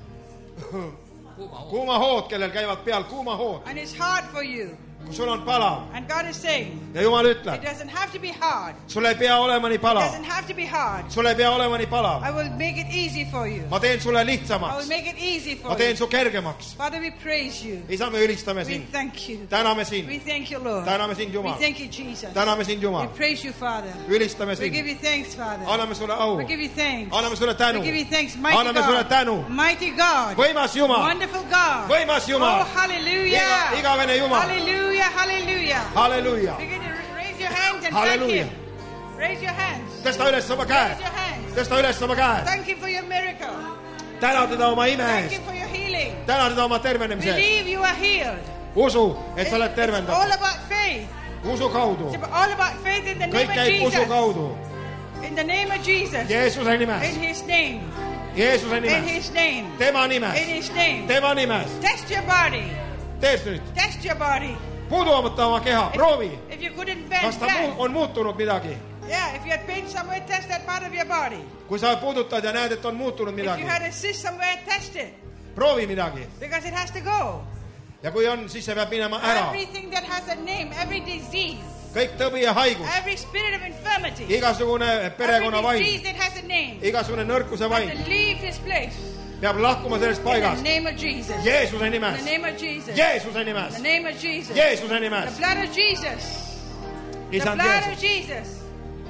[SPEAKER 3] Kuumahood, kellel käivad peal kuumahood.
[SPEAKER 2] And it's hard for you.
[SPEAKER 3] Kui sul on palav.
[SPEAKER 2] And God is saying,
[SPEAKER 3] Ja Jumal
[SPEAKER 2] it
[SPEAKER 3] ütleb,
[SPEAKER 2] doesn't have to be hard.
[SPEAKER 3] sul ei pea olema nii
[SPEAKER 2] It
[SPEAKER 3] palav.
[SPEAKER 2] doesn't have to be hard.
[SPEAKER 3] Sul ei pea olema nii palav.
[SPEAKER 2] I will make it easy for you.
[SPEAKER 3] Ma teen sulle
[SPEAKER 2] I will
[SPEAKER 3] lihtsamaks.
[SPEAKER 2] make it easy
[SPEAKER 3] Ma
[SPEAKER 2] for
[SPEAKER 3] teen
[SPEAKER 2] you.
[SPEAKER 3] su kergemaks.
[SPEAKER 2] Father, we praise you.
[SPEAKER 3] Isa, me ülistame
[SPEAKER 2] We
[SPEAKER 3] sind.
[SPEAKER 2] thank you.
[SPEAKER 3] Täname sind.
[SPEAKER 2] We thank you, Lord.
[SPEAKER 3] Täname sind,
[SPEAKER 2] We
[SPEAKER 3] Jumal.
[SPEAKER 2] thank you, Jesus.
[SPEAKER 3] Täname sind,
[SPEAKER 2] We
[SPEAKER 3] Jumal.
[SPEAKER 2] praise you, Father.
[SPEAKER 3] Ülistame
[SPEAKER 2] We give
[SPEAKER 3] sind.
[SPEAKER 2] you thanks, Father.
[SPEAKER 3] Anname sulle au.
[SPEAKER 2] We give you thanks.
[SPEAKER 3] Anname sulle tänu.
[SPEAKER 2] We give you thanks, mighty
[SPEAKER 3] Anname sulle
[SPEAKER 2] God.
[SPEAKER 3] tänu.
[SPEAKER 2] Mighty God.
[SPEAKER 3] Võimas Jumal.
[SPEAKER 2] Wonderful God.
[SPEAKER 3] Võimas Jumal.
[SPEAKER 2] Oh, hallelujah.
[SPEAKER 3] Igavene Jumal.
[SPEAKER 2] Hallelujah, hallelujah.
[SPEAKER 3] Halleluuja.
[SPEAKER 2] Begin to raise your hands and
[SPEAKER 3] Hallelujah.
[SPEAKER 2] thank Him. Raise your hands.
[SPEAKER 3] Tõsta üles oma käed.
[SPEAKER 2] Raise your hands.
[SPEAKER 3] Tõsta üles oma käed.
[SPEAKER 2] Thank Him for your miracle.
[SPEAKER 3] Täna teda oma ime
[SPEAKER 2] Thank
[SPEAKER 3] eest.
[SPEAKER 2] Him for your healing.
[SPEAKER 3] Täna teda oma tervenemise eest.
[SPEAKER 2] Believe you are healed.
[SPEAKER 3] Usu, et sa oled
[SPEAKER 2] It's all
[SPEAKER 3] tervendatud.
[SPEAKER 2] about faith.
[SPEAKER 3] Usu kaudu.
[SPEAKER 2] It's all about faith in the
[SPEAKER 3] Kõik
[SPEAKER 2] name of
[SPEAKER 3] käib usu
[SPEAKER 2] Jesus.
[SPEAKER 3] kaudu.
[SPEAKER 2] In the name of Jesus.
[SPEAKER 3] Jeesuse nimes.
[SPEAKER 2] In His name.
[SPEAKER 3] Jeesuse
[SPEAKER 2] In
[SPEAKER 3] nimes.
[SPEAKER 2] His name.
[SPEAKER 3] Tema
[SPEAKER 2] In
[SPEAKER 3] nimes.
[SPEAKER 2] His name.
[SPEAKER 3] Tema nimes.
[SPEAKER 2] Test your body.
[SPEAKER 3] Teed nüüd.
[SPEAKER 2] Test your body.
[SPEAKER 3] Puudumata oma keha. Proovi.
[SPEAKER 2] If you couldn't
[SPEAKER 3] Kas
[SPEAKER 2] bend
[SPEAKER 3] ta
[SPEAKER 2] back.
[SPEAKER 3] on muutunud midagi?
[SPEAKER 2] Yeah, if you had pain somewhere, test that part of your body.
[SPEAKER 3] Kui sa puudutad ja näed, et on muutunud
[SPEAKER 2] If
[SPEAKER 3] midagi.
[SPEAKER 2] you had a cyst somewhere, test it.
[SPEAKER 3] Proovi midagi.
[SPEAKER 2] Because it has to go.
[SPEAKER 3] Ja kui on, siis see peab minema ära.
[SPEAKER 2] Everything that has a name, every disease,
[SPEAKER 3] Kõik tõbi ja haigus.
[SPEAKER 2] every spirit of infirmity,
[SPEAKER 3] Igasugune perekonna
[SPEAKER 2] every
[SPEAKER 3] vaim.
[SPEAKER 2] disease that has a name,
[SPEAKER 3] Igasugune nõrkuse
[SPEAKER 2] has
[SPEAKER 3] vaim.
[SPEAKER 2] to leave this place.
[SPEAKER 3] Peab lahkuma sellest
[SPEAKER 2] In the
[SPEAKER 3] paigast.
[SPEAKER 2] name of Jesus.
[SPEAKER 3] Jeesuse
[SPEAKER 2] In
[SPEAKER 3] nimes.
[SPEAKER 2] the name of Jesus.
[SPEAKER 3] Jeesuse
[SPEAKER 2] In
[SPEAKER 3] nimes.
[SPEAKER 2] the name of Jesus.
[SPEAKER 3] Jeesuse
[SPEAKER 2] The
[SPEAKER 3] nimes.
[SPEAKER 2] blood of Jesus. The
[SPEAKER 3] Isand
[SPEAKER 2] blood of
[SPEAKER 3] Jeesus.
[SPEAKER 2] Jesus.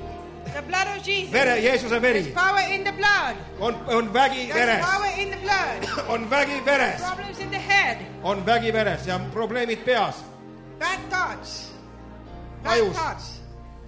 [SPEAKER 2] The blood of Jesus.
[SPEAKER 3] Vere, Jeesuse
[SPEAKER 2] There's
[SPEAKER 3] veri.
[SPEAKER 2] power in the blood.
[SPEAKER 3] On vägi
[SPEAKER 2] There's
[SPEAKER 3] veres.
[SPEAKER 2] power in the blood.
[SPEAKER 3] On vägi veres.
[SPEAKER 2] Problems in the head.
[SPEAKER 3] On vägi veres ja probleemid peas.
[SPEAKER 2] Bad thoughts. Bad
[SPEAKER 3] Ajus.
[SPEAKER 2] thoughts.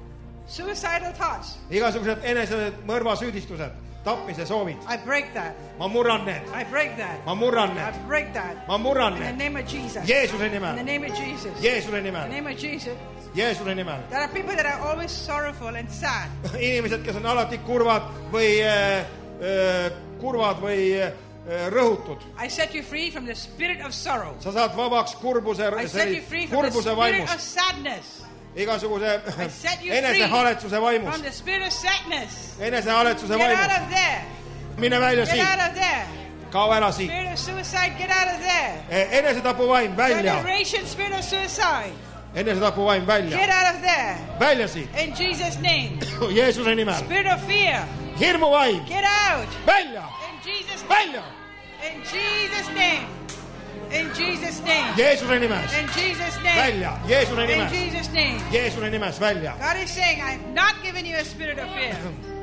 [SPEAKER 2] Suicidal thoughts.
[SPEAKER 3] Igasugused enesemõrvasüüdistused, tapmise soovid.
[SPEAKER 2] I break that.
[SPEAKER 3] Ma murran need.
[SPEAKER 2] I break that.
[SPEAKER 3] Ma murran
[SPEAKER 2] I
[SPEAKER 3] need.
[SPEAKER 2] break that.
[SPEAKER 3] Ma murran
[SPEAKER 2] In the
[SPEAKER 3] need.
[SPEAKER 2] name of Jesus.
[SPEAKER 3] Jeesuse
[SPEAKER 2] In the
[SPEAKER 3] nimel.
[SPEAKER 2] name of Jesus.
[SPEAKER 3] Jeesuse
[SPEAKER 2] In the
[SPEAKER 3] nimel.
[SPEAKER 2] name of Jesus.
[SPEAKER 3] Jeesuse nimel.
[SPEAKER 2] There are people that are always sorrowful and sad.
[SPEAKER 3] Inimesed, kes on alati kurvad või rõhutud.
[SPEAKER 2] I set you free from the spirit of sorrow.
[SPEAKER 3] Sa saad vabaks
[SPEAKER 2] I set you free from the spirit
[SPEAKER 3] vaimust.
[SPEAKER 2] of sadness.
[SPEAKER 3] Igasuguse
[SPEAKER 2] I set you free
[SPEAKER 3] enesehaletsuse
[SPEAKER 2] from
[SPEAKER 3] vaimust.
[SPEAKER 2] the spirit of sadness.
[SPEAKER 3] Enesehaletsuse
[SPEAKER 2] Get out
[SPEAKER 3] vaimust.
[SPEAKER 2] of there.
[SPEAKER 3] Mine välja
[SPEAKER 2] Get
[SPEAKER 3] siit.
[SPEAKER 2] out of there.
[SPEAKER 3] Kao ära siit.
[SPEAKER 2] Spirit of suicide, get out of there.
[SPEAKER 3] Enesetapu vaim välja.
[SPEAKER 2] Generation spirit of suicide,
[SPEAKER 3] Enesetapu vaim
[SPEAKER 2] get
[SPEAKER 3] välja.
[SPEAKER 2] out of there.
[SPEAKER 3] Välja siit.
[SPEAKER 2] In Jesus' name.
[SPEAKER 3] Jeesuse nimel.
[SPEAKER 2] Spirit of fear,
[SPEAKER 3] Hirmu vaim.
[SPEAKER 2] get out.
[SPEAKER 3] Välja.
[SPEAKER 2] In Jesus' name.
[SPEAKER 3] Välja.
[SPEAKER 2] In Jesus' name. In Jesus' name.
[SPEAKER 3] Jeesuse nimes.
[SPEAKER 2] In Jesus' name.
[SPEAKER 3] Välja. Jeesuse
[SPEAKER 2] In
[SPEAKER 3] nimes.
[SPEAKER 2] Jesus' name.
[SPEAKER 3] Jeesuse nimes välja.
[SPEAKER 2] God is saying, I have not given you a spirit of fear.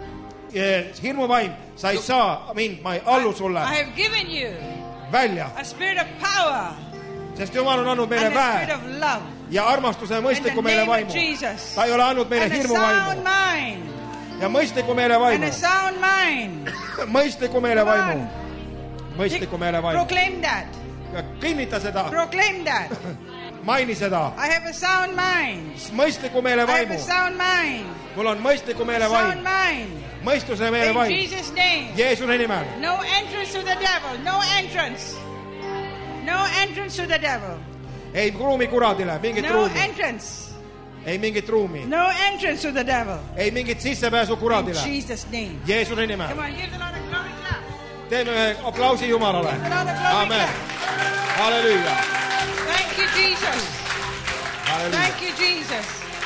[SPEAKER 3] Hirmu vaim. Sa ei saa mind, ma ei allu sulle.
[SPEAKER 2] I have given you
[SPEAKER 3] Välja.
[SPEAKER 2] a spirit of power
[SPEAKER 3] Sest Jumal on andnud meile
[SPEAKER 2] and a spirit
[SPEAKER 3] väe
[SPEAKER 2] of love.
[SPEAKER 3] ja armastuse ja
[SPEAKER 2] In
[SPEAKER 3] mõistliku
[SPEAKER 2] the
[SPEAKER 3] meile
[SPEAKER 2] name of
[SPEAKER 3] vaimu.
[SPEAKER 2] Jesus.
[SPEAKER 3] Ta ei ole andnud meile
[SPEAKER 2] And a
[SPEAKER 3] hirmu
[SPEAKER 2] sound
[SPEAKER 3] vaimu
[SPEAKER 2] mind.
[SPEAKER 3] ja mõistliku meele
[SPEAKER 2] And
[SPEAKER 3] vaimu.
[SPEAKER 2] a sound mind.
[SPEAKER 3] Mõistliku meele
[SPEAKER 2] Come
[SPEAKER 3] vaimu.
[SPEAKER 2] on.
[SPEAKER 3] Mõistliku meele vaimu.
[SPEAKER 2] Proclaim that.
[SPEAKER 3] Ja kinnita seda.
[SPEAKER 2] Proclaim that.
[SPEAKER 3] Maini seda.
[SPEAKER 2] I have a sound mind.
[SPEAKER 3] Mõistliku meele
[SPEAKER 2] I have
[SPEAKER 3] vaimu.
[SPEAKER 2] a sound mind.
[SPEAKER 3] Mul on mõistliku meele
[SPEAKER 2] Sound
[SPEAKER 3] vaim.
[SPEAKER 2] mind.
[SPEAKER 3] Mõistuse meele
[SPEAKER 2] In
[SPEAKER 3] vaim.
[SPEAKER 2] Jesus' name.
[SPEAKER 3] Jeesuse nimel.
[SPEAKER 2] No entrance to the devil. No entrance. No entrance to the devil.
[SPEAKER 3] Ei ruumi kuradile, mingit
[SPEAKER 2] No
[SPEAKER 3] ruumi.
[SPEAKER 2] entrance.
[SPEAKER 3] Ei mingit ruumi.
[SPEAKER 2] No entrance to the devil.
[SPEAKER 3] Ei mingit sissepääsu
[SPEAKER 2] In
[SPEAKER 3] kuradile.
[SPEAKER 2] Jesus' name.
[SPEAKER 3] Jeesuse
[SPEAKER 2] Come
[SPEAKER 3] nimel.
[SPEAKER 2] on, give the Lord a glory clap.
[SPEAKER 3] Teeme ühe aplausi Jumalale.
[SPEAKER 2] Give the Lord a glory
[SPEAKER 3] Amen.
[SPEAKER 2] clap.
[SPEAKER 3] Halleluuja.
[SPEAKER 2] Thank you, Jesus.
[SPEAKER 3] Halleluuja.
[SPEAKER 2] Thank you, Jesus.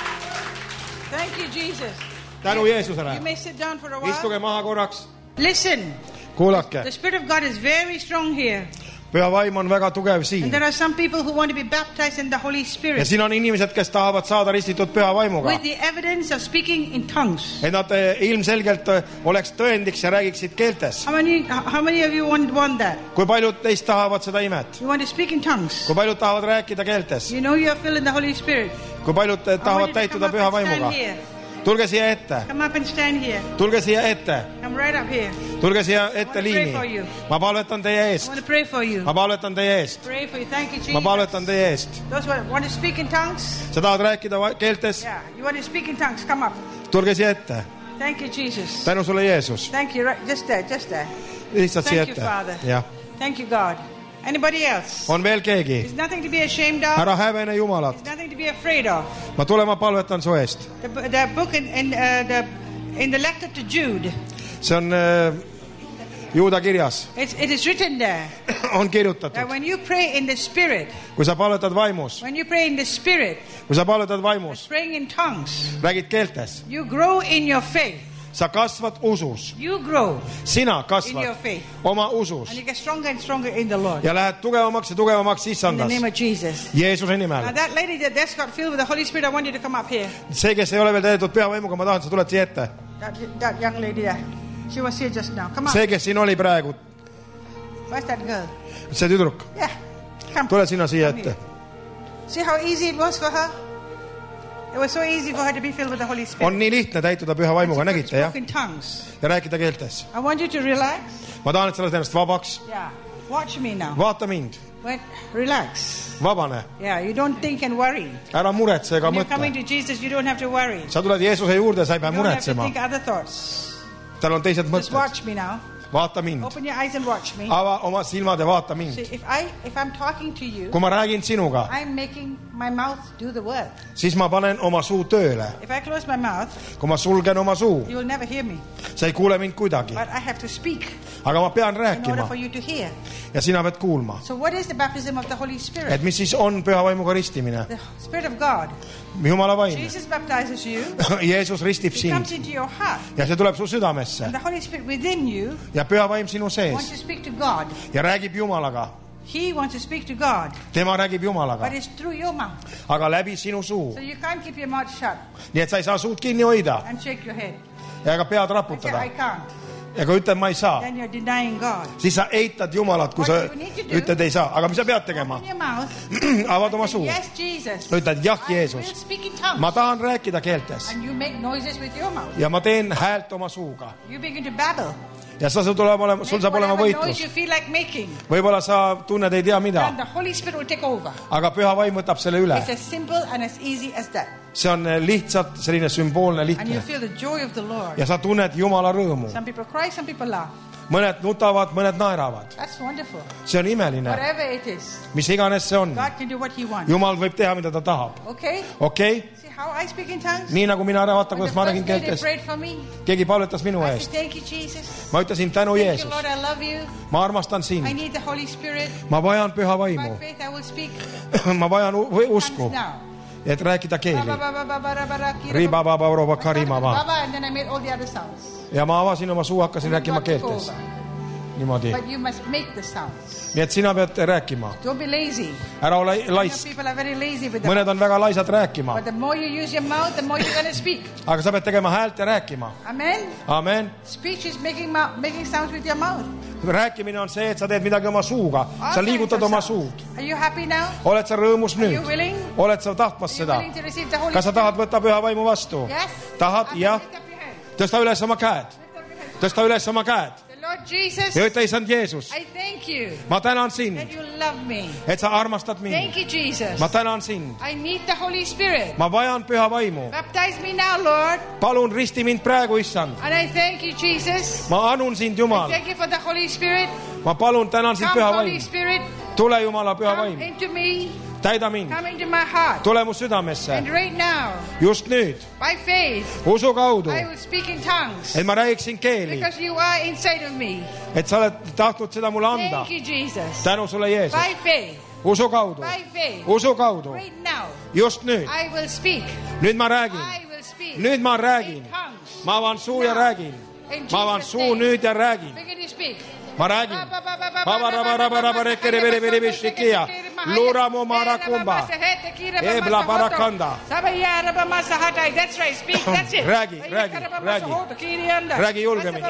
[SPEAKER 2] Thank you, Jesus.
[SPEAKER 3] Tänu Jeesusele.
[SPEAKER 2] You may sit down for a while.
[SPEAKER 3] Istuge maha korraks.
[SPEAKER 2] Listen,
[SPEAKER 3] Kuulake.
[SPEAKER 2] the Spirit of God is very strong here.
[SPEAKER 3] Püha vaim on väga tugev
[SPEAKER 2] And
[SPEAKER 3] siin.
[SPEAKER 2] there are some people who want to be baptized in the Holy
[SPEAKER 3] Ja
[SPEAKER 2] Spirit
[SPEAKER 3] siin on inimesed, kes tahavad saada ristitud püha vaimuga.
[SPEAKER 2] with the evidence of speaking in tongues.
[SPEAKER 3] Et nad ilmselgelt oleks tõendiks ja räägiksid keeltes.
[SPEAKER 2] How many of you want that?
[SPEAKER 3] Kui paljud teist tahavad seda imet?
[SPEAKER 2] You want to speak in tongues?
[SPEAKER 3] Kui paljud tahavad rääkida keeltes?
[SPEAKER 2] You know you are filled in the Holy Spirit.
[SPEAKER 3] Kui paljud
[SPEAKER 2] I
[SPEAKER 3] tahavad
[SPEAKER 2] want you to
[SPEAKER 3] täituda
[SPEAKER 2] come up
[SPEAKER 3] püha
[SPEAKER 2] and stand
[SPEAKER 3] vaimuga?
[SPEAKER 2] here.
[SPEAKER 3] Tulge siia ette.
[SPEAKER 2] Come up and stand here.
[SPEAKER 3] Tulge siia ette.
[SPEAKER 2] Come right up here.
[SPEAKER 3] Tulge siia ette
[SPEAKER 2] I wanna pray for
[SPEAKER 3] liini.
[SPEAKER 2] you.
[SPEAKER 3] Ma palvetan teie
[SPEAKER 2] I
[SPEAKER 3] eest.
[SPEAKER 2] want to pray for you.
[SPEAKER 3] Ma palvetan teie eest.
[SPEAKER 2] Pray for you. Thank you, Jesus.
[SPEAKER 3] Ma palvetan teie eest.
[SPEAKER 2] Those who want to speak in tongues?
[SPEAKER 3] Sa tahad rääkida keeltes?
[SPEAKER 2] Yeah. You want to speak in tongues? Come up.
[SPEAKER 3] Tulge siia ette.
[SPEAKER 2] Thank you, Jesus.
[SPEAKER 3] Tänu sulle Jeesus.
[SPEAKER 2] Thank you. Right, just there, just there.
[SPEAKER 3] Lihtsalt siia
[SPEAKER 2] Thank you,
[SPEAKER 3] ette.
[SPEAKER 2] Father.
[SPEAKER 3] Jah.
[SPEAKER 2] Thank you, God. Anybody else?
[SPEAKER 3] On veel keegi?
[SPEAKER 2] There's nothing to be ashamed of.
[SPEAKER 3] Ära hävene Jumalat.
[SPEAKER 2] There's nothing to be afraid of.
[SPEAKER 3] Ma tulen, ma palvetan su eest.
[SPEAKER 2] The book in the letter to Jude,
[SPEAKER 3] See on Juuda kirjas.
[SPEAKER 2] it is written there
[SPEAKER 3] On
[SPEAKER 2] that
[SPEAKER 3] kirjutatud.
[SPEAKER 2] when you pray in the Spirit,
[SPEAKER 3] Kui sa palvetad vaimus.
[SPEAKER 2] when you pray in the Spirit,
[SPEAKER 3] Kui sa palvetad vaimus.
[SPEAKER 2] praying in tongues,
[SPEAKER 3] Räägid keeltes.
[SPEAKER 2] you grow in your faith.
[SPEAKER 3] Sa kasvad usus.
[SPEAKER 2] You grow
[SPEAKER 3] Sina
[SPEAKER 2] in your
[SPEAKER 3] kasvad
[SPEAKER 2] faith.
[SPEAKER 3] oma usus.
[SPEAKER 2] And you get stronger and stronger in the Lord.
[SPEAKER 3] Ja lähed tugevamaks ja tugevamaks
[SPEAKER 2] In the
[SPEAKER 3] issandas.
[SPEAKER 2] name of Jesus.
[SPEAKER 3] Jeesuse
[SPEAKER 2] Now
[SPEAKER 3] nimel.
[SPEAKER 2] that lady that just got filled with the Holy Spirit, I want you to come up here.
[SPEAKER 3] See, kes ei ole veel täidetud püha vaimuga, ma tahan, sa tuled siia ette.
[SPEAKER 2] That young lady there. She was here just now. Come on.
[SPEAKER 3] See, kes siin oli praegu.
[SPEAKER 2] Where's that girl?
[SPEAKER 3] See tüdruk.
[SPEAKER 2] Yeah. Come.
[SPEAKER 3] Tule sina siia
[SPEAKER 2] Come
[SPEAKER 3] ette.
[SPEAKER 2] here. See how easy it was for her? It was so easy for her to be filled with the Holy Spirit.
[SPEAKER 3] On nii lihtne täituda püha vaimuga,
[SPEAKER 2] She
[SPEAKER 3] nägite jah?
[SPEAKER 2] spoke in tongues.
[SPEAKER 3] Ja rääkida keeltes.
[SPEAKER 2] I want you to relax.
[SPEAKER 3] Ma tahan, et sa oled ennast vabaks.
[SPEAKER 2] Yeah. Watch me now.
[SPEAKER 3] Vaata mind.
[SPEAKER 2] Relax.
[SPEAKER 3] Vabane.
[SPEAKER 2] Yeah, you don't think and worry.
[SPEAKER 3] Ära muretse ega
[SPEAKER 2] When you're coming
[SPEAKER 3] mõtle.
[SPEAKER 2] to Jesus, you don't have to worry.
[SPEAKER 3] Sa tuled Jeesuse juurde, sa ei pea
[SPEAKER 2] You don't have to
[SPEAKER 3] muretsema.
[SPEAKER 2] think other thoughts.
[SPEAKER 3] Tal on teised
[SPEAKER 2] Just
[SPEAKER 3] mõtted.
[SPEAKER 2] watch me now.
[SPEAKER 3] Vaata mind.
[SPEAKER 2] Open your eyes and watch me.
[SPEAKER 3] Ava oma silmad ja vaata
[SPEAKER 2] See,
[SPEAKER 3] mind.
[SPEAKER 2] if I'm talking to you,
[SPEAKER 3] Kui ma räägin sinuga,
[SPEAKER 2] I'm making my mouth do the work.
[SPEAKER 3] siis ma panen oma suu tööle.
[SPEAKER 2] If I close my mouth,
[SPEAKER 3] Kui ma sulgen oma suu,
[SPEAKER 2] you will never hear me.
[SPEAKER 3] sa ei kuule mind kuidagi.
[SPEAKER 2] But I have to speak
[SPEAKER 3] Aga ma pean
[SPEAKER 2] in order
[SPEAKER 3] rääkima
[SPEAKER 2] for you to hear.
[SPEAKER 3] ja sina pead kuulma.
[SPEAKER 2] So what is the baptism of the Holy
[SPEAKER 3] Et
[SPEAKER 2] Spirit?
[SPEAKER 3] mis siis on püha vaimuga ristimine?
[SPEAKER 2] The Spirit of God.
[SPEAKER 3] Jumala vaim.
[SPEAKER 2] Jesus baptizes you.
[SPEAKER 3] Jeesus ristib
[SPEAKER 2] He
[SPEAKER 3] sind
[SPEAKER 2] comes into your heart.
[SPEAKER 3] ja see tuleb su südamesse.
[SPEAKER 2] And the Holy Spirit within you
[SPEAKER 3] Ja püha vaim sinu
[SPEAKER 2] wants
[SPEAKER 3] sees
[SPEAKER 2] to speak to God.
[SPEAKER 3] ja räägib Jumalaga.
[SPEAKER 2] He wants to speak to God.
[SPEAKER 3] Tema räägib Jumalaga,
[SPEAKER 2] But it's through your mouth.
[SPEAKER 3] aga läbi sinu suu.
[SPEAKER 2] So you can't keep your mouth shut
[SPEAKER 3] Nii et sa ei saa suud kinni hoida
[SPEAKER 2] and shake your head.
[SPEAKER 3] ja ka pead
[SPEAKER 2] And say,
[SPEAKER 3] raputada.
[SPEAKER 2] I can't.
[SPEAKER 3] Ja kui ütled, ma ei saa,
[SPEAKER 2] Then you're denying God.
[SPEAKER 3] siis sa eitad Jumalat, kui sa
[SPEAKER 2] What you need to do-
[SPEAKER 3] ütled, ei saa. Aga mis sa pead tegema?
[SPEAKER 2] Open your mouth.
[SPEAKER 3] Avad oma
[SPEAKER 2] Say,
[SPEAKER 3] suu.
[SPEAKER 2] yes, Jesus.
[SPEAKER 3] Ütled, jah,
[SPEAKER 2] I will
[SPEAKER 3] Jeesus.
[SPEAKER 2] speak in tongues.
[SPEAKER 3] Ma tahan rääkida keeltes
[SPEAKER 2] And you make noises with your mouth.
[SPEAKER 3] ja ma teen häält oma suuga.
[SPEAKER 2] You begin to babble.
[SPEAKER 3] Ja sul saab olema
[SPEAKER 2] Make whatever
[SPEAKER 3] võitlus.
[SPEAKER 2] noise you feel like making.
[SPEAKER 3] Võib-olla sa tunned, ei tea mida,
[SPEAKER 2] And the Holy Spirit will take over.
[SPEAKER 3] aga püha vaim võtab selle üle.
[SPEAKER 2] It's as simple and as easy as that.
[SPEAKER 3] See on lihtsalt selline sümboolne
[SPEAKER 2] And you
[SPEAKER 3] lihtne.
[SPEAKER 2] feel the joy of the Lord.
[SPEAKER 3] Ja sa tunned Jumala rõõmu.
[SPEAKER 2] Some people cry, some people laugh.
[SPEAKER 3] mõned nutavad, mõned naeravad.
[SPEAKER 2] That's wonderful.
[SPEAKER 3] See on imeline.
[SPEAKER 2] Whatever it is.
[SPEAKER 3] Mis iganes see on.
[SPEAKER 2] God can do what he wants.
[SPEAKER 3] Jumal võib teha, mida ta tahab.
[SPEAKER 2] Okay?
[SPEAKER 3] Okay?
[SPEAKER 2] See how I speak in tongues?
[SPEAKER 3] Nii nagu mina vaata, kuidas ma räägin
[SPEAKER 2] They
[SPEAKER 3] keeltes.
[SPEAKER 2] prayed for me.
[SPEAKER 3] Keegi palvetas minu
[SPEAKER 2] I
[SPEAKER 3] eest.
[SPEAKER 2] said, thank you, Jesus.
[SPEAKER 3] Ma ütlesin tänu
[SPEAKER 2] Thank you,
[SPEAKER 3] Jeesus.
[SPEAKER 2] Lord, I love you.
[SPEAKER 3] Ma armastan sind.
[SPEAKER 2] I need the Holy Spirit.
[SPEAKER 3] Ma vajan püha
[SPEAKER 2] By
[SPEAKER 3] vaimu.
[SPEAKER 2] faith I will speak
[SPEAKER 3] Ma vajan usku,
[SPEAKER 2] tongues now.
[SPEAKER 3] et rääkida keeli.
[SPEAKER 2] And then I made all the other sounds.
[SPEAKER 3] Ja ma avasin oma suu, hakkasin rääkima keeltes. Niimoodi.
[SPEAKER 2] But you must make the sounds.
[SPEAKER 3] Nii et sina pead rääkima.
[SPEAKER 2] Don't be lazy.
[SPEAKER 3] Ära ole
[SPEAKER 2] Some
[SPEAKER 3] laisk.
[SPEAKER 2] people are very lazy with the
[SPEAKER 3] Mõned on väga laisad rääkima.
[SPEAKER 2] But the more you use your mouth, the more you're going to speak.
[SPEAKER 3] Aga sa pead tegema häält ja rääkima.
[SPEAKER 2] Amen?
[SPEAKER 3] Amen.
[SPEAKER 2] Speech is making sounds with your mouth.
[SPEAKER 3] Rääkimine on see, et sa teed midagi oma suuga. Sa liigutad oma suud.
[SPEAKER 2] Are you happy now?
[SPEAKER 3] Oled sa rõõmus
[SPEAKER 2] Are you
[SPEAKER 3] nüüd?
[SPEAKER 2] willing?
[SPEAKER 3] Oled sa tahtmas
[SPEAKER 2] Are you
[SPEAKER 3] seda?
[SPEAKER 2] willing to receive the Holy
[SPEAKER 3] Kas sa
[SPEAKER 2] Spirit?
[SPEAKER 3] tahad võtta püha vaimu vastu?
[SPEAKER 2] Yes?
[SPEAKER 3] Tahad? Jah.
[SPEAKER 2] Lift up your hand.
[SPEAKER 3] Tõsta üles oma käed. Tõsta üles oma käed.
[SPEAKER 2] The Lord Jesus,
[SPEAKER 3] Ja ütle, isand Jeesus,
[SPEAKER 2] I thank you
[SPEAKER 3] ma tänan sind,
[SPEAKER 2] that you love me.
[SPEAKER 3] et sa armastad mind.
[SPEAKER 2] Thank you, Jesus.
[SPEAKER 3] Ma tänan sind.
[SPEAKER 2] I need the Holy Spirit.
[SPEAKER 3] Ma vajan püha vaimu.
[SPEAKER 2] Baptize me now, Lord.
[SPEAKER 3] Palun risti mind praegu, issand.
[SPEAKER 2] And I thank you, Jesus.
[SPEAKER 3] Ma anun sind,
[SPEAKER 2] I
[SPEAKER 3] Jumal.
[SPEAKER 2] thank you for the Holy Spirit.
[SPEAKER 3] Ma palun, tänan sind,
[SPEAKER 2] Come,
[SPEAKER 3] püha
[SPEAKER 2] Holy
[SPEAKER 3] vaim.
[SPEAKER 2] Spirit.
[SPEAKER 3] Tule, Jumala, püha
[SPEAKER 2] Come
[SPEAKER 3] vaim.
[SPEAKER 2] into me.
[SPEAKER 3] Täida mind.
[SPEAKER 2] Come into my heart.
[SPEAKER 3] Tule mu südamesse.
[SPEAKER 2] And right now,
[SPEAKER 3] Just nüüd.
[SPEAKER 2] by faith,
[SPEAKER 3] Usu kaudu.
[SPEAKER 2] I will speak in tongues.
[SPEAKER 3] Et ma räägiksin keeli.
[SPEAKER 2] Because you are inside of me.
[SPEAKER 3] Et sa oled tahtnud seda mulle anda.
[SPEAKER 2] Thank you, Jesus.
[SPEAKER 3] Tänu sulle, Jeesus.
[SPEAKER 2] By faith,
[SPEAKER 3] Usu kaudu.
[SPEAKER 2] by faith,
[SPEAKER 3] Usu kaudu.
[SPEAKER 2] right now,
[SPEAKER 3] Just nüüd.
[SPEAKER 2] I will speak.
[SPEAKER 3] Nüüd ma räägin.
[SPEAKER 2] I will speak.
[SPEAKER 3] Nüüd ma räägin.
[SPEAKER 2] In tongues.
[SPEAKER 3] Ma avan suu ja räägin.
[SPEAKER 2] In
[SPEAKER 3] Ma avan
[SPEAKER 2] Jesus'
[SPEAKER 3] suu
[SPEAKER 2] name.
[SPEAKER 3] nüüd ja räägin.
[SPEAKER 2] Begin to speak.
[SPEAKER 3] Ma räägin. Luramo marakumba. Ebla barakanda.
[SPEAKER 2] That's right, speak, that's it.
[SPEAKER 3] Räägi julgemini.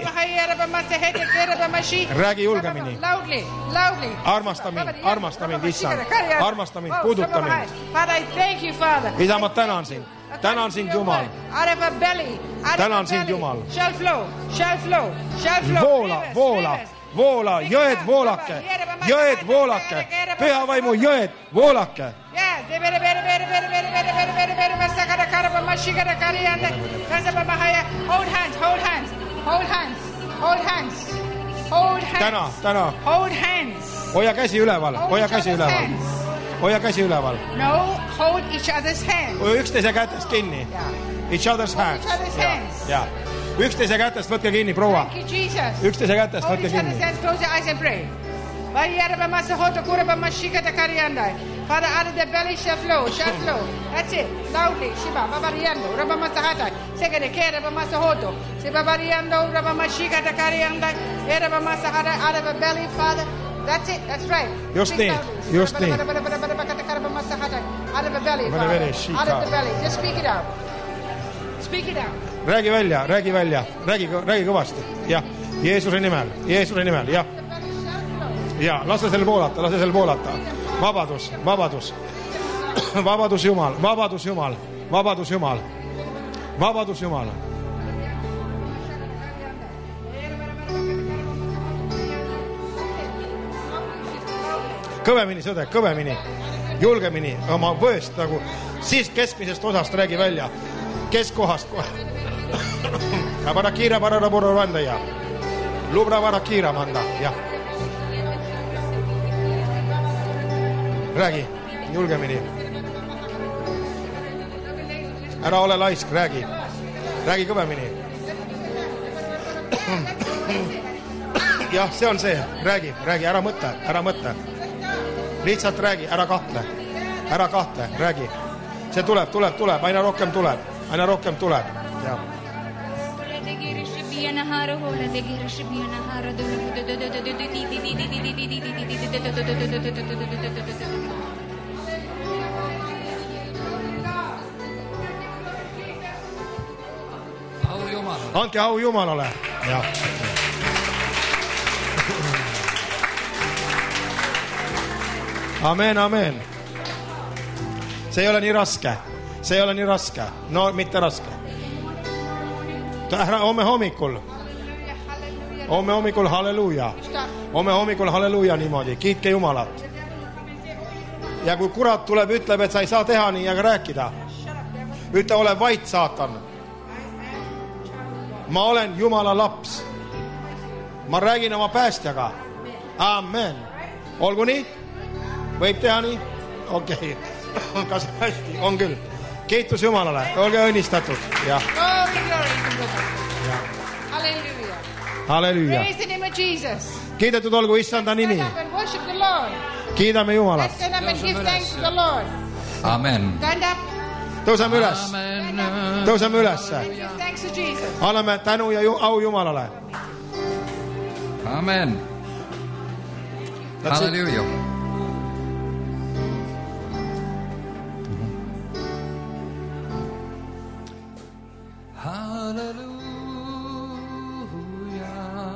[SPEAKER 3] Räägi julgemini.
[SPEAKER 2] Loudly, loudly.
[SPEAKER 3] Armasta mind, issand. Armasta mind, puuduta mind.
[SPEAKER 2] Father, I thank you, Father.
[SPEAKER 3] Isa, ma tänan sind. Tänan sind, Jumal.
[SPEAKER 2] Out of a belly,
[SPEAKER 3] Tänan sind, Jumal.
[SPEAKER 2] Shall flow, shall flow, shall flow.
[SPEAKER 3] Voola, voola, voola, jõed voolake, jõed voolake, püha vaimu jõed voolake.
[SPEAKER 2] Hold hands, hold hands, hold hands, hold hands, hold hands.
[SPEAKER 3] Täna.
[SPEAKER 2] Hold hands.
[SPEAKER 3] Hoia käsi üleval, hoia käsi üleval. Hoia käsi üleval.
[SPEAKER 2] No, hold each other's hands.
[SPEAKER 3] Hoia üksteise kätest kinni. Each other's hands.
[SPEAKER 2] Each other's hands.
[SPEAKER 3] Ja. Üksteise kätest võtke kinni, proua.
[SPEAKER 2] Thank you, Jesus.
[SPEAKER 3] Üksteise kätest
[SPEAKER 2] Hold
[SPEAKER 3] võtke
[SPEAKER 2] each other's
[SPEAKER 3] kinni.
[SPEAKER 2] hands, close your eyes and pray. Father, out of the belly shall flow, shall flow. That's it. Loudly. Shiba, babariando, rabamastahata. Second, care rabamastahoto. Sibabariando, rabamashika takarianda. Rabamastahata, out of the belly, Father. That's it. That's right.
[SPEAKER 3] Just
[SPEAKER 2] Speak
[SPEAKER 3] nii,
[SPEAKER 2] loudly.
[SPEAKER 3] just nii.
[SPEAKER 2] Out of the belly, Father. Out of the belly. Just speak it out. Speak it out.
[SPEAKER 3] Räägi välja, räägi välja. Räägi kõvasti. Jah. Jeesuse nimel, jah. Ja, lase sel voolata. Vabadus, vabadus. Vabadus Jumal, vabadus Jumal, vabadus Jumal. Vabadus Jumal. Kõvemini, sõde, kõvemini. Julgemini, oma võest nagu. Siis keskmisest osast räägi välja. Keskkohast kohe. Varakira vararaburu vandaja. Lubra varakira manda, jah. Räägi, julgemini. Ära ole laisk, räägi. Räägi kõvemini. Jah, see on see. Räägi, ära mõtle. Lihtsalt räägi, ära kahtle, räägi. See tuleb, aina rohkem tuleb. Jah. Andke au Jumalale. Jah. Amen. See ei ole nii raske. No mitte raske. Homme hommikul halleluuja niimoodi. Kiitke Jumalat. Ja kui kurat tuleb, ütleb, et sa ei saa teha nii ja rääkida. Ütle, ole vait, saatan. Ma olen Jumala laps. ma räägin oma päästjaga. Amen. Olgu nii? Võib teha nii? Okei. Kas hästi? On küll. Kiitus Jumalale. Olge õnnistatud. Jah.
[SPEAKER 2] Hallelujah.
[SPEAKER 3] Halleluja.
[SPEAKER 2] Praise the name of Jesus.
[SPEAKER 3] Kiidetud olgu Issanda nimi.
[SPEAKER 2] Stand up and worship the Lord.
[SPEAKER 3] Kiidame Jumalat.
[SPEAKER 2] Let's stand up and give thanks to the Lord.
[SPEAKER 1] Amen.
[SPEAKER 2] Stand up.
[SPEAKER 3] Tõuseme üles. Tõuseme üles.
[SPEAKER 2] Give thanks to Jesus.
[SPEAKER 3] Anname tänu ja au Jumalale.
[SPEAKER 1] Amen. Halleluja. Halleluja.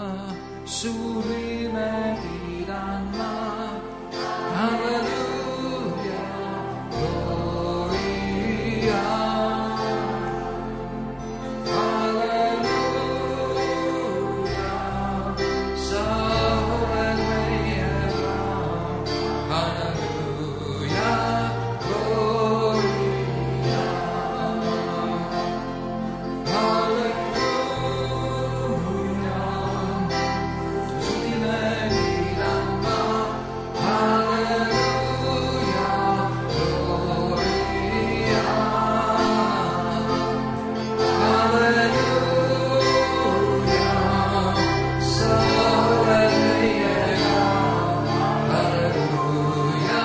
[SPEAKER 1] Suuri me kiidamme. Halleluja. Gloria. Halleluja. Sa oled meie Raam. Halleluja. Gloria. Halleluja. Suuri me kiidamme. Halleluja. Gloria. Halleluja. Sa oled meie Raam. Halleluja.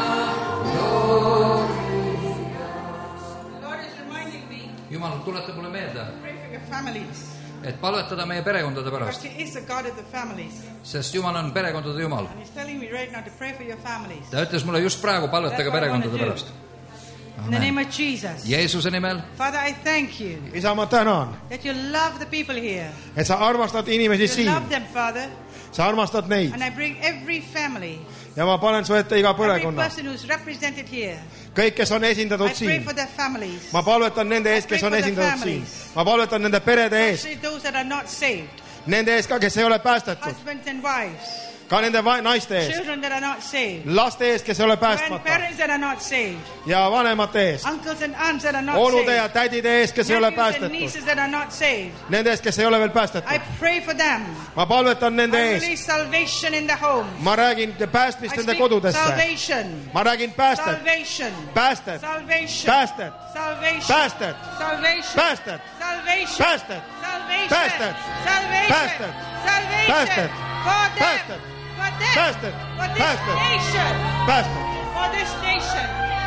[SPEAKER 1] Gloria.
[SPEAKER 2] The Lord is reminding me,
[SPEAKER 1] Jumal tuletab mulle meelde,
[SPEAKER 2] pray for your families.
[SPEAKER 1] et palvetada meie perekondade
[SPEAKER 2] Because
[SPEAKER 1] pärast,
[SPEAKER 2] He is the God of the families.
[SPEAKER 1] sest Jumal on perekondade Jumal.
[SPEAKER 2] And He's telling me right now to pray for your families.
[SPEAKER 1] Ta ütles mulle just praegu, palvetage perekondade pärast.
[SPEAKER 2] In the name of Jesus.
[SPEAKER 1] Jeesuse nimel,
[SPEAKER 2] Father, I thank you
[SPEAKER 3] Isa, ma tänan,
[SPEAKER 2] that you love the people here.
[SPEAKER 3] et sa armastad inimesi
[SPEAKER 2] You
[SPEAKER 3] siin.
[SPEAKER 2] love them, Father.
[SPEAKER 3] Sa armastad neid.
[SPEAKER 2] And I bring every family,
[SPEAKER 3] Ja ma panen su ette iga
[SPEAKER 2] every
[SPEAKER 3] perekonna.
[SPEAKER 2] person who's represented here.
[SPEAKER 3] Kõik, kes on
[SPEAKER 2] I
[SPEAKER 3] esindatud
[SPEAKER 2] pray
[SPEAKER 3] siin.
[SPEAKER 2] for their families.
[SPEAKER 3] Ma palvetan nende eest, kes on esindatud siin. Ma palvetan nende perede eest.
[SPEAKER 2] Especially those that are not saved.
[SPEAKER 3] Nende eest ka, kes ei ole päästetud.
[SPEAKER 2] Husbands and wives.
[SPEAKER 3] Ka nende naiste eest.
[SPEAKER 2] Children that are not saved.
[SPEAKER 3] Laste eest, kes ei ole päästmata.
[SPEAKER 2] Grandparents that are not saved.
[SPEAKER 3] Ja vanemate eest.
[SPEAKER 2] Uncles and aunts that are not
[SPEAKER 3] Onude ja
[SPEAKER 2] saved.
[SPEAKER 3] tädide eest, kes ei ole
[SPEAKER 2] Nephews and
[SPEAKER 3] päästetud.
[SPEAKER 2] nieces that are not saved.
[SPEAKER 3] Nende eest, kes ei ole veel
[SPEAKER 2] I
[SPEAKER 3] päästetud.
[SPEAKER 2] pray for them.
[SPEAKER 3] Ma palvetan nende
[SPEAKER 2] I
[SPEAKER 3] eest.
[SPEAKER 2] release salvation in the home.
[SPEAKER 3] Ma räägin päästmist
[SPEAKER 2] I
[SPEAKER 3] nende
[SPEAKER 2] speak
[SPEAKER 3] kodudesse.
[SPEAKER 2] salvation.
[SPEAKER 3] Ma räägin päästet.
[SPEAKER 2] Salvation.
[SPEAKER 3] Päästet.
[SPEAKER 2] Salvation.
[SPEAKER 3] Päästet.
[SPEAKER 2] Salvation.
[SPEAKER 3] Päästet.
[SPEAKER 2] Salvation.
[SPEAKER 3] Päästet.
[SPEAKER 2] Salvation.
[SPEAKER 3] Päästet.
[SPEAKER 2] Salvation.
[SPEAKER 3] Päästet.
[SPEAKER 2] Salvation.
[SPEAKER 3] Päästet.
[SPEAKER 2] Salvation.
[SPEAKER 3] Päästet.
[SPEAKER 2] For them.
[SPEAKER 3] Päästet.
[SPEAKER 2] For them.
[SPEAKER 3] Päästet.
[SPEAKER 2] For this
[SPEAKER 3] Päästet.
[SPEAKER 2] nation.
[SPEAKER 3] Päästet.
[SPEAKER 2] For this nation.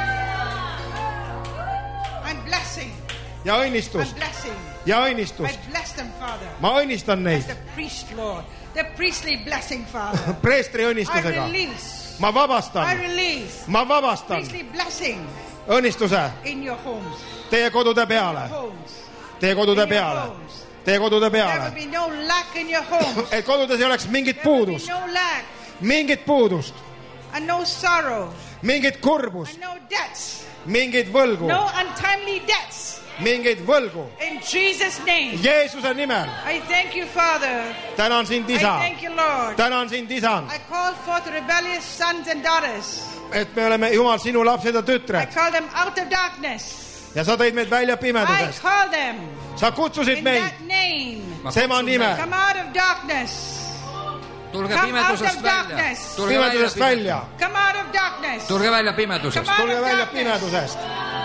[SPEAKER 2] I'm blessing.
[SPEAKER 3] Ja õnnistus.
[SPEAKER 2] I'm blessing.
[SPEAKER 3] Ja
[SPEAKER 2] I
[SPEAKER 3] õnnistust.
[SPEAKER 2] bless them, Father.
[SPEAKER 3] Ma õnnistan
[SPEAKER 2] As
[SPEAKER 3] neid.
[SPEAKER 2] the priest, Lord. The priestly blessing, Father.
[SPEAKER 3] Preestri
[SPEAKER 2] I
[SPEAKER 3] õnnistusega.
[SPEAKER 2] release.
[SPEAKER 3] Ma
[SPEAKER 2] I
[SPEAKER 3] vabastan.
[SPEAKER 2] release.
[SPEAKER 3] Ma vabastan
[SPEAKER 2] Priestly blessing
[SPEAKER 3] õnnistuse
[SPEAKER 2] in your homes.
[SPEAKER 3] teie kodude peale.
[SPEAKER 2] Homes.
[SPEAKER 3] Teie kodude peale. Teie kodude
[SPEAKER 2] There will
[SPEAKER 3] peale.
[SPEAKER 2] be no lack in your homes.
[SPEAKER 3] Et kodudes ei oleks mingit
[SPEAKER 2] There will be
[SPEAKER 3] puudust.
[SPEAKER 2] no lack
[SPEAKER 3] Mingit puudust.
[SPEAKER 2] and no sorrow
[SPEAKER 3] Mingit kurbust.
[SPEAKER 2] and no debts.
[SPEAKER 3] Mingit võlgu.
[SPEAKER 2] No untimely debts.
[SPEAKER 3] Mingit võlgu.
[SPEAKER 2] In Jesus' name.
[SPEAKER 3] Jeesuse nimel.
[SPEAKER 2] I thank you, Father.
[SPEAKER 3] Tänan sind,
[SPEAKER 2] I
[SPEAKER 3] isa.
[SPEAKER 2] thank you, Lord.
[SPEAKER 3] Tänan sind, isand.
[SPEAKER 2] I call forth rebellious sons and daughters.
[SPEAKER 3] Et me oleme, Jumal, sinu lapsed ja
[SPEAKER 2] I
[SPEAKER 3] tütred.
[SPEAKER 2] call them out of darkness.
[SPEAKER 3] Ja sa tõid meid välja
[SPEAKER 2] I
[SPEAKER 3] pimedusest.
[SPEAKER 2] call them
[SPEAKER 3] Sa kutsusid
[SPEAKER 2] in
[SPEAKER 3] meid
[SPEAKER 2] that name.
[SPEAKER 3] tema nimel.
[SPEAKER 2] Come out of darkness.
[SPEAKER 1] tulge
[SPEAKER 2] Come
[SPEAKER 1] pimedusest
[SPEAKER 2] out of
[SPEAKER 1] välja.
[SPEAKER 2] darkness.
[SPEAKER 3] Pimedusest välja.
[SPEAKER 2] Come out of darkness.
[SPEAKER 1] Tulge välja pimedusest.
[SPEAKER 2] Come out
[SPEAKER 3] Tulge
[SPEAKER 2] of
[SPEAKER 3] välja
[SPEAKER 2] darkness.
[SPEAKER 3] pimedusest.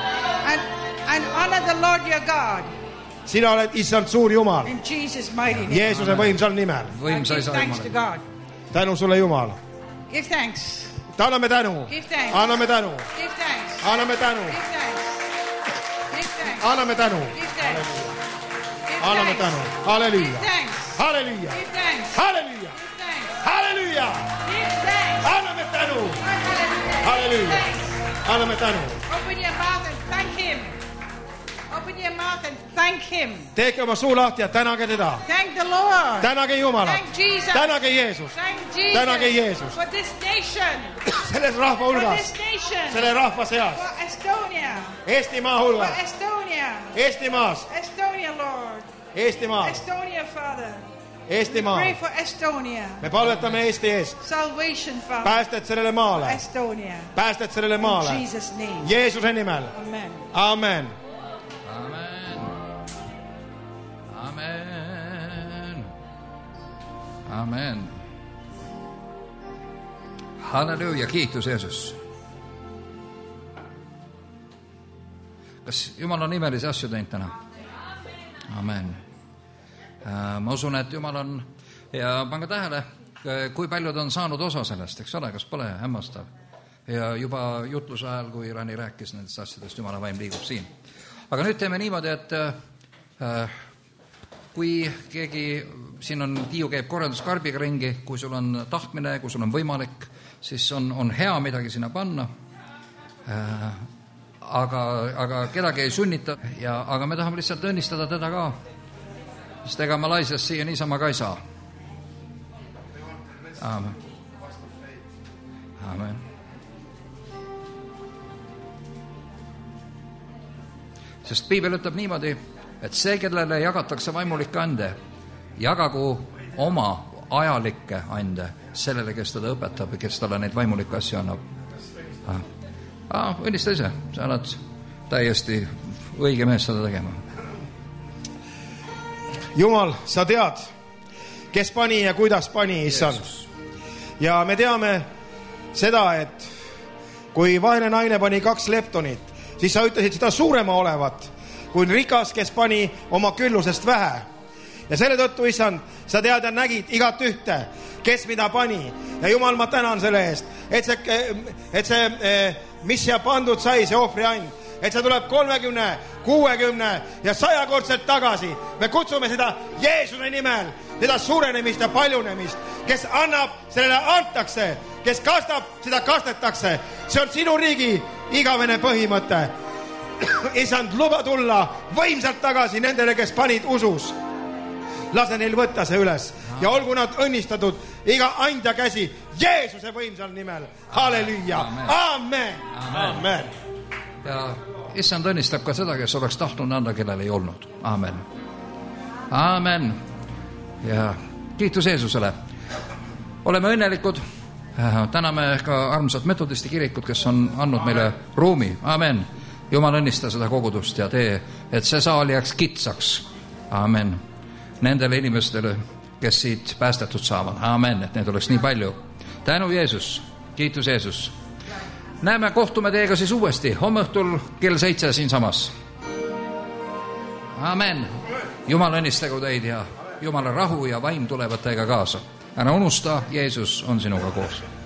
[SPEAKER 2] And honor the Lord your God.
[SPEAKER 3] Sina oled, issand, suur Jumal.
[SPEAKER 2] In Jesus' mighty name.
[SPEAKER 3] Jeesuse võimsal nimel.
[SPEAKER 1] Võimsa
[SPEAKER 2] Give
[SPEAKER 1] isa
[SPEAKER 2] thanks to
[SPEAKER 1] Jumal.
[SPEAKER 2] God.
[SPEAKER 3] Tänu sulle, Jumal.
[SPEAKER 2] Give thanks.
[SPEAKER 3] Anname tänu.
[SPEAKER 2] Give thanks.
[SPEAKER 3] Anname tänu.
[SPEAKER 2] Give thanks.
[SPEAKER 3] Anname tänu.
[SPEAKER 2] Give thanks. Give thanks.
[SPEAKER 3] Anname tänu.
[SPEAKER 2] Give thanks. Give
[SPEAKER 3] Anname
[SPEAKER 2] thanks.
[SPEAKER 3] tänu.
[SPEAKER 2] Give
[SPEAKER 3] Halleluja.
[SPEAKER 2] thanks.
[SPEAKER 3] Halleluja.
[SPEAKER 2] Give thanks.
[SPEAKER 3] Halleluja.
[SPEAKER 2] Give thanks.
[SPEAKER 3] Halleluja.
[SPEAKER 2] Give thanks.
[SPEAKER 3] Anname tänu.
[SPEAKER 2] Hallelujah.
[SPEAKER 3] Halleluja.
[SPEAKER 2] Give thanks.
[SPEAKER 3] Anname tänu.
[SPEAKER 2] Open your mouth and thank Him. Open your mouth and thank Him.
[SPEAKER 3] Tehke oma suu lahti ja tänage teda.
[SPEAKER 2] Thank the Lord.
[SPEAKER 3] Tänage Jumalat.
[SPEAKER 2] Thank Jesus.
[SPEAKER 3] Tänage Jeesust.
[SPEAKER 2] Thank Jesus.
[SPEAKER 3] Tänage Jeesust.
[SPEAKER 2] For this nation.
[SPEAKER 3] Selles rahva
[SPEAKER 2] For
[SPEAKER 3] hulgas.
[SPEAKER 2] this nation.
[SPEAKER 3] Selle rahva seas.
[SPEAKER 2] For Estonia.
[SPEAKER 3] Eestimaa
[SPEAKER 2] For
[SPEAKER 3] hulgas.
[SPEAKER 2] Estonia.
[SPEAKER 3] Eestimaas.
[SPEAKER 2] Estonia, Lord.
[SPEAKER 3] Eestimaas.
[SPEAKER 2] Estonia, Father.
[SPEAKER 3] Eestimaa.
[SPEAKER 2] Pray for Estonia.
[SPEAKER 3] Me palvetame Eesti eest.
[SPEAKER 2] Salvation, Father.
[SPEAKER 3] Päästet sellele maale.
[SPEAKER 2] Estonia.
[SPEAKER 3] Päästet sellele
[SPEAKER 2] In
[SPEAKER 3] maale.
[SPEAKER 2] Jesus' name.
[SPEAKER 3] Jeesuse nimel.
[SPEAKER 2] Amen.
[SPEAKER 3] Amen.
[SPEAKER 1] Amen. Amen. Amen. Halleluuja, kiitus Jeesus. Kas Jumal on imelisi asju teinud täna? Amen. Ma usun, et Jumal on, ja pange tähele, kui paljud on saanud osa sellest, eks ole, kas pole hämmastav? Ja juba jutluse ajal, kui Rani rääkis nendest asjadest, Jumala vaim liigub siin. Aga nüüd teeme niimoodi, et kui keegi, siin on, Tiiu käib korralduskarbiga ringi, kui sul on tahtmine, kui sul on võimalik, siis on hea midagi sinna panna. Aga kedagi ei sunnita, aga me tahame lihtsalt õnnistada teda ka, sest ega Malaisias siia niisama ka ei saa. Amen. Amen. Sest Piibel ütleb niimoodi, et see, kellele jagatakse vaimulikke ande, jagagu oma ajalikke ande sellele, kes teda õpetab ja kes talle neid vaimulikke asju annab. Õnnista ise, sa oled täiesti õige mees seda tegema.
[SPEAKER 3] Jumal, sa tead, kes pani ja kuidas pani, issand. Ja me teame seda, et kui vaene naine pani 2 leptonit, siis sa ütlesid seda suurema olevat, kui rikas, kes pani oma küllusest vähe. Ja selle tõttu, issand, sa tead ja nägid igat ühte, kes mida pani. Ja Jumal, ma tänan selle eest, et see mis siia pandud sai, see ohvriand, et see tuleb 30, 60 ja 100-kordselt tagasi. Me kutsume seda Jeesuse nimel, seda suurenemist ja paljunemist, kes annab, sellele antakse, kes kastab, seda kastetakse. See on sinu riigi igavene põhimõte. Isand, luba tulla võimsalt tagasi nendele, kes panid usus. Lase neil võtta see üles ja olgu nad õnnistatud iga andja käsi Jeesuse võimsal nimel. Halleluuja. Amen. Amen.
[SPEAKER 1] Ja issand õnnistab ka seda, kes oleks tahtnud anda, kellel ei olnud. Amen. Amen. Ja kiitus Jeesusele. Oleme õnnelikud. Täname ka armsat metodisti kirikut, kes on andnud meile ruumi. Amen. Jumal õnnista seda kogudust ja tee, et see saal jääks kitsaks. Amen. Nendele inimestele, kes siit päästetud saavad. Amen, et need oleks nii palju. Tänu Jeesus, kiitus Jeesus. Näeme, kohtume teiega siis uuesti homme õhtul kell 7 siinsamas. Amen. Jumal õnnistagu teid ja Jumala rahu ja vaim tulevad teiega kaasa. Ära unusta, Jeesus on sinuga koos.